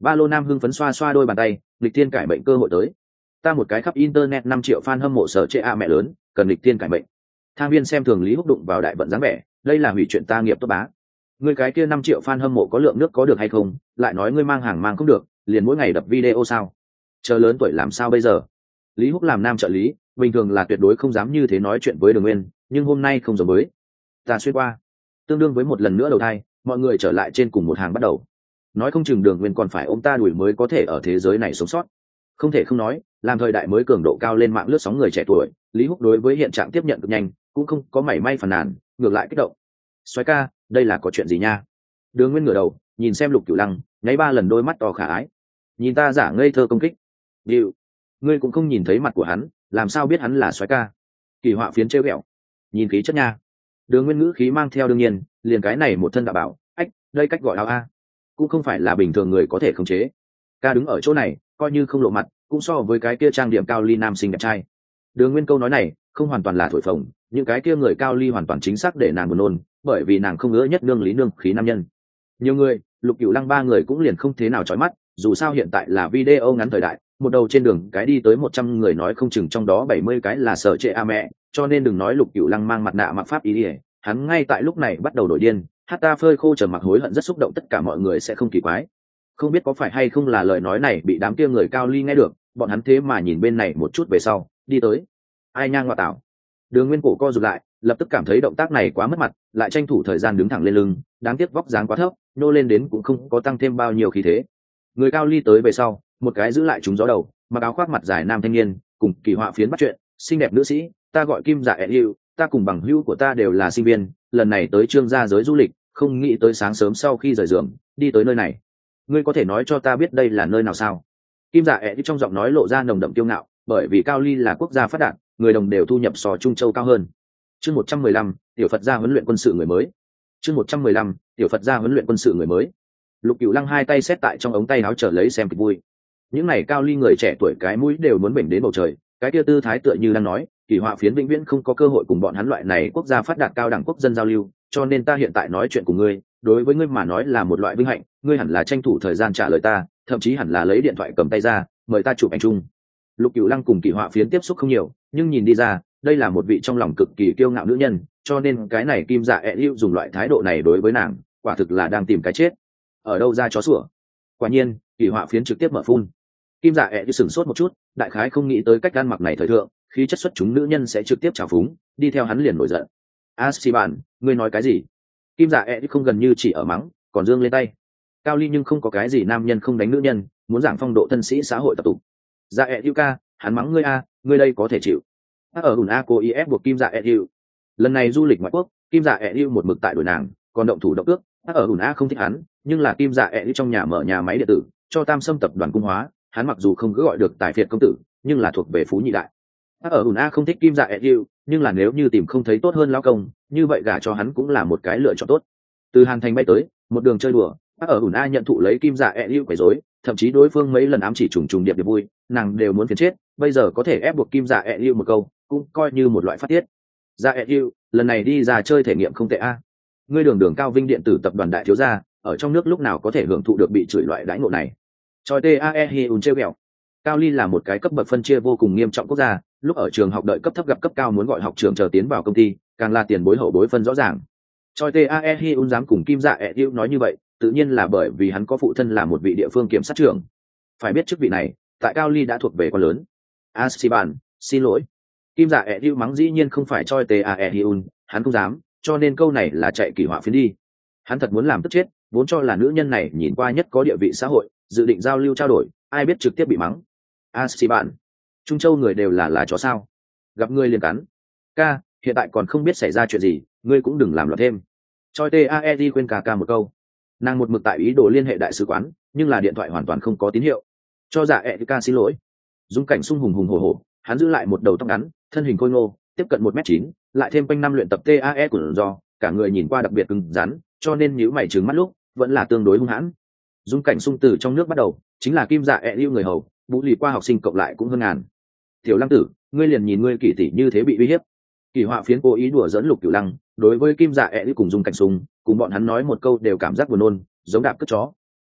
Ba lô nam hưng phấn xoa xoa đôi bàn tay, nghịch thiên cải mệnh cơ hội tới. Ta một cái khắp internet năm triệu fan hâm mộ sở trệ a mẹ lớn, cần nghịch thiên cải mệnh. Thang viên xem thường Lý Húc đụng vào đại vận dáng vẻ, đây là hủy chuyện ta nghiệp tốt bá. Ngươi cái kia năm triệu fan hâm mộ có lượng nước có được hay không, lại nói ngươi mang hàng mang không được, liền mỗi ngày đập video sao? Chờ lớn tuổi làm sao bây giờ? Lý Húc làm nam trợ lý, bình thường là tuyệt đối không dám như thế nói chuyện với Đường Nguyên, nhưng hôm nay không giống với. Ta xuyên qua, tương đương với một lần nữa đầu thai, mọi người trở lại trên cùng một hàng bắt đầu. Nói không chừng Đường Nguyên còn phải ôm ta đuổi mới có thể ở thế giới này sống sót. Không thể không nói, làm thời đại mới cường độ cao lên mạng lướt sóng người trẻ tuổi, Lý Húc đối với hiện trạng tiếp nhận cực nhanh, cũng không có mảy may phàn nàn, ngược lại kích động. Soái ca, đây là có chuyện gì nha? Đường Nguyên ngửa đầu, nhìn xem Lục Cửu Lăng, nháy ba lần đôi mắt to khả ái. Nhìn ta giả ngây thơ công kích. Điệu, ngươi cũng không nhìn thấy mặt của hắn, làm sao biết hắn là soái ca? Kỳ họa phiến trêu ghẹo. Nhìn khí chất nha. Đường Nguyên ngữ khí mang theo đương nhiên, liền cái này một thân đạo bảo, ách, đây cách gọi áo a, cũng không phải là bình thường người có thể khống chế. Ca đứng ở chỗ này, coi như không lộ mặt, cũng so với cái kia trang điểm cao ly nam sinh đẹp trai. Đường Nguyên câu nói này, không hoàn toàn là thổi phồng, những cái kia người cao ly hoàn toàn chính xác để nàng buồn nôn, bởi vì nàng không ngứa nhất nương lý nương khí nam nhân. Nhiều người, Lục Cửu Lăng ba người cũng liền không thế nào chói mắt, dù sao hiện tại là video ngắn thời đại, một đầu trên đường cái đi tới một trăm người nói không chừng trong đó bảy mươi cái là sở trệ a mẹ, cho nên đừng nói Lục Cửu Lăng mang mặt nạ mặc pháp ý, ý hắn ngay tại lúc này bắt đầu nổi điên, hát ta phơi khô trầm mặc hối hận rất xúc động, tất cả mọi người sẽ không kỳ quái. Không biết có phải hay không là lời nói này bị đám kia người cao ly nghe được, bọn hắn thế mà nhìn bên này một chút về sau, đi tới. Ai nhang ngoại tảo. Đường Nguyên cổ co rụt lại, lập tức cảm thấy động tác này quá mất mặt, lại tranh thủ thời gian đứng thẳng lên lưng, đáng tiếc vóc dáng quá thấp, nô lên đến cũng không có tăng thêm bao nhiêu khí thế. Người cao ly tới về sau, một cái giữ lại chúng gió đầu, mặc áo khoác mặt dài nam thanh niên, cùng kỳ họa phiến bắt chuyện, xinh đẹp nữ sĩ, ta gọi Kim Dạ ẹ Hữu, ta cùng bằng hữu của ta đều là sinh viên, lần này tới Trương gia giới du lịch, không nghĩ tới sáng sớm sau khi rời giường, đi tới nơi này. Ngươi có thể nói cho ta biết đây là nơi nào sao? Kim Dạ ẹ trong giọng nói lộ ra nồng đậm kiêu ngạo, bởi vì Cao Ly là quốc gia phát đạt, người đồng đều thu nhập so Trung Châu cao hơn. Chương một trăm mười lăm, tiểu Phật gia huấn luyện quân sự người mới. Chương một trăm mười lăm, tiểu Phật gia huấn luyện quân sự người mới. Lục Cửu Lăng hai tay xếp tại trong ống tay áo chờ lấy xem kịch vui. Những này Cao Ly người trẻ tuổi cái mũi đều muốn bình đến bầu trời, cái kia tư thái tựa như đang nói, kỳ họa phiến vĩnh viễn không có cơ hội cùng bọn hắn loại này quốc gia phát đạt cao đẳng quốc dân giao lưu, cho nên ta hiện tại nói chuyện cùng ngươi, đối với ngươi mà nói là một loại vinh hạnh, ngươi hẳn là tranh thủ thời gian trả lời ta, thậm chí hẳn là lấy điện thoại cầm tay ra, mời ta chụp ảnh chung. Lục Cửu Lăng cùng kỳ họa phiến tiếp xúc không nhiều, nhưng nhìn đi ra, đây là một vị trong lòng cực kỳ kiêu ngạo nữ nhân, cho nên cái này Kim Dạ ẹ Hữu dùng loại thái độ này đối với nàng, quả thực là đang tìm cái chết. Ở đâu ra chó sủa? Quả nhiên, kỳ họa phiến trực tiếp mở phun. Kim Dạ ẹ Hữu sửng sốt một chút, đại khái không nghĩ tới cách ăn mặc này thời thượng, khí chất xuất chúng nữ nhân sẽ trực tiếp trào phúng, đi theo hắn liền nổi giận. A Sĩ Bản, ngươi nói cái gì? Kim Dạ ẹ Hữu không gần như chỉ ở mắng, còn giương lên tay. Cao Ly nhưng không có cái gì nam nhân không đánh nữ nhân, muốn giảng phong độ thân sĩ xã hội tập tục. Dạ ẹ Hữu ca, hắn mắng ngươi a, ngươi đây có thể chịu. Ở ủn a cố ý ép buộc Kim Dạ ẹ Hữu. Lần này du lịch ngoại quốc, Kim Dạ ẹ Hữu một mực tại đuổi nàng, còn động thủ động ước. Ở ủn a không thích hắn, nhưng là Kim Dạ ẹ Hữu trong nhà mở nhà máy điện tử, cho Tam Sâm tập đoàn cung hóa, hắn mặc dù không cứ gọi được tài phiệt công tử, nhưng là thuộc về phú nhị đại. Ở ủn a không thích Kim Dạ ẹ Hữu, nhưng là nếu như tìm không thấy tốt hơn lão công, như vậy gả cho hắn cũng là một cái lựa chọn tốt. Từ Hàn Thành bay tới, một đường chơi đùa, ở ủn a nhận thụ lấy Kim Dạ ẹ Hữu quấy rối, thậm chí đối phương mấy lần ám chỉ trùng trùng điệp điệp vui, nàng đều muốn phiền chết, bây giờ có thể ép buộc Kim Dạ ẹ Hữu một câu, cũng coi như một loại phát tiết. Dạ ẹ Hữu, lần này đi ra chơi thể nghiệm không tệ a. Ngươi đường đường Cao Vinh điện tử tập đoàn đại thiếu gia, ở trong nước lúc nào có thể hưởng thụ được bị chửi loại đãi ngộ này. Choi tae Hyun trêu ghẹo. Cao Ly là một cái cấp bậc phân chia vô cùng nghiêm trọng quốc gia, lúc ở trường học đợi cấp thấp gặp cấp cao muốn gọi học trưởng chờ tiến vào công ty, càng là tiền bối hậu bối phân rõ ràng. Choi tae Hyun dám cùng Kim Dạ ẹ Hữu nói như vậy, tự nhiên là bởi vì hắn có phụ thân là một vị địa phương kiểm sát trưởng. Phải biết chức vị này, tại Cao Ly đã thuộc về quan lớn. Asiban, xin lỗi. Kim Dạ ẹ Hữu mắng dĩ nhiên không phải Choi tae Hyun, hắn không dám, cho nên câu này là chạy kỳ họa phiến đi. Hắn thật muốn làm tức chết, vốn cho là nữ nhân này nhìn qua nhất có địa vị xã hội, dự định giao lưu trao đổi, ai biết trực tiếp bị mắng. A xì bạn, Trung Châu người đều là là chó sao? Gặp ngươi liền cắn. Ca, hiện tại còn không biết xảy ra chuyện gì, ngươi cũng đừng làm loạn thêm. Choi tae khuyên ca ca một câu. Nàng một mực tại ý đồ liên hệ đại sứ quán, nhưng là điện thoại hoàn toàn không có tín hiệu. Cho dạ ẹ ca xin lỗi. Dung Cảnh Sung hùng hùng hổ hổ, hắn giữ lại một đầu tóc ngắn, thân hình khôi ngô, tiếp cận một mét chín, lại thêm quanh năm luyện tập tae của do, cả người nhìn qua đặc biệt cứng rắn, cho nên nhíu mày trừng mắt lúc, vẫn là tương đối hung hãn. Dung Cảnh Sung từ trong nước bắt đầu, chính là Kim Dạ ẹ Hữu người hầu, vũ lì qua học sinh cộng lại cũng hơn ngàn. Tiểu Lăng tử, ngươi liền nhìn ngươi kỳ tỷ như thế bị uy hiếp. Kỳ họa phiến cố ý đùa dẫn Lục Cửu Lăng, đối với Kim Dạ ẹ Hữu cùng Dung Cảnh Sung, cùng bọn hắn nói một câu đều cảm giác buồn nôn, giống đạp cất chó.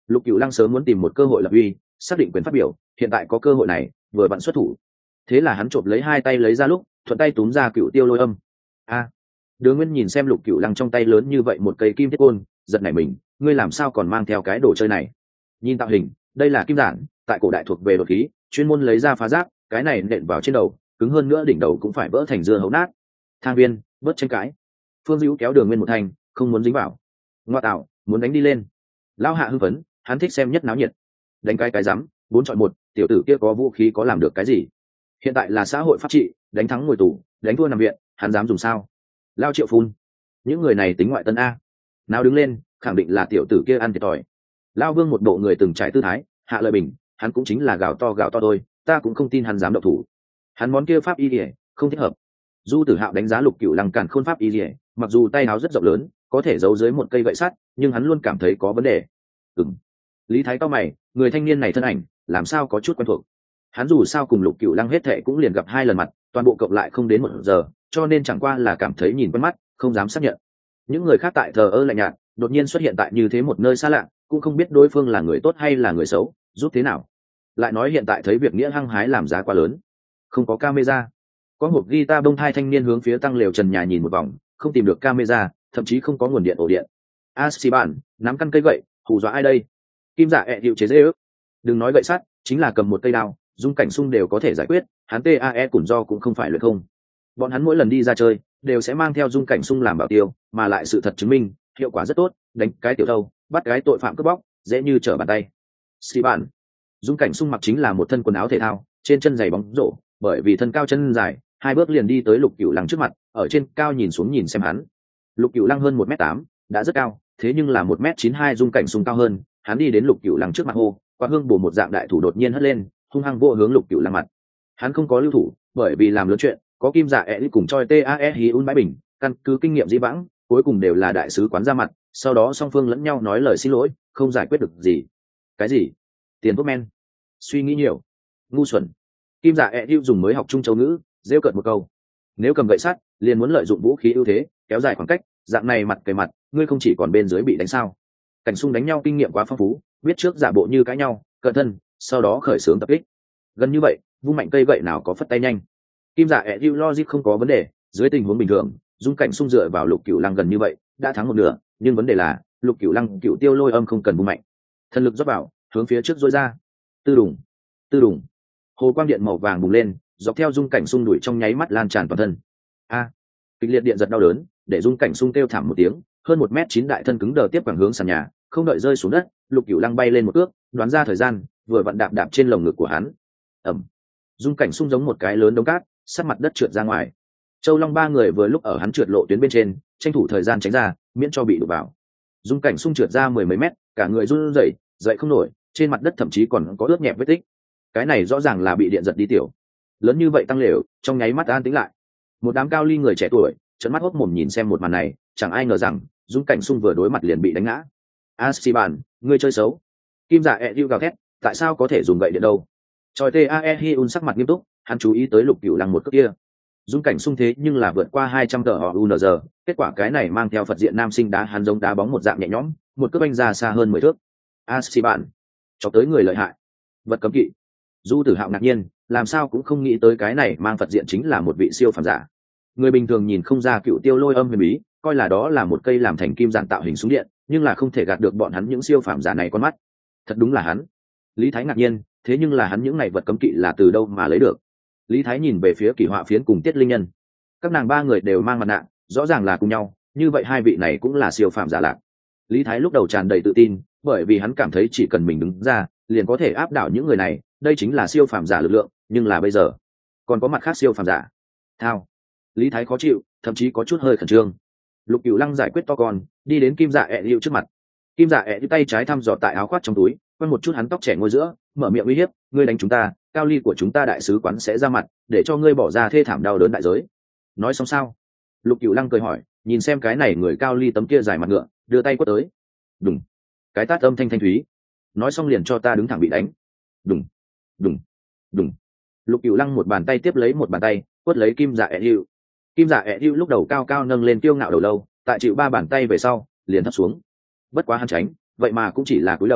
Lục Cửu Lăng sớm muốn tìm một cơ hội lập uy, xác định quyền phát biểu, hiện tại có cơ hội này, vừa vặn xuất thủ. Thế là hắn chộp lấy hai tay lấy ra lúc, thuận tay túm ra Cửu Tiêu Lôi Âm. A! Đường Nguyên nhìn xem Lục Cửu Lăng trong tay lớn như vậy một cây kim thiết côn, giật nảy mình, ngươi làm sao còn mang theo cái đồ chơi này? Nhìn tạo hình, đây là kim giản, tại cổ đại thuộc về đột khí, chuyên môn lấy ra phá rác, cái này nện vào trên đầu, cứng hơn nữa đỉnh đầu cũng phải vỡ thành dưa hấu nát. Thang Viên, bớt tranh cãi. Phương Dữu kéo Đường Nguyên một thành, không muốn dính vào. Ngoa tạo, muốn đánh đi lên. Lão Hạ hưng phấn, hắn thích xem nhất náo nhiệt. Đánh cái cái rắm, bốn chọi một, tiểu tử kia có vũ khí có làm được cái gì? Hiện tại là xã hội pháp trị, đánh thắng ngồi tù, đánh thua nằm viện, hắn dám dùng sao? Lao Triệu phun, những người này tính ngoại tân a. Nào đứng lên, khẳng định là tiểu tử kia ăn thiệt thòi. Lao Vương một bộ người từng trải tư thái, hạ lời bình, hắn cũng chính là gào to gào to thôi, ta cũng không tin hắn dám động thủ. Hắn món kia pháp y liễu, không thích hợp. Du Tử Hạo đánh giá Lục Cửu Lăng càn khôn pháp y liễu, mặc dù tay áo rất rộng lớn, có thể giấu dưới một cây gậy sắt, nhưng hắn luôn cảm thấy có vấn đề. Ừm. Lý Thái cao mày, người thanh niên này thân ảnh, làm sao có chút quen thuộc. Hắn dù sao cùng Lục Cửu Lăng hết thệ cũng liền gặp hai lần mặt, toàn bộ cộng lại không đến một giờ, cho nên chẳng qua là cảm thấy nhìn quen mắt, không dám xác nhận. Những người khác tại thờ ơ lạnh nhạt, đột nhiên xuất hiện tại như thế một nơi xa lạ, cũng không biết đối phương là người tốt hay là người xấu, giúp thế nào. Lại nói hiện tại thấy việc nghĩa hăng hái làm giá quá lớn, không có camera. Có một guitar bông thai thanh niên hướng phía tăng lều trần nhà nhìn một vòng, không tìm được camera, thậm chí không có nguồn điện ổ điện. Asiban nắm căn cây gậy, hù dọa ai đây? Kim Dạ ẹ hiệu chế dễ ước. Đừng nói gậy sắt, chính là cầm một cây đao, dung cảnh sung đều có thể giải quyết. Hắn tae củn do cũng không phải luyện không. Bọn hắn mỗi lần đi ra chơi đều sẽ mang theo dung cảnh sung làm bảo tiêu, mà lại sự thật chứng minh hiệu quả rất tốt, đánh cái tiểu thâu, bắt cái tội phạm cướp bóc, dễ như trở bàn tay. Siban dung cảnh sung mặc chính là một thân quần áo thể thao, trên chân giày bóng rổ, bởi vì thân cao chân dài, hai bước liền đi tới Lục Cửu Lăng trước mặt, ở trên cao nhìn xuống nhìn xem hắn. Lục Cửu Lăng hơn một mét tám, đã rất cao, thế nhưng là một mét chín hai dung cảnh sung cao hơn, hắn đi đến Lục Cửu Lăng trước mặt hô, qua hương bổ một dạng đại thủ đột nhiên hất lên, hung hăng vô hướng Lục Cửu Lăng mặt. Hắn không có lưu thủ, bởi vì làm lớn chuyện, có Kim Dạ ẹ cùng choi tae hi un bãi bình, căn cứ kinh nghiệm dĩ vãng, cuối cùng đều là đại sứ quán ra mặt, sau đó song phương lẫn nhau nói lời xin lỗi, không giải quyết được gì. Cái gì? Tiền thuốc men? Suy nghĩ nhiều, ngu xuẩn. Kim Dạ ẹ dùng mới học trung châu ngữ, rêu cợt một câu. Nếu cầm gậy sắt, liền muốn lợi dụng vũ khí ưu thế, kéo dài khoảng cách, dạng này mặt kề mặt, ngươi không chỉ còn bên dưới bị đánh sao? Cảnh Sung đánh nhau kinh nghiệm quá phong phú, biết trước giả bộ như cãi nhau, cận thân, sau đó khởi xướng tập kích. Gần như vậy, vung mạnh cây gậy nào có phất tay nhanh. Kim Dạ ẹ logic không có vấn đề, dưới tình huống bình thường, dung Cảnh Sung dựa vào Lục Cửu Lăng gần như vậy, đã thắng một nửa, nhưng vấn đề là, Lục Cửu Lăng Cửu Tiêu Lôi Âm không cần vung mạnh. Thần lực rót vào, hướng phía trước dối ra. Tư đùng, tư đùng. Hồ quang điện màu vàng bùng lên, dọc theo dung Cảnh Sung đuổi trong nháy mắt lan tràn toàn thân. A! Kịch liệt điện giật đau đớn, để dung Cảnh Sung kêu thảm một tiếng, hơn một mét chín đại thân cứng đờ tiếp quẳng hướng sàn nhà, không đợi rơi xuống đất, Lục Cửu Lăng bay lên một cước, đoán ra thời gian, vừa vặn đạp đạp trên lồng ngực của hắn. Ầm. Dung Cảnh Sung giống một cái lớn đống cát, sát mặt đất trượt ra ngoài. Châu Long ba người vừa lúc ở hắn trượt lộ tuyến bên trên, tranh thủ thời gian tránh ra, miễn cho bị đụng vào. Dung Cảnh Sung trượt ra mười mấy mét, cả người run rẩy, dậy không nổi, trên mặt đất thậm chí còn có ướt nhẹp vết tích. Cái này rõ ràng là bị điện giật đi tiểu. Lớn như vậy tăng lều, trong nháy mắt an tĩnh lại. Một đám cao ly người trẻ tuổi, trợn mắt hốt mồm nhìn xem một màn này, chẳng ai ngờ rằng Dung Cảnh Sung vừa đối mặt liền bị đánh ngã. Asiban, ngươi chơi xấu. Kim Dạ ẹ gào thét, tại sao có thể dùng gậy điện đâu? Choi tae Hyun sắc mặt nghiêm túc, hắn chú ý tới Lục Cửu Lăng một cước kia. Dung Cảnh Sung thế nhưng là vượt qua hai trăm tờ u en giê, kết quả cái này mang theo Phật diện nam sinh đá hắn giống đá bóng một dạng nhẹ nhõm, một cước anh ra xa hơn mười thước. Asiban, chọc tới người lợi hại. Vật cấm kỵ. Du Tử Hạo ngạc nhiên, làm sao cũng không nghĩ tới cái này mang Phật diện chính là một vị siêu phàm giả. Người bình thường nhìn không ra Cựu Tiêu Lôi Âm huyền bí, coi là đó là một cây làm thành kim giản tạo hình súng điện, nhưng là không thể gạt được bọn hắn những siêu phàm giả này con mắt. Thật đúng là hắn. Lý Thái ngạc nhiên, thế nhưng là hắn những này vật cấm kỵ là từ đâu mà lấy được? Lý Thái nhìn về phía Kỳ Họa Phiến cùng Tiết Linh Nhân. Các nàng ba người đều mang mặt nạ, rõ ràng là cùng nhau, như vậy hai vị này cũng là siêu phàm giả lạc. Lý Thái lúc đầu tràn đầy tự tin, bởi vì hắn cảm thấy chỉ cần mình đứng ra, liền có thể áp đảo những người này, đây chính là siêu phàm giả lực lượng, nhưng là bây giờ, còn có mặt khác siêu phàm giả. Thao. Lý Thái khó chịu, thậm chí có chút hơi khẩn trương. Lục Cửu Lăng giải quyết to con, đi đến Kim Dạ ẹ hiệu trước mặt. Kim Dạ ẹ tay trái thăm dò tại áo khoác trong túi, quay một chút hắn tóc trẻ ngôi giữa, mở miệng uy hiếp, ngươi đánh chúng ta, cao ly của chúng ta đại sứ quán sẽ ra mặt, để cho ngươi bỏ ra thê thảm đau đớn đại giới. Nói xong sao? Lục Cửu Lăng cười hỏi, nhìn xem cái này người cao ly tấm kia dài mặt ngựa, đưa tay quất tới. Đùng. Cái tát âm thanh thanh thúy. Nói xong liền cho ta đứng thẳng bị đánh. Đùng, đùng, đùng. Lục Cửu Lăng một bàn tay tiếp lấy một bàn tay, quất lấy Kim Dạ ẹ hiệu. Kim Dạ ẹ hiệu lúc đầu cao cao nâng lên kiêu ngạo đầu lâu, tại chịu ba bàn tay về sau, liền thấp xuống. Bất quá hắn tránh, vậy mà cũng chỉ là cúi đầu,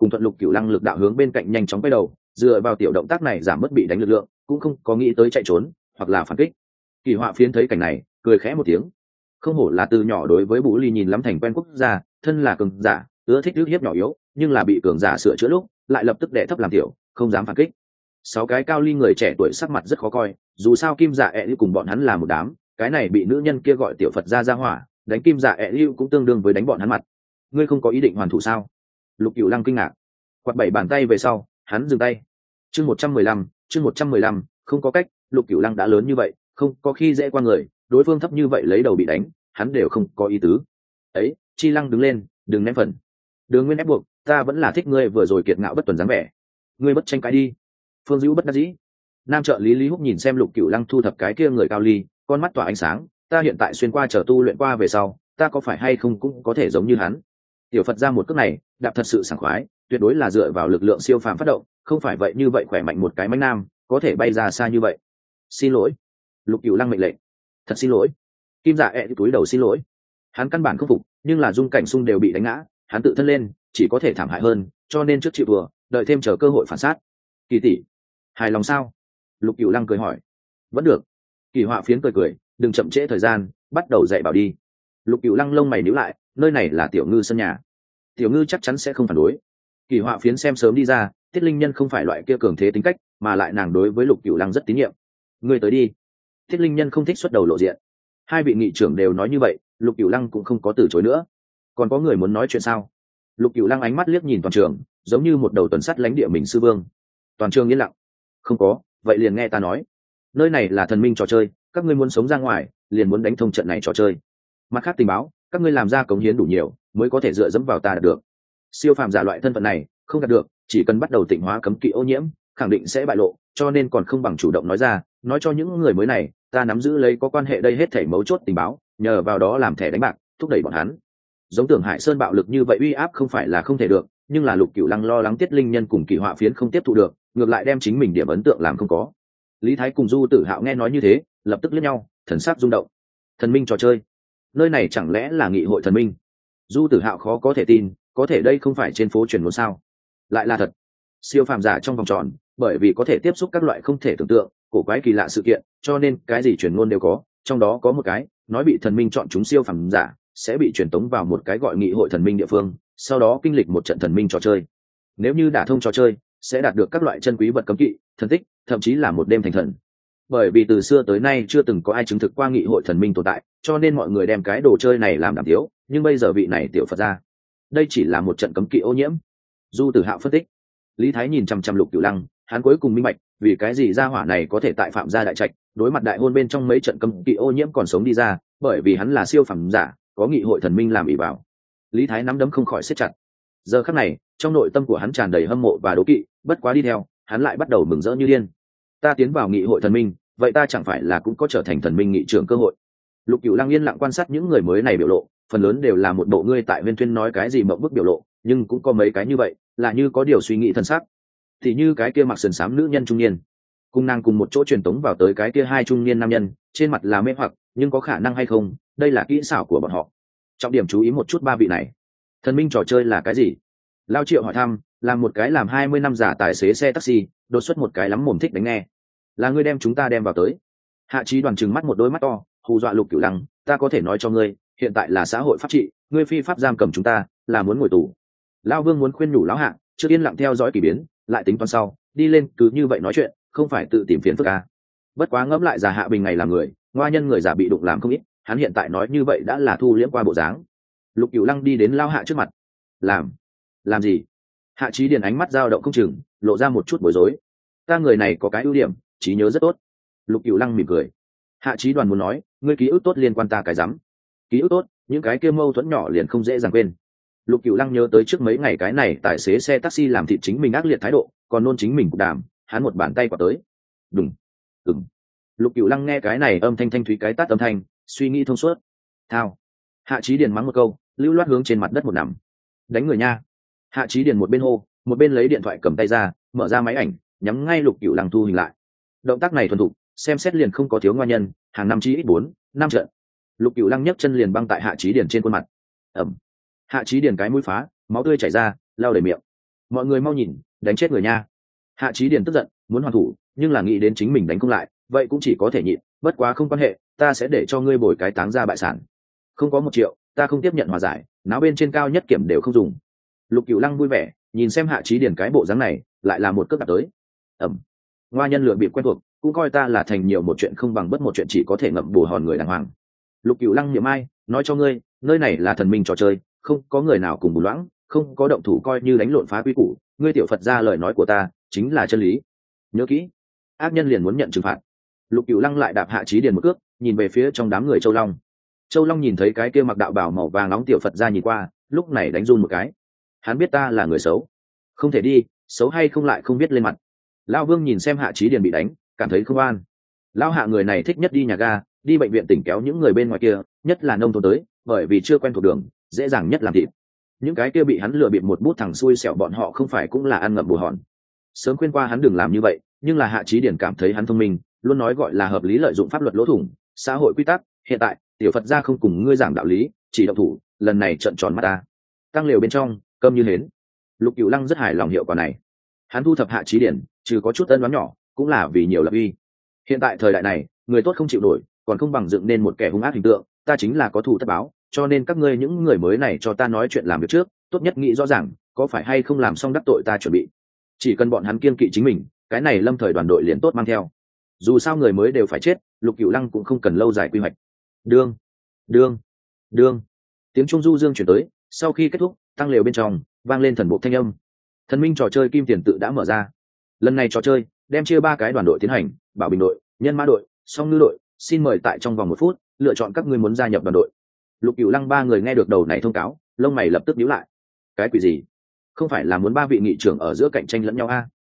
cùng thuận lục cửu lăng lực đạo hướng bên cạnh nhanh chóng quay đầu, dựa vào tiểu động tác này giảm mất bị đánh lực lượng, cũng không có nghĩ tới chạy trốn hoặc là phản kích. Kỳ Họa Phiến thấy cảnh này cười khẽ một tiếng, không hổ là từ nhỏ đối với Bú Ly nhìn lắm thành quen quốc gia, thân là cường giả ưa thích ước hiếp nhỏ yếu, nhưng là bị cường giả sửa chữa lúc lại lập tức đệ thấp làm tiểu, không dám phản kích. Sáu cái cao ly người trẻ tuổi sắc mặt rất khó coi, dù sao Kim Dạ ẹ lưu cùng bọn hắn là một đám, cái này bị nữ nhân kia gọi tiểu Phật ra ra hỏa, đánh Kim Dạ ẹ lưu cũng tương đương với đánh bọn hắn mặt. Ngươi không có ý định hoàn thủ sao? Lục Cửu Lăng kinh ngạc, quạt bảy bàn tay về sau, hắn dừng tay. Chương một trăm mười lăm, chương một trăm mười lăm, không có cách, Lục Cửu Lăng đã lớn như vậy, không có khi dễ qua người, đối phương thấp như vậy lấy đầu bị đánh, hắn đều không có ý tứ. Ấy, Chi Lăng đứng lên, đừng ném phần. Đường Nguyên ép buộc, ta vẫn là thích ngươi vừa rồi kiệt ngạo bất tuần dáng vẻ. Ngươi bất tranh cãi đi. Phương Dữu bất đắc dĩ. Nam trợ lý Lý Húc nhìn xem Lục Cửu Lăng thu thập cái kia người cao ly, con mắt tỏa ánh sáng, ta hiện tại xuyên qua chờ tu luyện qua về sau, ta có phải hay không cũng có thể giống như hắn. Tiểu Phật ra một cước này, đạp thật sự sảng khoái, tuyệt đối là dựa vào lực lượng siêu phàm phát động, không phải vậy như vậy khỏe mạnh một cái mãnh nam, có thể bay ra xa như vậy. Xin lỗi. Lục Cửu Lăng mệnh lệnh. Thật xin lỗi. Kim Dạ ẹ túi đầu xin lỗi. Hắn căn bản không phục, nhưng là Dung Cảnh Sung đều bị đánh ngã, hắn tự thân lên, chỉ có thể thảm hại hơn, cho nên trước chịu vừa, đợi thêm chờ cơ hội phản sát. Kỳ tỷ, hài lòng sao? Lục Cửu Lăng cười hỏi. Vẫn được. Kỳ Họa Phiến cười cười, đừng chậm trễ thời gian, bắt đầu dạy bảo đi. Lục Cửu Lăng lông mày nhíu lại, nơi này là Tiểu Ngư sân nhà, Tiểu Ngư chắc chắn sẽ không phản đối. Kỳ Họa Phiến xem sớm đi ra, Tiết Linh Nhân không phải loại kia cường thế tính cách, mà lại nàng đối với Lục Cửu Lăng rất tín nhiệm. Ngươi tới đi. Tiết Linh Nhân không thích xuất đầu lộ diện. Hai vị nghị trưởng đều nói như vậy, Lục Cửu Lăng cũng không có từ chối nữa. Còn có người muốn nói chuyện sao? Lục Cửu Lăng ánh mắt liếc nhìn toàn trường, giống như một đầu tuần sắt lãnh địa mình sư vương. Toàn trường yên lặng. Không có, vậy liền nghe ta nói. Nơi này là thần minh trò chơi, các ngươi muốn sống ra ngoài, liền muốn đánh thông trận này trò chơi. Mặt khác tình báo, các ngươi làm ra cống hiến đủ nhiều, mới có thể dựa dẫm vào ta đạt được. Siêu phàm giả loại thân phận này, không đạt được, chỉ cần bắt đầu tịnh hóa cấm kỵ ô nhiễm, khẳng định sẽ bại lộ, cho nên còn không bằng chủ động nói ra, nói cho những người mới này, ta nắm giữ lấy có quan hệ đây hết thảy mấu chốt tình báo, nhờ vào đó làm thẻ đánh bạc, thúc đẩy bọn hắn. Giống Tưởng Hải Sơn bạo lực như vậy uy áp không phải là không thể được, nhưng là Lục Cửu Lăng lo lắng Tiết Linh Nhân cùng Kỳ Họa Phiến không tiếp thu được, ngược lại đem chính mình điểm ấn tượng làm không có. Lý Thái cùng Du Tử Hạo nghe nói như thế, lập tức liếc nhau, thần sắc rung động. Thần minh trò chơi, nơi này chẳng lẽ là nghị hội thần minh? Du Tử Hạo khó có thể tin, có thể đây không phải trên phố truyền ngôn sao? Lại là thật. Siêu phàm giả trong vòng tròn, bởi vì có thể tiếp xúc các loại không thể tưởng tượng, cổ quái kỳ lạ sự kiện, cho nên cái gì truyền ngôn đều có, trong đó có một cái, nói bị thần minh chọn chúng siêu phàm giả, sẽ bị truyền tống vào một cái gọi nghị hội thần minh địa phương, sau đó kinh lịch một trận thần minh trò chơi. Nếu như đả thông trò chơi, sẽ đạt được các loại chân quý vật cấm kỵ, thần tích, thậm chí là một đêm thành thần. Bởi vì từ xưa tới nay chưa từng có ai chứng thực qua nghị hội thần minh tồn tại, cho nên mọi người đem cái đồ chơi này làm đảm tiếu, nhưng bây giờ vị này tiểu Phật ra, đây chỉ là một trận cấm kỵ ô nhiễm. Du Tử Hạo phân tích. Lý Thái nhìn chăm chăm Lục Cửu Lăng, hắn cuối cùng minh bạch, vì cái gì gia hỏa này có thể tại phạm gia đại trạch, đối mặt đại hôn bên trong mấy trận cấm kỵ ô nhiễm còn sống đi ra, bởi vì hắn là siêu phàm giả, có nghị hội thần minh làm ỷ vào. Lý Thái nắm đấm không khỏi siết chặt. Giờ khắc này, trong nội tâm của hắn tràn đầy hâm mộ và đố kỵ, bất quá đi theo, hắn lại bắt đầu mừng rỡ như điên. Ta tiến vào nghị hội thần minh, vậy ta chẳng phải là cũng có trở thành thần minh nghị trưởng cơ hội? Lục Cửu Lăng yên lặng quan sát những người mới này biểu lộ, phần lớn đều là một bộ ngươi tại Huyên Thuyên nói cái gì mộng bức biểu lộ, nhưng cũng có mấy cái như vậy, là như có điều suy nghĩ thân sắc. Thì như cái kia mặc sườn xám nữ nhân trung niên, cùng nàng cùng một chỗ truyền tống vào tới cái kia hai trung niên nam nhân, trên mặt là mê hoặc, nhưng có khả năng hay không, đây là kỹ xảo của bọn họ. Trọng điểm chú ý một chút ba vị này. Thần minh trò chơi là cái gì? Lao Triệu hỏi thăm, làm một cái làm hai mươi năm giả tài xế xe taxi, đột xuất một cái lắm mồm thích đánh nghe. Là ngươi đem chúng ta đem vào tới. Hạ Chí Đoàn trừng mắt một đôi mắt to, hù dọa Lục Cửu Lăng, ta có thể nói cho ngươi, hiện tại là xã hội pháp trị, ngươi phi pháp giam cầm chúng ta, là muốn ngồi tù. Lão Vương muốn khuyên nhủ lão Hạ, trước yên lặng theo dõi kỳ biến, lại tính toán sau, đi lên cứ như vậy nói chuyện, không phải tự tìm phiền phức à. Bất quá ngẫm lại già Hạ Bình ngày làm người, ngoa nhân người già bị đụng làm không ít, hắn hiện tại nói như vậy đã là thu liễm qua bộ dáng. Lục Cửu Lăng đi đến lão Hạ trước mặt. Làm? Làm gì? Hạ Chí Điền ánh mắt dao động không chừng, lộ ra một chút bối rối. Ta người này có cái ưu điểm, trí nhớ rất tốt. Lục Cửu Lăng mỉm cười. Hạ Chí Đoàn muốn nói, ngươi ký ức tốt liên quan ta cái rắm. Ký ức tốt, những cái kia mâu thuẫn nhỏ liền không dễ dàng quên. Lục Cửu Lăng nhớ tới trước mấy ngày cái này tài xế xe taxi làm thịt chính mình ác liệt thái độ, còn nôn chính mình cục đàm, hắn một bàn tay quả tới. Đùng, ừm. Lục Cửu Lăng nghe cái này âm thanh thanh thúy cái tát âm thanh, suy nghĩ thông suốt. Thao. Hạ Chí Điền mắng một câu, lưu loát hướng trên mặt đất một nằm. Đánh người nha. Hạ Chí Điền một bên hô, một bên lấy điện thoại cầm tay ra, mở ra máy ảnh, nhắm ngay Lục Cửu Lăng thu hình lại. Động tác này thuần thục, xem xét liền không có thiếu ngoan nhân, hàng năm chí ít bốn, năm trận. Lục Cửu Lăng nhấc chân liền băng tại Hạ Chí Điền trên khuôn mặt. Ẩm. Hạ Chí Điền cái mũi phá, máu tươi chảy ra, lao đầy miệng. mọi người mau nhìn, đánh chết người nha. Hạ Chí Điền tức giận muốn hoàn thủ, nhưng là nghĩ đến chính mình đánh không lại, vậy cũng chỉ có thể nhịn. Bất quá không quan hệ, ta sẽ để cho ngươi bồi cái táng ra bại sản. Không có một triệu, ta không tiếp nhận hòa giải, náo bên trên cao nhất kiểm đều không dùng. Lục Cửu Lăng vui vẻ nhìn xem Hạ Chí Điền cái bộ dáng này, lại là một cước đạp tới. Ẩm. Ngoa nhân lựa bị quen thuộc, cũng coi ta là thành nhiều một chuyện không bằng bất một chuyện, chỉ có thể ngậm bù hòn người đàng hoàng. Lục Cửu Lăng niệm ai nói cho ngươi, nơi này là thần minh trò chơi, không có người nào cùng bù loãng, không có động thủ coi như đánh lộn phá quy củ. Ngươi tiểu Phật ra lời nói của ta chính là chân lý, nhớ kỹ. Ác nhân liền muốn nhận trừng phạt. Lục Cửu Lăng lại đạp Hạ Chí Điền một cước, nhìn về phía trong đám người Châu Long. Châu Long nhìn thấy cái kia mặc đạo bào màu vàng nóng tiểu Phật ra nhìn qua, lúc này đánh run một cái. Hắn biết ta là người xấu, không thể đi, xấu hay không lại không biết lên mặt. Lão Vương nhìn xem Hạ Chí Điền bị đánh, cảm thấy không an. Lão Hạ người này thích nhất đi nhà ga, đi bệnh viện tỉnh kéo những người bên ngoài kia, nhất là nông thôn tới, bởi vì chưa quen thuộc đường, dễ dàng nhất làm thịt. Những cái kia bị hắn lừa bịp một bút thằng xui xẻo, bọn họ không phải cũng là ăn ngậm bù hòn. Sớm khuyên qua hắn đừng làm như vậy, nhưng là Hạ Chí Điền cảm thấy hắn thông minh, luôn nói gọi là hợp lý lợi dụng pháp luật lỗ thủng, xã hội quy tắc. Hiện tại tiểu Phật gia không cùng ngươi giảng đạo lý, chỉ động thủ, lần này trợn tròn mắt ta. Tăng liều bên trong cơm như hến. Lục Cửu Lăng rất hài lòng hiệu quả này. Hắn thu thập Hạ Chí Điền, trừ có chút ân oán nhỏ, cũng là vì nhiều lập uy. Hiện tại thời đại này, người tốt không chịu nổi, còn không bằng dựng nên một kẻ hung ác hình tượng. Ta chính là có thù tất báo, cho nên các ngươi những người mới này cho ta nói chuyện làm việc trước, tốt nhất nghĩ rõ ràng, có phải hay không làm xong đắc tội ta chuẩn bị. Chỉ cần bọn hắn kiên kỵ chính mình, cái này lâm thời đoàn đội liền tốt mang theo. Dù sao người mới đều phải chết, Lục Cửu Lăng cũng không cần lâu dài quy hoạch. Đương, đương, đương. Tiếng trung du dương chuyển tới, sau khi kết thúc, tăng lều bên trong vang lên thần bộ thanh âm. Thần minh trò chơi kim tiền tự đã mở ra. Lần này trò chơi đem chia ba cái đoàn đội tiến hành, bảo bình đội, nhân mã đội, song ngư đội. Xin mời tại trong vòng một phút lựa chọn các ngươi muốn gia nhập đoàn đội. Lục Cửu Lăng ba người nghe được đầu này thông cáo, lông mày lập tức nhíu lại. Cái quỷ gì? Không phải là muốn ba vị nghị trưởng ở giữa cạnh tranh lẫn nhau a?